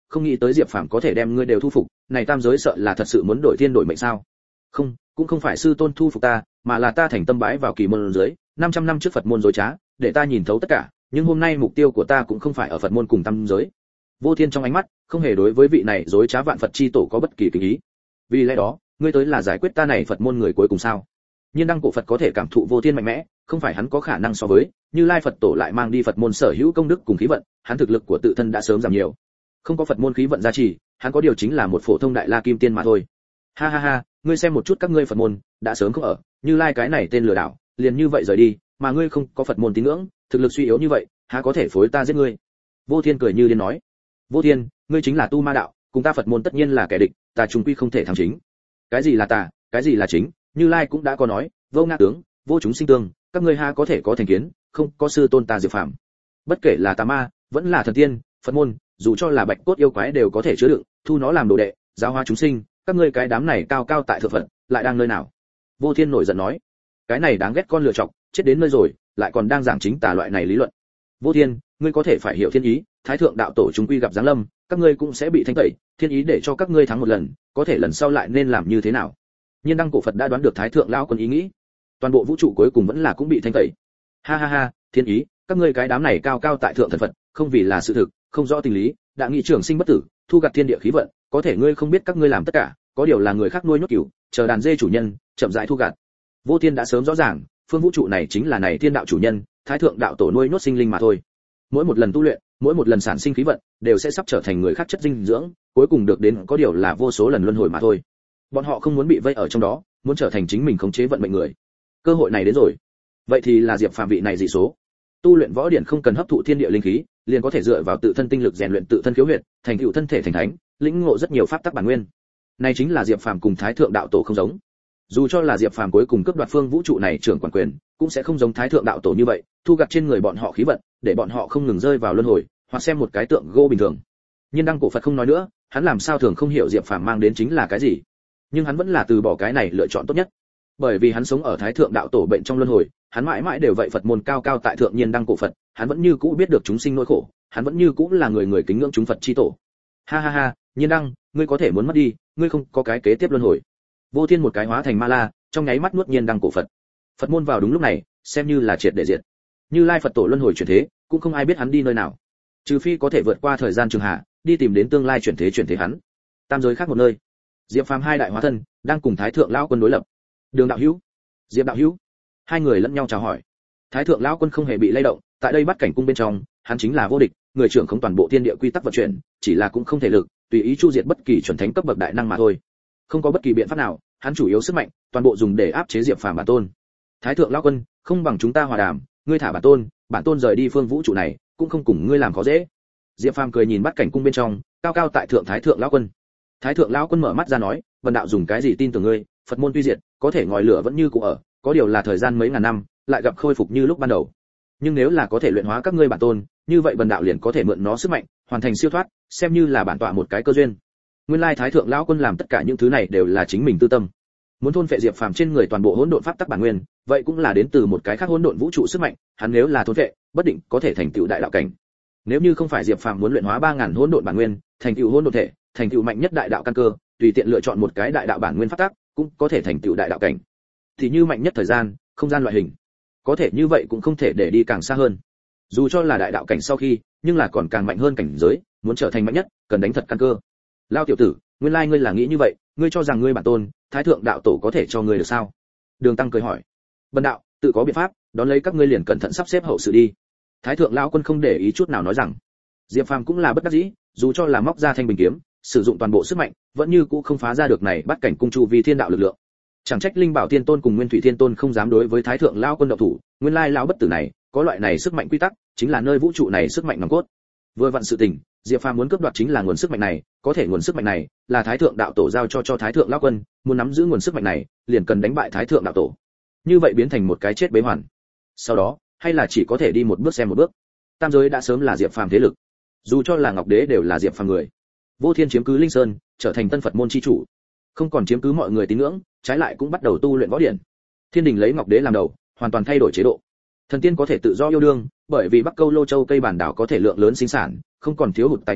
Speaker 1: không nghĩ tới Diệp Phàm có thể đem ngươi đều thu phục, này tam giới sợ là thật sự muốn đổi thiên đổi mệnh sao? Không, cũng không phải sư tôn thu phục ta, mà là ta thành tâm bái vào kỳ môn dưới, 500 năm trước Phật môn dối trá, để ta nhìn thấu tất cả, nhưng hôm nay mục tiêu của ta cũng không phải ở Phật môn cùng tam giới. Vô Thiên trong ánh mắt không hề đối với vị này dối trá vạn Phật chi tổ có bất kỳ kính ý. Vì lẽ đó, ngươi tới là giải quyết ta này Phật môn người cuối cùng sao? Nhiên đăng cổ Phật có thể cảm thụ Vô Thiên mạnh mẽ, không phải hắn có khả năng so với, Như Lai Phật tổ lại mang đi Phật môn sở hữu công đức cùng khí vận, hắn thực lực của tự thân đã sớm giảm nhiều. Không có Phật môn khí vận gia trì, hắn có điều chính là một phổ thông đại la kim tiên mà thôi. Ha ha ha, ngươi xem một chút các ngươi Phật môn, đã sớm không ở, Như Lai cái này tên lừa đảo, liền như vậy rời đi, mà ngươi không có Phật môn tín ngưỡng, thực lực suy yếu như vậy, há có thể phối ta giết ngươi? Vô Thiên cười như điên nói. Vô Thiên, ngươi chính là tu ma đạo, cùng ta Phật môn tất nhiên là kẻ địch, ta trùng quy không thể thắng chính. Cái gì là tà, cái gì là chính, Như Lai cũng đã có nói, vô ngã tướng, vô chúng sinh tương, các ngươi ha có thể có thành kiến, không có sư tôn ta Diệp Phàm. Bất kể là tà ma, vẫn là thần tiên, Phật môn, dù cho là bạch cốt yêu quái đều có thể chứa đựng, thu nó làm đồ đệ, giáo hóa chúng sinh, các ngươi cái đám này cao cao tại thượng Phật, lại đang nơi nào? Vô Thiên nổi giận nói, cái này đáng ghét con lựa chọc, chết đến nơi rồi, lại còn đang giảng chính tà loại này lý luận. Vô Thiên, ngươi có thể phải hiểu thiên ý, thái thượng đạo tổ chúng quy gặp giáng lâm, các ngươi cũng sẽ bị thanh tẩy, thiên ý để cho các ngươi thắng một lần, có thể lần sau lại nên làm như thế nào? Nhiên đăng cổ Phật đã đoán được thái thượng lão quân ý nghĩ, toàn bộ vũ trụ cuối cùng vẫn là cũng bị thanh tẩy. Ha ha ha, thiên ý, các ngươi cái đám này cao cao tại thượng thần Phật, không vì là sự thực, không rõ tình lý, đã nghị trưởng sinh bất tử, thu gặt thiên địa khí vận, có thể ngươi không biết các ngươi làm tất cả, có điều là người khác nuôi nhốt cừu, chờ đàn dê chủ nhân, chậm rãi thu gặt. Vô Thiên đã sớm rõ ràng, phương vũ trụ này chính là này thiên đạo chủ nhân, thái thượng đạo tổ nuôi nhốt sinh linh mà thôi. Mỗi một lần tu luyện, mỗi một lần sản sinh khí vận, đều sẽ sắp trở thành người khác chất dinh dưỡng, cuối cùng được đến có điều là vô số lần luân hồi mà thôi. Bọn họ không muốn bị vây ở trong đó, muốn trở thành chính mình khống chế vận mệnh người. Cơ hội này đến rồi. Vậy thì là Diệp Phàm vị này dị số. Tu luyện võ điển không cần hấp thụ thiên địa linh khí, liền có thể dựa vào tự thân tinh lực rèn luyện tự thân khiếu huyệt, thành tựu thân thể thành thánh, lĩnh ngộ rất nhiều pháp tắc bản nguyên. Này chính là Diệp Phàm cùng Thái thượng đạo tổ không giống. Dù cho là Diệp Phàm cuối cùng cướp đoạt phương vũ trụ này trưởng quản quyền, cũng sẽ không giống Thái thượng đạo tổ như vậy, thu gặt trên người bọn họ khí vận, để bọn họ không ngừng rơi vào luân hồi, hoặc xem một cái tượng gỗ bình thường. Nhưng đăng cổ Phật không nói nữa, hắn làm sao thường không hiểu Diệp Phàm mang đến chính là cái gì. Nhưng hắn vẫn là từ bỏ cái này lựa chọn tốt nhất. Bởi vì hắn sống ở Thái thượng đạo tổ bệnh trong luân hồi, hắn mãi mãi đều vậy Phật môn cao cao tại thượng nhiên đăng cổ Phật, hắn vẫn như cũ biết được chúng sinh nỗi khổ, hắn vẫn như cũ là người kính ngưỡng chúng Phật chi tổ. Ha ha ha, nhiên đăng, ngươi có thể muốn mất đi, ngươi không có cái kế tiếp luân hồi. Vô Thiên một cái hóa thành ma la, trong nháy mắt nuốt nhiên đăng cổ Phật. Phật môn vào đúng lúc này, xem như là triệt để diệt. Như Lai Phật tổ luân hồi chuyển thế, cũng không ai biết hắn đi nơi nào. Trừ phi có thể vượt qua thời gian trường hạ, đi tìm đến tương lai chuyển thế hắn. Tam giới khác một nơi. Diệp Phàm hai đại hóa thân đang cùng Thái thượng lão quân đối lập. Đường đạo hữu, Diệp đạo hữu. Hai người lẫn nhau chào hỏi. Thái thượng lão quân không hề bị lay động, tại đây bắt cảnh cung bên trong, hắn chính là vô địch, người trưởng không toàn bộ thiên địa quy tắc vận chuyển, chỉ là cũng không thể lực, tùy ý chu diệt bất kỳ chuẩn thánh cấp bậc đại năng mà thôi. Không có bất kỳ biện pháp nào, hắn chủ yếu sức mạnh, toàn bộ dùng để áp chế Diệp Phàm bản tôn. Thái thượng lão quân, không bằng chúng ta hòa đàm, ngươi thả bản tôn rời đi phương vũ trụ này, cũng không cùng ngươi làm khó dễ. Diệp Phàm cười nhìn bắt cảnh cung bên trong, cao cao tại thượng Thái thượng lão quân. Thái thượng lão quân mở mắt ra nói, vân đạo dùng cái gì tin tưởng ngươi, Phật môn tuy diệt, có thể ngòi lửa vẫn như cũ ở, có điều là thời gian mấy ngàn năm, lại gặp khôi phục như lúc ban đầu. Nhưng nếu là có thể luyện hóa các ngươi bản tôn, như vậy vân đạo liền có thể mượn nó sức mạnh, hoàn thành siêu thoát, xem như là bản tọa một cái cơ duyên. Nguyên lai Thái thượng lão quân làm tất cả những thứ này đều là chính mình tư tâm. Muốn thôn phệ Diệp Phàm trên người toàn bộ hỗn độn pháp tắc bản nguyên, vậy cũng là đến từ một cái khác hỗn độn vũ trụ sức mạnh, hắn nếu là thôn phệ, bất định có thể thành tựu đại đạo cảnh. Nếu như không phải Diệp Phàm muốn luyện hóa 3000 hỗn độn bản nguyên, thành tựu hỗn độn thể, thành tựu mạnh nhất đại đạo căn cơ, tùy tiện lựa chọn một cái đại đạo bản nguyên pháp tắc, cũng có thể thành tựu đại đạo cảnh. Thì như mạnh nhất thời gian, không gian loại hình, có thể như vậy cũng không thể để đi càng xa hơn. Dù cho là đại đạo cảnh sau khi, nhưng là còn càng mạnh hơn cảnh giới, muốn trở thành mạnh nhất, cần đánh thật căn cơ. Lao tiểu tử, nguyên lai ngươi là nghĩ như vậy, ngươi cho rằng ngươi bản tôn, Thái thượng đạo tổ có thể cho ngươi được sao? Đường Tăng cười hỏi. Bần đạo, tự có biện pháp, đón lấy các ngươi liền cẩn thận sắp xếp hậu sự đi. Thái thượng lão quân không để ý chút nào nói rằng. Diệp Phàm cũng là bất đắc dĩ, dù cho là móc ra thanh bình kiếm, sử dụng toàn bộ sức mạnh, vẫn như cũ không phá ra được này bắt cảnh cung chu vi thiên đạo lực lượng. Chẳng trách Linh Bảo Thiên Tôn cùng Nguyên Thủy Thiên Tôn không dám đối với Thái thượng lão quân động thủ, nguyên lai lão bất tử này, có loại này sức mạnh quy tắc, chính là nơi vũ trụ này sức mạnh nòng cốt. Vừa vặn sự tình, Diệp Phàm muốn cướp đoạt chính là nguồn sức mạnh này, có thể nguồn sức mạnh này là Thái thượng đạo tổ giao cho Thái thượng lão quân, muốn nắm giữ nguồn sức mạnh này, liền cần đánh bại Thái thượng đạo tổ. Như vậy biến thành một cái chết bế hoàn. Sau đó, hay là chỉ có thể đi một bước xem một bước. Tam giới đã sớm là Diệp Phàm thế lực. Dù cho là Ngọc Đế đều là Diệp Phàm người. Vô Thiên chiếm cứ Linh Sơn, trở thành tân Phật môn chi chủ. Không còn chiếm cứ mọi người tín ngưỡng, trái lại cũng bắt đầu tu luyện võ điển. Thiên đình lấy Ngọc Đế làm đầu, hoàn toàn thay đổi chế độ. Thần tiên có thể tự do yêu đương, bởi vì Bắc Câu Lô Châu cây bản đảo có thể lượng lớn sinh sản, không còn thiếu hụt tài nguyên,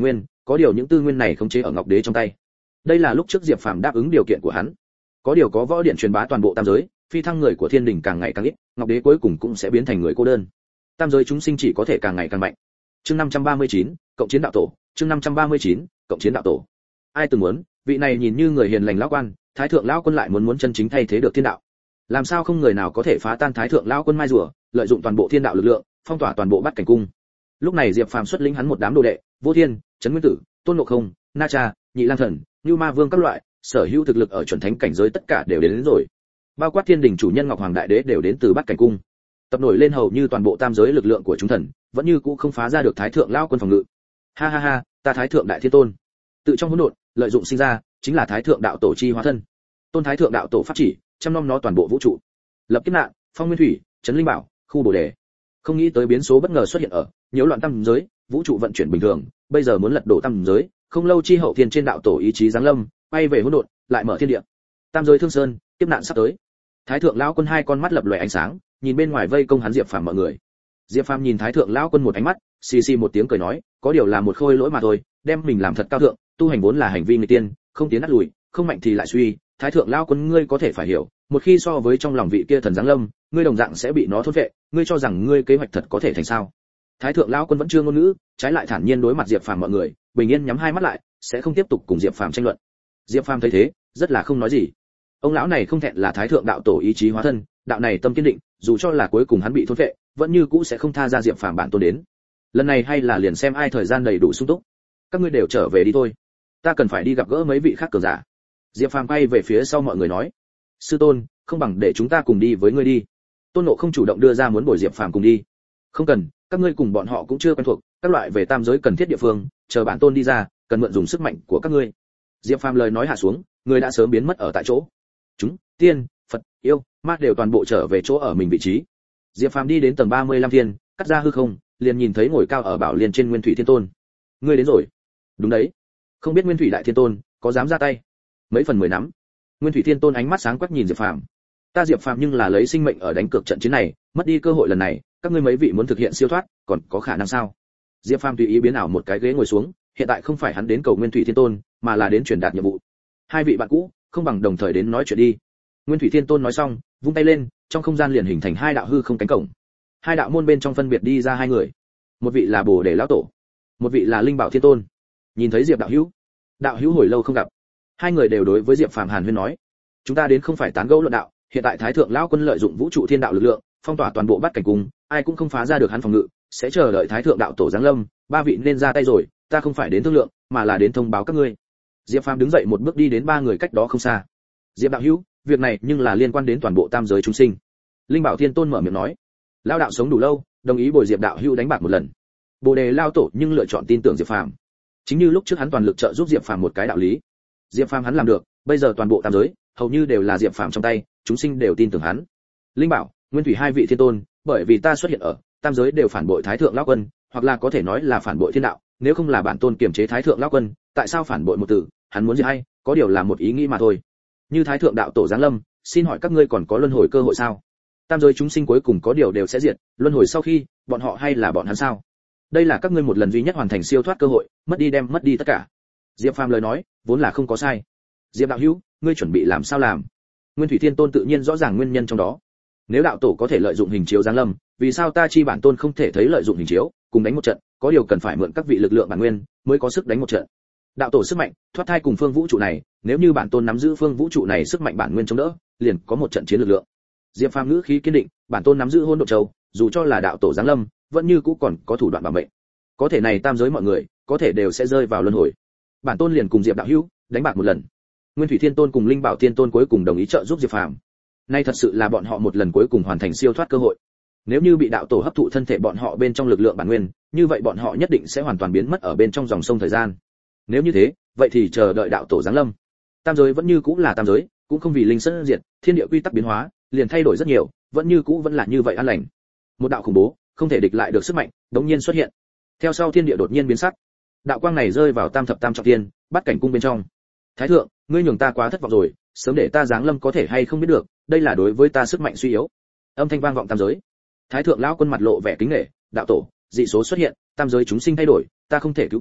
Speaker 1: có điều những tư nguyên này khống chế ở Ngọc Đế trong tay. Đây là lúc trước Diệp Phàm đáp ứng điều kiện của hắn. Có điều có võ điện truyền bá toàn bộ tam giới, phi thăng người của thiên đình càng ngày càng ít, Ngọc Đế cuối cùng cũng sẽ biến thành người cô đơn. Tam giới chúng sinh chỉ có thể càng ngày càng mạnh. Chương 539, cộng chiến đạo tổ, chương 539, cộng chiến đạo tổ. Ai từng muốn, vị này nhìn như người hiền lành lão quan, Thái thượng lão quân lại muốn chân chính thay thế được thiên đạo. Làm sao không người nào có thể phá tan Thái thượng lão quân mai rùa, lợi dụng toàn bộ thiên đạo lực lượng, phong tỏa toàn bộ Bát Cảnh cung. Lúc này Diệp Phàm xuất lĩnh hắn một đám đồ đệ, Vô Thiên, Trấn Nguyên Tử, Tôn Ngộ Không, Na Cha, Nhị Lang Thần, Như Ma Vương các loại, sở hữu thực lực ở chuẩn thánh cảnh giới tất cả đều đến rồi. Bao quát thiên đình chủ nhân Ngọc Hoàng Đại Đế đều đến từ Bát Cảnh cung. Tập nổi lên hầu như toàn bộ tam giới lực lượng của chúng thần, vẫn như cũ không phá ra được Thái thượng lão quân phòng ngự. Ha ha ha, ta Thái thượng đại thiên tôn. Tự trong hỗn độn, lợi dụng sinh ra, chính là Thái thượng đạo tổ chi hóa thân. Tôn Thái thượng đạo tổ pháp chỉ, chăm nom nó toàn bộ vũ trụ. Lập kiếp nạn, phong nguyên thủy, trấn linh bảo, khu bồ đề. Không nghĩ tới biến số bất ngờ xuất hiện ở, nhiễu loạn tam giới, vũ trụ vận chuyển bình thường, bây giờ muốn lật đổ tam giới, không lâu chi hậu thiên trên đạo tổ ý chí giáng lâm, bay về hỗn độn, lại mở thiên địa. Tam giới thương sơn, kiếp nạn sắp tới. Thái thượng lão quân hai con mắt lập lòe ánh sáng, nhìn bên ngoài vây công hắn Diệp Phàm mọi người. Diệp Phàm nhìn Thái thượng lão quân một ánh mắt, xì xì một tiếng cười nói, có điều là một khôi lỗi mà thôi, đem mình làm thật cao thượng, tu hành vốn là hành vi người tiên, không tiến nát lùi, không mạnh thì lại suy. Thái thượng lão quân ngươi có thể phải hiểu, một khi so với trong lòng vị kia thần giáng lâm, ngươi đồng dạng sẽ bị nó thôn phệ, ngươi cho rằng ngươi kế hoạch thật có thể thành sao? Thái thượng lão quân vẫn chưa ngôn ngữ, trái lại thản nhiên đối mặt Diệp Phàm mọi người, bình yên nhắm hai mắt lại, sẽ không tiếp tục cùng Diệp Phàm tranh luận. Diệp Phàm thấy thế, rất là không nói gì. Ông lão này không thẹn là Thái thượng đạo tổ ý chí hóa thân, đạo này tâm kiên định, dù cho là cuối cùng hắn bị thôn phệ, vẫn như cũ sẽ không tha ra Diệp Phàm bản tôn đến. Lần này hay là liền xem ai thời gian đầy đủ sung túc. Các ngươi đều trở về đi thôi, ta cần phải đi gặp gỡ mấy vị khác cường giả. Diệp Phàm quay về phía sau mọi người nói, sư tôn, không bằng để chúng ta cùng đi với ngươi đi. Tôn Ngộ Không chủ động đưa ra muốn bồi Diệp Phàm cùng đi. Không cần, các ngươi cùng bọn họ cũng chưa quen thuộc, các loại về tam giới cần thiết địa phương, chờ bản tôn đi ra, cần mượn dùng sức mạnh của các ngươi. Diệp Phàm lời nói hạ xuống, người đã sớm biến mất ở tại chỗ. Chúng, tiên, Phật, yêu, ma đều toàn bộ trở về chỗ ở mình vị trí. Diệp Phàm đi đến tầng 35 thiên, cắt ra hư không, liền nhìn thấy ngồi cao ở bảo liên trên Nguyên Thủy Thiên Tôn. Ngươi đến rồi. Đúng đấy. Không biết Nguyên Thủy Đại Thiên Tôn có dám ra tay? Mấy phần 10 nắm. Nguyên Thủy Thiên Tôn ánh mắt sáng quắc nhìn Diệp Phàm. Ta Diệp Phàm nhưng là lấy sinh mệnh ở đánh cược trận chiến này, mất đi cơ hội lần này, các ngươi mấy vị muốn thực hiện siêu thoát, còn có khả năng sao? Diệp Phàm tùy ý biến ảo một cái ghế ngồi xuống, hiện tại không phải hắn đến cầu Nguyên Thủy Thiên Tôn, mà là đến truyền đạt nhiệm vụ. Hai vị bạn cũ, không bằng đồng thời đến nói chuyện đi. Nguyên Thủy Thiên Tôn nói xong, vung tay lên, trong không gian liền hình thành hai đạo hư không cánh cổng. Hai đạo môn bên trong phân biệt đi ra hai người. Một vị là Bồ Đề lão tổ, một vị là Linh Bảo Thiên Tôn. Nhìn thấy Diệp đạo hữu hồi lâu không gặp. Hai người đều đối với Diệp Phàm hàn huyên nói, chúng ta đến không phải tán gẫu luận đạo, hiện tại Thái thượng lão quân lợi dụng vũ trụ thiên đạo lực lượng, phong tỏa toàn bộ Bát Cảnh cung, ai cũng không phá ra được hắn phòng ngự, sẽ chờ đợi Thái thượng đạo tổ giáng lâm, ba vị nên ra tay rồi, ta không phải đến thương lượng, mà là đến thông báo các ngươi. Diệp Phàm đứng dậy một bước đi đến ba người cách đó không xa. Diệp đạo hữu, việc này nhưng là liên quan đến toàn bộ tam giới chúng sinh. Linh Bảo Thiên Tôn mở miệng nói, lão đạo sống đủ lâu, đồng ý bồi Diệp đạo hữu đánh bạc một lần. Bồ Đề lão tổ nhưng lựa chọn tin tưởng Diệp Phàm. Chính như lúc trước hắn toàn lực trợ giúp Diệp Phàm một cái đạo lý. Diệp Phàm hắn làm được, bây giờ toàn bộ tam giới hầu như đều là Diệp Phàm trong tay, chúng sinh đều tin tưởng hắn. Linh Bảo, Nguyên Thủy hai vị thiên tôn, bởi vì ta xuất hiện ở tam giới đều phản bội Thái thượng lão quân, hoặc là có thể nói là phản bội thiên đạo, nếu không là bản tôn kiềm chế Thái thượng lão quân, tại sao phản bội một từ, hắn muốn gì hay, có điều là một ý nghĩ mà thôi. Như Thái thượng đạo tổ giáng lâm, xin hỏi các ngươi còn có luân hồi cơ hội sao? Tam giới chúng sinh cuối cùng có điều đều sẽ diệt, luân hồi sau khi, bọn họ hay là bọn hắn sao? Đây là các ngươi một lần duy nhất hoàn thành siêu thoát cơ hội, mất đi tất cả. Diệp Phàm lời nói, vốn là không có sai. Diệp đạo hữu, ngươi chuẩn bị làm sao làm? Nguyên Thủy Thiên Tôn tự nhiên rõ ràng nguyên nhân trong đó. Nếu đạo tổ có thể lợi dụng hình chiếu giáng lâm, vì sao ta chi bản tôn không thể thấy lợi dụng hình chiếu, cùng đánh một trận, có điều cần phải mượn các vị lực lượng bản nguyên, mới có sức đánh một trận. Đạo tổ sức mạnh, thoát thai cùng phương vũ trụ này, nếu như bản tôn nắm giữ phương vũ trụ này sức mạnh bản nguyên chống đỡ, liền có một trận chiến lực lượng. Diệp Phàm ngữ khí kiên định, bản tôn nắm giữ hỗn độn châu, dù cho là đạo tổ giáng lâm, vẫn như cũ còn có thủ đoạn bảo mệnh. Có thể này tam giới mọi người, có thể đều sẽ rơi vào luân hồi. Bản tôn liền cùng Diệp đạo hữu đánh bạc một lần. Nguyên Thủy Thiên Tôn cùng Linh Bảo Thiên Tôn cuối cùng đồng ý trợ giúp Diệp Phàm. Nay thật sự là bọn họ một lần cuối cùng hoàn thành siêu thoát cơ hội. Nếu như bị đạo tổ hấp thụ thân thể bọn họ bên trong lực lượng bản nguyên, như vậy bọn họ nhất định sẽ hoàn toàn biến mất ở bên trong dòng sông thời gian. Nếu như thế, vậy thì chờ đợi đạo tổ giáng lâm. Tam giới vẫn như cũ là tam giới, cũng không vì linh sơn diệt, thiên địa quy tắc biến hóa, liền thay đổi rất nhiều, vẫn như cũ vẫn là như vậy an lành. Một đạo khủng bố, không thể địch lại được sức mạnh, đột nhiên xuất hiện. Theo sau thiên địa đột nhiên biến sắc. Đạo quang này rơi vào tam thập tam trọng thiên, Bát Cảnh cung bên trong. Thái thượng, ngươi nhường ta quá thất vọng rồi, sớm để ta giáng lâm có thể hay không biết được, đây là đối với ta sức mạnh suy yếu. Âm thanh vang vọng tam giới. Thái thượng lão quân mặt lộ vẻ kính nể, đạo tổ, dị số xuất hiện, tam giới chúng sinh thay đổi, ta không thể cứu vãn,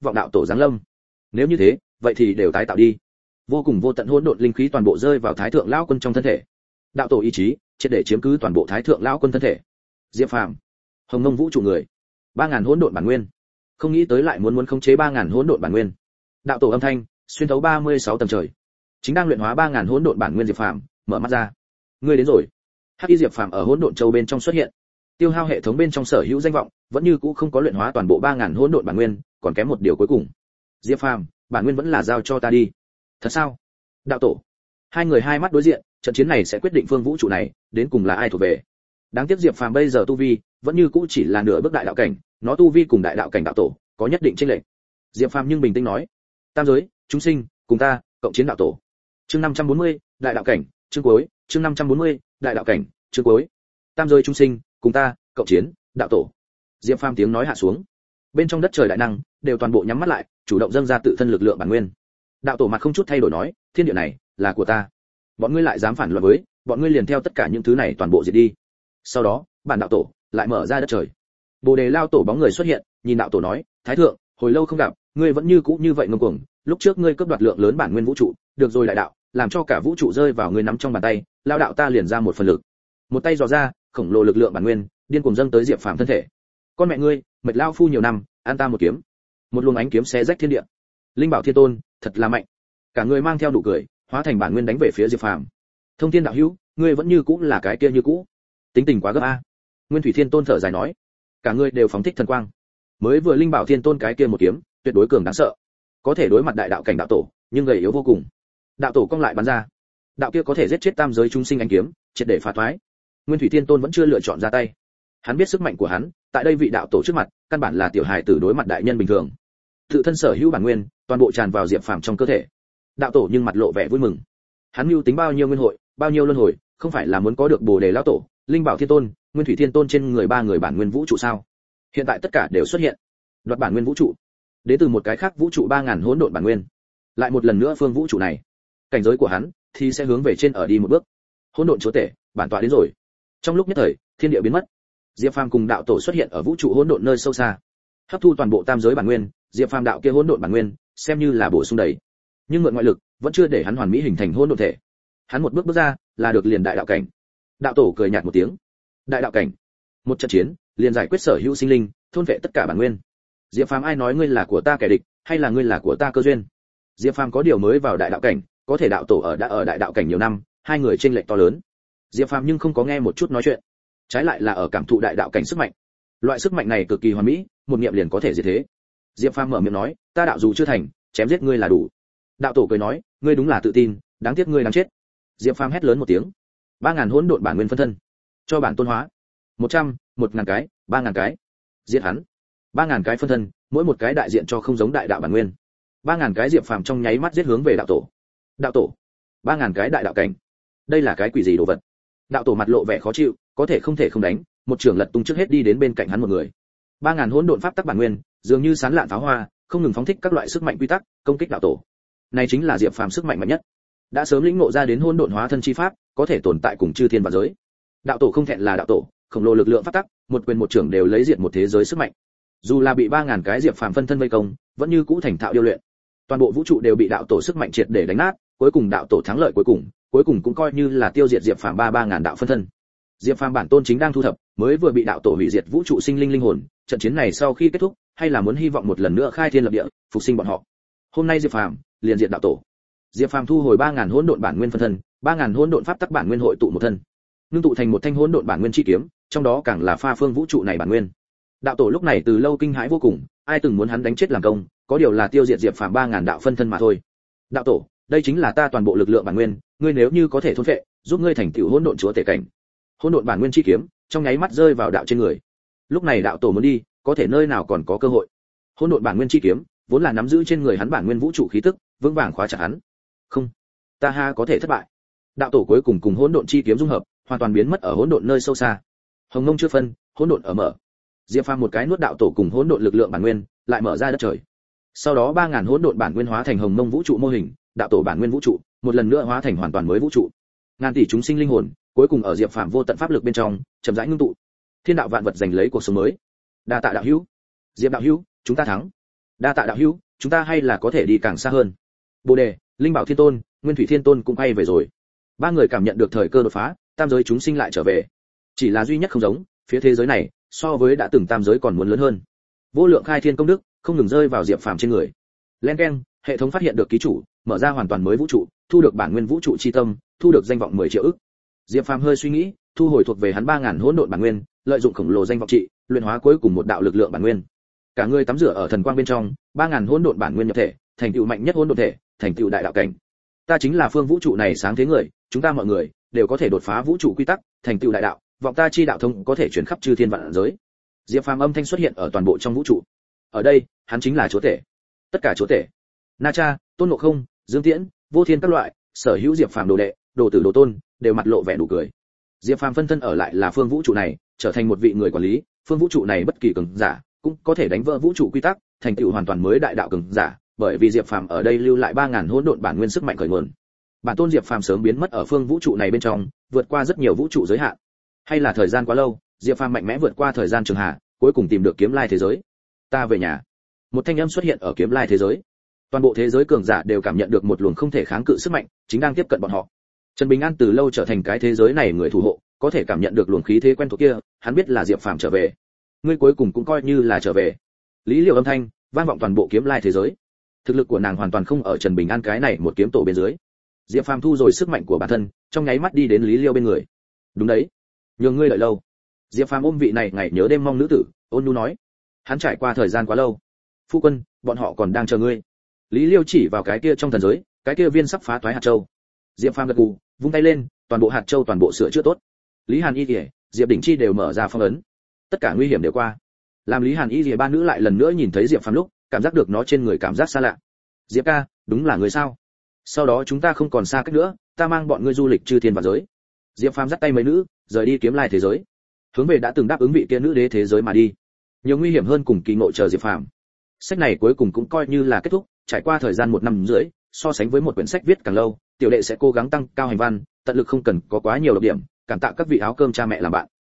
Speaker 1: vọng đạo tổ giáng lâm. Nếu như thế, vậy thì đều tái tạo đi. Vô cùng vô tận hỗn độn linh khí toàn bộ rơi vào thái thượng lão quân trong thân thể. Đạo tổ ý chí triệt để chiếm cứ toàn bộ thái thượng lão quân thân thể. Diệp Phàm, Hồng Mông vũ trụ người, 3000 hỗn độn bản nguyên. Không nghĩ tới lại muốn khống chế 3000 hỗn độn bản nguyên. Đạo tổ âm thanh xuyên thấu 36 tầng trời. Chính đang luyện hóa 3000 hỗn độn bản nguyên Diệp Phàm, mở mắt ra. Ngươi đến rồi. Hắc Y Diệp Phàm ở hỗn độn châu bên trong xuất hiện. Tiêu hao hệ thống bên trong sở hữu danh vọng, vẫn như cũ không có luyện hóa toàn bộ 3000 hỗn độn bản nguyên, còn kém một điều cuối cùng. Diệp Phàm, bản nguyên vẫn là giao cho ta đi. Thật sao? Đạo tổ. Hai người hai mắt đối diện, trận chiến này sẽ quyết định phương vũ trụ này đến cùng là ai thuộc về. Đáng tiếc Diệp Phàm bây giờ tu vi vẫn như cũ chỉ là nửa bước đại đạo cảnh, nó tu vi cùng đại đạo cảnh đạo tổ có nhất định chênh lệch. Diệp Phàm nhưng bình tĩnh nói, tam giới, chúng sinh, cùng ta, cộng chiến đạo tổ. Chương 540, đại đạo cảnh, chương cuối, chương 540, đại đạo cảnh, chương cuối. Tam giới chúng sinh, cùng ta, cộng chiến, đạo tổ. Diệp Phàm tiếng nói hạ xuống. Bên trong đất trời đại năng đều toàn bộ nhắm mắt lại, chủ động dâng ra tự thân lực lượng bản nguyên. Đạo tổ mặt không chút thay đổi nói, thiên địa này là của ta. Bọn ngươi lại dám phản loạn với, bọn ngươi liền theo tất cả những thứ này toàn bộ diệt đi. Sau đó, bản đạo tổ lại mở ra đất trời. Bồ Đề lao tổ bóng người xuất hiện, nhìn đạo tổ nói, thái thượng, hồi lâu không gặp, ngươi vẫn như cũ như vậy ngông cuồng, lúc trước ngươi cướp đoạt lượng lớn bản nguyên vũ trụ, được rồi đại đạo, làm cho cả vũ trụ rơi vào ngươi nắm trong bàn tay, lao đạo ta liền ra một phần lực. Một tay dò ra, khổng lồ lực lượng bản nguyên, điên cuồng dâng tới Diệp Phàm thân thể. Con mẹ ngươi, mệt lao phu nhiều năm, an ta một kiếm. Một luồng ánh kiếm xé rách thiên địa. Linh Bảo Thiên Tôn, thật là mạnh. Cả người mang theo nụ cười, hóa thành bản nguyên đánh về phía Diệp Phàm. Thông Thiên đạo hữu, ngươi vẫn như cũ là cái kia như cũ. Tính tình quá gấp a. Nguyên Thủy Thiên Tôn thở dài nói, cả người đều phóng thích thần quang. Mới vừa Linh Bảo Thiên Tôn cái kia một kiếm, tuyệt đối cường đáng sợ. Có thể đối mặt đại đạo cảnh đạo tổ, nhưng gầy yếu vô cùng. Đạo tổ cong lại bắn ra. Đạo kia có thể giết chết tam giới chúng sinh ánh kiếm, triệt để phá thoái. Nguyên Thủy Thiên Tôn vẫn chưa lựa chọn ra tay. Hắn biết sức mạnh của hắn, tại đây vị đạo tổ trước mặt, căn bản là tiểu hài tử đối mặt đại nhân bình thường. Tự thân sở hữu bản nguyên, toàn bộ tràn vào Diệp Phàm trong cơ thể. Đạo tổ nhưng mặt lộ vẻ vui mừng. Hắn mưu tính bao nhiêu nguyên hội, bao nhiêu luân hồi, không phải là muốn có được Bồ Đề lão tổ, Linh Bảo Thiên Tôn, Nguyên Thủy Thiên Tôn trên người ba người bản nguyên vũ trụ sao? Hiện tại tất cả đều xuất hiện. Đoạt bản nguyên vũ trụ, đến từ một cái khác vũ trụ 3000 hỗn độn bản nguyên. Lại một lần nữa phương vũ trụ này, cảnh giới của hắn thì sẽ hướng về trên ở đi một bước. Hỗn độn chúa tể, bản tọa đến rồi. Trong lúc nhất thời, thiên địa biến mất. Diệp Phàm cùng đạo tổ xuất hiện ở vũ trụ hỗn độn nơi sâu xa. Hấp thu toàn bộ tam giới bản nguyên, Diệp Phàm đạo kia hỗn độn bản nguyên, xem như là bổ sung đầy. Nhưng mượn ngoại lực, vẫn chưa để hắn hoàn mỹ hình thành hỗn độn thể. Hắn một bước bước ra, là được liền đại đạo cảnh. Đạo tổ cười nhạt một tiếng. Đại đạo cảnh, một trận chiến, liền giải quyết sở hữu sinh linh, thôn vệ tất cả bản nguyên. Diệp Phàm, ai nói ngươi là của ta kẻ địch, hay là ngươi là của ta cơ duyên? Diệp Phàm có điều mới vào đại đạo cảnh, có thể đạo tổ đã ở đại đạo cảnh nhiều năm, hai người chênh lệch to lớn. Diệp Phàm nhưng không có nghe một chút nói chuyện, trái lại là ở cảm thụ đại đạo cảnh sức mạnh. Loại sức mạnh này cực kỳ hoàn mỹ, một niệm liền có thể diệt thế. Diệp Phàm mở miệng nói, ta đạo dù chưa thành, chém giết ngươi là đủ. Đạo tổ cười nói, ngươi đúng là tự tin, đáng tiếc ngươi đáng chết. Diệp Phàm hét lớn một tiếng, 3000 hỗn độn bản nguyên phân thân, cho bản tôn hóa. 100, 1000 cái, 3000 cái. Giết hắn. 3000 cái phân thân, mỗi một cái đại diện cho không giống đại đạo bản nguyên. 3000 cái Diệp Phàm trong nháy mắt giết hướng về đạo tổ. Đạo tổ, 3000 cái đại đạo cảnh. Đây là cái quỷ gì đồ vật? Đạo tổ mặt lộ vẻ khó chịu, có thể không thể không đánh, một trường lật tung trước hết đi đến bên cạnh hắn một người. 3000 hỗn độn pháp tắc bản nguyên, dường như sán lạn pháo hoa, không ngừng phóng thích các loại sức mạnh quy tắc, công kích đạo tổ. Này chính là Diệp Phàm sức mạnh mạnh nhất. Đã sớm lĩnh ngộ ra đến hỗn độn hóa thân chi pháp, có thể tồn tại cùng chư thiên và giới. Đạo tổ không thẹn là đạo tổ, khổng lồ lực lượng pháp tắc, một quyền một trưởng đều lấy diệt một thế giới sức mạnh. Dù là bị 3000 cái Diệp Phàm phân thân vây công, vẫn như cũ thành thạo điêu luyện. Toàn bộ vũ trụ đều bị đạo tổ sức mạnh triệt để đánh nát, cuối cùng đạo tổ thắng lợi cuối cùng cũng coi như là tiêu diệt Diệp Phàm 3000 đạo phân thân. Diệp Phàm bản tôn chính đang thu thập, mới vừa bị đạo tổ hủy diệt vũ trụ sinh linh linh hồn, trận chiến này sau khi kết thúc, hay là muốn hy vọng một lần nữa khai thiên lập địa, phục sinh bọn họ. Hôm nay Diệp Phàm liền diệt đạo tổ. Diệp Phàm thu hồi 3000 hỗn độn bản nguyên phân thân, 3000 hỗn độn pháp tắc bản nguyên hội tụ một thân, ngưng tụ thành một thanh hỗn độn bản nguyên chi kiếm, trong đó càng là pha phương vũ trụ này bản nguyên. Đạo tổ lúc này từ lâu kinh hãi vô cùng, ai từng muốn hắn đánh chết làm công, có điều là tiêu diệt Diệp Phàm 3000 đạo phân thân mà thôi. Đạo tổ, đây chính là ta toàn bộ lực lượng bản nguyên, ngươi nếu như có thể thôn phệ, giúp ngươi thành tựu hỗn độn chúa tể cảnh. Hỗn độn bản nguyên chi kiếm, trong nháy mắt rơi vào đạo trên người. Lúc này đạo tổ muốn đi, có thể nơi nào còn có cơ hội. Hỗn độn bản nguyên chi kiếm, vốn là nắm giữ trên người hắn bản nguyên vũ trụ khí tức, vững vàng khóa chặt hắn. Không, ta ha có thể thất bại. Đạo tổ cuối cùng cùng hỗn độn chi kiếm dung hợp, hoàn toàn biến mất ở hỗn độn nơi sâu xa. Hồng Mông chưa phân, hỗn độn ở mở. Diệp Phàm một cái nuốt đạo tổ cùng hỗn độn lực lượng bản nguyên, lại mở ra đất trời. Sau đó 3000 hỗn độn bản nguyên hóa thành Hồng Mông vũ trụ mô hình, đạo tổ bản nguyên vũ trụ, một lần nữa hóa thành hoàn toàn mới vũ trụ. Ngàn tỷ chúng sinh linh hồn, cuối cùng ở Diệp Phàm vô tận pháp lực bên trong, chậm rãi ngưng tụ. Thiên đạo vạn vật giành lấy cuộc sống mới. Đa tạ đạo hữu. Diệp đạo hữu, chúng ta thắng. Đa tạ đạo hữu, chúng ta hay là có thể đi càng xa hơn. Bồ đề, linh bảo thiên tôn, nguyên thủy thiên tôn cũng quay về rồi. Ba người cảm nhận được thời cơ đột phá, tam giới chúng sinh lại trở về. Chỉ là duy nhất không giống, phía thế giới này so với đã từng tam giới còn muốn lớn hơn. Vô lượng khai thiên công đức không ngừng rơi vào Diệp Phàm trên người. Len keng, hệ thống phát hiện được ký chủ, mở ra hoàn toàn mới vũ trụ, thu được bản nguyên vũ trụ chi tâm, thu được danh vọng 10 triệu ức. Diệp Phàm hơi suy nghĩ, thu hồi thuộc về hắn 3000 hỗn độn bản nguyên, lợi dụng khổng lồ danh vọng trị, luyện hóa cuối cùng một đạo lực lượng bản nguyên. Cả người tắm rửa ở thần quang bên trong, 3000 hỗn độn bản nguyên nhập thể, thành tựu mạnh nhất hỗn độn thể, thành tựu đại đạo cảnh. Ta chính là phương vũ trụ này sáng thế người, chúng ta mọi người đều có thể đột phá vũ trụ quy tắc, thành tựu đại đạo, vọng ta chi đạo thông có thể chuyển khắp chư thiên vạn giới. Diệp Phàm âm thanh xuất hiện ở toàn bộ trong vũ trụ. Ở đây, hắn chính là chúa tể. Tất cả chúa tể. Na Cha, Tôn Ngộ Không, Dương Tiễn, Vô Thiên các loại, sở hữu Diệp Phàm đồ đệ, đồ tử đồ tôn, đều mặt lộ vẻ đủ cười. Diệp Phàm phân thân ở lại là phương vũ trụ này, trở thành một vị người quản lý, phương vũ trụ này bất kỳ cường giả cũng có thể đánh vỡ vũ trụ quy tắc, thành tựu hoàn toàn mới đại đạo cường giả, bởi vì Diệp Phàm ở đây lưu lại 3000 hỗn độn bản nguyên sức mạnh khởi nguồn. Bản tôn Diệp Phàm sớm biến mất ở phương vũ trụ này bên trong, vượt qua rất nhiều vũ trụ giới hạn. Hay là thời gian quá lâu, Diệp Phàm mạnh mẽ vượt qua thời gian trường hạ, cuối cùng tìm được kiếm lai thế giới. Ta về nhà. Một thanh âm xuất hiện ở kiếm lai thế giới. Toàn bộ thế giới cường giả đều cảm nhận được một luồng không thể kháng cự sức mạnh chính đang tiếp cận bọn họ. Trần Bình An từ lâu trở thành cái thế giới này người thủ hộ, có thể cảm nhận được luồng khí thế quen thuộc kia, hắn biết là Diệp Phàm trở về. Ngươi cuối cùng cũng coi như là trở về. Lý Liễu âm thanh vang vọng toàn bộ kiếm lai thế giới. Thực lực của nàng hoàn toàn không ở Trần Bình An cái này một kiếm tổ bên dưới. Diệp Phàm thu rồi sức mạnh của bản thân, trong nháy mắt đi đến Lý Liễu bên người. Đúng đấy, nhường ngươi đợi lâu. Diệp Phàm ôm vị này ngày nhớ đêm mong nữ tử, ôn nhu nói. Hắn trải qua thời gian quá lâu. Phu quân, bọn họ còn đang chờ ngươi. Lý Liêu chỉ vào cái kia trong thần giới, cái kia viên sắp phá toái hạt châu. Diệp Phàm gật gù, vung tay lên, toàn bộ hạt châu toàn bộ sửa chữa tốt. Lý Hàn Y Lìa, Diệp Đỉnh Chi đều mở ra phong ấn. Tất cả nguy hiểm đều qua. Làm Lý Hàn Y Lìa ba nữ lại lần nữa nhìn thấy Diệp Phàm lúc, cảm giác được nó trên người cảm giác xa lạ. Diệp ca, đúng là người sao? Sau đó chúng ta không còn xa cách nữa, ta mang bọn ngươi du lịch chư thiên và giới. Diệp Phàm dắt tay mấy nữ, rời đi kiếm lai thế giới, hướng về đã từng đáp ứng vị kia nữ đế thế giới mà đi. Nhiều nguy hiểm hơn cùng kỳ ngộ chờ Diệp Phàm. Sách này cuối cùng cũng coi như là kết thúc, trải qua thời gian 1 năm rưỡi, so sánh với một quyển sách viết càng lâu, tiểu đệ sẽ cố gắng tăng cao hành văn, tận lực không cần có quá nhiều độc điểm, cảm tạ các vị áo cơm cha mẹ làm bạn.